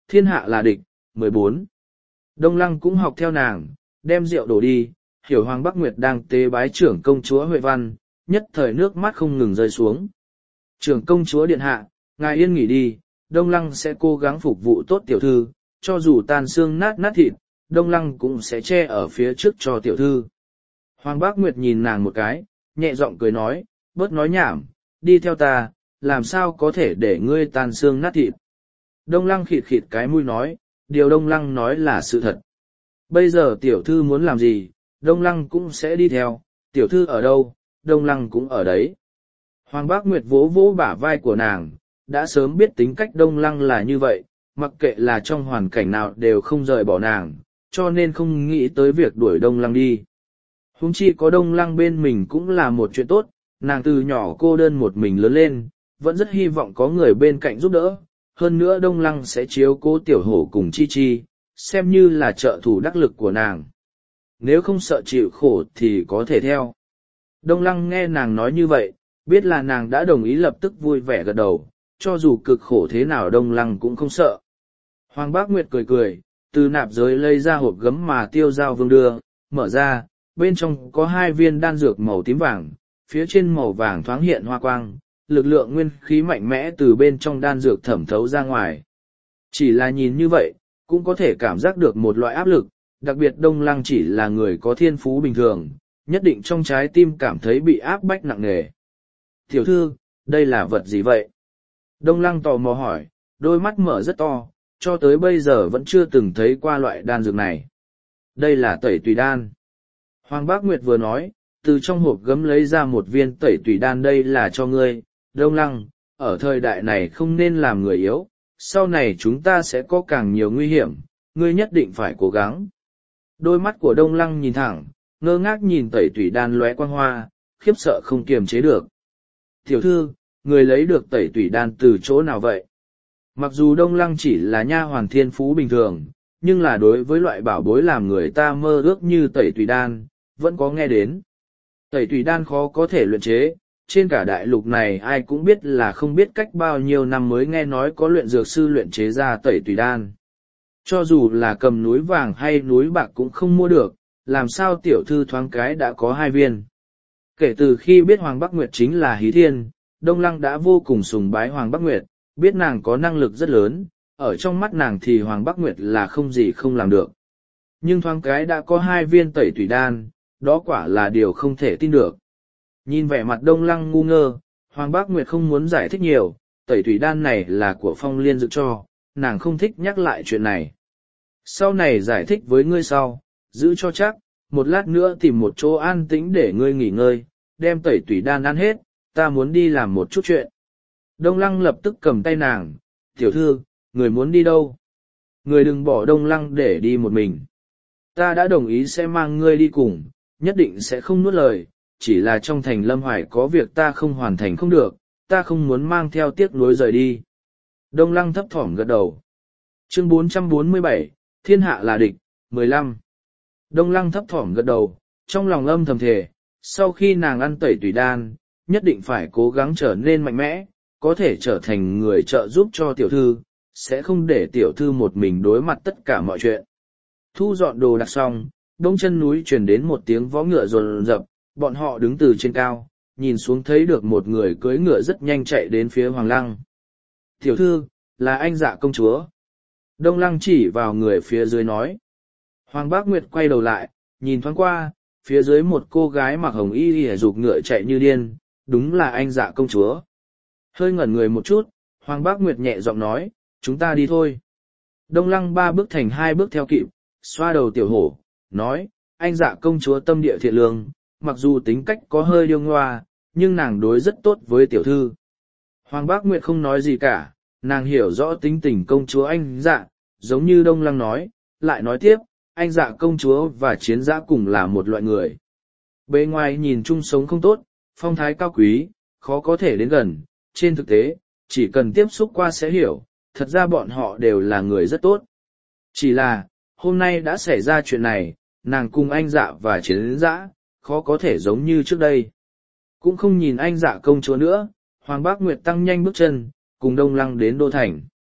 thiên hạ là địch, mười bốn. Đông Lăng cũng học theo nàng, đem rượu đổ đi, hiểu Hoàng Bắc Nguyệt đang tế bái trưởng công chúa Huệ Văn, nhất thời nước mắt không ngừng rơi xuống. Trưởng công chúa điện hạ, ngài yên nghỉ đi, Đông Lăng sẽ cố gắng phục vụ tốt tiểu thư, cho dù tan xương nát nát thịt, Đông Lăng cũng sẽ che ở phía trước cho tiểu thư. Hoàng Bác Nguyệt nhìn nàng một cái, nhẹ giọng cười nói, bớt nói nhảm, đi theo ta, làm sao có thể để ngươi tan xương nát thịt. Đông Lăng khịt khịt cái mũi nói, điều Đông Lăng nói là sự thật. Bây giờ tiểu thư muốn làm gì, Đông Lăng cũng sẽ đi theo, tiểu thư ở đâu, Đông Lăng cũng ở đấy. Hoàng Bác Nguyệt vỗ vỗ bả vai của nàng, đã sớm biết tính cách Đông Lăng là như vậy, mặc kệ là trong hoàn cảnh nào đều không rời bỏ nàng, cho nên không nghĩ tới việc đuổi Đông Lăng đi. Huống chi có Đông Lăng bên mình cũng là một chuyện tốt, nàng từ nhỏ cô đơn một mình lớn lên, vẫn rất hy vọng có người bên cạnh giúp đỡ, hơn nữa Đông Lăng sẽ chiếu cố tiểu hổ cùng Chi Chi, xem như là trợ thủ đắc lực của nàng. Nếu không sợ chịu khổ thì có thể theo. Đông Lăng nghe nàng nói như vậy, biết là nàng đã đồng ý lập tức vui vẻ gật đầu, cho dù cực khổ thế nào Đông Lăng cũng không sợ. Hoàng Bác Nguyệt cười cười, từ nạp giới lấy ra hộp gấm mà Tiêu Giao Vương đưa, mở ra, bên trong có hai viên đan dược màu tím vàng, phía trên màu vàng thoáng hiện hoa quang, lực lượng nguyên khí mạnh mẽ từ bên trong đan dược thẩm thấu ra ngoài. Chỉ là nhìn như vậy, cũng có thể cảm giác được một loại áp lực, đặc biệt Đông Lăng chỉ là người có thiên phú bình thường, nhất định trong trái tim cảm thấy bị áp bách nặng nề. Tiểu thư, đây là vật gì vậy? Đông Lăng tò mò hỏi, đôi mắt mở rất to, cho tới bây giờ vẫn chưa từng thấy qua loại đan dược này. Đây là tẩy tùy đan. Hoàng Bác Nguyệt vừa nói, từ trong hộp gấm lấy ra một viên tẩy tùy đan, đây là cho ngươi, Đông Lăng, ở thời đại này không nên làm người yếu, sau này chúng ta sẽ có càng nhiều nguy hiểm, ngươi nhất định phải cố gắng. Đôi mắt của Đông Lăng nhìn thẳng, ngơ ngác nhìn tẩy tùy đan lóe quang hoa, khiếp sợ không kiềm chế được. Tiểu thư, người lấy được tẩy tùy đan từ chỗ nào vậy? Mặc dù Đông Lăng chỉ là nha hoàn thiên phú bình thường, nhưng là đối với loại bảo bối làm người ta mơ ước như tẩy tùy đan, vẫn có nghe đến. Tẩy tùy đan khó có thể luyện chế, trên cả đại lục này ai cũng biết là không biết cách bao nhiêu năm mới nghe nói có luyện dược sư luyện chế ra tẩy tùy đan. Cho dù là cầm núi vàng hay núi bạc cũng không mua được, làm sao tiểu thư thoáng cái đã có hai viên. Kể từ khi biết Hoàng Bắc Nguyệt chính là Hí Thiên, Đông Lăng đã vô cùng sùng bái Hoàng Bắc Nguyệt, biết nàng có năng lực rất lớn, ở trong mắt nàng thì Hoàng Bắc Nguyệt là không gì không làm được. Nhưng thoáng cái đã có hai viên tẩy tùy đan, đó quả là điều không thể tin được. Nhìn vẻ mặt Đông Lăng ngu ngơ, Hoàng Bắc Nguyệt không muốn giải thích nhiều, tẩy tùy đan này là của Phong Liên dựng cho, nàng không thích nhắc lại chuyện này. Sau này giải thích với ngươi sau, giữ cho chắc, một lát nữa tìm một chỗ an tĩnh để ngươi nghỉ ngơi, đem tẩy tùy đan ăn hết, ta muốn đi làm một chút chuyện. Đông Lăng lập tức cầm tay nàng, tiểu thư, người muốn đi đâu? Người đừng bỏ Đông Lăng để đi một mình. Ta đã đồng ý sẽ mang ngươi đi cùng, nhất định sẽ không nuốt lời, chỉ là trong thành Lâm Hoài có việc ta không hoàn thành không được, ta không muốn mang theo tiếc nuối rời đi. Đông Lăng thấp thỏm gật đầu. Chương bốn trăm bốn mươi bảy, Thiên hạ là địch, mười lăm. Đông Lăng thấp thỏm gật đầu, trong lòng âm thầm thề, sau khi nàng ăn tẩy tùy đan, nhất định phải cố gắng trở nên mạnh mẽ, có thể trở thành người trợ giúp cho tiểu thư, sẽ không để tiểu thư một mình đối mặt tất cả mọi chuyện. Thu dọn đồ đạc xong, đông chân núi truyền đến một tiếng vó ngựa rồn rập, bọn họ đứng từ trên cao, nhìn xuống thấy được một người cưỡi ngựa rất nhanh chạy đến phía Hoàng Lăng. Tiểu thư, là anh Dạ công chúa. Đông Lăng chỉ vào người phía dưới nói. Hoàng Bác Nguyệt quay đầu lại, nhìn thoáng qua, phía dưới một cô gái mặc hồng y y rục ngựa chạy như điên, đúng là anh Dạ công chúa. Hơi ngẩn người một chút, Hoàng Bác Nguyệt nhẹ giọng nói, chúng ta đi thôi. Đông Lăng ba bước thành hai bước theo kịp, xoa đầu tiểu hổ, nói, anh Dạ công chúa tâm địa thiện lương, mặc dù tính cách có hơi điêu ngoa, nhưng nàng đối rất tốt với tiểu thư. Hoàng Bác Nguyệt không nói gì cả, nàng hiểu rõ tính tình công chúa anh Dạ, giống như Đông Lăng nói, lại nói tiếp, anh Dạ công chúa và Chiến Dã cùng là một loại người. Bề ngoài nhìn chung sống không tốt, phong thái cao quý, khó có thể đến gần, trên thực tế, chỉ cần tiếp xúc qua sẽ hiểu, thật ra bọn họ đều là người rất tốt. Chỉ là, hôm nay đã xảy ra chuyện này, nàng cùng anh Dạ và Chiến Dã, khó có thể giống như trước đây. Cũng không nhìn anh Dạ công chúa nữa, Hoàng Bác Nguyệt tăng nhanh bước chân, cùng Đông Lăng đến đô thành.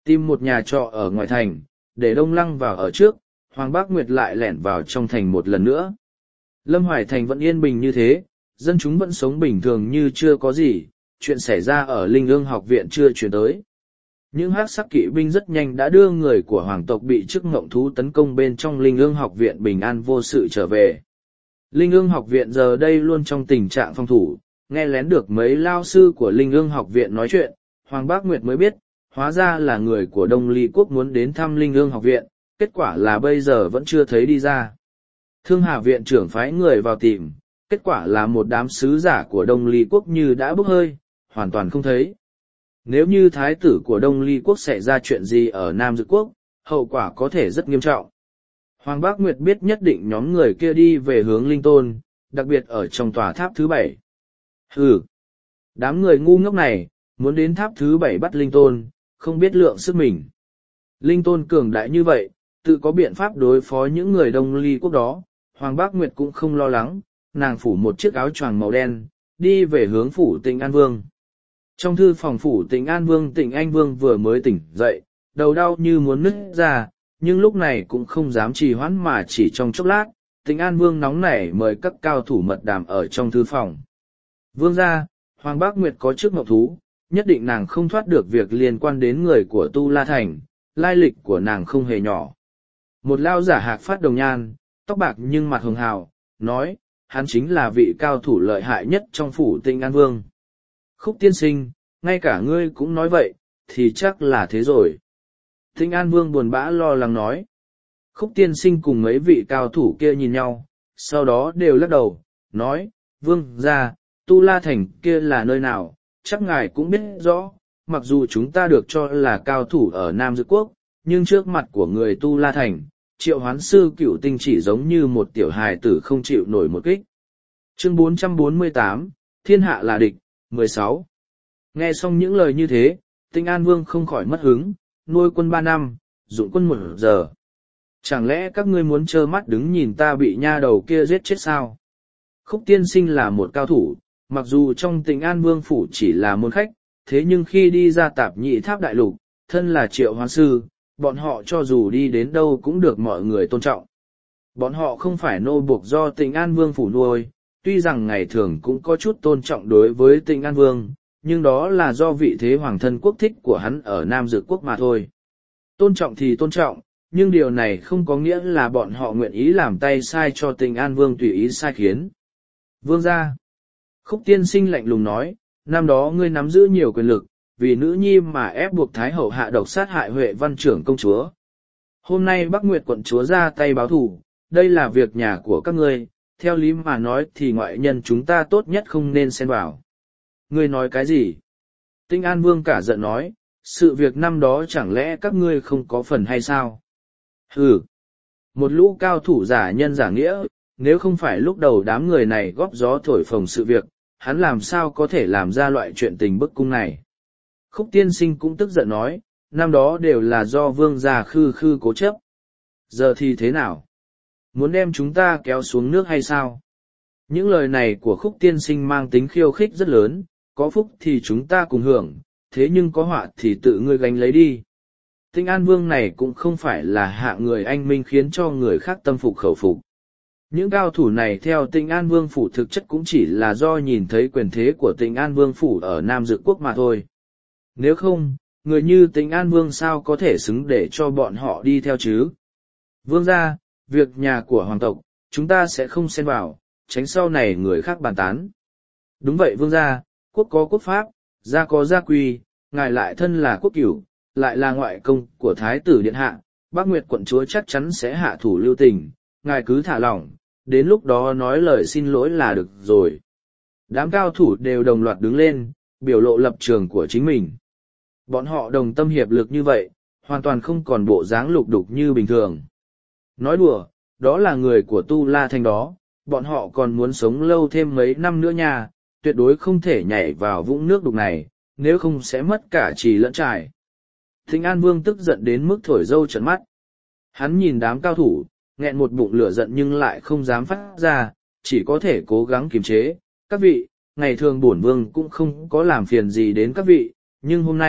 Tìm một nhà trọ ở ngoài thành, để Đông Lăng vào ở trước, Hoàng Bác Nguyệt lại lẻn vào trong thành một lần nữa. Lâm Hoài Thành vẫn yên bình như thế, dân chúng vẫn sống bình thường như chưa có gì, chuyện xảy ra ở Linh Ương học viện chưa chuyển tới. Những hắc sắc kỵ binh rất nhanh đã đưa người của hoàng tộc bị chức ngộng thú tấn công bên trong Linh Ương học viện bình an vô sự trở về. Linh Ương học viện giờ đây luôn trong tình trạng phòng thủ, nghe lén được mấy lao sư của Linh Ương học viện nói chuyện, Hoàng Bác Nguyệt mới biết, hóa ra là người của Đông Ly Quốc muốn đến thăm Linh Ương học viện, kết quả là bây giờ vẫn chưa thấy đi ra. Thương Hà viện trưởng phái người vào tìm, kết quả là một đám sứ giả của Đông Ly Quốc như đã bốc hơi, hoàn toàn không thấy. Nếu như thái tử của Đông Ly Quốc xảy ra chuyện gì ở Nam Dự Quốc, hậu quả có thể rất nghiêm trọng. Hoàng Bác Nguyệt biết nhất định nhóm người kia đi về hướng Linh Tôn, đặc biệt ở trong tòa tháp thứ bảy. Hừ! Đám người ngu ngốc này, muốn đến tháp thứ bảy bắt Linh Tôn, không biết lượng sức mình. Linh Tôn cường đại như vậy, tự có biện pháp đối phó những người Đông Ly Quốc đó, Hoàng Bác Nguyệt cũng không lo lắng, nàng phủ một chiếc áo choàng màu đen, đi về hướng phủ Tịnh An Vương. Trong thư phòng phủ Tịnh An Vương Tịnh Anh Vương vừa mới tỉnh dậy, đầu đau như muốn nứt ra, nhưng lúc này cũng không dám trì hoãn mà chỉ trong chốc lát, Tịnh An Vương nóng nảy mời các cao thủ mật đàm ở trong thư phòng. Vương gia, Hoàng Bác Nguyệt có chức ngọc thú, nhất định nàng không thoát được việc liên quan đến người của Tu La Thành, lai lịch của nàng không hề nhỏ. Một lao giả hạc phát đồng nhan, tóc bạc nhưng mặt hường hào, nói, hắn chính là vị cao thủ lợi hại nhất trong phủ Tịnh An Vương. Khúc tiên sinh, ngay cả ngươi cũng nói vậy, thì chắc là thế rồi. Tịnh An Vương buồn bã lo lắng nói. Khúc tiên sinh cùng mấy vị cao thủ kia nhìn nhau, sau đó đều lắc đầu, nói, Vương gia, Tu La Thành kia là nơi nào, chắc ngài cũng biết rõ, mặc dù chúng ta được cho là cao thủ ở Nam Dự Quốc, nhưng trước mặt của người Tu La Thành, Triệu Hoán Sư Cửu Tinh chỉ giống như một tiểu hài tử không chịu nổi một kích. Chương bốn trăm bốn mươi tám, Thiên hạ là địch, mười sáu. Nghe xong những lời như thế, Tịnh An Vương không khỏi mất hứng, nuôi quân ba năm, dụng quân một giờ. Chẳng lẽ các ngươi muốn trơ mắt đứng nhìn ta bị nha đầu kia giết chết sao? Khúc tiên sinh là một cao thủ, mặc dù trong Tịnh An Vương phủ chỉ là môn khách, thế nhưng khi đi ra tạp nhị tháp đại lục, thân là Triệu Hoán Sư, bọn họ cho dù đi đến đâu cũng được mọi người tôn trọng. Bọn họ không phải nô buộc do Tịnh An Vương phủ nuôi, tuy rằng ngày thường cũng có chút tôn trọng đối với Tịnh An Vương, nhưng đó là do vị thế hoàng thân quốc thích của hắn ở Nam Dược Quốc mà thôi. Tôn trọng thì tôn trọng, nhưng điều này không có nghĩa là bọn họ nguyện ý làm tay sai cho Tịnh An Vương tùy ý sai khiến. Vương gia, Khúc tiên sinh lạnh lùng nói, năm đó ngươi nắm giữ nhiều quyền lực, vì nữ nhi mà ép buộc Thái hậu hạ độc sát hại Huệ Văn trưởng công chúa. Hôm nay Bắc Nguyệt quận chúa ra tay báo thù, đây là việc nhà của các ngươi, theo lý mà nói thì ngoại nhân chúng ta tốt nhất không nên xen vào. Ngươi nói cái gì? Tịnh An Vương cả giận nói, sự việc năm đó chẳng lẽ các ngươi không có phần hay sao? Hừ! Một lũ cao thủ giả nhân giả nghĩa, nếu không phải lúc đầu đám người này góp gió thổi phồng sự việc, hắn làm sao có thể làm ra loại chuyện tình bức cung này? Khúc tiên sinh cũng tức giận nói, năm đó đều là do vương gia khư khư cố chấp. Giờ thì thế nào? Muốn đem chúng ta kéo xuống nước hay sao? Những lời này của Khúc tiên sinh mang tính khiêu khích rất lớn, có phúc thì chúng ta cùng hưởng, thế nhưng có họa thì tự ngươi gánh lấy đi. Tịnh An Vương này cũng không phải là hạng người anh minh khiến cho người khác tâm phục khẩu phục. Những cao thủ này theo Tịnh An Vương phủ thực chất cũng chỉ là do nhìn thấy quyền thế của Tịnh An Vương phủ ở Nam Dược Quốc mà thôi. Nếu không, người như Tịnh An Vương sao có thể xứng để cho bọn họ đi theo chứ? Vương gia, việc nhà của hoàng tộc, chúng ta sẽ không xen vào, tránh sau này người khác bàn tán. Đúng vậy vương gia, quốc có quốc pháp, gia có gia quy, ngài lại thân là quốc cửu, lại là ngoại công của Thái tử Điện Hạ, Bắc Nguyệt quận chúa chắc chắn sẽ hạ thủ lưu tình, ngài cứ thả lỏng, đến lúc đó nói lời xin lỗi là được rồi. Đám cao thủ đều đồng loạt đứng lên, biểu lộ lập trường của chính mình. Bọn họ đồng tâm hiệp lực như vậy, hoàn toàn không còn bộ dáng lục đục như bình thường. Nói đùa, đó là người của Tu La Thành đó, bọn họ còn muốn sống lâu thêm mấy năm nữa nha, tuyệt đối không thể nhảy vào vũng nước đục này, nếu không sẽ mất cả trì lẫn trải. Tịnh An Vương tức giận đến mức thổi dâu trợn mắt. Hắn nhìn đám cao thủ, nghẹn một bụng lửa giận nhưng lại không dám phát ra, chỉ có thể cố gắng kiềm chế. Các vị, ngày thường bổn vương cũng không có làm phiền gì đến các vị, nhưng hôm nay,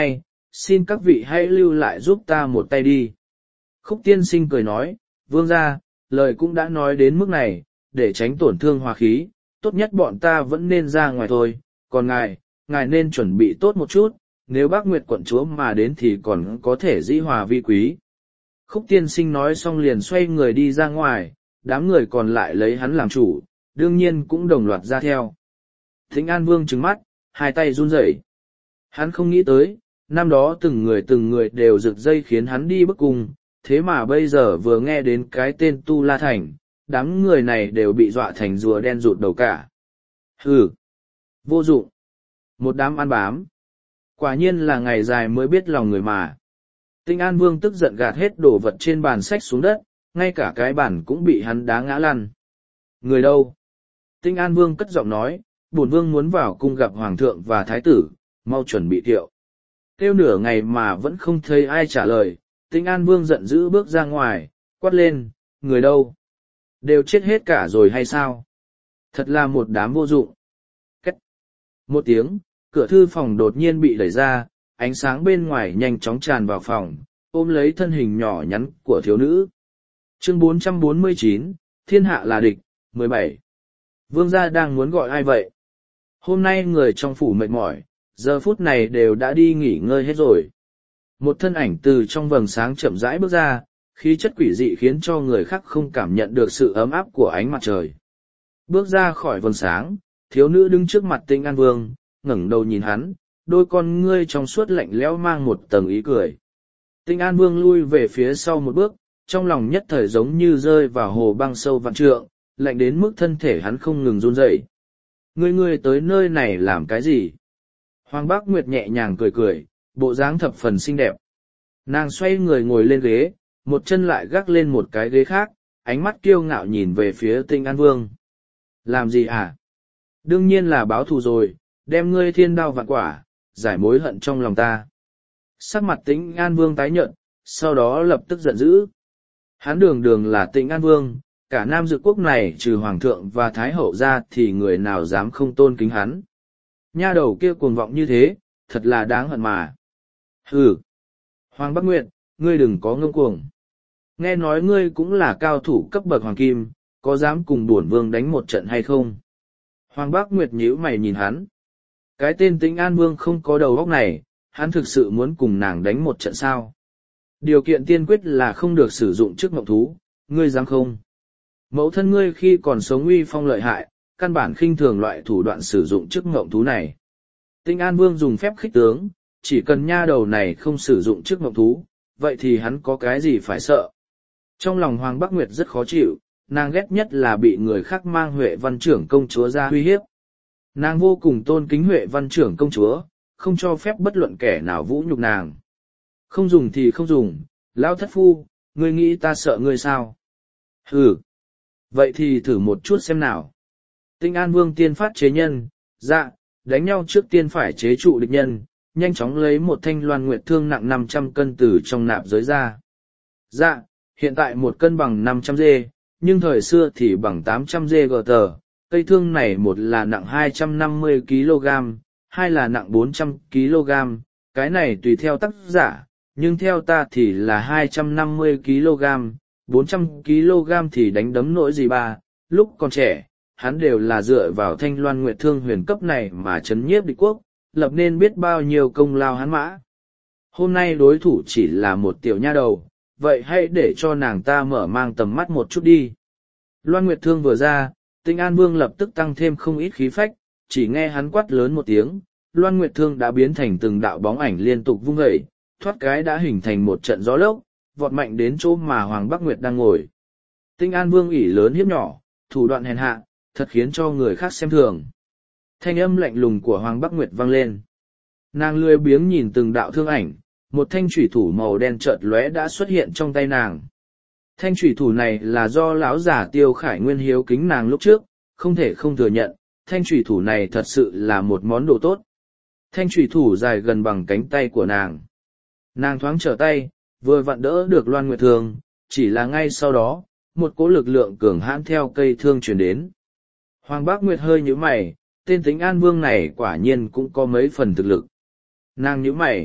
xin các vị hãy lưu lại giúp ta một tay đi. Khúc tiên sinh cười nói, vương gia, lời cũng đã nói đến mức này, để tránh tổn thương hòa khí, tốt nhất bọn ta vẫn nên ra ngoài thôi, còn ngài, ngài nên chuẩn bị tốt một chút, nếu bác Nguyệt quận chúa mà đến thì còn có thể dĩ hòa vi quý. Khúc tiên sinh nói xong liền xoay người đi ra ngoài, đám người còn lại lấy hắn làm chủ, đương nhiên cũng đồng loạt ra theo. Thính An Vương trừng mắt, hai tay run rẩy. Hắn không nghĩ tới, năm đó từng người từng người đều rực dây khiến hắn đi bức cung, thế mà bây giờ vừa nghe đến cái tên Tu La Thành, đám người này đều bị dọa thành rùa đen rụt đầu cả. Hừ, vô dụng, một đám ăn bám. Quả nhiên là ngày dài mới biết lòng người mà. Tinh An Vương tức giận gạt hết đồ vật trên bàn sách xuống đất, ngay cả cái bàn cũng bị hắn đá ngã lăn. Người đâu? Tinh An Vương cất giọng nói, bổn vương muốn vào cung gặp hoàng thượng và thái tử, mau chuẩn bị tiệu. Kêu nửa ngày mà vẫn không thấy ai trả lời, Tinh An Vương giận dữ bước ra ngoài, quát lên, người đâu? Đều chết hết cả rồi hay sao? Thật là một đám vô dụng. Cách. Một tiếng, cửa thư phòng đột nhiên bị đẩy ra, ánh sáng bên ngoài nhanh chóng tràn vào phòng, ôm lấy thân hình nhỏ nhắn của thiếu nữ. Chương bốn trăm bốn mươi chín, Thiên hạ là địch, mười bảy. Vương gia đang muốn gọi ai vậy? Hôm nay người trong phủ mệt mỏi, giờ phút này đều đã đi nghỉ ngơi hết rồi. Một thân ảnh từ trong vầng sáng chậm rãi bước ra, khí chất quỷ dị khiến cho người khác không cảm nhận được sự ấm áp của ánh mặt trời. Bước ra khỏi vầng sáng, thiếu nữ đứng trước mặt Tinh An Vương, ngẩng đầu nhìn hắn, đôi con ngươi trong suốt lạnh lẽo mang một tầng ý cười. Tinh An Vương lui về phía sau một bước, trong lòng nhất thời giống như rơi vào hồ băng sâu vạn trượng, lạnh đến mức thân thể hắn không ngừng run rẩy. Ngươi ngươi tới nơi này làm cái gì? Hoàng Bác Nguyệt nhẹ nhàng cười cười, bộ dáng thập phần xinh đẹp. Nàng xoay người ngồi lên ghế, một chân lại gác lên một cái ghế khác, ánh mắt kiêu ngạo nhìn về phía Tinh An Vương. Làm gì hả? Đương nhiên là báo thù rồi, đem ngươi thiên đao vạn quả, giải mối hận trong lòng ta. Sắc mặt Tinh An Vương tái nhợt, sau đó lập tức giận dữ. Hắn đường đường là Tinh An Vương, cả Nam Dực quốc này trừ Hoàng thượng và Thái hậu ra thì người nào dám không tôn kính hắn. Nha đầu kia cuồng vọng như thế, thật là đáng hận mà. Hừ! Hoàng Bắc Nguyệt, ngươi đừng có ngông cuồng. Nghe nói ngươi cũng là cao thủ cấp bậc hoàng kim, có dám cùng bổn vương đánh một trận hay không? Hoàng Bắc Nguyệt nhíu mày nhìn hắn. Cái tên Tinh An Vương không có đầu óc này, hắn thực sự muốn cùng nàng đánh một trận sao? Điều kiện tiên quyết là không được sử dụng chức ngọc thú, ngươi dám không? Mẫu thân ngươi khi còn sống uy phong lợi hại, căn bản khinh thường loại thủ đoạn sử dụng chức ngộng thú này. Tinh An Vương dùng phép khích tướng, chỉ cần nha đầu này không sử dụng chức ngộng thú, vậy thì hắn có cái gì phải sợ. Trong lòng Hoàng Bắc Nguyệt rất khó chịu, nàng ghét nhất là bị người khác mang Huệ Văn Trưởng công chúa ra uy hiếp. Nàng vô cùng tôn kính Huệ Văn Trưởng công chúa, không cho phép bất luận kẻ nào vũ nhục nàng. Không dùng thì không dùng, lão thất phu, ngươi nghĩ ta sợ ngươi sao? Hừ, vậy thì thử một chút xem nào. Tinh An Vương tiên phát chế nhân, dạ, đánh nhau trước tiên phải chế trụ địch nhân, nhanh chóng lấy một thanh loan nguyệt thương nặng năm trăm cân từ trong nạp giới ra. Dạ, hiện tại một cân bằng năm trăm dê, nhưng thời xưa thì bằng tám trăm dê gờ tờ. Cây thương này một là nặng hai trăm năm mươi ki lô gam, hai là nặng bốn trăm ki lô gam, cái này tùy theo tác giả, nhưng theo ta thì là hai trăm năm mươi ki lô gam, bốn trăm ki lô gam thì đánh đấm nỗi gì ba. Lúc còn trẻ, hắn đều là dựa vào thanh loan nguyệt thương huyền cấp này mà chấn nhiếp địch quốc, lập nên biết bao nhiêu công lao hắn mã. Hôm nay đối thủ chỉ là một tiểu nha đầu, vậy hãy để cho nàng ta mở mang tầm mắt một chút đi. Loan nguyệt thương vừa ra, Tinh An Vương lập tức tăng thêm không ít khí phách, chỉ nghe hắn quát lớn một tiếng, Loan nguyệt thương đã biến thành từng đạo bóng ảnh liên tục vung vẩy, thoát cái đã hình thành một trận gió lốc, vọt mạnh đến chỗ mà Hoàng Bắc Nguyệt đang ngồi. Tinh An Vương ỷ lớn hiếp nhỏ, thủ đoạn hèn hạ, thật khiến cho người khác xem thường. Thanh âm lạnh lùng của Hoàng Bắc Nguyệt vang lên. Nàng lười biếng nhìn từng đạo thương ảnh, một thanh chủy thủ màu đen chợt lóe đã xuất hiện trong tay nàng. Thanh chủy thủ này là do lão giả Tiêu Khải Nguyên hiếu kính nàng lúc trước, không thể không thừa nhận, thanh chủy thủ này thật sự là một món đồ tốt. Thanh chủy thủ dài gần bằng cánh tay của nàng. Nàng thoáng trở tay, vừa vặn đỡ được Loan Nguyệt Thương, chỉ là ngay sau đó, một cỗ lực lượng cường hãn theo cây thương truyền đến. Hoàng Bác Nguyệt hơi nhíu mày, tên Tinh An Vương này quả nhiên cũng có mấy phần thực lực. Nàng nhíu mày,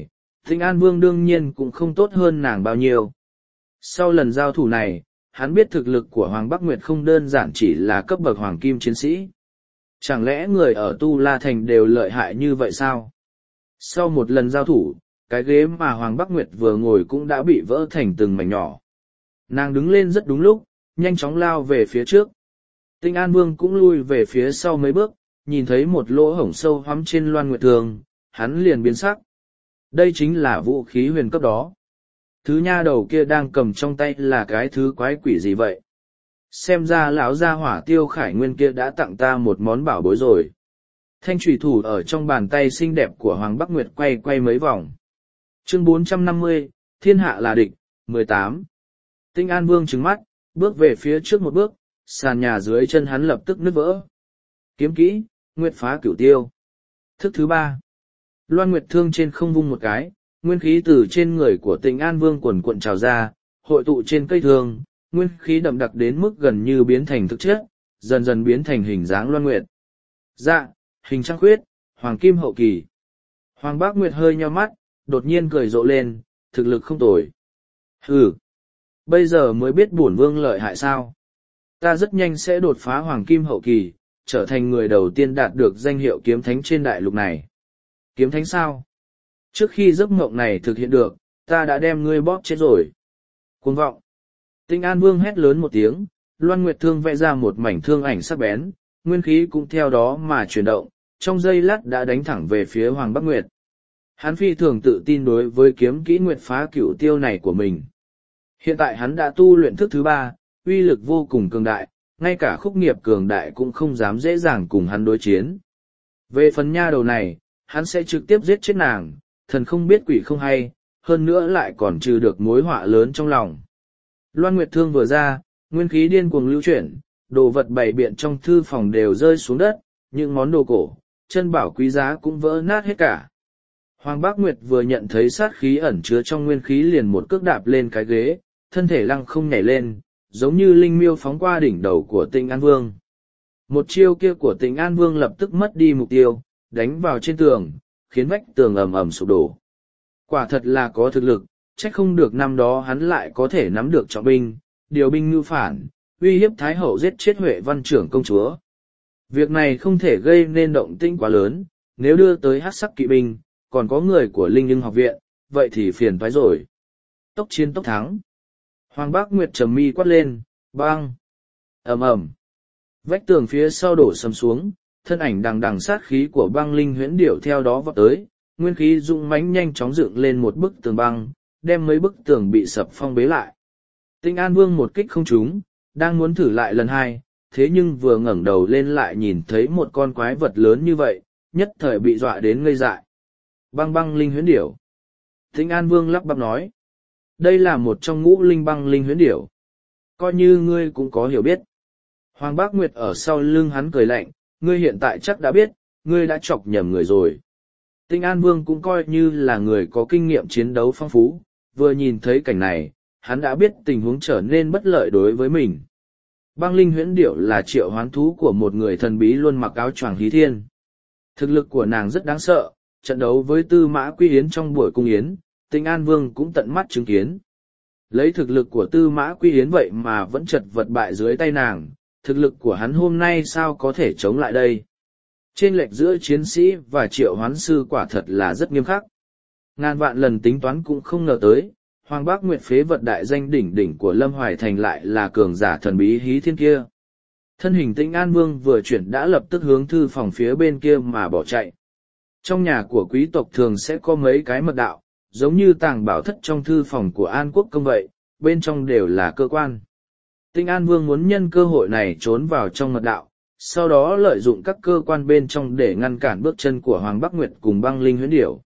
Thịnh An Vương đương nhiên cũng không tốt hơn nàng bao nhiêu. Sau lần giao thủ này, hắn biết thực lực của Hoàng Bắc Nguyệt không đơn giản chỉ là cấp bậc hoàng kim chiến sĩ. Chẳng lẽ người ở Tu La Thành đều lợi hại như vậy sao? Sau một lần giao thủ, cái ghế mà Hoàng Bắc Nguyệt vừa ngồi cũng đã bị vỡ thành từng mảnh nhỏ. Nàng đứng lên rất đúng lúc, nhanh chóng lao về phía trước. Tinh An Vương cũng lui về phía sau mấy bước, nhìn thấy một lỗ hổng sâu hoắm trên Loan Nguyệt Thương, hắn liền biến sắc. Đây chính là vũ khí huyền cấp đó. Thứ nha đầu kia đang cầm trong tay là cái thứ quái quỷ gì vậy? Xem ra lão gia hỏa Tiêu Khải Nguyên kia đã tặng ta một món bảo bối rồi. Thanh thủy thủ ở trong bàn tay xinh đẹp của Hoàng Bắc Nguyệt quay quay mấy vòng. Chương bốn trăm năm mươi, Thiên hạ là địch, mười tám. Tinh An Vương trừng mắt, bước về phía trước một bước, sàn nhà dưới chân hắn lập tức nứt vỡ. Kiếm kỹ, Nguyệt phá cửu tiêu. Thức thứ ba. Loan Nguyệt Thương trên không vung một cái, nguyên khí từ trên người của Tinh An Vương quần cuộn trào ra, hội tụ trên cây thương, nguyên khí đậm đặc đến mức gần như biến thành thực chất, dần dần biến thành hình dáng Loan Nguyệt. Dạ, hình trăng khuyết, hoàng kim hậu kỳ. Hoàng Bác Nguyệt hơi nheo mắt, đột nhiên cười rộ lên, thực lực không tồi. Hừ, bây giờ mới biết bổn vương lợi hại sao? Ta rất nhanh sẽ đột phá hoàng kim hậu kỳ, trở thành người đầu tiên đạt được danh hiệu kiếm thánh trên đại lục này. Kiếm thánh sao? Trước khi giấc mộng này thực hiện được, ta đã đem ngươi bóp chết rồi. Cuồng vọng. Tinh An Vương hét lớn một tiếng, Loan Nguyệt Thương vẽ ra một mảnh thương ảnh sắc bén, nguyên khí cũng theo đó mà chuyển động, trong giây lát đã đánh thẳng về phía Hoàng Bắc Nguyệt. Hắn phi thường tự tin đối với kiếm kỹ Nguyệt phá cửu tiêu này của mình. Hiện tại hắn đã tu luyện thức thứ ba, uy lực vô cùng cường đại, ngay cả khúc nghiệp cường đại cũng không dám dễ dàng cùng hắn đối chiến. Về phần nha đầu này, hắn sẽ trực tiếp giết chết nàng, thần không biết quỷ không hay, hơn nữa lại còn trừ được mối họa lớn trong lòng. Loan Nguyệt Thương vừa ra, nguyên khí điên cuồng lưu chuyển, đồ vật bày biện trong thư phòng đều rơi xuống đất, những món đồ cổ, chân bảo quý giá cũng vỡ nát hết cả. Hoàng Bác Nguyệt vừa nhận thấy sát khí ẩn chứa trong nguyên khí liền một cước đạp lên cái ghế, thân thể lăng không nhảy lên, giống như linh miêu phóng qua đỉnh đầu của Tinh An Vương. Một chiêu kia của Tinh An Vương lập tức mất đi mục tiêu, đánh vào trên tường, khiến vách tường ầm ầm sụp đổ. Quả thật là có thực lực, trách không được năm đó hắn lại có thể nắm được trọng binh, điều binh ngưu phản, uy hiếp Thái Hậu giết chết Huệ Văn trưởng công chúa. Việc này không thể gây nên động tĩnh quá lớn, nếu đưa tới hắc sắc kỵ binh, còn có người của Linh Nhưng học viện, vậy thì phiền toái rồi. Tốc chiến tốc thắng. Hoàng Bác Nguyệt trầm mi quát lên, băng. Ầm ầm. Vách tường phía sau đổ sầm xuống, thân ảnh đằng đằng sát khí của băng linh huyễn điểu theo đó vọt tới, nguyên khí dũng mãnh nhanh chóng dựng lên một bức tường băng, đem mấy bức tường bị sập phong bế lại. Tinh An Vương một kích không trúng, đang muốn thử lại lần hai, thế nhưng vừa ngẩng đầu lên lại nhìn thấy một con quái vật lớn như vậy, nhất thời bị dọa đến ngây dại. Băng băng linh huyễn điểu. Tinh An Vương lắp bắp nói. Đây là một trong ngũ linh băng linh huyễn điểu. Coi như ngươi cũng có hiểu biết. Hoàng Bác Nguyệt ở sau lưng hắn cười lạnh, ngươi hiện tại chắc đã biết, ngươi đã chọc nhầm người rồi. Tinh An Vương cũng coi như là người có kinh nghiệm chiến đấu phong phú, vừa nhìn thấy cảnh này, hắn đã biết tình huống trở nên bất lợi đối với mình. Băng linh huyễn điểu là triệu hoán thú của một người thần bí luôn mặc áo choàng hí thiên. Thực lực của nàng rất đáng sợ, trận đấu với Tư Mã Quy Yến trong buổi cung yến, Tinh An Vương cũng tận mắt chứng kiến. Lấy thực lực của Tư Mã Quy Yến vậy mà vẫn chật vật bại dưới tay nàng, thực lực của hắn hôm nay sao có thể chống lại đây? Chênh lệch giữa chiến sĩ và triệu hoán sư quả thật là rất nghiêm khắc. Ngàn vạn lần tính toán cũng không ngờ tới, Hoàng Bác Nguyệt phế vật đại danh đỉnh đỉnh của Lâm Hoài Thành lại là cường giả thần bí hí thiên kia. Thân hình Tinh An Vương vừa chuyển đã lập tức hướng thư phòng phía bên kia mà bỏ chạy. Trong nhà của quý tộc thường sẽ có mấy cái mật đạo, giống như tàng bảo thất trong thư phòng của An Quốc công vậy, bên trong đều là cơ quan. Tinh An Vương muốn nhân cơ hội này trốn vào trong mật đạo, sau đó lợi dụng các cơ quan bên trong để ngăn cản bước chân của Hoàng Bắc Nguyệt cùng băng linh huyễn điểu.